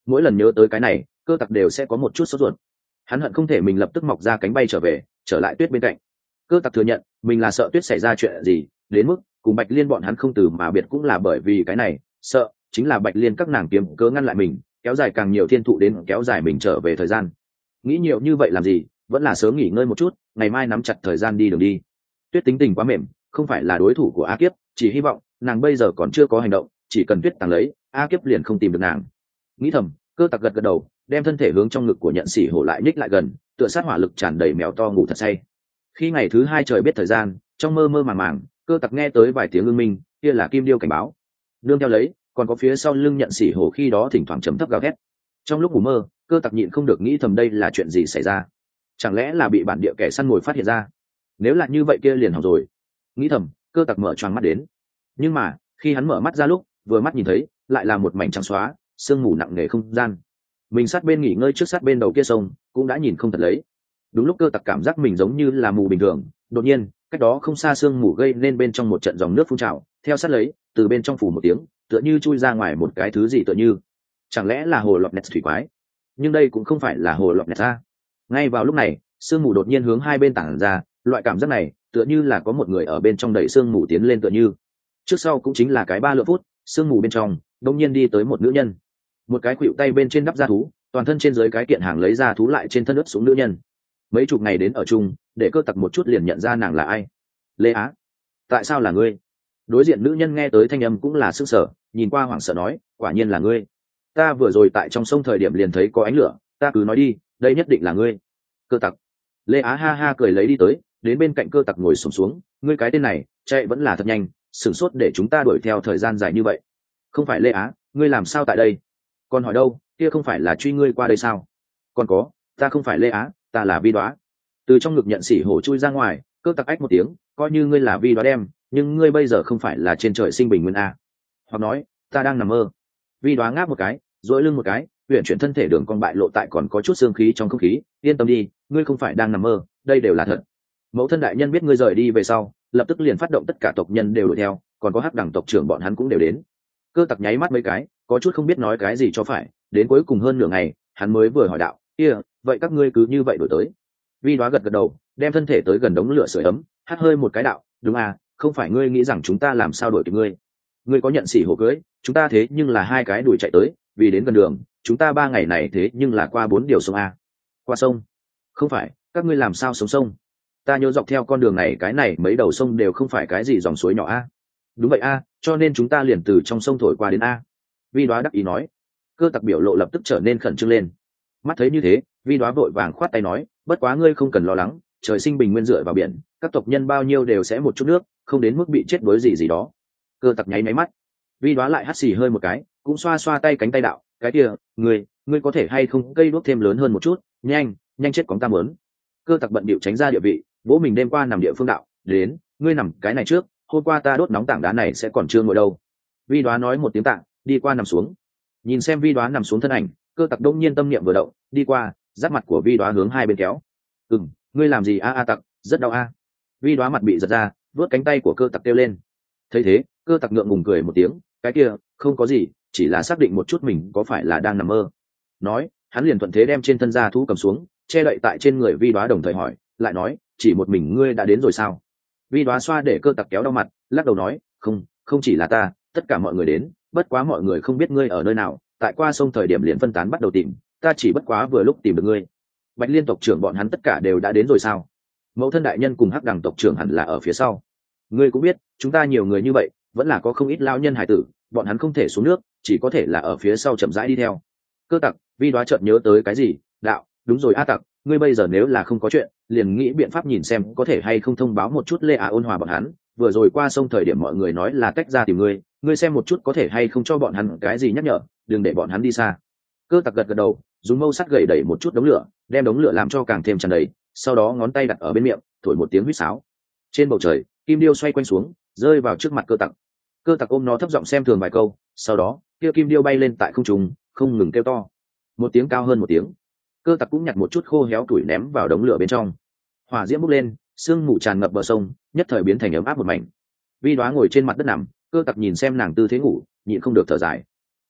mỗi lần nhớ tới cái này cơ tặc đều sẽ có một chút sốt ruột. Hắn hận không thể mình lập tức mọc ra cánh bay trở về, trở lại tuyết bên cạnh. Cơ tặc thừa nhận mình là sợ tuyết xảy ra chuyện gì, đến mức cùng bạch liên bọn hắn không từ mà biệt cũng là bởi vì cái này, sợ chính là bạch liên các nàng kiếm cớ ngăn lại mình, kéo dài càng nhiều thiên thụ đến kéo dài mình trở về thời gian. Nghĩ nhiều như vậy làm gì, vẫn là sớm nghỉ ngơi một chút, ngày mai nắm chặt thời gian đi đường đi. Tuyết tính tình quá mềm, không phải là đối thủ của A Kiếp, chỉ hy vọng nàng bây giờ còn chưa có hành động, chỉ cần tuyết tàng lấy, A Kiếp liền không tìm được nàng. Nghĩ thầm, cơ tặc gật gật đầu, đem thân thể hướng trong ngực của nhận sĩ hổ lại ních lại gần, tựa sát hỏa lực tràn đầy mèo to ngủ thật say. Khi ngày thứ hai trời biết thời gian, trong mơ mơ màng màng, cơ tặc nghe tới vài tiếng ưng minh, kia là kim điêu cảnh báo. Nương theo lấy, còn có phía sau lưng nhận sĩ hổ khi đó thỉnh thoảng trầm thấp gào thét. Trong lúc ngủ mơ, cơ tặc nhịn không được nghĩ thầm đây là chuyện gì xảy ra, chẳng lẽ là bị bản địa kẻ săn mồi phát hiện ra? Nếu là như vậy kia liền hỏng rồi. Nghĩ thầm, cơ tặc mở choàng mắt đến. Nhưng mà khi hắn mở mắt ra lúc, vừa mắt nhìn thấy lại là một mảnh trắng xóa, sương mù nặng nề không gian. Mình sát bên nghỉ ngơi trước sát bên đầu kia sông cũng đã nhìn không thật lấy. Đúng lúc cơ tặc cảm giác mình giống như là mù bình thường, đột nhiên cách đó không xa sương mù gây nên bên trong một trận dòng nước phun trào, theo sát lấy từ bên trong phủ một tiếng, tựa như chui ra ngoài một cái thứ gì tựa như, chẳng lẽ là hồ lọt nẹt thủy quái? Nhưng đây cũng không phải là hồ lọt nẹt ra. Ngay vào lúc này, sương mù đột nhiên hướng hai bên tản ra, loại cảm giác này tựa như là có một người ở bên trong đẩy sương mù tiến lên tựa như. Trước sau cũng chính là cái ba lượng phút, sương mù bên trong đông nhiên đi tới một nữ nhân, một cái khuỵu tay bên trên đắp da thú, toàn thân trên dưới cái kiện hàng lấy da thú lại trên thân ướt xuống nữ nhân. Mấy chục ngày đến ở chung, để cơ tặc một chút liền nhận ra nàng là ai. Lê Á, tại sao là ngươi? Đối diện nữ nhân nghe tới thanh âm cũng là sức sở, nhìn qua hoảng sợ nói, quả nhiên là ngươi. Ta vừa rồi tại trong sông thời điểm liền thấy có ánh lửa, ta cứ nói đi, đây nhất định là ngươi. Cơ tặc. Lê Á ha ha cười lấy đi tới, đến bên cạnh cơ tặc ngồi xổm xuống, ngươi cái tên này chạy vẫn là thật nhanh, sửng sốt để chúng ta đuổi theo thời gian dài như vậy. Không phải Lê Á, ngươi làm sao tại đây? Còn hỏi đâu, kia không phải là truy ngươi qua đây sao? Còn có, ta không phải Lê Á, ta là Vi Đoá. Từ trong ngực nhận sĩ hổ chui ra ngoài, cơ tặc ách một tiếng, coi như ngươi là Vi Đoá đem, nhưng ngươi bây giờ không phải là trên trời sinh bình nguyên a. Hoặc nói, ta đang nằm mơ. Vi Đoá ngáp một cái, duỗi lưng một cái, uyển chuyển thân thể đường cong bại lộ tại còn có chút xương khí trong không khí, yên tâm đi, ngươi không phải đang nằm mơ, đây đều là thật. Mẫu thân đại nhân biết ngươi rời đi về sau, lập tức liền phát động tất cả tộc nhân đều đuổi theo, còn có hắc đẳng tộc trưởng bọn hắn cũng đều đến. Cơ tặc nháy mắt mấy cái, có chút không biết nói cái gì cho phải, đến cuối cùng hơn nửa ngày, hắn mới vừa hỏi đạo, kia, vậy các ngươi cứ như vậy đổi tới? Vi Đoá gật gật đầu, đem thân thể tới gần đống lửa sưởi ấm, hắt hơi một cái đạo, đúng à, không phải ngươi nghĩ rằng chúng ta làm sao đổi kịp ngươi? Ngươi có nhận sĩ hổ cưới, chúng ta thế nhưng là hai cái đuổi chạy tới, vì đến gần đường, chúng ta ba ngày này thế nhưng là qua bốn điều sông a. Qua sông? Không phải, các ngươi làm sao sống sông? Ta nhớ dọc theo con đường này cái này mấy đầu sông đều không phải cái gì dòng suối nhỏ a. Đúng vậy a, cho nên chúng ta liền từ trong sông thổi qua đến a. Vi Đoá đắc ý nói. Cơ tặc biểu lộ lập tức trở nên khẩn trương lên. Mắt thấy như thế, Vi Đoá vội vàng khoát tay nói, bất quá ngươi không cần lo lắng, trời sinh bình nguyên dựa vào biển, các tộc nhân bao nhiêu đều sẽ một chút nước, không đến mức bị chết đuối gì gì đó. Cơ tặc nháy máy mắt. Vi Đoá lại hắt xì hơi một cái, cũng xoa xoa tay cánh tay đạo, cái kia, ngươi, ngươi có thể hay không cây đuốc thêm lớn hơn một chút, nhanh, nhanh chết cóng ta muốn. Cơ tặc bận điệu tránh ra địa vị, vỗ mình đêm qua nằm địa phương đạo, đến, ngươi nằm cái này trước, hôm qua ta đốt nóng tảng đá này sẽ còn chưa ngồi đâu. Vi Đoá nói một tiếng tạng, đi qua nằm xuống. Nhìn xem Vi Đoá nằm xuống thân ảnh, cơ tặc đông nhiên tâm niệm vừa động, đi qua, giáp mặt của Vi Đoá hướng hai bên kéo. Ừm, ngươi làm gì a a tặc, rất đau a. Vi Đoá mặt bị giật ra, vớt cánh tay của cơ tặc kêu lên. Thấy thế, cơ tặc ngượng ngùng cười một tiếng, cái kia, không có gì, chỉ là xác định một chút mình có phải là đang nằm mơ. Nói, hắn liền thuận thế đem trên thân da thú cầm xuống, che đậy tại trên người Vi Đoá đồng thời hỏi, lại nói, chỉ một mình ngươi đã đến rồi sao? Vi Đoá xoa để cơ tặc kéo đau mặt, lắc đầu nói, không, không chỉ là ta, tất cả mọi người đến, bất quá mọi người không biết ngươi ở nơi nào, tại qua sông thời điểm liền phân tán bắt đầu tìm, ta chỉ bất quá vừa lúc tìm được ngươi. Bạch Liên tộc trưởng bọn hắn tất cả đều đã đến rồi sao? Mẫu thân đại nhân cùng hắc đằng tộc trưởng hẳn là ở phía sau. Ngươi cũng biết, chúng ta nhiều người như vậy, vẫn là có không ít lao nhân hải tử, bọn hắn không thể xuống nước, chỉ có thể là ở phía sau chậm rãi đi theo. Cơ tặc, Vi Đoá chợt nhớ tới cái gì, đạo, đúng rồi a tặc, ngươi bây giờ nếu là không có chuyện, liền nghĩ biện pháp nhìn xem có thể hay không thông báo một chút Lê Á ôn hòa bọn hắn, vừa rồi qua sông thời điểm mọi người nói là tách ra tìm ngươi, ngươi xem một chút có thể hay không cho bọn hắn cái gì nhắc nhở, đừng để bọn hắn đi xa. Cơ tặc gật gật đầu, dùng mâu sắt gậy đẩy một chút đống lửa, đem đống lửa làm cho càng thêm tràn đầy, sau đó ngón tay đặt ở bên miệng, thổi một tiếng huýt sáo. Trên bầu trời, kim điêu xoay quanh xuống, rơi vào trước mặt cơ tặc. Cơ tặc ôm nó thấp giọng xem thường vài câu, sau đó, kia kim điêu bay lên tại không trung, không ngừng kêu to, một tiếng cao hơn một tiếng. Cơ tặc cũng nhặt một chút khô héo tuổi ném vào đống lửa bên trong. Hỏa diễm bốc lên, sương mù tràn ngập bờ sông, nhất thời biến thành ấm áp một mảnh. Vi Đoá ngồi trên mặt đất nằm, cơ tặc nhìn xem nàng tư thế ngủ, nhịn không được thở dài.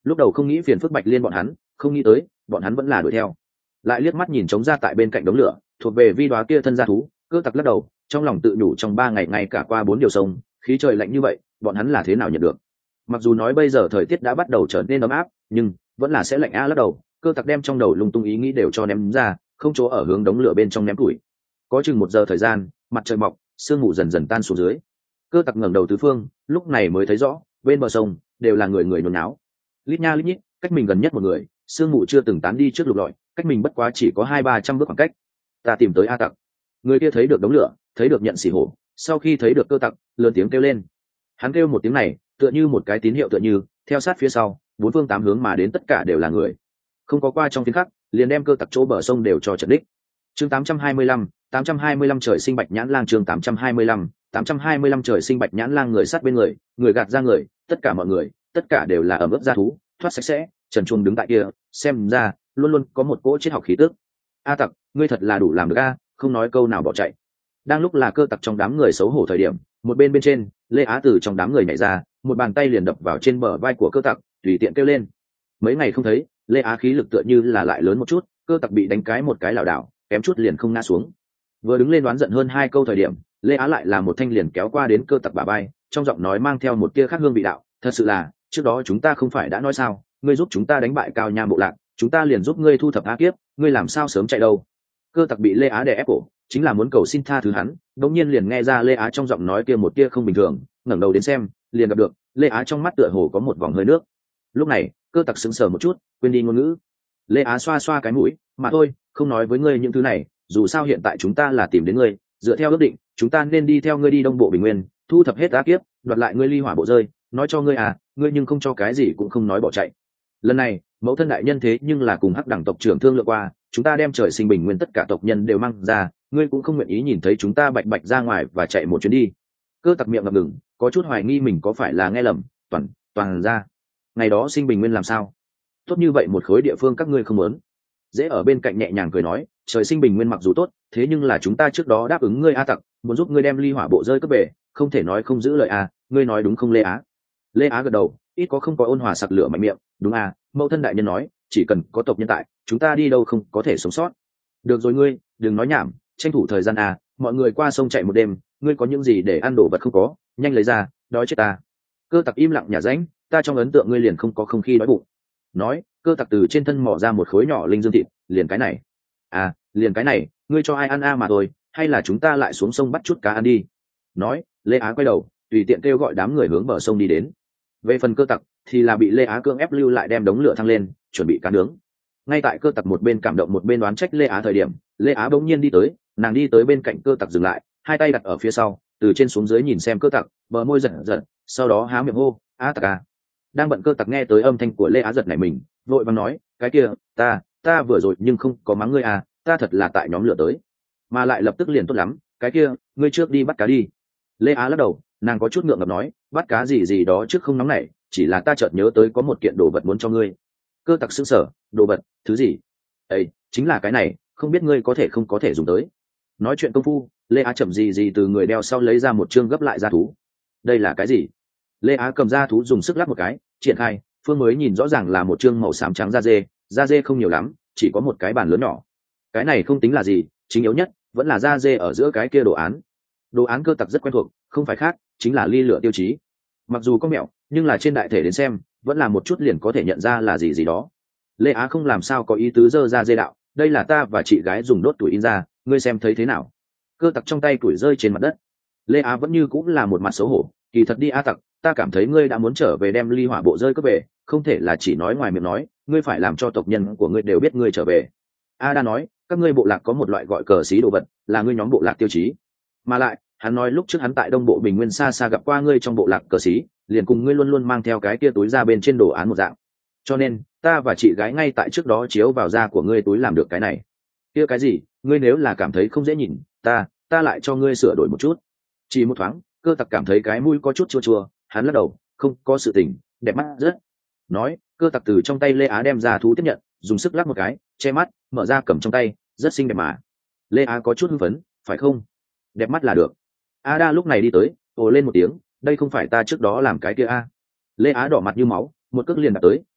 lúc đầu không nghĩ phiền phức Bạch Liên bọn hắn, không nghĩ tới bọn hắn vẫn là đuổi theo. Lại liếc mắt nhìn trống ra tại bên cạnh đống lửa, thuộc về vi đoá kia thân gia thú, Cơ Tặc lắc đầu, trong lòng tự nhủ trong ba ngày ngay cả qua bốn điều sông, khí trời lạnh như vậy, bọn hắn là thế nào nhận được? Mặc dù nói bây giờ thời tiết đã bắt đầu trở nên ấm áp, nhưng vẫn là sẽ lạnh a lắc đầu. Cơ Tặc đem trong đầu lung tung ý nghĩ đều cho ném ra, không chỗ ở hướng đống lửa bên trong ném củi. Có chừng một giờ thời gian, mặt trời mọc, sương mù dần dần tan xuống dưới. Cơ Tặc ngẩng đầu tứ phương, lúc này mới thấy rõ, bên bờ sông đều là người người nôn náo. Lít nha lít nhít, cách mình gần nhất một người, sương mù chưa từng tán đi trước lục lọi, cách mình bất quá chỉ có hai ba trăm bước khoảng cách. Ta tìm tới A Tặc. Người kia thấy được đống lửa, thấy được nhận xỉ hổ, sau khi thấy được Cơ Tặc, lớn tiếng kêu lên. Hắn kêu một tiếng này, tựa như một cái tín hiệu, tựa như theo sát phía sau, bốn phương tám hướng mà đến tất cả đều là người. Không có qua trong tiếng khắc, liền đem Cơ Tặc chỗ bờ sông đều cho trận đích. Chương tám trăm hai mươi lăm, tám trăm hai mươi lăm trời sinh bạch nhãn lang chương tám trăm hai mươi lăm, tám trăm hai mươi lăm trời sinh bạch nhãn lang người sát bên người, người gạt ra người, tất cả mọi người, tất cả đều là ẩm ướt da thú, thoát sạch sẽ, trần truồng đứng tại kia, xem ra luôn luôn có một cỗ triết học khí tức. A Tặc, ngươi thật là đủ làm được a, không nói câu nào bỏ chạy. Đang lúc là Cơ Tặc trong đám người xấu hổ thời điểm, một bên bên trên, Lê Á từ trong đám người nhảy ra, một bàn tay liền đập vào trên bờ vai của Cơ Tặc, tùy tiện kêu lên. Mấy ngày không thấy, Lê Á khí lực tựa như là lại lớn một chút, Cơ Tặc bị đánh cái một cái lảo đảo, kém chút liền không ngã xuống. Vừa đứng lên đoán giận hơn hai câu thời điểm, Lê Á lại là một thanh liền kéo qua đến Cơ Tặc bả vai, trong giọng nói mang theo một tia khác hương vị đạo, thật sự là, trước đó chúng ta không phải đã nói sao, ngươi giúp chúng ta đánh bại Cao Nham bộ lạc, chúng ta liền giúp ngươi thu thập A Kiếp, ngươi làm sao sớm chạy đâu? Cơ Tặc bị Lê Á đè ép cổ, chính là muốn cầu xin tha thứ hắn, đột nhiên liền nghe ra Lê Á trong giọng nói kia một tia không bình thường, ngẩng đầu đến xem, liền gặp được, Lê Á trong mắt tựa hồ có một vòng hơi nước. Lúc này, Cơ Tặc sững sờ một chút, quên đi ngôn ngữ. Lê Á xoa xoa cái mũi, mà thôi, không nói với ngươi những thứ này, dù sao hiện tại chúng ta là tìm đến ngươi, dựa theo ước định, chúng ta nên đi theo ngươi đi Đông Bộ Bình Nguyên, thu thập hết A Kiếp, đoạt lại ngươi ly hỏa bộ rơi, nói cho ngươi à, ngươi nhưng không cho cái gì cũng không nói bỏ chạy. Lần này, mẫu thân đại nhân thế nhưng là cùng Hắc Đẳng tộc trưởng thương lượng qua, chúng ta đem trời sinh bình nguyên tất cả tộc nhân đều mang ra, ngươi cũng không nguyện ý nhìn thấy chúng ta bạch bạch ra ngoài và chạy một chuyến đi. Cơ Tặc miệng ngập ngừng, có chút hoài nghi mình có phải là nghe lầm, toàn toàn ra. Ngày đó sinh bình nguyên làm sao? Tốt như vậy một khối địa phương các ngươi không muốn. Dễ ở bên cạnh nhẹ nhàng cười nói, trời sinh bình nguyên mặc dù tốt, thế nhưng là chúng ta trước đó đáp ứng ngươi A Tặc, muốn giúp ngươi đem ly hỏa bộ rơi cướp về, không thể nói không giữ lời à, ngươi nói đúng không Lê Á? Lê Á gật đầu, ít có không có ôn hòa sặc lửa mạnh miệng, đúng à, mẫu thân đại nhân nói, chỉ cần có tộc nhân tại, chúng ta đi đâu không có thể sống sót. Được rồi ngươi, đừng nói nhảm, tranh thủ thời gian à, mọi người qua sông chạy một đêm, ngươi có những gì để ăn đồ vật không có, nhanh lấy ra, đói chết ta. Cơ Tặc im lặng nhả rãnh, ta trong ấn tượng ngươi liền không có không khí đói bụng. Nói, Cơ Tặc từ trên thân mò ra một khối nhỏ linh dương thịt, liền cái này. À, liền cái này, ngươi cho ai ăn a à mà thôi, hay là chúng ta lại xuống sông bắt chút cá ăn đi. Nói, Lê Á quay đầu, tùy tiện kêu gọi đám người hướng bờ sông đi đến. Về phần Cơ Tặc thì là bị Lê Á cưỡng ép lưu lại đem đống lửa thăng lên, chuẩn bị cá nướng. Ngay tại Cơ Tặc một bên cảm động một bên đoán trách Lê Á thời điểm, Lê Á bỗng nhiên đi tới, nàng đi tới bên cạnh Cơ Tặc dừng lại, hai tay đặt ở phía sau, từ trên xuống dưới nhìn xem Cơ Tặc, bờ môi giật giật, sau đó há miệng hô, "A Tặc à." Đang bận Cơ Tặc nghe tới âm thanh của Lê Á giật nảy mình, vội vàng nói, "Cái kia, ta, ta vừa rồi nhưng không có mắng ngươi à, ta thật là tại nhóm lửa tới." Mà lại lập tức liền tốt lắm, "Cái kia, ngươi trước đi bắt cá đi." Lê Á lắc đầu, nàng có chút ngượng ngập nói, "Bắt cá gì gì đó trước không nóng nảy, chỉ là ta chợt nhớ tới có một kiện đồ vật muốn cho ngươi." Cơ Tặc sững sờ, "Đồ vật? Thứ gì?" "Ê, chính là cái này, không biết ngươi có thể không có thể dùng tới." Nói chuyện công phu, Lê Á chậm gì gì từ người đeo sau lấy ra một chương gấp lại da thú. "Đây là cái gì?" Lê Á cầm da thú dùng sức lắp một cái, triển khai, Phương mới nhìn rõ ràng là một chương màu xám trắng da dê, da dê không nhiều lắm, chỉ có một cái bàn lớn nhỏ. Cái này không tính là gì, chính yếu nhất vẫn là da dê ở giữa cái kia đồ án. Đồ án Cơ Tặc rất quen thuộc, không phải khác, chính là ly lửa tiêu chí. Mặc dù có mẹo, nhưng là trên đại thể đến xem, vẫn là một chút liền có thể nhận ra là gì gì đó. Lê Á không làm sao có ý tứ dơ ra dê đạo, "Đây là ta và chị gái dùng đốt tuổi in ra, ngươi xem thấy thế nào?" Cơ Tặc trong tay tuổi rơi trên mặt đất. Lê Á vẫn như cũng là một mặt xấu hổ, "Kỳ thật đi A Tặc, ta cảm thấy ngươi đã muốn trở về đem ly hỏa bộ rơi cướp về, không thể là chỉ nói ngoài miệng nói, ngươi phải làm cho tộc nhân của ngươi đều biết ngươi trở về." A Đa nói, "Các ngươi bộ lạc có một loại gọi cờ xí đồ vật, là ngươi nhóm bộ lạc tiêu chí. Mà lại, hắn nói lúc trước hắn tại Đông Bộ Bình Nguyên xa xa gặp qua ngươi trong bộ lạc cờ xí, liền cùng ngươi luôn luôn mang theo cái kia túi da bên trên đồ án một dạng. Cho nên, ta và chị gái ngay tại trước đó chiếu vào da của ngươi túi làm được cái này. Kia cái gì, ngươi nếu là cảm thấy không dễ nhìn, ta, ta lại cho ngươi sửa đổi một chút." Chỉ một thoáng, Cơ Tặc cảm thấy cái mũi có chút chua chua, hắn lắc đầu, "Không có sự tình, đẹp mắt rất." Nói, Cơ Tặc từ trong tay Lê Á đem ra thú tiếp nhận, dùng sức lắc một cái, che mắt, mở ra cầm trong tay, "Rất xinh đẹp mà." Lê Á có chút hưng phấn, "Phải không? Đẹp mắt là được." A Đa lúc này đi tới, ồ lên một tiếng, "Đây không phải ta trước đó làm cái kia a." Lê Á đỏ mặt như máu, một cước liền đạp tới,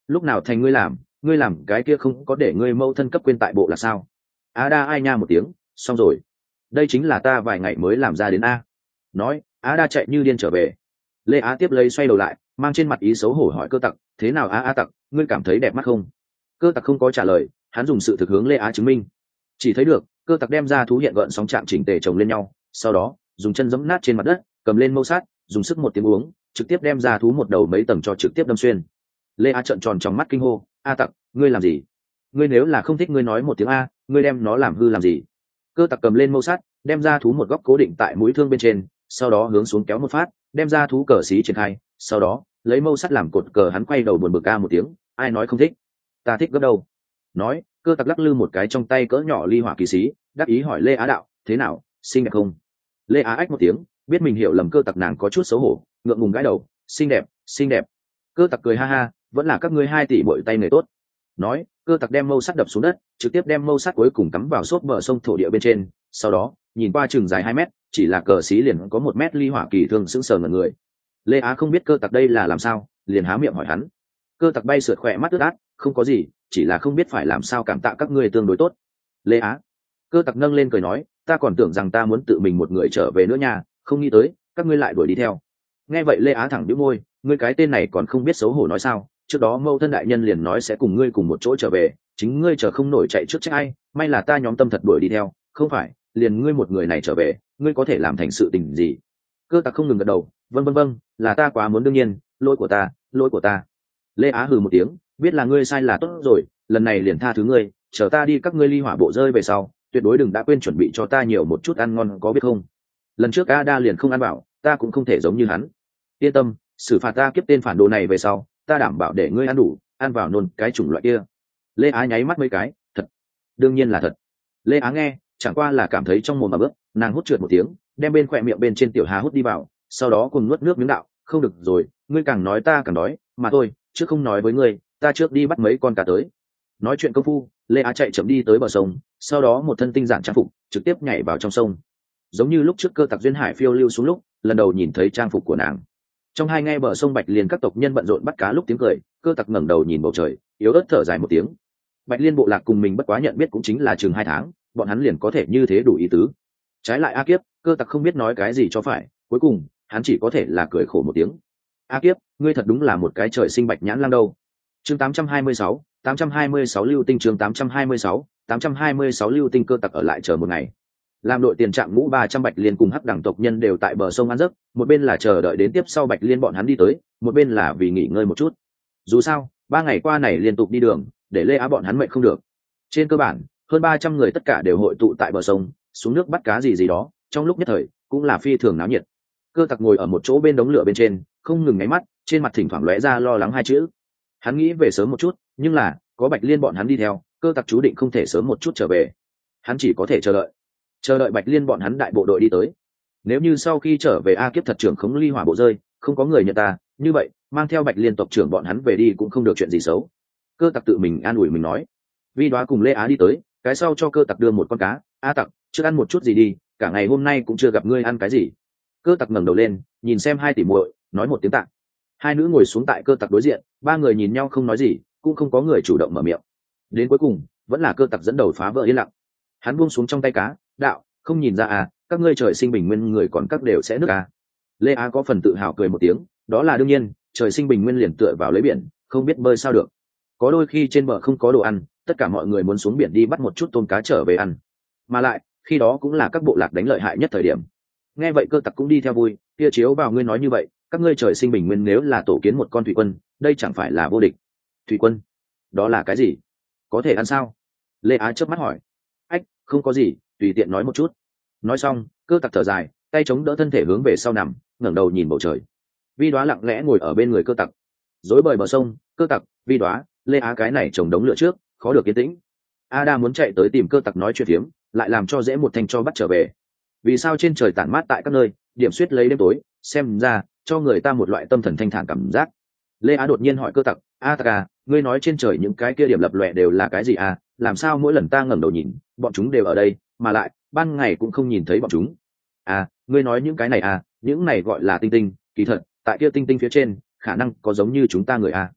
lúc nào thành ngươi làm, ngươi làm cái kia không có để ngươi mâu thân cấp quên tại bộ là sao? Á đa ai nha một tiếng, xong rồi, đây chính là ta vài ngày mới làm ra đến a. Nói, Á đa chạy như điên trở về. Lê Á tiếp lấy xoay đầu lại, mang trên mặt ý xấu hổ hỏi Cơ Tặc, thế nào Á Á Tặc, ngươi cảm thấy đẹp mắt không? Cơ Tặc không có trả lời, hắn dùng sự thực hướng Lê Á chứng minh. Chỉ thấy được, Cơ Tặc đem ra thú hiện gợn sóng chạm chỉnh tề chồng lên nhau, sau đó dùng chân giẫm nát trên mặt đất, cầm lên mâu sát, dùng sức một tiếng uống, trực tiếp đem ra thú một đầu mấy tầng cho trực tiếp đâm xuyên. Lê Á trợn tròn trong mắt kinh hô, A Tặc, ngươi làm gì? Ngươi nếu là không thích ngươi nói một tiếng a, ngươi đem nó làm hư làm gì? Cơ Tặc cầm lên mâu sát, đem ra thú một góc cố định tại mũi thương bên trên, sau đó hướng xuống kéo một phát, đem ra thú cờ xí triển khai, sau đó lấy mâu sắt làm cột cờ, hắn quay đầu buồn bực ca một tiếng, ai nói không thích, ta thích gấp đâu. Nói, Cơ Tặc lắc lư một cái trong tay cỡ nhỏ ly hỏa kỳ xí, đắc ý hỏi Lê Á đạo, thế nào, xinh đẹp không? Lê Á ách một tiếng, biết mình hiểu lầm Cơ Tặc, nàng có chút xấu hổ, ngượng ngùng gãi đầu, xinh đẹp, xinh đẹp. Cơ Tặc cười ha ha, vẫn là các ngươi hai tỷ bội tay nghề tốt. Nói, Cơ Tặc đem mâu sắt đập xuống đất, trực tiếp đem mâu sắt cuối cùng cắm vào xốp bờ sông thổ địa bên trên, sau đó nhìn qua chừng dài hai mét, chỉ là cờ xí liền có một mét ly hỏa kỳ thương sững sờ ngẩn người. Lê Á không biết Cơ Tặc đây là làm sao, liền há miệng hỏi hắn. Cơ Tặc bay sượt khỏe mắt ướt át, không có gì, chỉ là không biết phải làm sao cảm tạ các ngươi tương đối tốt. Lê Á. Cơ Tặc nâng lên cười nói, ta còn tưởng rằng ta muốn tự mình một người trở về nữa nha, không nghĩ tới các ngươi lại đuổi đi theo. Nghe vậy Lê Á thẳng nhíu môi, ngươi cái tên này còn không biết xấu hổ nói sao? Trước đó mâu thân đại nhân liền nói sẽ cùng ngươi cùng một chỗ trở về, chính ngươi chờ không nổi chạy trước trách ai, may là ta nhóm tâm thật đuổi đi theo, không phải liền ngươi một người này trở về, ngươi có thể làm thành sự tình gì? Cơ Tặc không ngừng gật đầu, vâng vâng vâng, là ta quá muốn, đương nhiên lỗi của ta, lỗi của ta. Lê Á hừ một tiếng, biết là ngươi sai là tốt rồi, lần này liền tha thứ ngươi, chờ ta đi các ngươi ly hỏa bộ rơi về sau, tuyệt đối đừng đã quên chuẩn bị cho ta nhiều một chút ăn ngon, có biết không? Lần trước A Đa liền không ăn bảo, ta cũng không thể giống như hắn. Yên tâm, xử phạt ta kiếp tên phản đồ này về sau, ta đảm bảo để ngươi ăn đủ, ăn vào nôn cái chủng loại kia. Lê Á nháy mắt mấy cái, thật, đương nhiên là thật. Lê Á nghe, chẳng qua là cảm thấy trong mồm mà bước, nàng hút trượt một tiếng, đem bên khỏe miệng bên trên tiểu hà hút đi vào, sau đó cùng nuốt nước miếng đạo, không được rồi, ngươi càng nói ta càng đói, mà thôi, chứ không nói với ngươi, ta trước đi bắt mấy con cá tới. Nói chuyện công phu, Lê Á chạy chậm đi tới bờ sông, sau đó một thân tinh giản trang phục, trực tiếp nhảy vào trong sông. Giống như lúc trước Cơ Tặc duyên hải phiêu lưu xuống lúc, lần đầu nhìn thấy trang phục của nàng. Trong hai nghe bờ sông Bạch Liên các tộc nhân bận rộn bắt cá lúc tiếng cười, Cơ Tặc ngẩng đầu nhìn bầu trời, yếu ớt thở dài một tiếng. Bạch Liên bộ lạc cùng mình bất quá nhận biết cũng chính là chừng hai tháng, bọn hắn liền có thể như thế đủ ý tứ. Trái lại A Kiếp, Cơ Tặc không biết nói cái gì cho phải, cuối cùng hắn chỉ có thể là cười khổ một tiếng. A Kiếp, ngươi thật đúng là một cái trời sinh bạch nhãn lang đâu. Chương tám trăm hai mươi sáu, tám trăm hai mươi sáu lưu tinh, chương tám trăm hai mươi sáu, tám trăm hai mươi sáu lưu tinh. Cơ Tặc ở lại chờ một ngày. Làm đội tiền trạm ngũ ba trăm Bạch Liên cùng hắc đẳng tộc nhân đều tại bờ sông ăn giấc, một bên là chờ đợi đến tiếp sau Bạch Liên bọn hắn đi tới, một bên là vì nghỉ ngơi một chút. Dù sao, ba ngày qua này liên tục đi đường, để Lê Á bọn hắn mệt không được. Trên cơ bản, hơn ba trăm người tất cả đều hội tụ tại bờ sông, xuống nước bắt cá gì gì đó, trong lúc nhất thời cũng là phi thường náo nhiệt. Cơ Tặc ngồi ở một chỗ bên đống lửa bên trên, không ngừng ngáy mắt, trên mặt thỉnh thoảng lóe ra lo lắng hai chữ. Hắn nghĩ về sớm một chút, nhưng là có Bạch Liên bọn hắn đi theo, Cơ Tặc chú định không thể sớm một chút trở về. Hắn chỉ có thể chờ đợi, chờ đợi Bạch Liên bọn hắn đại bộ đội đi tới. Nếu như sau khi trở về A Kiếp thật trưởng khống ly hỏa bộ rơi, không có người nhận ta, như vậy mang theo Bạch Liên tộc trưởng bọn hắn về đi cũng không được chuyện gì xấu. Cơ Tặc tự mình an ủi mình nói. Vi Đoá cùng Lê Á đi tới, cái sau cho Cơ Tặc đưa một con cá. A Tặc, trước ăn một chút gì đi, cả ngày hôm nay cũng chưa gặp ngươi ăn cái gì. Cơ Tặc ngẩng đầu lên, nhìn xem hai tỷ muội, nói một tiếng tạ. Hai nữ ngồi xuống tại Cơ Tặc đối diện, ba người nhìn nhau không nói gì, cũng không có người chủ động mở miệng. Đến cuối cùng, vẫn là Cơ Tặc dẫn đầu phá vỡ yên lặng. Hắn buông xuống trong tay cá, đạo, không nhìn ra à, các ngươi trời sinh bình nguyên người còn các đều sẽ nước à. Lê Á có phần tự hào cười một tiếng, đó là đương nhiên, trời sinh bình nguyên liền tựa vào lấy biển, không biết bơi sao được. Có đôi khi trên bờ không có đồ ăn, tất cả mọi người muốn xuống biển đi bắt một chút tôm cá trở về ăn. Mà lại, khi đó cũng là các bộ lạc đánh lợi hại nhất thời điểm. Nghe vậy Cơ Tặc cũng đi theo vui, kia chiếu vào ngươi nói như vậy, các ngươi trời sinh bình nguyên nếu là tổ kiến một con thủy quân, đây chẳng phải là vô địch. Thủy quân? Đó là cái gì? Có thể ăn sao? Lê Á chớp mắt hỏi. Ách, không có gì, tùy tiện nói một chút. Nói xong, Cơ Tặc thở dài, tay chống đỡ thân thể hướng về sau nằm, ngẩng đầu nhìn bầu trời. Vi Đoá lặng lẽ ngồi ở bên người Cơ Tặc. Dối bời bờ sông, Cơ Tặc, Vi Đoá, Lê Á cái này chồng đống lửa trước, khó được yên tĩnh. Ada muốn chạy tới tìm Cơ Tặc nói chuyện phiếm, lại làm cho dễ một thanh cho bắt trở về. Vì sao trên trời tản mát tại các nơi, điểm suyết lấy đêm tối, xem ra cho người ta một loại tâm thần thanh thản cảm giác. Lê Á đột nhiên hỏi Cơ Tặc, A Tặc à, ngươi nói trên trời những cái kia điểm lập lòe đều là cái gì à? Làm sao mỗi lần ta ngẩng đầu nhìn, bọn chúng đều ở đây, mà lại ban ngày cũng không nhìn thấy bọn chúng. À, ngươi nói những cái này à, những này gọi là tinh tinh, kỳ thật tại kia tinh tinh phía trên khả năng có giống như chúng ta người à.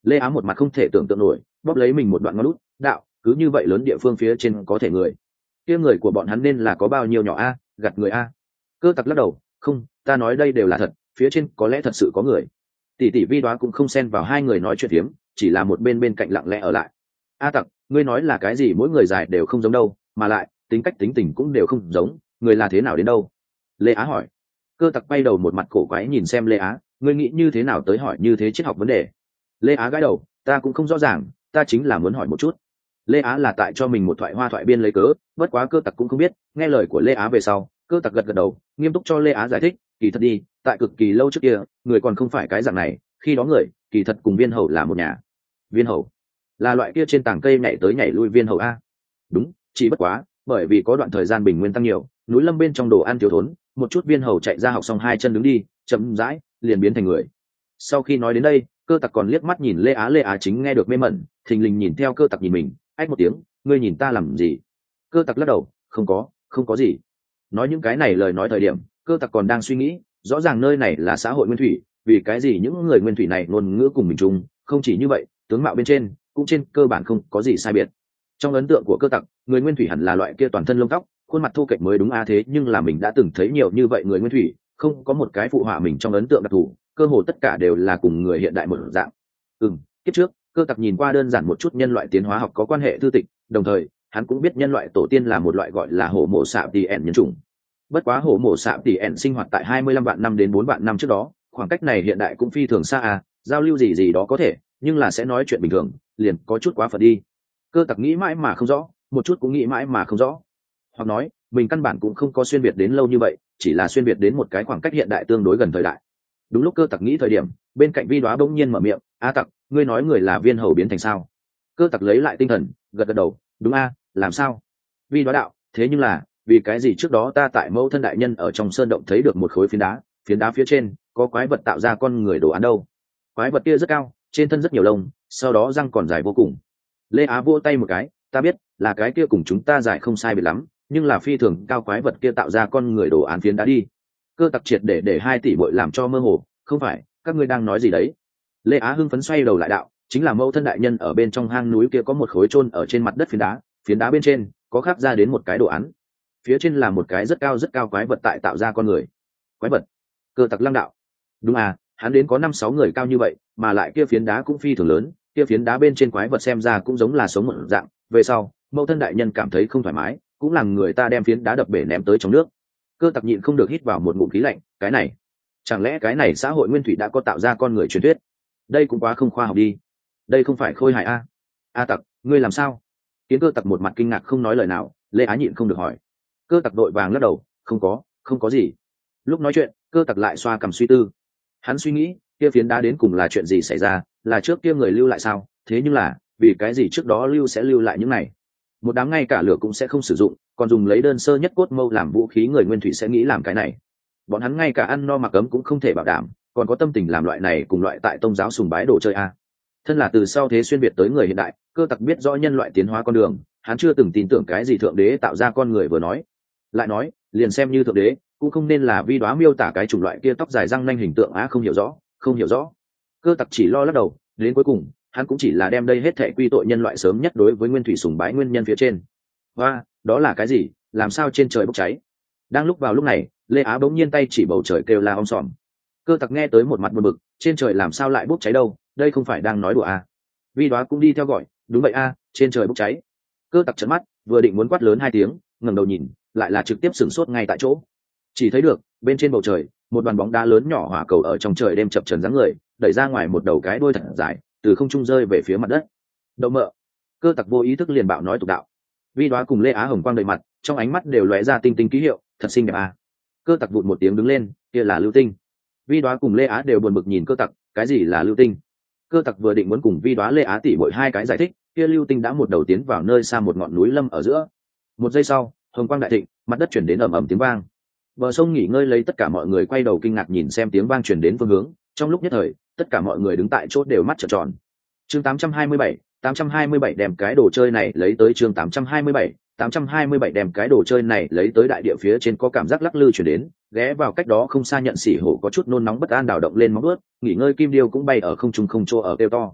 Lê Á một mặt không thể tưởng tượng nổi, bóp lấy mình một đoạn ngón út, đạo, cứ như vậy lớn địa phương phía trên có thể người. Kia người của bọn hắn nên là có bao nhiêu nhỏ a, gặt người a. Cơ tặc lắc đầu, không, ta nói đây đều là thật, phía trên có lẽ thật sự có người. Tỷ tỷ Vi Đoá cũng không xen vào hai người nói chuyện hiếm, chỉ là một bên bên cạnh lặng lẽ ở lại. A tặc, ngươi nói là cái gì mỗi người dài đều không giống đâu, mà lại tính cách tính tình cũng đều không giống, người là thế nào đến đâu? Lê Á hỏi. Cơ tặc bay đầu một mặt cổ quái nhìn xem Lê Á, ngươi nghĩ như thế nào tới hỏi như thế triết học vấn đề? Lê Á gãi đầu, ta cũng không rõ ràng, ta chính là muốn hỏi một chút. Lê Á là tại cho mình một thoại hoa thoại biên lấy cớ, bất quá cơ tặc cũng không biết. Nghe lời của Lê Á về sau, cơ tặc gật gật đầu, nghiêm túc cho Lê Á giải thích, kỳ thật đi, tại cực kỳ lâu trước kia, người còn không phải cái dạng này, khi đó người kỳ thật cùng viên hầu là một nhà. Viên hầu là loại kia trên tảng cây nhảy tới nhảy lui viên hầu a? Đúng, chỉ bất quá bởi vì có đoạn thời gian bình nguyên tăng nhiều, núi lâm bên trong đồ ăn thiếu thốn, một chút viên hầu chạy ra học xong hai chân đứng đi, chậm rãi liền biến thành người. Sau khi nói đến đây, cơ tặc còn liếc mắt nhìn Lê Á. Lê Á chính nghe được mê mẩn, thình lình nhìn theo cơ tặc nhìn mình, ách một tiếng, ngươi nhìn ta làm gì? Cơ tặc lắc đầu, không có, không có gì. Nói những cái này lời nói thời điểm, cơ tặc còn đang suy nghĩ, rõ ràng nơi này là xã hội nguyên thủy, vì cái gì những người nguyên thủy này ngôn ngữ cùng mình chung, không chỉ như vậy, tướng mạo bên trên cũng trên cơ bản không có gì sai biệt. Trong ấn tượng của cơ tặc, người nguyên thủy hẳn là loại kia toàn thân lông tóc, khuôn mặt thu kệch mới đúng a, thế nhưng là mình đã từng thấy nhiều như vậy người nguyên thủy, không có một cái phụ họa mình trong ấn tượng đặc thù, cơ hồ tất cả đều là cùng người hiện đại một dạng. Ừm, kiếp trước cơ tặc nhìn qua đơn giản một chút nhân loại tiến hóa học có quan hệ thư tịch, đồng thời hắn cũng biết nhân loại tổ tiên là một loại gọi là hổ mổ sạ tỉ ẻn nhân chủng. Bất quá hổ mổ sạ tỉ ẻn sinh hoạt tại hai mươi lăm vạn năm đến bốn vạn năm trước đó, khoảng cách này hiện đại cũng phi thường xa à, giao lưu gì gì đó có thể, nhưng là sẽ nói chuyện bình thường liền có chút quá phật đi. Cơ tặc nghĩ mãi mà không rõ, một chút cũng nghĩ mãi mà không rõ. Hoặc nói mình căn bản cũng không có xuyên việt đến lâu như vậy, chỉ là xuyên việt đến một cái khoảng cách hiện đại tương đối gần thời đại. Đúng lúc cơ tặc nghĩ thời điểm, bên cạnh Vi Đoá bỗng nhiên mở miệng, a tặc, ngươi nói người là viên hầu biến thành sao? Cơ tặc lấy lại tinh thần, gật gật đầu, đúng a, làm sao? Vi Đoá đạo, thế nhưng là vì cái gì trước đó ta tại mẫu thân đại nhân ở trong sơn động thấy được một khối phiến đá, phiến đá phía trên có quái vật tạo ra con người đồ án đâu? Quái vật kia rất cao, trên thân rất nhiều lông, sau đó răng còn dài vô cùng. Lê Á vỗ tay một cái, ta biết là cái kia cùng chúng ta dài không sai biệt lắm, nhưng là phi thường cao quái vật kia tạo ra con người đồ án phiến đá đi. Cơ tặc triệt để để hai tỷ bội làm cho mơ hồ, không phải, các ngươi đang nói gì đấy? Lê Á hưng phấn xoay đầu lại đạo, chính là mẫu thân đại nhân ở bên trong hang núi kia có một khối chôn ở trên mặt đất phiến đá, phiến đá bên trên có khắc ra đến một cái đồ án, phía trên là một cái rất cao rất cao quái vật tại tạo ra con người. Quái vật? Cơ tặc lăng đạo, đúng à, hắn đến có năm sáu người cao như vậy, mà lại kia phiến đá cũng phi thường lớn, kia phiến đá bên trên quái vật xem ra cũng giống là sống một dạng. Về sau mẫu thân đại nhân cảm thấy không thoải mái, cũng làm người ta đem phiến đá đập bể ném tới trong nước. Cơ tặc nhịn không được hít vào một ngụm khí lạnh, cái này chẳng lẽ cái này xã hội nguyên thủy đã có tạo ra con người truyền thuyết? Đây cũng quá không khoa học đi, đây không phải khôi hài a. A tặc, ngươi làm sao? Kiến cơ tặc một mặt kinh ngạc không nói lời nào. Lê Á nhịn không được hỏi. Cơ tặc đội vàng lắc đầu, không có, không có gì. Lúc nói chuyện, cơ tặc lại xoa cằm suy tư. Hắn suy nghĩ, kia phiến đá đến cùng là chuyện gì xảy ra, là trước kia người lưu lại sao? Thế nhưng là vì cái gì trước đó lưu sẽ lưu lại những này? Một đám ngay cả lửa cũng sẽ không sử dụng, còn dùng lấy đơn sơ nhất cốt mâu làm vũ khí, người nguyên thủy sẽ nghĩ làm cái này? Bọn hắn ngay cả ăn no mặc ấm cũng không thể bảo đảm, còn có tâm tình làm loại này cùng loại tại tôn giáo sùng bái đồ chơi a. Thân là từ sau thế xuyên việt tới người hiện đại, cơ tặc biết rõ nhân loại tiến hóa con đường, hắn chưa từng tin tưởng cái gì thượng đế tạo ra con người vừa nói. Lại nói, liền xem như thượng đế, cũng không nên là Vi Đoá miêu tả cái chủng loại kia tóc dài răng nanh hình tượng á, không hiểu rõ, không hiểu rõ. Cơ tặc chỉ lo lắc đầu, đến cuối cùng, hắn cũng chỉ là đem đây hết thệ quy tội nhân loại sớm nhất đối với nguyên thủy sùng bái nguyên nhân phía trên. Và, đó là cái gì, làm sao trên trời bốc cháy? Đang lúc vào lúc này, Lê Á bỗng nhiên tay chỉ bầu trời kêu la om sòm. Cơ tặc nghe tới một mặt buồn bực, trên trời làm sao lại bốc cháy đâu, đây không phải đang nói đùa à? Vi Đoá cũng đi theo gọi, đúng vậy a, trên trời bốc cháy. Cơ tặc trợn mắt, vừa định muốn quát lớn hai tiếng, ngẩng đầu nhìn, lại là trực tiếp sửng sốt ngay tại chỗ. Chỉ thấy được bên trên bầu trời, một đoàn bóng đá lớn nhỏ hỏa cầu ở trong trời đêm chập chờn dáng người, đẩy ra ngoài một đầu cái đuôi thật dài, từ không trung rơi về phía mặt đất. Đậu mợ! Cơ tặc vô ý thức liền bạo nói tục đạo. Vi Đoá cùng Lê Á hồng quang đầy mặt, trong ánh mắt đều lóe ra tinh tinh ký hiệu, thật xinh đẹp à. Cơ tặc vụt một tiếng đứng lên, kia là lưu tinh. Vi Đoá cùng Lê Á đều buồn bực nhìn cơ tặc, cái gì là lưu tinh? Cơ tặc vừa định muốn cùng Vi Đoá Lê Á tỉ mỗi hai cái giải thích, kia lưu tinh đã một đầu tiến vào nơi xa một ngọn núi lâm ở giữa. Một giây sau, hồng quang đại thịnh, mặt đất chuyển đến ầm ầm tiếng vang. Bờ sông nghỉ ngơi lấy tất cả mọi người quay đầu kinh ngạc nhìn xem tiếng vang chuyển đến phương hướng, trong lúc nhất thời, tất cả mọi người đứng tại chỗ đều mắt trợn tròn. Chương tám trăm hai mươi bảy, tám trăm hai mươi bảy đem cái đồ chơi này lấy tới chương tám trăm hai mươi bảy, tám trăm hai mươi bảy đem cái đồ chơi này lấy tới đại địa phía trên có cảm giác lắc lư chuyển đến, ghé vào cách đó không xa nhận xỉ hổ có chút nôn nóng bất an đảo động lên móng ướt, nghỉ ngơi kim điêu cũng bay ở không trung không chỗ ở kêu to.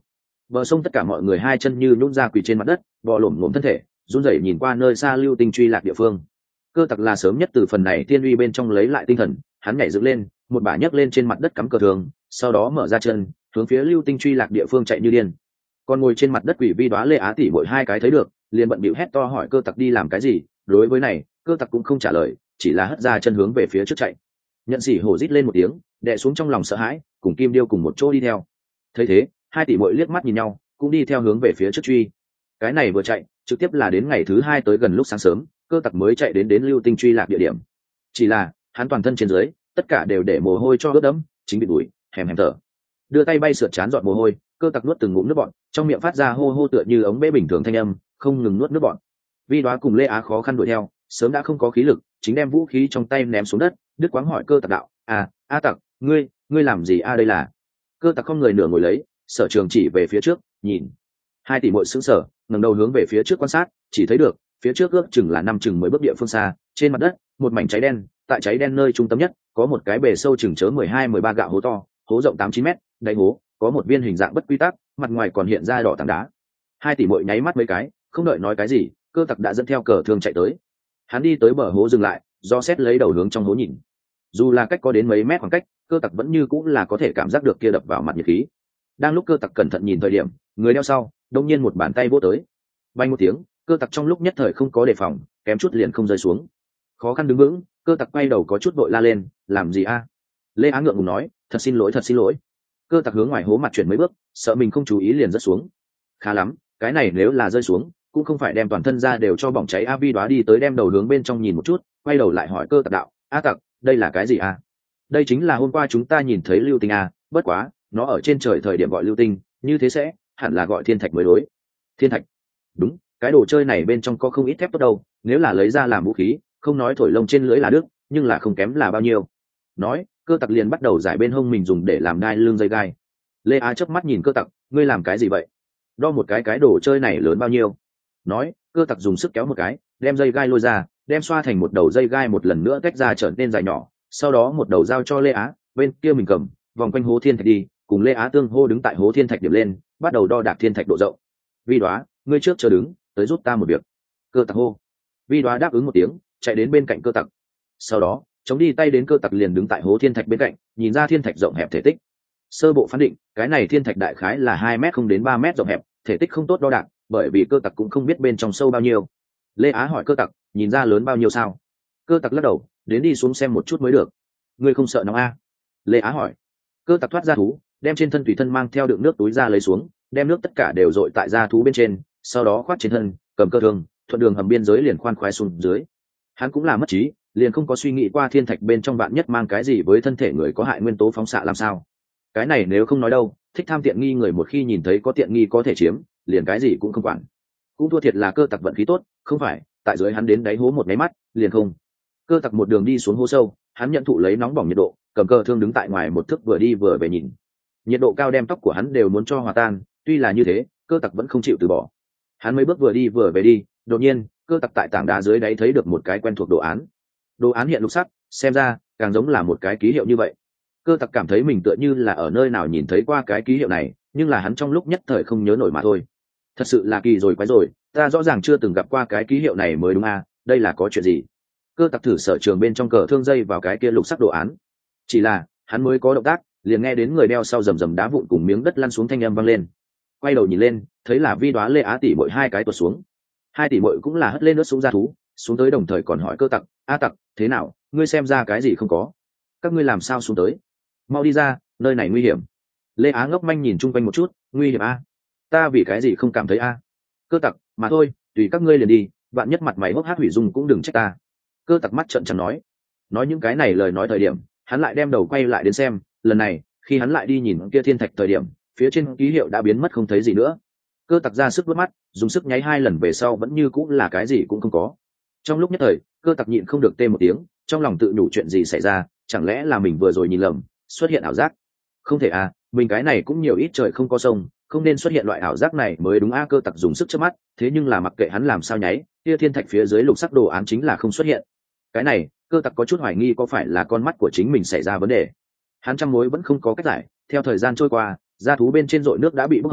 bờ sông tất cả mọi người hai chân như nhún ra quỳ trên mặt đất, bò lổm ngổm thân thể, run rẩy nhìn qua nơi xa lưu tinh truy lạc địa phương. Cơ tặc là sớm nhất từ phần này tiên uy bên trong lấy lại tinh thần, hắn nhảy dựng lên, một bả nhấc lên trên mặt đất cắm cờ thường, sau đó mở ra chân, hướng phía lưu tinh truy lạc địa phương chạy như điên. Còn ngồi trên mặt đất quỷ vi đoá Lê Á tỷ mỗi hai cái thấy được, liền bận bịu hét to hỏi cơ tặc đi làm cái gì. Đối với này, cơ tặc cũng không trả lời, chỉ là hất ra chân hướng về phía trước chạy. Nhận Sỉ hổ rít lên một tiếng, đè xuống trong lòng sợ hãi, cùng Kim Điêu cùng một chỗ đi theo. Thấy thế, hai tỷ muội liếc mắt nhìn nhau, cũng đi theo hướng về phía trước truy. Cái này vừa chạy, trực tiếp là đến ngày thứ hai tới gần lúc sáng sớm, cơ tặc mới chạy đến đến lưu tinh truy lạc địa điểm. Chỉ là hắn toàn thân trên dưới tất cả đều để mồ hôi cho ướt đẫm, chính bị bụi hèm hèm thở, đưa tay bay sượt chán dọn mồ hôi. Cơ tặc nuốt từng ngụm nước bọt, trong miệng phát ra hô hô tựa như ống bể bình thường thanh âm, không ngừng nuốt nước bọt. Vi Đoá cùng Lê Á khó khăn đuổi theo, sớm đã không có khí lực, chính đem vũ khí trong tay ném xuống đất. Đức Quáng hỏi cơ tặc đạo: à a tặc, ngươi ngươi làm gì a đây là? Cơ tặc không người nửa ngồi lấy, Sở Trường chỉ về phía trước nhìn. Hai tỷ muội sững sờ, ngẩng đầu hướng về phía trước quan sát, chỉ thấy được phía trước ước chừng là năm chừng mười bước địa phương xa, trên mặt đất một mảnh cháy đen, tại cháy đen nơi trung tâm nhất có một cái bề sâu chừng chớ mười hai mười ba gạo hố to, hố rộng tám chín mét, đáy hố có một viên hình dạng bất quy tắc, mặt ngoài còn hiện ra đỏ tảng đá. Hai tỷ muội nháy mắt mấy cái, không đợi nói cái gì, cơ tặc đã dẫn theo cờ thương chạy tới. Hắn đi tới bờ hố dừng lại, do xét lấy đầu hướng trong hố nhìn. Dù là cách có đến mấy mét khoảng cách, cơ tặc vẫn như cũng là có thể cảm giác được kia đập vào mặt nhiệt khí. Đang lúc cơ tặc cẩn thận nhìn thời điểm, người đeo sau đông nhiên một bàn tay vỗ tới, bay một tiếng, cơ tặc trong lúc nhất thời không có đề phòng, kém chút liền không rơi xuống. Khó khăn đứng vững, cơ tặc quay đầu có chút vội la lên: làm gì a? Lê Á ngượng ngùng nói: thật xin lỗi thật xin lỗi. Cơ tặc hướng ngoài hố mặt chuyển mấy bước, sợ mình không chú ý liền rớt xuống. Khá lắm, cái này nếu là rơi xuống cũng không phải đem toàn thân ra đều cho bỏng cháy. A Vi Đoá đi tới đem đầu hướng bên trong nhìn một chút, quay đầu lại hỏi cơ tặc đạo: a tặc, đây là cái gì a? Đây chính là hôm qua chúng ta nhìn thấy lưu tinh a, bất quá nó ở trên trời thời điểm gọi lưu tinh, như thế sẽ hẳn là gọi thiên thạch mới đối. Thiên thạch? Đúng, cái đồ chơi này bên trong có không ít thép tốt đâu, nếu là lấy ra làm vũ khí, không nói thổi lông trên lưỡi là đứt, nhưng là không kém là bao nhiêu. Nói, cơ tặc liền bắt đầu giải bên hông mình dùng để làm đai lưng dây gai. Lê Á chớp mắt nhìn cơ tặc: ngươi làm cái gì vậy? Đo một cái cái đồ chơi này lớn bao nhiêu? Nói, cơ tặc dùng sức kéo một cái, đem dây gai lôi ra, đem xoa thành một đầu dây gai một lần nữa tách ra trở nên dài nhỏ, sau đó một đầu giao cho Lê Á, bên kia mình cầm, vòng quanh hố thiên thạch đi, cùng Lê Á tương hô đứng tại hố thiên thạch điểm lên, bắt đầu đo đạc thiên thạch độ rộng. Vi Đoá, ngươi trước chờ đứng, tới giúp ta một việc. Cơ tặc hô. Vi Đoá đáp ứng một tiếng, chạy đến bên cạnh cơ tặc. Sau đó chống đi tay đến cơ tặc liền đứng tại hố thiên thạch bên cạnh, nhìn ra thiên thạch rộng hẹp thể tích. Sơ bộ phán định, cái này thiên thạch đại khái là hai mét không đến ba mét rộng hẹp, thể tích không tốt đo đạc, bởi vì cơ tặc cũng không biết bên trong sâu bao nhiêu. Lê Á hỏi cơ tặc: nhìn ra lớn bao nhiêu sao? Cơ tặc lắc đầu: đến đi xuống xem một chút mới được. Ngươi không sợ nóng a? Lê Á hỏi. Cơ tặc thoát ra thú, đem trên thân tùy thân mang theo đựng nước túi ra lấy xuống, đem nước tất cả đều dội tại da thú bên trên, sau đó khoát trên thân, cầm cơ thương, thuận đường hầm biên giới liền khoan khoái xuống dưới. Hắn cũng là mất trí, liền không có suy nghĩ qua thiên thạch bên trong bạn nhất mang cái gì với thân thể người có hại nguyên tố phóng xạ làm sao. Cái này nếu không nói đâu, thích tham tiện nghi người một khi nhìn thấy có tiện nghi có thể chiếm, liền cái gì cũng không quản. Cũng thua thiệt là cơ tặc vận khí tốt, không phải tại dưới hắn đến đáy hố một máy mắt liền không. Cơ tặc một đường đi xuống hố sâu, hắn nhận thụ lấy nóng bỏng nhiệt độ, cầm cơ thương đứng tại ngoài một thước vừa đi vừa về nhìn. Nhiệt độ cao đem tóc của hắn đều muốn cho hòa tan, tuy là như thế, cơ tặc vẫn không chịu từ bỏ. Hắn mấy bước vừa đi vừa về đi, đột nhiên cơ tặc tại tảng đá dưới đáy thấy được một cái quen thuộc đồ án. Đồ án hiện lục sắc, xem ra càng giống là một cái ký hiệu như vậy. Cơ tặc cảm thấy mình tựa như là ở nơi nào nhìn thấy qua cái ký hiệu này, nhưng là hắn trong lúc nhất thời không nhớ nổi mà thôi. Thật sự là kỳ rồi quái rồi, ta rõ ràng chưa từng gặp qua cái ký hiệu này mới đúng à, đây là có chuyện gì? Cơ tặc thử Sở Trường bên trong cờ thương dây vào cái kia lục sắc đồ án. Chỉ là hắn mới có động tác, liền nghe đến người đeo sau rầm rầm đá vụn cùng miếng đất lăn xuống thanh âm vang lên. Quay đầu nhìn lên, thấy là Vi Đoá Lê Á tỷ muội hai cái tuột xuống. Hai tỷ muội cũng là hất lên nước xuống ra thú, xuống tới đồng thời còn hỏi cơ tặc: a tặc, thế nào, ngươi xem ra cái gì không có? Các ngươi làm sao xuống tới? Mau đi ra, nơi này nguy hiểm. Lê Á ngốc manh nhìn chung quanh một chút: nguy hiểm a? Ta vì cái gì không cảm thấy a? Cơ tặc: mà thôi, tùy các ngươi liền đi, bạn nhất mặt mày hốc hác hủy dung cũng đừng trách ta. Cơ tặc mắt trợn trắng nói. Nói những cái này lời nói thời điểm, hắn lại đem đầu quay lại đến xem, lần này khi hắn lại đi nhìn kia thiên thạch thời điểm, phía trên ký hiệu đã biến mất không thấy gì nữa. Cơ tặc ra sức vớt mắt, dùng sức nháy hai lần về sau vẫn như cũng là cái gì cũng không có. Trong lúc nhất thời, cơ tặc nhịn không được tê một tiếng, trong lòng tự nhủ chuyện gì xảy ra, chẳng lẽ là mình vừa rồi nhìn lầm, xuất hiện ảo giác? Không thể à, mình cái này cũng nhiều ít trời không có sông, không nên xuất hiện loại ảo giác này mới đúng a. Cơ tặc dùng sức chớp mắt, thế nhưng là mặc kệ hắn làm sao nháy, kia thiên thạch phía dưới lục sắc đồ án chính là không xuất hiện. Cái này, cơ tặc có chút hoài nghi có phải là con mắt của chính mình xảy ra vấn đề. Hắn trăm mối vẫn không có cách giải. Theo thời gian trôi qua, da thú bên trên rội nước đã bị bốc hơi,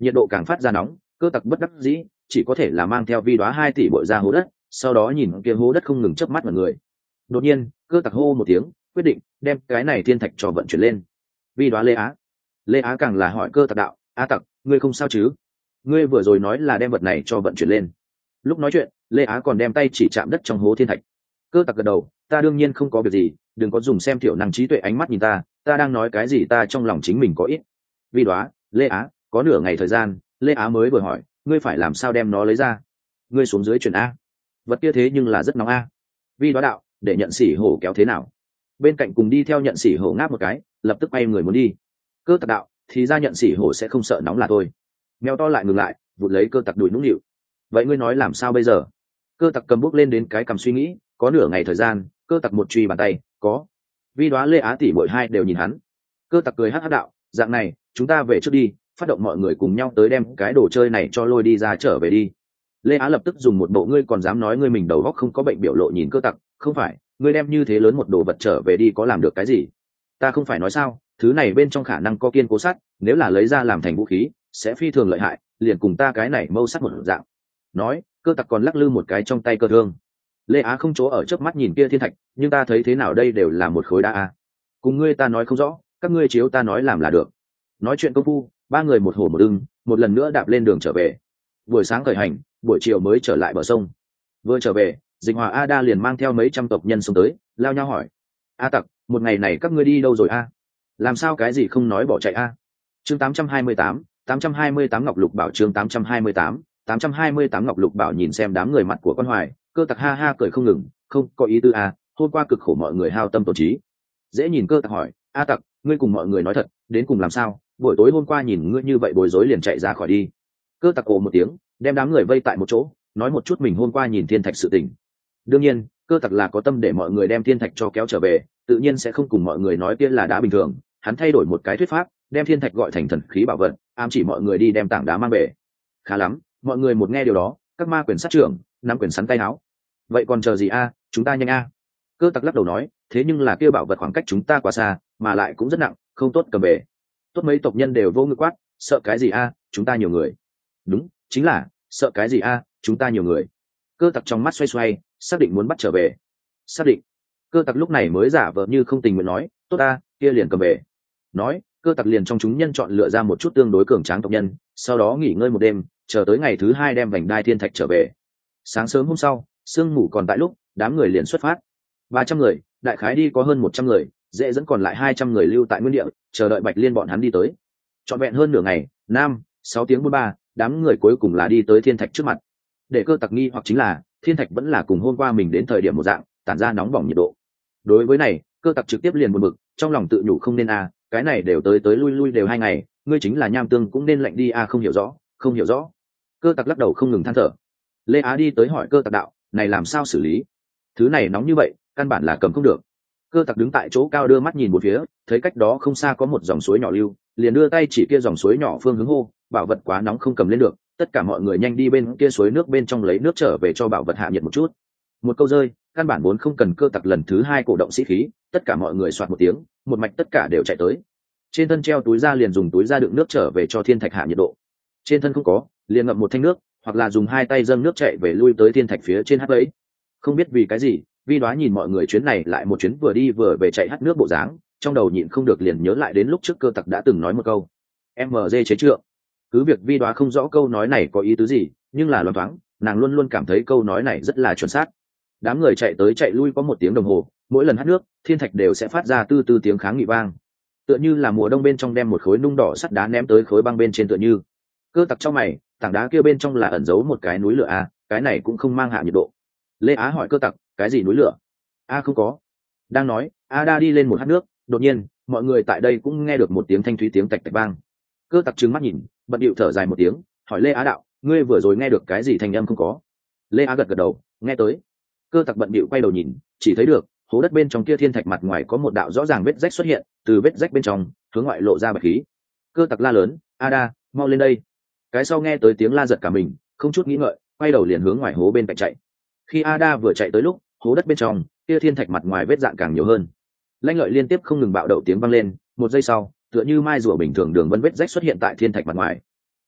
nhiệt độ càng phát ra nóng. Cơ tặc bất đắc dĩ chỉ có thể là mang theo vi đoá hai tỷ bội ra hố đất, sau đó nhìn kia hố đất không ngừng chớp mắt mọi người. Đột nhiên cơ tặc hô một tiếng, quyết định đem cái này thiên thạch cho vận chuyển lên. Vi đoá lê á lê á càng là hỏi cơ tặc đạo: a tặc, ngươi không sao chứ? Ngươi vừa rồi nói là đem vật này cho vận chuyển lên. Lúc nói chuyện lê á còn đem tay chỉ chạm đất trong hố thiên thạch. Cơ tặc gật đầu: ta đương nhiên không có việc gì, đừng có dùng xem thiểu năng trí tuệ ánh mắt nhìn ta, ta đang nói cái gì ta trong lòng chính mình có ít. Vi đoá lê á có nửa ngày thời gian, lê á mới vừa hỏi: ngươi phải làm sao đem nó lấy ra? Ngươi xuống dưới chuyển a. Vật kia thế nhưng là rất nóng a. Vi đoá đạo: để nhận xỉ hổ kéo thế nào? Bên cạnh cùng đi theo nhận xỉ hổ ngáp một cái, lập tức bay người muốn đi. Cơ tặc đạo: thì ra nhận xỉ hổ sẽ không sợ nóng là thôi. Mèo to lại ngừng lại, vụt lấy cơ tặc đuổi nũng nịu. Vậy ngươi nói làm sao bây giờ? Cơ tặc cầm bút lên đến cái cầm suy nghĩ, có nửa ngày thời gian, cơ tặc một truy bàn tay, có. Vi đoá lê á tỷ mỗi hai đều nhìn hắn. Cơ tặc cười hắc hắc đạo: dạng này chúng ta về trước đi, phát động mọi người cùng nhau tới đem cái đồ chơi này cho lôi đi ra trở về đi. Lê á lập tức dùng một bộ ngươi còn dám nói ngươi mình đầu óc không có bệnh biểu lộ nhìn cơ tặc. Không phải, ngươi đem như thế lớn một đồ vật trở về đi có làm được cái gì? Ta không phải nói sao, thứ này bên trong khả năng có kiên cố sắt, nếu là lấy ra làm thành vũ khí sẽ phi thường lợi hại, liền cùng ta cái này mâu sắt một dạng. Nói cơ tặc còn lắc lư một cái trong tay cơ thương. Lê á không chỗ ở chớp mắt nhìn kia thiên thạch, nhưng ta thấy thế nào đây đều là một khối đá a. Cùng ngươi ta nói không rõ, các ngươi chiếu ta nói làm là được. Nói chuyện công phu ba người một hổ một ưng, một lần nữa đạp lên đường trở về. Buổi sáng khởi hành, buổi chiều mới trở lại bờ sông. Vừa trở về Dịch Hòa A Đa liền mang theo mấy trăm tộc nhân xông tới, lao nhau hỏi: a tặc, một ngày này các ngươi đi đâu rồi a? Làm sao cái gì không nói bỏ chạy a? Chương tám trăm hai mươi tám, tám trăm hai mươi tám Ngọc Lục Bảo. Chương tám trăm hai mươi tám, tám trăm hai mươi tám Ngọc Lục Bảo. Nhìn xem đám người mặt của con hoài, cơ tặc ha ha cười không ngừng. Không có ý tư a, hôm qua cực khổ mọi người hao tâm tổn trí. Dễ nhìn cơ tặc hỏi: a tặc, ngươi cùng mọi người nói thật, đến cùng làm sao? Buổi tối hôm qua nhìn ngươi như vậy bối rối liền chạy ra khỏi đi. Cơ tặc cổ một tiếng, đem đám người vây tại một chỗ, nói một chút mình hôm qua nhìn thiên thạch sự tình. Đương nhiên cơ tặc là có tâm để mọi người đem thiên thạch cho kéo trở về, tự nhiên sẽ không cùng mọi người nói kia là đá bình thường. Hắn thay đổi một cái thuyết pháp, đem thiên thạch gọi thành thần khí bảo vật, ám chỉ mọi người đi đem tảng đá mang về. Khá lắm, mọi người một nghe điều đó, các ma quyền sát trưởng nắm quyền sắn tay áo. Vậy còn chờ gì a, chúng ta nhanh a. Cơ tặc lắc đầu nói: thế nhưng là kia bảo vật khoảng cách chúng ta quá xa, mà lại cũng rất nặng, không tốt cầm về. Tốt mấy tộc nhân đều vô ngực quát: sợ cái gì a, chúng ta nhiều người. Đúng, chính là sợ cái gì a, chúng ta nhiều người. Cơ tặc trong mắt xoay xoay, xác định muốn bắt trở về. Xác định. Cơ tặc lúc này mới giả vờ như không tình nguyện nói: tốt ta, kia liền cầm về. Nói cơ tặc liền trong chúng nhân chọn lựa ra một chút tương đối cường tráng tộc nhân, sau đó nghỉ ngơi một đêm, chờ tới ngày thứ hai đem vành đai thiên thạch trở về. Sáng sớm hôm sau sương mù còn tại lúc, đám người liền xuất phát. Ba trăm người đại khái đi có hơn một trăm người, dễ dẫn còn lại hai trăm người lưu tại nguyên địa chờ đợi Bạch Liên bọn hắn đi tới. Trọn vẹn hơn nửa ngày, năm sáu tiếng bốn ba, đám người cuối cùng là đi tới thiên thạch trước mặt. Để cơ tặc nghi hoặc chính là thiên thạch vẫn là cùng hôm qua mình đến thời điểm một dạng, tản ra nóng bỏng nhiệt độ. Đối với này cơ tặc trực tiếp liền buồn bực, trong lòng tự nhủ không nên a, cái này đều tới tới lui lui đều hai ngày, ngươi chính là nham tương cũng nên lạnh đi a. Không hiểu rõ, không hiểu rõ. Cơ tặc lắc đầu không ngừng than thở. Lê Á đi tới hỏi cơ tặc đạo: này làm sao xử lý? Thứ này nóng như vậy, căn bản là cầm không được. Cơ tặc đứng tại chỗ cao đưa mắt nhìn một phía, thấy cách đó không xa có một dòng suối nhỏ lưu, liền đưa tay chỉ kia dòng suối nhỏ phương hướng hô: bảo vật quá nóng không cầm lên được, tất cả mọi người nhanh đi bên kia suối nước bên trong lấy nước trở về cho bảo vật hạ nhiệt một chút. Một câu rơi, căn bản vốn không cần cơ tặc lần thứ hai cổ động sĩ khí, tất cả mọi người soạt một tiếng, một mạch tất cả đều chạy tới. Trên thân treo túi ra liền dùng túi ra đựng nước trở về cho thiên thạch hạ nhiệt độ. Trên thân không có, liền ngậm một thanh nước, hoặc là dùng hai tay dâng nước chạy về lui tới thiên thạch phía trên hắt lấy. Không biết vì cái gì, Vi Đoá nhìn mọi người chuyến này lại một chuyến vừa đi vừa về chạy hắt nước bộ dáng, trong đầu nhịn không được liền nhớ lại đến lúc trước cơ tặc đã từng nói một câu: em dê chế trượng. Cứ việc Vi Đoá không rõ câu nói này có ý tứ gì, nhưng là loáng thoáng nàng luôn luôn cảm thấy câu nói này rất là chuẩn xác. Đám người chạy tới chạy lui có một tiếng đồng hồ, mỗi lần hắt nước thiên thạch đều sẽ phát ra tư tư tiếng kháng nghị vang, tựa như là mùa đông bên trong đem một khối nung đỏ sắt đá ném tới khối băng bên trên tựa như. Cơ tặc trong mày, tảng đá kia bên trong là ẩn giấu một cái núi lửa à, cái này cũng không mang hạ nhiệt độ. Lê Á hỏi cơ tặc: cái gì núi lửa? A không có. Đang nói, A Đa đi lên một hắt nước, đột nhiên mọi người tại đây cũng nghe được một tiếng thanh thúy tiếng tạch tạch vang. Cơ tặc trừng mắt nhìn, bận điệu thở dài một tiếng, hỏi Lê Á đạo: ngươi vừa rồi nghe được cái gì thanh âm không có? Lê Á gật gật đầu, nghe tới. Cơ tặc bận điệu quay đầu nhìn, chỉ thấy được hố đất bên trong kia thiên thạch mặt ngoài có một đạo rõ ràng vết rách xuất hiện, từ vết rách bên trong hướng ngoại lộ ra bạch khí. Cơ tặc la lớn: A Đa, mau lên đây. Cái sau nghe tới tiếng la giật cả mình, không chút nghĩ ngợi quay đầu liền hướng ngoài hố bên cạnh chạy. Khi A Đa vừa chạy tới lúc hố đất bên trong kia thiên thạch mặt ngoài vết dạn càng nhiều hơn, lanh lợi liên tiếp không ngừng bạo đậu tiếng vang lên. Một giây sau, tựa như mai rùa bình thường đường vân vết rách xuất hiện tại thiên thạch mặt ngoài.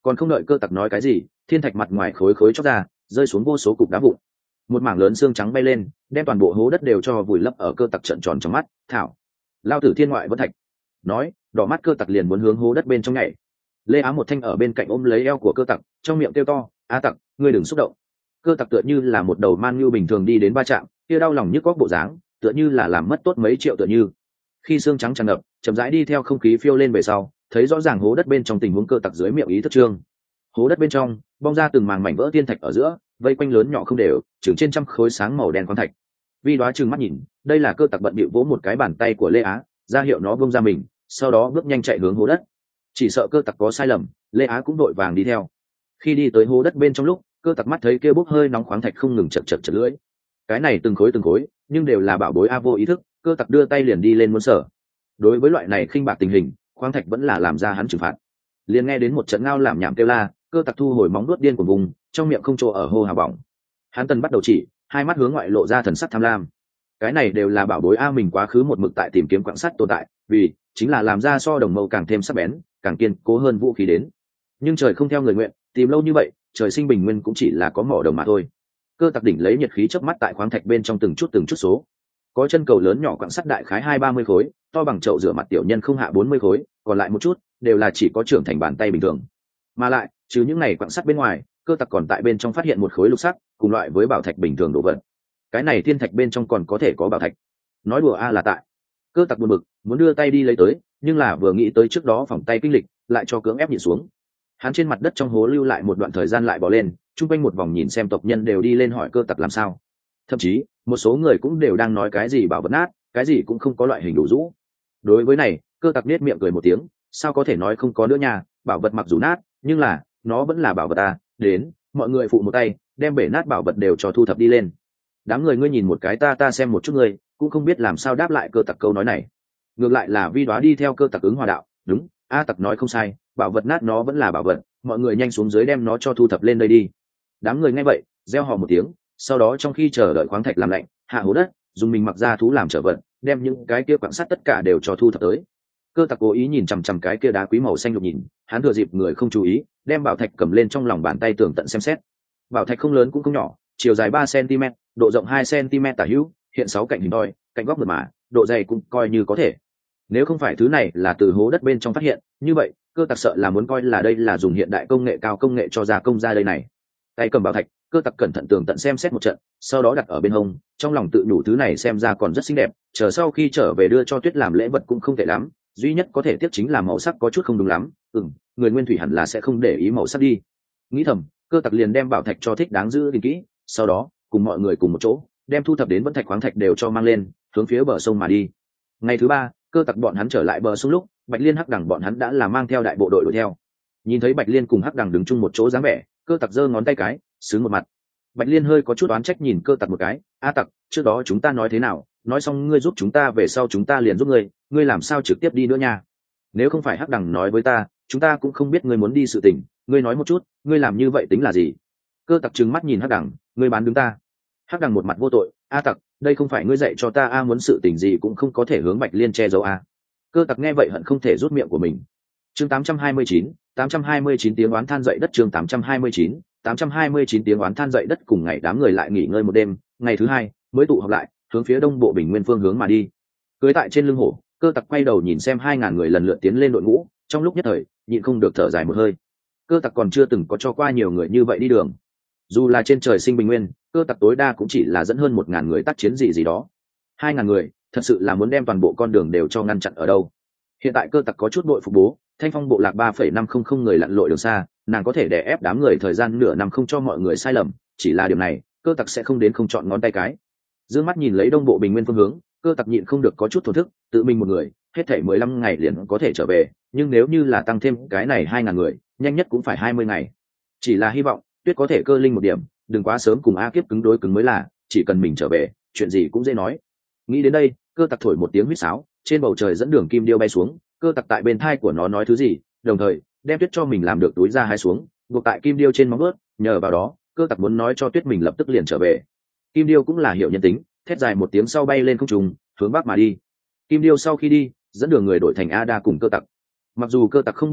Còn không đợi cơ tặc nói cái gì, thiên thạch mặt ngoài khối khối chóc ra, rơi xuống vô số cục đá vụn. Một mảng lớn xương trắng bay lên, đem toàn bộ hố đất đều cho vùi lấp ở cơ tặc trận tròn trong mắt. Thảo, lao tử thiên ngoại vẫn thạch. Nói, đỏ mắt cơ tặc liền muốn hướng hố đất bên trong nhảy. Lê Á một thanh ở bên cạnh ôm lấy eo của cơ tặc, trong miệng kêu to, "Á tặc, ngươi đừng xúc động." Cơ tặc tựa như là một đầu man như bình thường đi đến ba trạm, kia đau lòng nhức góc bộ dáng, tựa như là làm mất tốt mấy triệu tựa như. Khi xương trắng tràn ngập, chậm rãi đi theo không khí phiêu lên về sau, thấy rõ ràng hố đất bên trong tình huống cơ tặc dưới miệng ý thức trương. Hố đất bên trong bong ra từng màng mảnh vỡ thiên thạch ở giữa, vây quanh lớn nhỏ không đều, chừng trên trăm khối sáng màu đen khoáng thạch. Vi Đoá trừng mắt nhìn, đây là cơ tặc bận bịu vỗ một cái bàn tay của Lê Á, ra hiệu nó buông ra mình, sau đó bước nhanh chạy hướng hố đất. Chỉ sợ cơ tặc có sai lầm, Lê Á cũng đội vàng đi theo. Khi đi tới hố đất bên trong lúc, cơ tặc mắt thấy kia bốc hơi nóng khoáng thạch không ngừng chật chật chật lưỡi. Cái này từng khối từng khối, nhưng đều là bảo bối a vô ý thức, cơ tặc đưa tay liền đi lên muốn sở. Đối với loại này khinh bạc tình hình, khoáng thạch vẫn là làm ra hắn trừng phạt. Liền nghe đến một trận ngao làm nhảm kêu la, cơ tặc thu hồi móng nuốt điên của vùng, trong miệng không chỗ ở hô hào bỏng. Hắn tần bắt đầu chỉ, hai mắt hướng ngoại lộ ra thần sắc tham lam. Cái này đều là bảo bối a, mình quá khứ một mực tại tìm kiếm quặng sắt tồn tại, vì chính là làm ra so đồng mâu càng thêm sắc bén, càng kiên cố hơn vũ khí đến. Nhưng trời không theo người nguyện, tìm lâu như vậy, trời sinh bình nguyên cũng chỉ là có mỏ đồng mà thôi. Cơ tặc đỉnh lấy nhiệt khí chớp mắt tại khoáng thạch bên trong từng chút từng chút số. Có chân cầu lớn nhỏ quặng sắt đại khái hai ba mươi khối, to bằng chậu rửa mặt tiểu nhân không hạ bốn mươi khối, còn lại một chút đều là chỉ có trưởng thành bàn tay bình thường. Mà lại, trừ những này quặng sắt bên ngoài, cơ tặc còn tại bên trong phát hiện một khối lục sắt, cùng loại với bảo thạch bình thường đồ vật. Cái này thiên thạch bên trong còn có thể có bảo thạch. Nói đùa a là tại. Cơ tặc buồn bực, muốn đưa tay đi lấy tới, nhưng là vừa nghĩ tới trước đó phòng tay kinh lịch, lại cho cưỡng ép nhịn xuống. Hắn trên mặt đất trong hố lưu lại một đoạn thời gian lại bỏ lên, chung quanh một vòng nhìn xem tộc nhân đều đi lên hỏi cơ tặc làm sao. Thậm chí, một số người cũng đều đang nói cái gì bảo vật nát, cái gì cũng không có loại hình đủ rũ. Đối với này, cơ tặc nết miệng cười một tiếng, sao có thể nói không có nữa nha, bảo vật mặc dù nát, nhưng là, nó vẫn là bảo vật à, đến, mọi người phụ một tay, đem bể nát bảo vật đều cho thu thập đi lên. Đám người ngươi nhìn một cái ta ta xem một chút ngươi, cũng không biết làm sao đáp lại cơ tặc câu nói này. Ngược lại là Vi Đoá đi theo cơ tặc ứng hòa đạo, đúng, a tặc nói không sai, bảo vật nát nó vẫn là bảo vật, mọi người nhanh xuống dưới đem nó cho thu thập lên đây đi. Đám người nghe vậy, reo hò một tiếng, sau đó trong khi chờ đợi khoáng thạch làm lạnh, hạ hố đất, dùng mình mặc ra thú làm trở vật, đem những cái kia quặng sắt tất cả đều cho thu thập tới. Cơ tặc cố ý nhìn chằm chằm cái kia đá quý màu xanh lục nhìn, hắn thừa dịp người không chú ý, đem bảo thạch cầm lên trong lòng bàn tay tường tận xem xét. Bảo thạch không lớn cũng không nhỏ, chiều dài ba xen ti mét, độ rộng hai xen ti mét tả hữu, hiện sáu cạnh hình đôi, cạnh góc mượt mà, độ dày cũng coi như có thể. Nếu không phải thứ này là từ hố đất bên trong phát hiện, như vậy, cơ tặc sợ là muốn coi là đây là dùng hiện đại công nghệ cao công nghệ cho ra công ra đây này. Tay cầm bảo thạch, cơ tặc cẩn thận tường tận xem xét một trận, sau đó đặt ở bên hông, trong lòng tự nhủ thứ này xem ra còn rất xinh đẹp, chờ sau khi trở về đưa cho Tuyết làm lễ vật cũng không tệ lắm, duy nhất có thể tiếc chính là màu sắc có chút không đúng lắm, ừm, người nguyên thủy hẳn là sẽ không để ý màu sắc đi. Nghĩ thầm, cơ tặc liền đem bảo thạch cho thích đáng giữ gìn kỹ, sau đó, cùng mọi người cùng một chỗ, đem thu thập đến vẫn thạch khoáng thạch đều cho mang lên, hướng phía bờ sông mà đi. Ngày thứ ba, cơ tặc bọn hắn trở lại bờ sông lúc, Bạch Liên Hắc Đằng bọn hắn đã là mang theo đại bộ đội đuổi theo. Nhìn thấy Bạch Liên cùng Hắc Đằng đứng chung một chỗ dáng vẻ, cơ tặc giơ ngón tay cái, xứ một mặt. Bạch Liên hơi có chút oán trách nhìn cơ tặc một cái, a tặc, trước đó chúng ta nói thế nào, nói xong ngươi giúp chúng ta về sau chúng ta liền giúp ngươi, ngươi làm sao trực tiếp đi nữa nha? Nếu không phải Hắc Đằng nói với ta, chúng ta cũng không biết ngươi muốn đi sự tình, ngươi nói một chút, ngươi làm như vậy tính là gì? Cơ tặc trừng mắt nhìn Hắc Đằng, ngươi bán đứng ta. Hắc Đằng một mặt vô tội, a tặc, đây không phải ngươi dạy cho ta a, muốn sự tình gì cũng không có thể hướng Bạch Liên che giấu a. Cơ tặc nghe vậy hận không thể rút miệng của mình. Chương tám trăm hai mươi chín, tám trăm hai mươi chín tiếng oán than dậy đất. Chương tám trăm hai mươi chín, tám trăm hai mươi chín tiếng oán than dậy đất. Cùng ngày đám người lại nghỉ ngơi một đêm, ngày thứ hai mới tụ họp lại, hướng phía đông bộ bình nguyên phương hướng mà đi. Cưới tại trên lưng hổ, cơ tặc quay đầu nhìn xem hai ngàn người lần lượt tiến lên đội ngũ, trong lúc nhất thời nhịn không được thở dài một hơi. Cơ tặc còn chưa từng có cho qua nhiều người như vậy đi đường. Dù là trên trời sinh bình nguyên, cơ tặc tối đa cũng chỉ là dẫn hơn một ngàn người tác chiến gì gì đó. Hai ngàn người, thật sự là muốn đem toàn bộ con đường đều cho ngăn chặn ở đâu. Hiện tại cơ tặc có chút bội phục bố, Thanh Phong bộ lạc ba phẩy năm không không người lặn lội đường xa, nàng có thể đè ép đám người thời gian nửa năm không cho mọi người sai lầm, chỉ là điều này, cơ tặc sẽ không đến không chọn ngón tay cái. Dương mắt nhìn lấy đông bộ bình nguyên phương hướng, cơ tặc nhịn không được có chút thổn thức, tự mình một người, hết thảy mười lăm ngày liền có thể trở về, nhưng nếu như là tăng thêm cái này hai ngàn người, nhanh nhất cũng phải hai mươi ngày. Chỉ là hy vọng, Tuyết có thể cơ linh một điểm, đừng quá sớm cùng A Kiếp cứng đối cứng mới là, chỉ cần mình trở về, chuyện gì cũng dễ nói. Nghĩ đến đây, cơ tặc thổi một tiếng huýt sáo, trên bầu trời dẫn đường kim điêu bay xuống, cơ tặc tại bên thai của nó nói thứ gì, đồng thời đem Tuyết cho mình làm được túi ra hai xuống, buộc tại kim điêu trên móng vuốt, nhờ vào đó, cơ tặc muốn nói cho Tuyết mình lập tức liền trở về. Kim điêu cũng là hiểu nhân tính, thét dài một tiếng sau bay lên không trung, hướng bắc mà đi. Kim điêu sau khi đi, dẫn đường người đổi thành Ada cùng cơ tặc. Mặc dù cơ tặc không biết đường,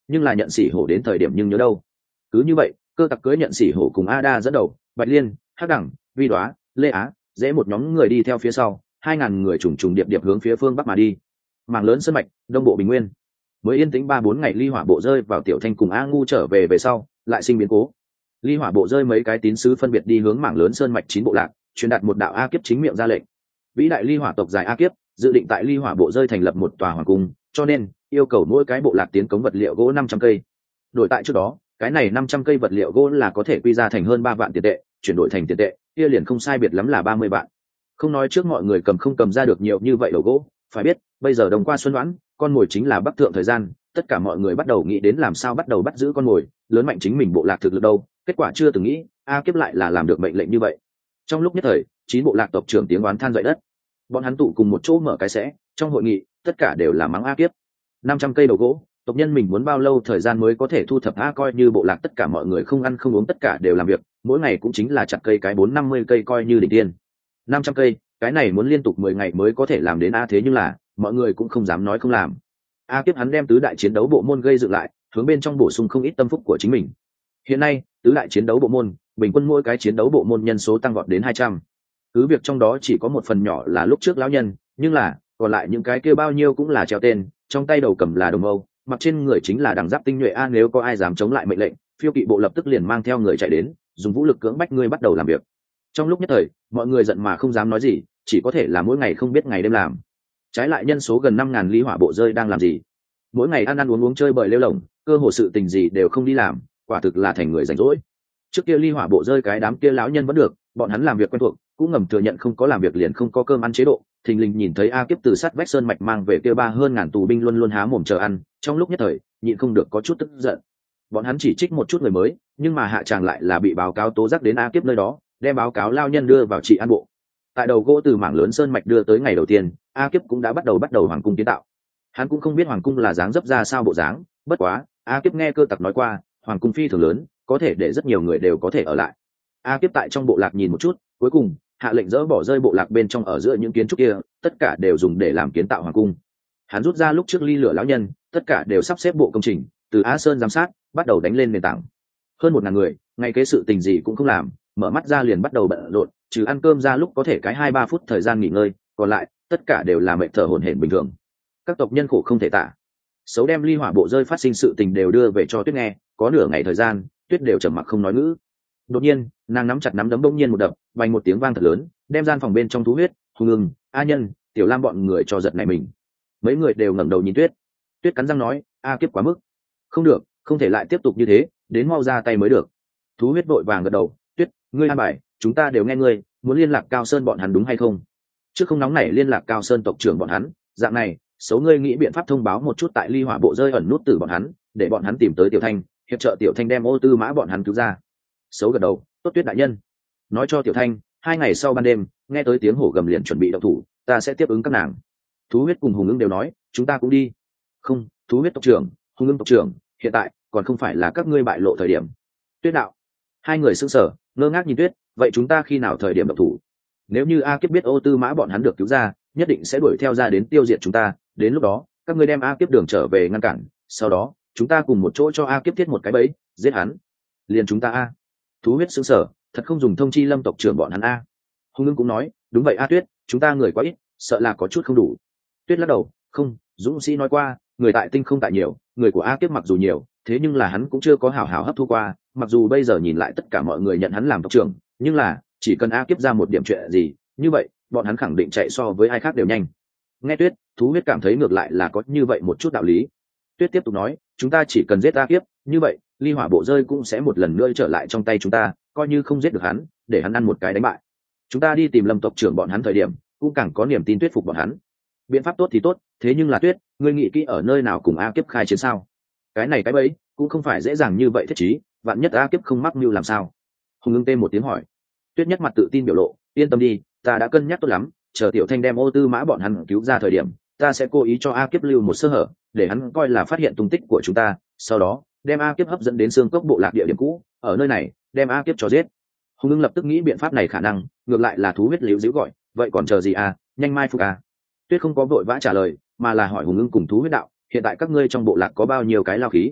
nhưng là nhận sỉ hổ đến thời điểm nhưng nhớ đâu. Cứ như vậy, cơ tặc cưỡi nhận sỉ hổ cùng Ada dẫn đầu, Bạch Liên, Hắc Đẳng, Vi Đoá, Lê Á, dễ một nhóm người đi theo phía sau, hai ngàn người trùng trùng điệp điệp hướng phía phương bắc mà đi. Mảng lớn sơn mạch, đông bộ bình nguyên. Mới yên tĩnh ba bốn ngày, ly hỏa bộ rơi vào Tiểu Thanh cùng A Ngu trở về về sau, lại sinh biến cố. Ly hỏa bộ rơi mấy cái tín sứ phân biệt đi hướng mảng lớn sơn mạch chín bộ lạc, truyền đạt một đạo A Kiếp chính miệng ra lệnh. Vĩ đại ly hỏa tộc dài A Kiếp dự định tại ly hỏa bộ rơi thành lập một tòa hoàng cung, cho nên yêu cầu mỗi cái bộ lạc tiến cống vật liệu gỗ năm trăm cây. Đổi tại trước đó, cái này năm trăm cây vật liệu gỗ là có thể quy ra thành hơn ba vạn tiền tệ, chuyển đổi thành tiền tệ, kia liền không sai biệt lắm là ba mươi vạn. Không nói trước mọi người cầm không cầm ra được nhiều như vậy đầu gỗ, phải biết, bây giờ đồng qua xuân đoán, con mồi chính là bắc thượng thời gian, tất cả mọi người bắt đầu nghĩ đến làm sao bắt đầu bắt giữ con mồi, lớn mạnh chính mình bộ lạc thực lực đâu, kết quả chưa từng nghĩ, A Kiếp lại là làm được mệnh lệnh như vậy. Trong lúc nhất thời, chín bộ lạc tộc trưởng tiếng oán than dậy đất. Bọn hắn tụ cùng một chỗ mở cái sẽ, trong hội nghị, tất cả đều là mắng A Kiếp. năm trăm cây đầu gỗ, tộc nhân mình muốn bao lâu thời gian mới có thể thu thập a coi như bộ lạc tất cả mọi người không ăn không uống tất cả đều làm việc, mỗi ngày cũng chính là chặt cây cái bốn năm mươi cây coi như đỉnh tiên. năm trăm cây, cái này muốn liên tục mười ngày mới có thể làm đến a thế nhưng là, mọi người cũng không dám nói không làm. A Kiếp hắn đem tứ đại chiến đấu bộ môn gây dựng lại, hướng bên trong bổ sung không ít tâm phúc của chính mình. Hiện nay, tứ đại chiến đấu bộ môn, bình quân mỗi cái chiến đấu bộ môn nhân số tăng vọt đến hai trăm. Cứ việc trong đó chỉ có một phần nhỏ là lúc trước lão nhân, nhưng là, còn lại những cái kia bao nhiêu cũng là treo tên, trong tay đầu cầm là đồng âu, mặc trên người chính là đằng giáp tinh nhuệ a nếu có ai dám chống lại mệnh lệnh, phiêu kỵ bộ lập tức liền mang theo người chạy đến, dùng vũ lực cưỡng bách ngươi bắt đầu làm việc. Trong lúc nhất thời, mọi người giận mà không dám nói gì, chỉ có thể là mỗi ngày không biết ngày đêm làm. Trái lại nhân số gần năm ngàn ly hỏa bộ rơi đang làm gì? Mỗi ngày ăn ăn uống uống chơi bời lêu lổng, cơ hồ sự tình gì đều không đi làm, quả thực là thành người rảnh rỗi. Trước kia ly hỏa bộ rơi cái đám kia lão nhân vẫn được, bọn hắn làm việc quen thuộc, cũng ngầm thừa nhận không có làm việc liền không có cơm ăn chế độ. Thình lình nhìn thấy A Kiếp từ sát vách sơn mạch mang về kia ba hơn ngàn tù binh luôn luôn há mồm chờ ăn, trong lúc nhất thời nhịn không được có chút tức giận. Bọn hắn chỉ trích một chút người mới, nhưng mà hạ tràng lại là bị báo cáo tố giác đến A Kiếp nơi đó, đem báo cáo lao nhân đưa vào trị an bộ. Tại đầu gỗ từ mảng lớn sơn mạch đưa tới ngày đầu tiên, A Kiếp cũng đã bắt đầu bắt đầu hoàng cung kiến tạo. Hắn cũng không biết hoàng cung là dáng dấp ra sao bộ dáng, bất quá A Kiếp nghe cơ tặc nói qua, hoàng cung phi thường lớn, có thể để rất nhiều người đều có thể ở lại. A Kiếp tại trong bộ lạc nhìn một chút, cuối cùng hạ lệnh dỡ bỏ rơi bộ lạc bên trong ở giữa những kiến trúc kia, tất cả đều dùng để làm kiến tạo hoàng cung. Hắn rút ra lúc trước ly lửa lão nhân, tất cả đều sắp xếp bộ công trình, từ Á Sơn giám sát, bắt đầu đánh lên nền tảng. Hơn một ngàn người, ngay cái sự tình gì cũng không làm, mở mắt ra liền bắt đầu bận rộn, trừ ăn cơm ra lúc có thể cái hai ba phút thời gian nghỉ ngơi, còn lại tất cả đều là mệt thở hổn hển bình thường. Các tộc nhân khổ không thể tả. Xấu đem ly hỏa bộ rơi phát sinh sự tình đều đưa về cho Tuyết nghe, có nửa ngày thời gian, Tuyết đều trầm mặc không nói ngữ. Đột nhiên, nàng nắm chặt nắm đấm bỗng nhiên một đập, vang một tiếng vang thật lớn, đem gian phòng bên trong Thú Huyết, Hùng Ưng, A Nhân, Tiểu Lam bọn người cho giật nảy mình. Mấy người đều ngẩng đầu nhìn Tuyết. Tuyết cắn răng nói, A Kiếp quá mức, không được, không thể lại tiếp tục như thế, đến mau ra tay mới được. Thú Huyết vội vàng gật đầu, Tuyết, ngươi an bài, chúng ta đều nghe ngươi, muốn liên lạc Cao Sơn bọn hắn đúng hay không? Trước không nóng nảy liên lạc Cao Sơn tộc trưởng bọn hắn, dạng này, xấu ngươi nghĩ biện pháp thông báo một chút tại ly hỏa bộ rơi ẩn nút tử bọn hắn, để bọn hắn tìm tới Tiểu Thanh, hiệp trợ Tiểu Thanh đem Ô Tư Mã bọn hắn cứu ra. Xấu gật đầu, tốt Tuyết đại nhân. Nói cho Tiểu Thanh, hai ngày sau ban đêm, nghe tới tiếng hổ gầm liền chuẩn bị động thủ, ta sẽ tiếp ứng các nàng. Thú Huyết cùng Hùng Ưng đều nói, chúng ta cũng đi. Không, Thú Huyết tộc trưởng, Hùng Ưng tộc trưởng, hiện tại còn không phải là các ngươi bại lộ thời điểm. Tuyết đạo. Hai người sững sờ, ngơ ngác nhìn Tuyết, vậy chúng ta khi nào thời điểm động thủ? Nếu như A Kiếp biết Ô Tư Mã bọn hắn được cứu ra, nhất định sẽ đuổi theo ra đến tiêu diệt chúng ta, đến lúc đó, các ngươi đem A Kiếp đường trở về ngăn cản, sau đó, chúng ta cùng một chỗ cho A Kiếp thiết một cái bẫy, giết hắn. Liền chúng ta a. Thú Huyết sững sờ, thật không dùng thông chi Lâm tộc trưởng bọn hắn a. Hùng Ưng cũng nói, đúng vậy a Tuyết, chúng ta người quá ít, sợ là có chút không đủ. Tuyết lắc đầu, không, Dũng sĩ nói qua, người tại tinh không tại nhiều, người của A Kiếp mặc dù nhiều, thế nhưng là hắn cũng chưa có hảo hảo hấp thu qua, mặc dù bây giờ nhìn lại tất cả mọi người nhận hắn làm tộc trưởng, nhưng là chỉ cần A Kiếp ra một điểm chuyện gì, như vậy, bọn hắn khẳng định chạy so với ai khác đều nhanh. Nghe Tuyết, Thú Huyết cảm thấy ngược lại là có như vậy một chút đạo lý. Tuyết tiếp tục nói, chúng ta chỉ cần giết A Kiếp, như vậy, ly hỏa bộ rơi cũng sẽ một lần nữa trở lại trong tay chúng ta, coi như không giết được hắn, để hắn ăn một cái đánh bại. Chúng ta đi tìm Lâm tộc trưởng bọn hắn thời điểm, cũng càng có niềm tin thuyết phục bọn hắn. Biện pháp tốt thì tốt, thế nhưng là Tuyết, ngươi nghĩ kỹ ở nơi nào cùng A Kiếp khai chiến sao? Cái này cái bẫy cũng không phải dễ dàng như vậy thiết trí, vạn nhất A Kiếp không mắc mưu làm sao? Hùng Ưng tê một tiếng hỏi. Tuyết nhất mặt tự tin biểu lộ, yên tâm đi, ta đã cân nhắc tốt lắm, chờ Tiểu Thanh đem Ô Tư Mã bọn hắn cứu ra thời điểm, ta sẽ cố ý cho A Kiếp lưu một sơ hở, để hắn coi là phát hiện tung tích của chúng ta, sau đó đem A Kiếp hấp dẫn đến xương cốc bộ lạc địa điểm cũ, ở nơi này đem A Kiếp cho giết. Hùng Ưng lập tức nghĩ biện pháp này khả năng, ngược lại là Thú Huyết liễu díu gọi, vậy còn chờ gì à, nhanh mai phục à. Tuyết không có vội vã trả lời, mà là hỏi Hùng Ưng cùng Thú Huyết đạo, hiện tại các ngươi trong bộ lạc có bao nhiêu cái lao khí?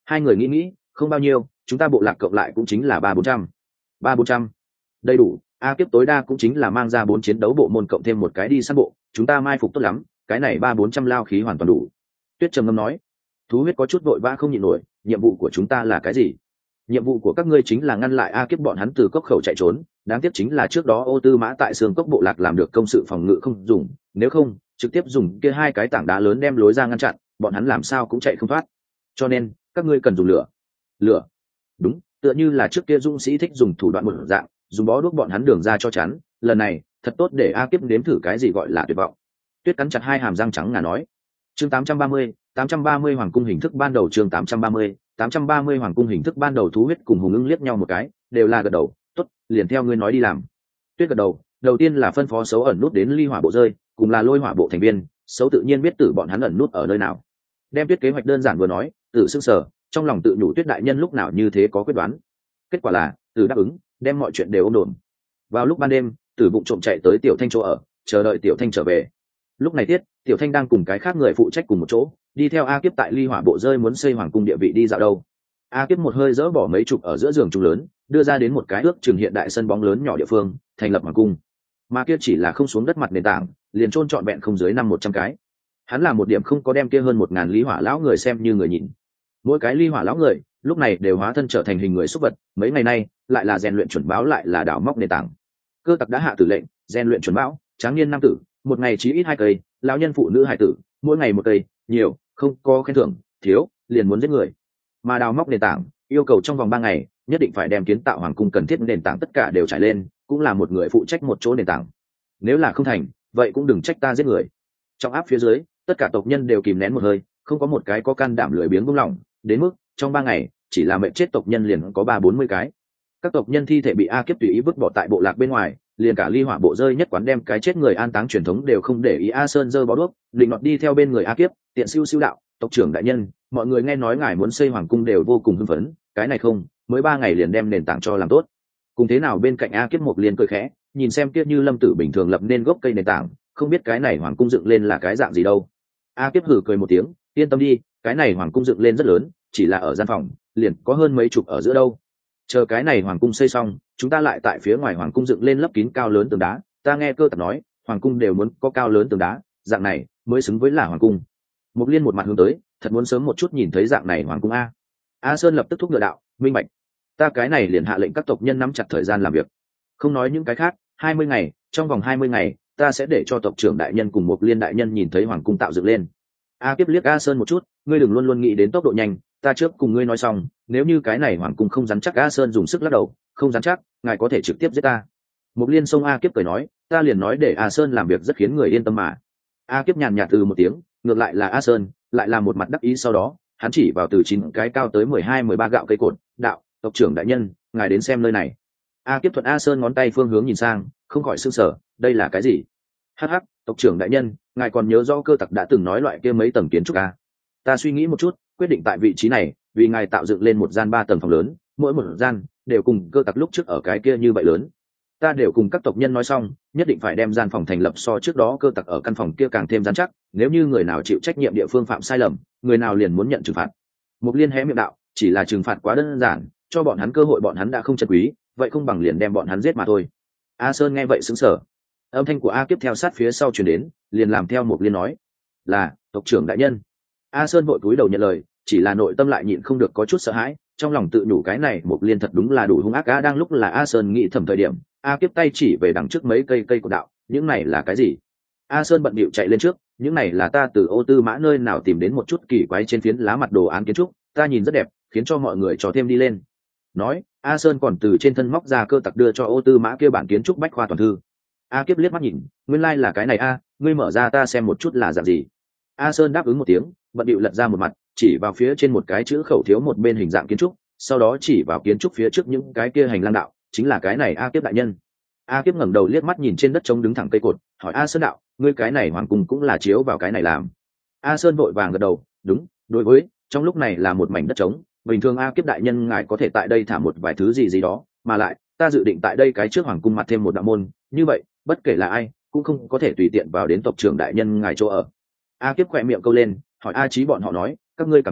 Hai người nghĩ nghĩ, không bao nhiêu, chúng ta bộ lạc cộng lại cũng chính là ba bốn trăm. Ba bốn trăm, đầy đủ. A Kiếp tối đa cũng chính là mang ra bốn chiến đấu bộ môn cộng thêm một cái đi săn bộ, chúng ta mai phục tốt lắm, cái này ba bốn trăm lao khí hoàn toàn đủ. Tuyết trầm ngâm nói. Thú huyết có chút vội vã không nhịn nổi, nhiệm vụ của chúng ta là cái gì? Nhiệm vụ của các ngươi chính là ngăn lại A Kiếp bọn hắn từ cốc khẩu chạy trốn, đáng tiếc chính là trước đó Ô Tư Mã tại xương cốc bộ lạc làm được công sự phòng ngự không dùng, nếu không trực tiếp dùng kia hai cái tảng đá lớn đem lối ra ngăn chặn, bọn hắn làm sao cũng chạy không thoát. Cho nên các ngươi cần dùng lửa. Lửa? Đúng, tựa như là trước kia dũng sĩ thích dùng thủ đoạn một dạng, dùng bó đuốc bọn hắn đường ra cho chắn, lần này thật tốt để A Kiếp nếm thử cái gì gọi là tuyệt vọng. Tuyết cắn chặt hai hàm răng trắng ngà nói. Chương tám trăm ba mươi, tám trăm ba mươi hoàng cung hình thức ban đầu. Chương tám trăm ba mươi, tám trăm ba mươi hoàng cung hình thức ban đầu. Thú huyết cùng Hùng Ưng liếc nhau một cái, đều là gật đầu, tốt, liền theo ngươi nói đi làm. Tuyết gật đầu, đầu tiên là phân phó Sấu ẩn nút đến ly hỏa bộ rơi, cùng là lôi hỏa bộ thành viên, Sấu tự nhiên biết Tử bọn hắn ẩn nút ở nơi nào. Đem Tuyết kế hoạch đơn giản vừa nói, Tử sững sờ, trong lòng tự nhủ Tuyết đại nhân lúc nào như thế có quyết đoán. Kết quả là Tử đáp ứng, đem mọi chuyện đều ôm đồn. Vào lúc ban đêm, Tử bụng trộm chạy tới Tiểu Thanh chỗ ở, chờ đợi Tiểu Thanh trở về. Lúc này tiết Tiểu Thanh đang cùng cái khác người phụ trách cùng một chỗ, đi theo A Kiếp tại ly hỏa bộ rơi muốn xây hoàng cung địa vị đi dạo đâu. A Kiếp một hơi dỡ bỏ mấy chục ở giữa giường trung lớn, đưa ra đến một cái ước chừng hiện đại sân bóng lớn nhỏ địa phương, thành lập hoàng cung. Mà kia chỉ là không xuống đất mặt nền tảng, liền chôn trọn vẹn không dưới năm một trăm cái. Hắn là một điểm không có đem kia hơn một ngàn ly hỏa lão người xem như người nhìn. Mỗi cái ly hỏa lão người lúc này đều hóa thân trở thành hình người xúc vật, mấy ngày nay lại là rèn luyện chuẩn báo lại là đào móc nền tảng. Cơ tặc đã hạ tử lệnh, rèn luyện chuẩn báo, tráng niên nam tử, một ngày chí ít hai cây, lão nhân phụ nữ hải tử, mỗi ngày một cây, nhiều, không có khen thưởng, thiếu, liền muốn giết người. Mà đào móc nền tảng, yêu cầu trong vòng ba ngày, nhất định phải đem kiến tạo hoàng cung cần thiết nền tảng tất cả đều trải lên, cũng là một người phụ trách một chỗ nền tảng. Nếu là không thành, vậy cũng đừng trách ta giết người. Trong áp phía dưới, tất cả tộc nhân đều kìm nén một hơi, không có một cái có can đảm lười biếng buông lỏng, đến mức trong ba ngày, chỉ là mệnh chết tộc nhân liền có ba bốn mươi cái. Các tộc nhân thi thể bị A Kiếp tùy ý vứt bỏ tại bộ lạc bên ngoài, liền cả ly hỏa bộ rơi nhất quán đem cái chết người an táng truyền thống đều không để ý. A Sơn giơ bó đuốc, định nọt đi theo bên người A Kiếp, tiện siêu siêu đạo, tộc trưởng đại nhân, mọi người nghe nói ngài muốn xây hoàng cung đều vô cùng hưng phấn, cái này không, mới ba ngày liền đem nền tảng cho làm tốt. Cùng thế nào bên cạnh A Kiếp một liền cười khẽ, nhìn xem kia như lâm tử bình thường lập nên gốc cây nền tảng, không biết cái này hoàng cung dựng lên là cái dạng gì đâu. A Kiếp hừ cười một tiếng, yên tâm đi, cái này hoàng cung dựng lên rất lớn, chỉ là ở gian phòng, liền có hơn mấy chục ở giữa đâu. Chờ cái này hoàng cung xây xong, chúng ta lại tại phía ngoài hoàng cung dựng lên lấp kín cao lớn tường đá. Ta nghe Cơ Tặc nói, hoàng cung đều muốn có cao lớn tường đá, dạng này mới xứng với là hoàng cung. Mục Liên một mặt hướng tới, thật muốn sớm một chút nhìn thấy dạng này hoàng cung a. A Sơn lập tức thúc ngựa đạo, minh bạch. Ta cái này liền hạ lệnh các tộc nhân nắm chặt thời gian làm việc. Không nói những cái khác, hai mươi ngày, trong vòng hai mươi ngày, ta sẽ để cho tộc trưởng đại nhân cùng Mục Liên đại nhân nhìn thấy hoàng cung tạo dựng lên. A Kiếp liếc A Sơn một chút, ngươi đừng luôn luôn nghĩ đến tốc độ nhanh, ta trước cùng ngươi nói xong, nếu như cái này hoàng cung không rắn chắc. A Sơn dùng sức lắc đầu, không rắn chắc, ngài có thể trực tiếp giết ta. Mục Liên xông A Kiếp cười nói, ta liền nói để A Sơn làm việc rất khiến người yên tâm mà. A Kiếp nhàn nhạt từ một tiếng, ngược lại là A Sơn lại là một mặt đắc ý. Sau đó hắn chỉ vào từ chín cái cao tới mười hai mười ba gạo cây cột, đạo, tộc trưởng đại nhân, ngài đến xem nơi này. A Kiếp thuận A Sơn ngón tay phương hướng nhìn sang, không khỏi sửng sở, đây là cái gì? Hắc hắc, tộc trưởng đại nhân, ngài còn nhớ rõ Cơ Tặc đã từng nói loại kia mấy tầng kiến trúc à? Ta suy nghĩ một chút, quyết định tại vị trí này, vì ngài tạo dựng lên một gian ba tầng phòng lớn, mỗi một gian đều cùng Cơ Tặc lúc trước ở cái kia như vậy lớn. Ta đều cùng các tộc nhân nói xong, nhất định phải đem gian phòng thành lập so trước đó Cơ Tặc ở căn phòng kia càng thêm rắn chắc, nếu như người nào chịu trách nhiệm địa phương phạm sai lầm, người nào liền muốn nhận trừng phạt. Mục Liên hé miệng đạo, chỉ là trừng phạt quá đơn giản, cho bọn hắn cơ hội bọn hắn đã không trân quý, vậy không bằng liền đem bọn hắn giết mà thôi. A Sơn nghe vậy sững sờ. Âm thanh của A Kiếp theo sát phía sau truyền đến, liền làm theo Mục Liên nói, là tộc trưởng đại nhân. A Sơn vội cúi đầu nhận lời, chỉ là nội tâm lại nhịn không được có chút sợ hãi, trong lòng tự nhủ cái này Mục Liên thật đúng là đủ hung ác. A đang lúc là A Sơn nghĩ thầm thời điểm, A Kiếp tay chỉ về đằng trước mấy cây cây của đạo, những này là cái gì? A Sơn bận bịu chạy lên trước, những này là ta từ Ô Tư Mã nơi nào tìm đến một chút kỳ quái trên phiến lá mặt đồ án kiến trúc, ta nhìn rất đẹp, khiến cho mọi người cho thêm đi lên. Nói, A Sơn còn từ trên thân móc ra Cơ Tặc đưa cho Ô Tư Mã kia bản kiến trúc bách khoa toàn thư. A Kiếp liếc mắt nhìn, nguyên lai like là cái này a, ngươi mở ra ta xem một chút là dạng gì. A Sơn đáp ứng một tiếng, bận bịu lật ra một mặt, chỉ vào phía trên một cái chữ khẩu thiếu một bên hình dạng kiến trúc, sau đó chỉ vào kiến trúc phía trước những cái kia hành lang đạo, chính là cái này. A Kiếp đại nhân. A Kiếp ngẩng đầu liếc mắt nhìn trên đất trống đứng thẳng cây cột, hỏi A Sơn đạo, ngươi cái này hoàng cung cũng là chiếu vào cái này làm? A Sơn vội vàng gật đầu, đúng, đối với, trong lúc này là một mảnh đất trống, bình thường A Kiếp đại nhân ngài có thể tại đây thả một vài thứ gì gì đó, mà lại, ta dự định tại đây cái trước hoàng cung mặt thêm một đạo môn, như vậy, bất kể là ai, cũng không có thể tùy tiện vào đến tộc trưởng đại nhân ngài chỗ ở. A Kiếp khỏe miệng câu lên, hỏi A Chí bọn họ nói, các ngươi cảm thấy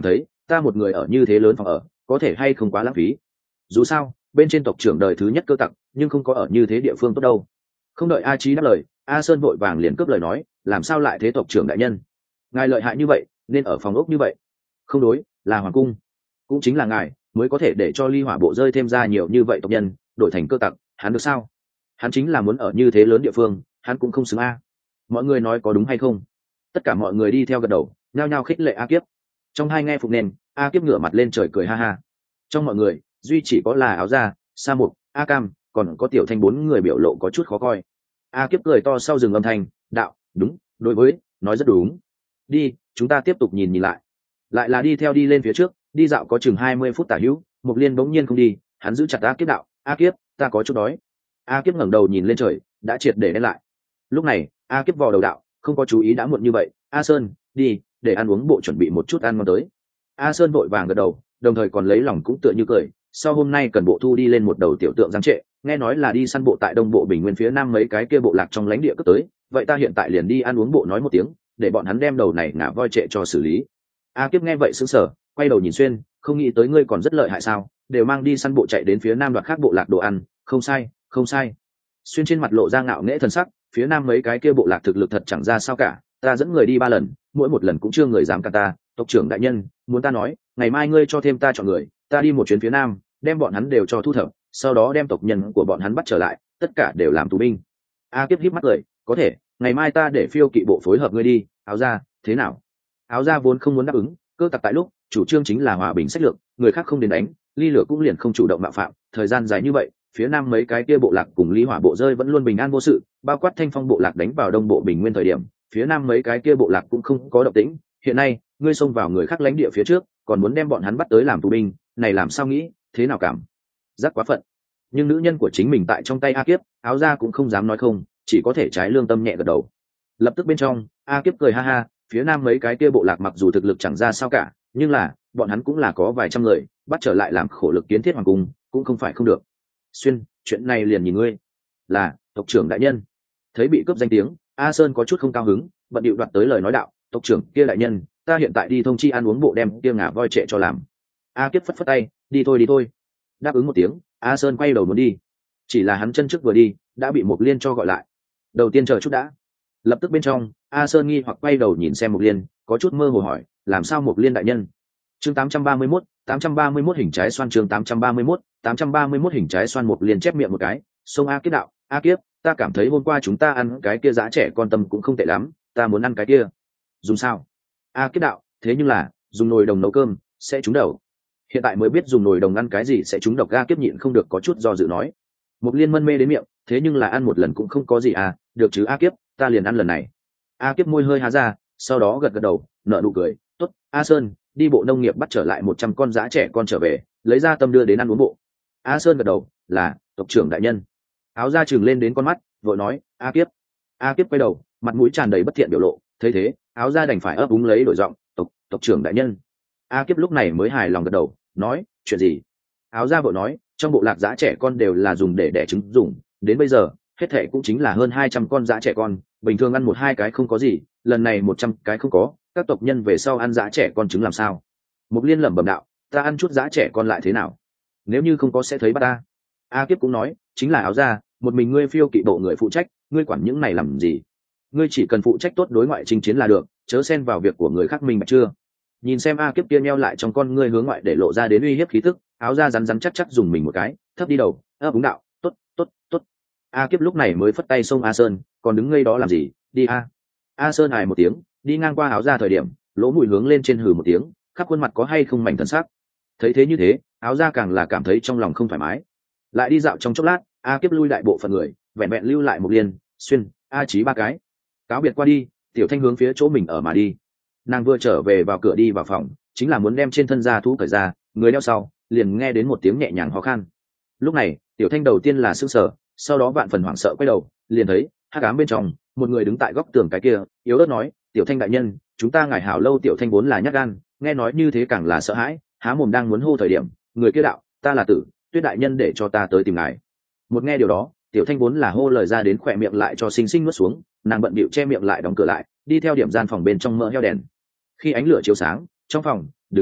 ta một người ở như thế lớn phòng ở có thể hay không quá lãng phí. Dù sao bên trên tộc trưởng đời thứ nhất cơ tặc nhưng không có ở như thế địa phương tốt đâu. Không đợi A Chí đáp lời, A Sơn vội vàng liền cướp lời nói, làm sao lại thế tộc trưởng đại nhân, ngài lợi hại như vậy nên ở phòng ốc như vậy. Không đối, là hoàng cung, cũng chính là ngài mới có thể để cho ly hỏa bộ rơi thêm ra nhiều như vậy tộc nhân đổi thành cơ tặc, hắn được sao? Hắn chính là muốn ở như thế lớn địa phương, hắn cũng không xứng a. Mọi người nói có đúng hay không? Tất cả mọi người đi theo gật đầu, nhao nhao khích lệ A Kiếp. Trong hai nghe phục nền, A Kiếp ngửa mặt lên trời cười ha ha. Trong mọi người duy chỉ có là Áo Gia, Sa Mục, A Cam, còn có Tiểu Thanh bốn người biểu lộ có chút khó coi. A Kiếp cười to sau dừng âm thanh, đạo, đúng, đối với, nói rất đúng. Đi, chúng ta tiếp tục nhìn nhìn lại. Lại là đi theo đi lên phía trước, đi dạo có chừng hai mươi phút tả hữu, Mục Liên bỗng nhiên không đi, hắn giữ chặt A Kiếp đạo, A Kiếp, ta có chút đói. A Kiếp ngẩng đầu nhìn lên trời, đã triệt để đen lại. Lúc này, A Kiếp vò đầu đạo, không có chú ý đã muộn như vậy, A Sơn, đi, để ăn uống bộ chuẩn bị một chút ăn ngon tới. A Sơn vội vàng gật đầu, đồng thời còn lấy lòng cũng tựa như cười, sau hôm nay cần bộ thu đi lên một đầu tiểu tượng giáng trệ, nghe nói là đi săn bộ tại đông bộ bình nguyên phía nam mấy cái kia bộ lạc trong lãnh địa cất tới, vậy ta hiện tại liền đi ăn uống bộ nói một tiếng, để bọn hắn đem đầu này ngả voi trệ cho xử lý. A Kiếp nghe vậy sững sờ, quay đầu nhìn Xuyên, không nghĩ tới ngươi còn rất lợi hại sao, đều mang đi săn bộ chạy đến phía nam đoạt khác bộ lạc đồ ăn, không sai, không sai. Xuyên trên mặt lộ ra ngạo nghễ thần sắc, phía nam mấy cái kia bộ lạc thực lực thật chẳng ra sao cả, ta dẫn người đi ba lần, mỗi một lần cũng chưa người dám cản ta, tộc trưởng đại nhân, muốn ta nói, ngày mai ngươi cho thêm ta chọn người, ta đi một chuyến phía nam, đem bọn hắn đều cho thu thập, sau đó đem tộc nhân của bọn hắn bắt trở lại, tất cả đều làm tù binh. A Kiếp híp mắt cười, có thể, ngày mai ta để phiêu kỵ bộ phối hợp ngươi đi. Áo Gia, thế nào? Áo Gia vốn không muốn đáp ứng, cơ tặc tại lúc chủ trương chính là hòa bình sách lược, người khác không đến đánh, ly lửa cũng liền không chủ động mạo phạm, thời gian dài như vậy, phía nam mấy cái kia bộ lạc cùng ly hỏa bộ rơi vẫn luôn bình an vô sự, bao quát Thanh Phong bộ lạc đánh vào đông bộ bình nguyên thời điểm, phía nam mấy cái kia bộ lạc cũng không có động tĩnh, hiện nay ngươi xông vào người khác lãnh địa phía trước, còn muốn đem bọn hắn bắt tới làm tù binh, này làm sao nghĩ, thế nào cảm giác quá phận. Nhưng nữ nhân của chính mình tại trong tay A Kiếp, Áo Gia cũng không dám nói không, chỉ có thể trái lương tâm nhẹ gật đầu. Lập tức bên trong, A Kiếp cười ha ha, phía nam mấy cái kia bộ lạc mặc dù thực lực chẳng ra sao cả, nhưng là bọn hắn cũng là có vài trăm người, bắt trở lại làm khổ lực kiến thiết hoàng cung cũng không phải không được. Xuyên, chuyện này liền nhìn ngươi. Là tộc trưởng đại nhân. Thấy bị cướp danh tiếng, A Sơn có chút không cao hứng, bận điệu đoạt tới lời nói đạo, tộc trưởng kia đại nhân, ta hiện tại đi thông chi ăn uống bộ đem kia ngả voi trệ cho làm. A Kiếp phất phất tay, đi thôi đi thôi. Đáp ứng một tiếng, A Sơn quay đầu muốn đi, chỉ là hắn chân trước vừa đi đã bị Mục Liên cho gọi lại. Đầu tiên chờ chút đã. Lập tức bên trong, A Sơn nghi hoặc quay đầu nhìn xem Mục Liên, có chút mơ hồ hỏi, làm sao Mục Liên đại nhân? Chương tám trăm ba mươi mốt, tám trăm ba mươi mốt hình trái xoan chương tám trăm ba mươi mốt, tám trăm ba mươi mốt hình trái xoan. Mục Liên chép miệng một cái, xông A Kiếp đạo, A Kiếp, ta cảm thấy hôm qua chúng ta ăn cái kia giá trẻ con tâm cũng không tệ lắm, ta muốn ăn cái kia. Dùng sao? A Kiếp đạo, thế nhưng là dùng nồi đồng nấu cơm sẽ trúng đầu. Hiện tại mới biết dùng nồi đồng ăn cái gì sẽ trúng độc. A Kiếp nhịn không được có chút do dự nói. Mục Liên mân mê đến miệng, thế nhưng là ăn một lần cũng không có gì à, được chứ A Kiếp, ta liền ăn lần này. A Kiếp môi hơi há ra, sau đó gật gật đầu, nở nụ cười, tốt, A Sơn, đi bộ nông nghiệp bắt trở lại một trăm con dã trẻ con trở về, lấy ra tâm đưa đến ăn uống bộ. A Sơn gật đầu, là tộc trưởng đại nhân. Áo Gia trừng lên đến con mắt, vội nói, A Kiếp. A Kiếp quay đầu, mặt mũi tràn đầy bất thiện biểu lộ, thấy thế, Áo Gia đành phải ấp úng lấy đổi giọng, tộc tộc trưởng đại nhân. A Kiếp lúc này mới hài lòng gật đầu, nói, chuyện gì? Áo Gia vội nói, trong bộ lạc dã trẻ con đều là dùng để đẻ trứng dùng, đến bây giờ hết thệ cũng chính là hơn hai trăm con dã trẻ con, bình thường ăn một hai cái không có gì, lần này một trăm cái không có, các tộc nhân về sau ăn dã trẻ con trứng làm sao? Mục Liên lẩm bẩm đạo, ta ăn chút dã trẻ con lại thế nào? Nếu như không có sẽ thấy bắt ta. A Kiếp cũng nói, chính là Áo Gia, một mình ngươi phiêu kỵ bộ người phụ trách, ngươi quản những này làm gì? Ngươi chỉ cần phụ trách tốt đối ngoại chinh chiến là được, chớ xen vào việc của người khác, mình mà chưa? Nhìn xem A Kiếp kia nheo lại trong con ngươi hướng ngoại để lộ ra đến uy hiếp khí tức, Áo Gia rắn rắn chắc chắc dùng mình một cái, thấp đi đầu, ấp úng đạo, tốt, tốt, tốt. A Kiếp lúc này mới phất tay xông A Sơn, còn đứng ngây đó làm gì, đi a. A Sơn hài một tiếng, đi ngang qua Áo Gia thời điểm, lỗ mũi hướng lên trên hừ một tiếng, khắp khuôn mặt có hay không mảnh thần sắc. Thấy thế như thế, Áo Gia càng là cảm thấy trong lòng không thoải mái. Lại đi dạo trong chốc lát, A Kiếp lui đại bộ phận người, vẹn vẹn lưu lại Mục Liên, Xuyên, A Chí ba cái. Cáo biệt qua đi, Tiểu Thanh hướng phía chỗ mình ở mà đi. Nàng vừa trở về vào cửa đi vào phòng, chính là muốn đem trên thân da thú cởi ra, người đeo sau liền nghe đến một tiếng nhẹ nhàng ho khan. Lúc này Tiểu Thanh đầu tiên là sững sờ, sau đó vạn phần hoảng sợ quay đầu, liền thấy hắc ám bên trong một người đứng tại góc tường cái kia, yếu ớt nói, Tiểu Thanh đại nhân, chúng ta ngài hảo lâu. Tiểu Thanh vốn là nhát gan, nghe nói như thế càng là sợ hãi, há mồm đang muốn hô thời điểm, người kia đạo, ta là Tử Tuyết đại nhân để cho ta tới tìm ngài. Một nghe điều đó, Tiểu Thanh vốn là hô lời ra đến khỏe miệng lại cho xinh xinh nuốt xuống, nàng bận bịu che miệng lại đóng cửa lại, đi theo điểm gian phòng bên trong mỡ heo đèn. Khi ánh lửa chiếu sáng, trong phòng, đường đó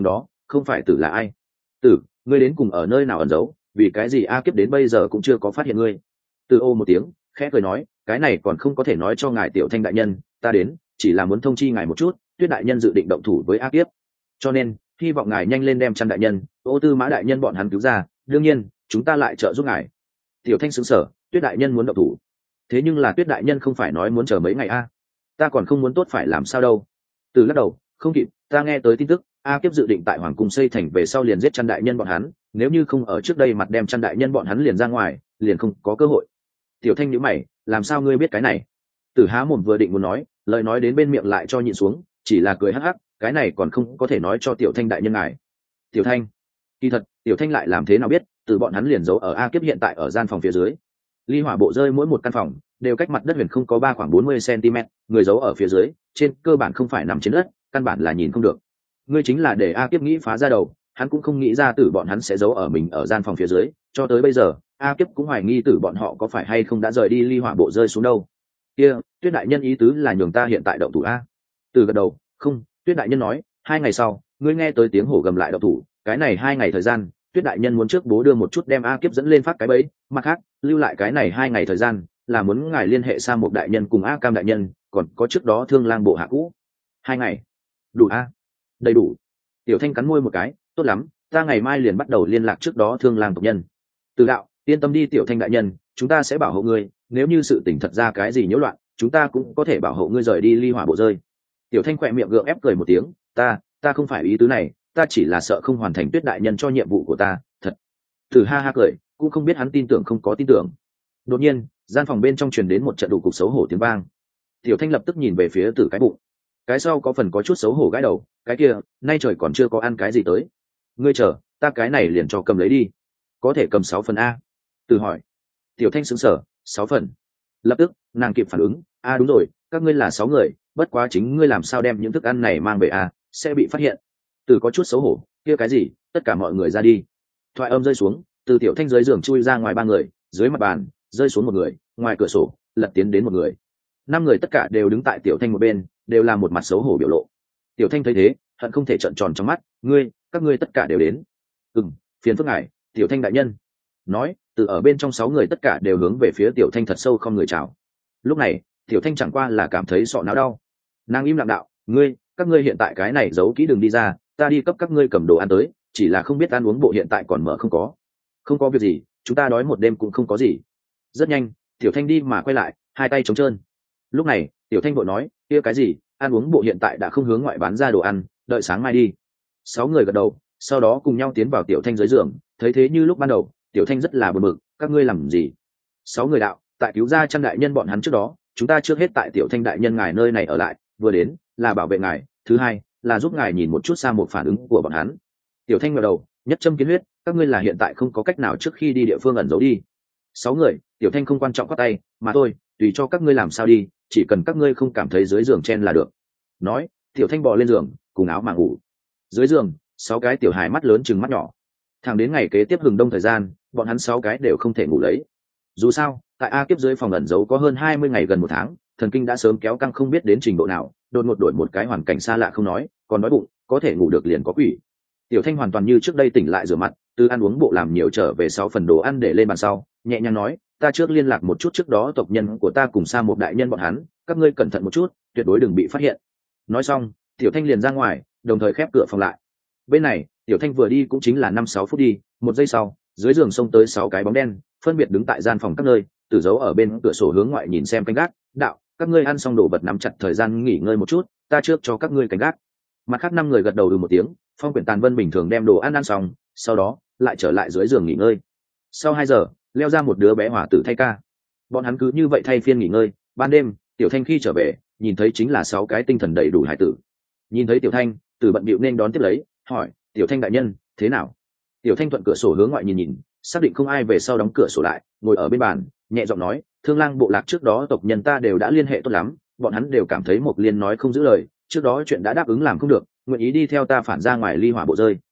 không phải tử là ai? Tử, ngươi đến cùng ở nơi nào ẩn giấu, vì cái gì a kiếp đến bây giờ cũng chưa có phát hiện ngươi? Từ ô một tiếng khẽ cười nói, cái này còn không có thể nói cho ngài Tiểu Thanh đại nhân, ta đến chỉ là muốn thông chi ngài một chút, Tuyết đại nhân dự định động thủ với a kiếp, cho nên hy vọng ngài nhanh lên đem Chăn đại nhân, Ô Tư Mã đại nhân bọn hắn cứu ra, đương nhiên chúng ta lại trợ giúp ngài. Tiểu Thanh sững sờ, Tuyết đại nhân muốn động thủ, thế nhưng là Tuyết đại nhân không phải nói muốn chờ mấy ngày a? Ta còn không muốn tốt phải làm sao đâu. Từ lắc đầu, không kịp, ta nghe tới tin tức, a kiếp dự định tại hoàng cung xây thành về sau liền giết Chăn đại nhân bọn hắn, nếu như không ở trước đây mặt đem Chăn đại nhân bọn hắn liền ra ngoài, liền không có cơ hội. Tiểu Thanh nhíu mày, làm sao ngươi biết cái này? Tử há mồm vừa định muốn nói, lời nói đến bên miệng lại cho nhịn xuống, chỉ là cười hắc hắc, cái này còn không có thể nói cho Tiểu Thanh đại nhân ngài. Tiểu Thanh, kỳ thật, Tiểu Thanh lại làm thế nào biết? Từ bọn hắn liền giấu ở a kiếp hiện tại ở gian phòng phía dưới. Ly hỏa bộ rơi mỗi một căn phòng đều cách mặt đất huyền không có ba khoảng bốn mươi centimet, người giấu ở phía dưới, trên cơ bản không phải nằm trên đất, căn bản là nhìn không được. Ngươi chính là để a kiếp nghĩ phá ra đầu, hắn cũng không nghĩ ra tử bọn hắn sẽ giấu ở mình ở gian phòng phía dưới, cho tới bây giờ a kiếp cũng hoài nghi tử bọn họ có phải hay không đã rời đi ly hỏa bộ rơi xuống đâu. Kia, Tuyết đại nhân ý tứ là nhường ta hiện tại động thủ a? Từ gật đầu, không, Tuyết đại nhân nói, hai ngày sau, ngươi nghe tới tiếng hổ gầm lại động thủ, cái này hai ngày thời gian, Tuyết đại nhân muốn trước bố đưa một chút đem a kiếp dẫn lên phát cái bẫy, mặt khác, lưu lại cái này hai ngày thời gian, là muốn ngài liên hệ sang một đại nhân cùng a cam đại nhân, còn có trước đó Thương Lang bộ hạ cũ. Hai ngày, đủ a? Đầy đủ. Tiểu Thanh cắn môi một cái, tốt lắm, ta ngày mai liền bắt đầu liên lạc trước đó Thương Lang tộc nhân. Từ đạo, yên tâm đi Tiểu Thanh đại nhân, chúng ta sẽ bảo hộ ngươi, nếu như sự tình thật ra cái gì nhiễu loạn, chúng ta cũng có thể bảo hộ ngươi rời đi ly hỏa bộ rơi. Tiểu Thanh khỏe miệng gượng ép cười một tiếng, ta, ta không phải ý tứ này, ta chỉ là sợ không hoàn thành Tuyết đại nhân cho nhiệm vụ của ta, thật. Từ ha ha cười, cũng không biết hắn tin tưởng không có tin tưởng. Đột nhiên, gian phòng bên trong truyền đến một trận đủ cục xấu hổ tiếng vang. Tiểu Thanh lập tức nhìn về phía Tử cái bụng. Cái sau có phần có chút xấu hổ gãi đầu, cái kia, nay trời còn chưa có ăn cái gì tới. Ngươi chờ, ta cái này liền cho cầm lấy đi. Có thể cầm sáu phần a? Tử hỏi. Tiểu Thanh sững sờ, sáu phần. Lập tức, nàng kịp phản ứng, a đúng rồi, các ngươi là sáu người, bất quá chính ngươi làm sao đem những thức ăn này mang về a, sẽ bị phát hiện. Tử có chút xấu hổ, kia cái gì, tất cả mọi người ra đi. Thoại âm rơi xuống, từ Tiểu Thanh dưới giường chui ra ngoài ba người, dưới mặt bàn rơi xuống một người, ngoài cửa sổ lật tiến đến một người. Năm người tất cả đều đứng tại Tiểu Thanh một bên, đều là một mặt xấu hổ biểu lộ. Tiểu Thanh thấy thế, hận không thể trợn tròn trong mắt, ngươi, các ngươi tất cả đều đến. Ừm, phiền phức ngài, Tiểu Thanh đại nhân. Nói, từ ở bên trong sáu người tất cả đều hướng về phía Tiểu Thanh thật sâu không người chào. Lúc này, Tiểu Thanh chẳng qua là cảm thấy sọ não đau. Nàng im lặng đạo, ngươi, các ngươi hiện tại cái này giấu kỹ đừng đi ra, ta đi cấp các ngươi cầm đồ ăn tới, chỉ là không biết ăn uống bộ hiện tại còn mở không có. Không có việc gì, chúng ta đói một đêm cũng không có gì. Rất nhanh, Tiểu Thanh đi mà quay lại, hai tay trống trơn. Lúc này, Tiểu Thanh vội nói, kia cái gì, ăn uống bộ hiện tại đã không hướng ngoại bán ra đồ ăn, đợi sáng mai đi. Sáu người gật đầu, sau đó cùng nhau tiến vào Tiểu Thanh dưới giường, thấy thế như lúc ban đầu, Tiểu Thanh rất là bực bực, các ngươi làm gì? Sáu người đạo, tại cứu ra Chăn đại nhân bọn hắn trước đó, chúng ta trước hết tại Tiểu Thanh đại nhân ngài nơi này ở lại, vừa đến là bảo vệ ngài, thứ hai là giúp ngài nhìn một chút xa một phản ứng của bọn hắn. Tiểu Thanh ngẩng đầu, nhất châm kiến huyết, các ngươi là hiện tại không có cách nào trước khi đi địa phương ẩn giấu đi. Sáu người, Tiểu Thanh không quan trọng quát tay, mà thôi, tùy cho các ngươi làm sao đi, chỉ cần các ngươi không cảm thấy dưới giường chen là được. Nói, Tiểu Thanh bò lên giường, cùng áo mà ngủ. Dưới giường, sáu cái tiểu hài mắt lớn chừng mắt nhỏ. Thẳng đến ngày kế tiếp hừng đông thời gian, bọn hắn sáu cái đều không thể ngủ lấy. Dù sao, tại A Kiếp dưới phòng ẩn giấu có hơn hai mươi ngày gần một tháng, thần kinh đã sớm kéo căng không biết đến trình độ nào, đột ngột đổi một cái hoàn cảnh xa lạ không nói, còn đói bụng, có thể ngủ được liền có quỷ. Tiểu Thanh hoàn toàn như trước đây tỉnh lại rửa mặt, từ ăn uống bộ làm nhiều trở về sáu phần đồ ăn để lên bàn sau, nhẹ nhàng nói, ta trước liên lạc một chút trước đó tộc nhân của ta cùng Sa một đại nhân bọn hắn, các ngươi cẩn thận một chút, tuyệt đối đừng bị phát hiện. Nói xong, Tiểu Thanh liền ra ngoài, đồng thời khép cửa phòng lại. Bên này, Tiểu Thanh vừa đi cũng chính là năm sáu phút đi, một giây sau, dưới giường xông tới sáu cái bóng đen, phân biệt đứng tại gian phòng các nơi, tử giấu ở bên cửa sổ hướng ngoại nhìn xem canh gác, đạo, các ngươi ăn xong đồ vật nắm chặt thời gian nghỉ ngơi một chút, ta trước cho các ngươi canh gác. Mặt khác năm người gật đầu ừ một tiếng, Phong Quyển Tàn Vân bình thường đem đồ ăn ăn xong, sau đó lại trở lại dưới giường nghỉ ngơi. Sau hai giờ, leo ra một đứa bé hỏa tử thay ca. Bọn hắn cứ như vậy thay phiên nghỉ ngơi. Ban đêm, Tiểu Thanh khi trở về, nhìn thấy chính là sáu cái tinh thần đầy đủ hải tử. Nhìn thấy Tiểu Thanh, Tử bận bịu nên đón tiếp lấy, hỏi, Tiểu Thanh đại nhân, thế nào? Tiểu Thanh thuận cửa sổ hướng ngoại nhìn nhìn, xác định không ai về sau đóng cửa sổ lại, ngồi ở bên bàn, nhẹ giọng nói, Thương Lang bộ lạc trước đó tộc nhân ta đều đã liên hệ tốt lắm, bọn hắn đều cảm thấy Mộc Liên nói không giữ lời, trước đó chuyện đã đáp ứng làm không được, nguyện ý đi theo ta phản ra ngoài ly hỏa bộ rơi,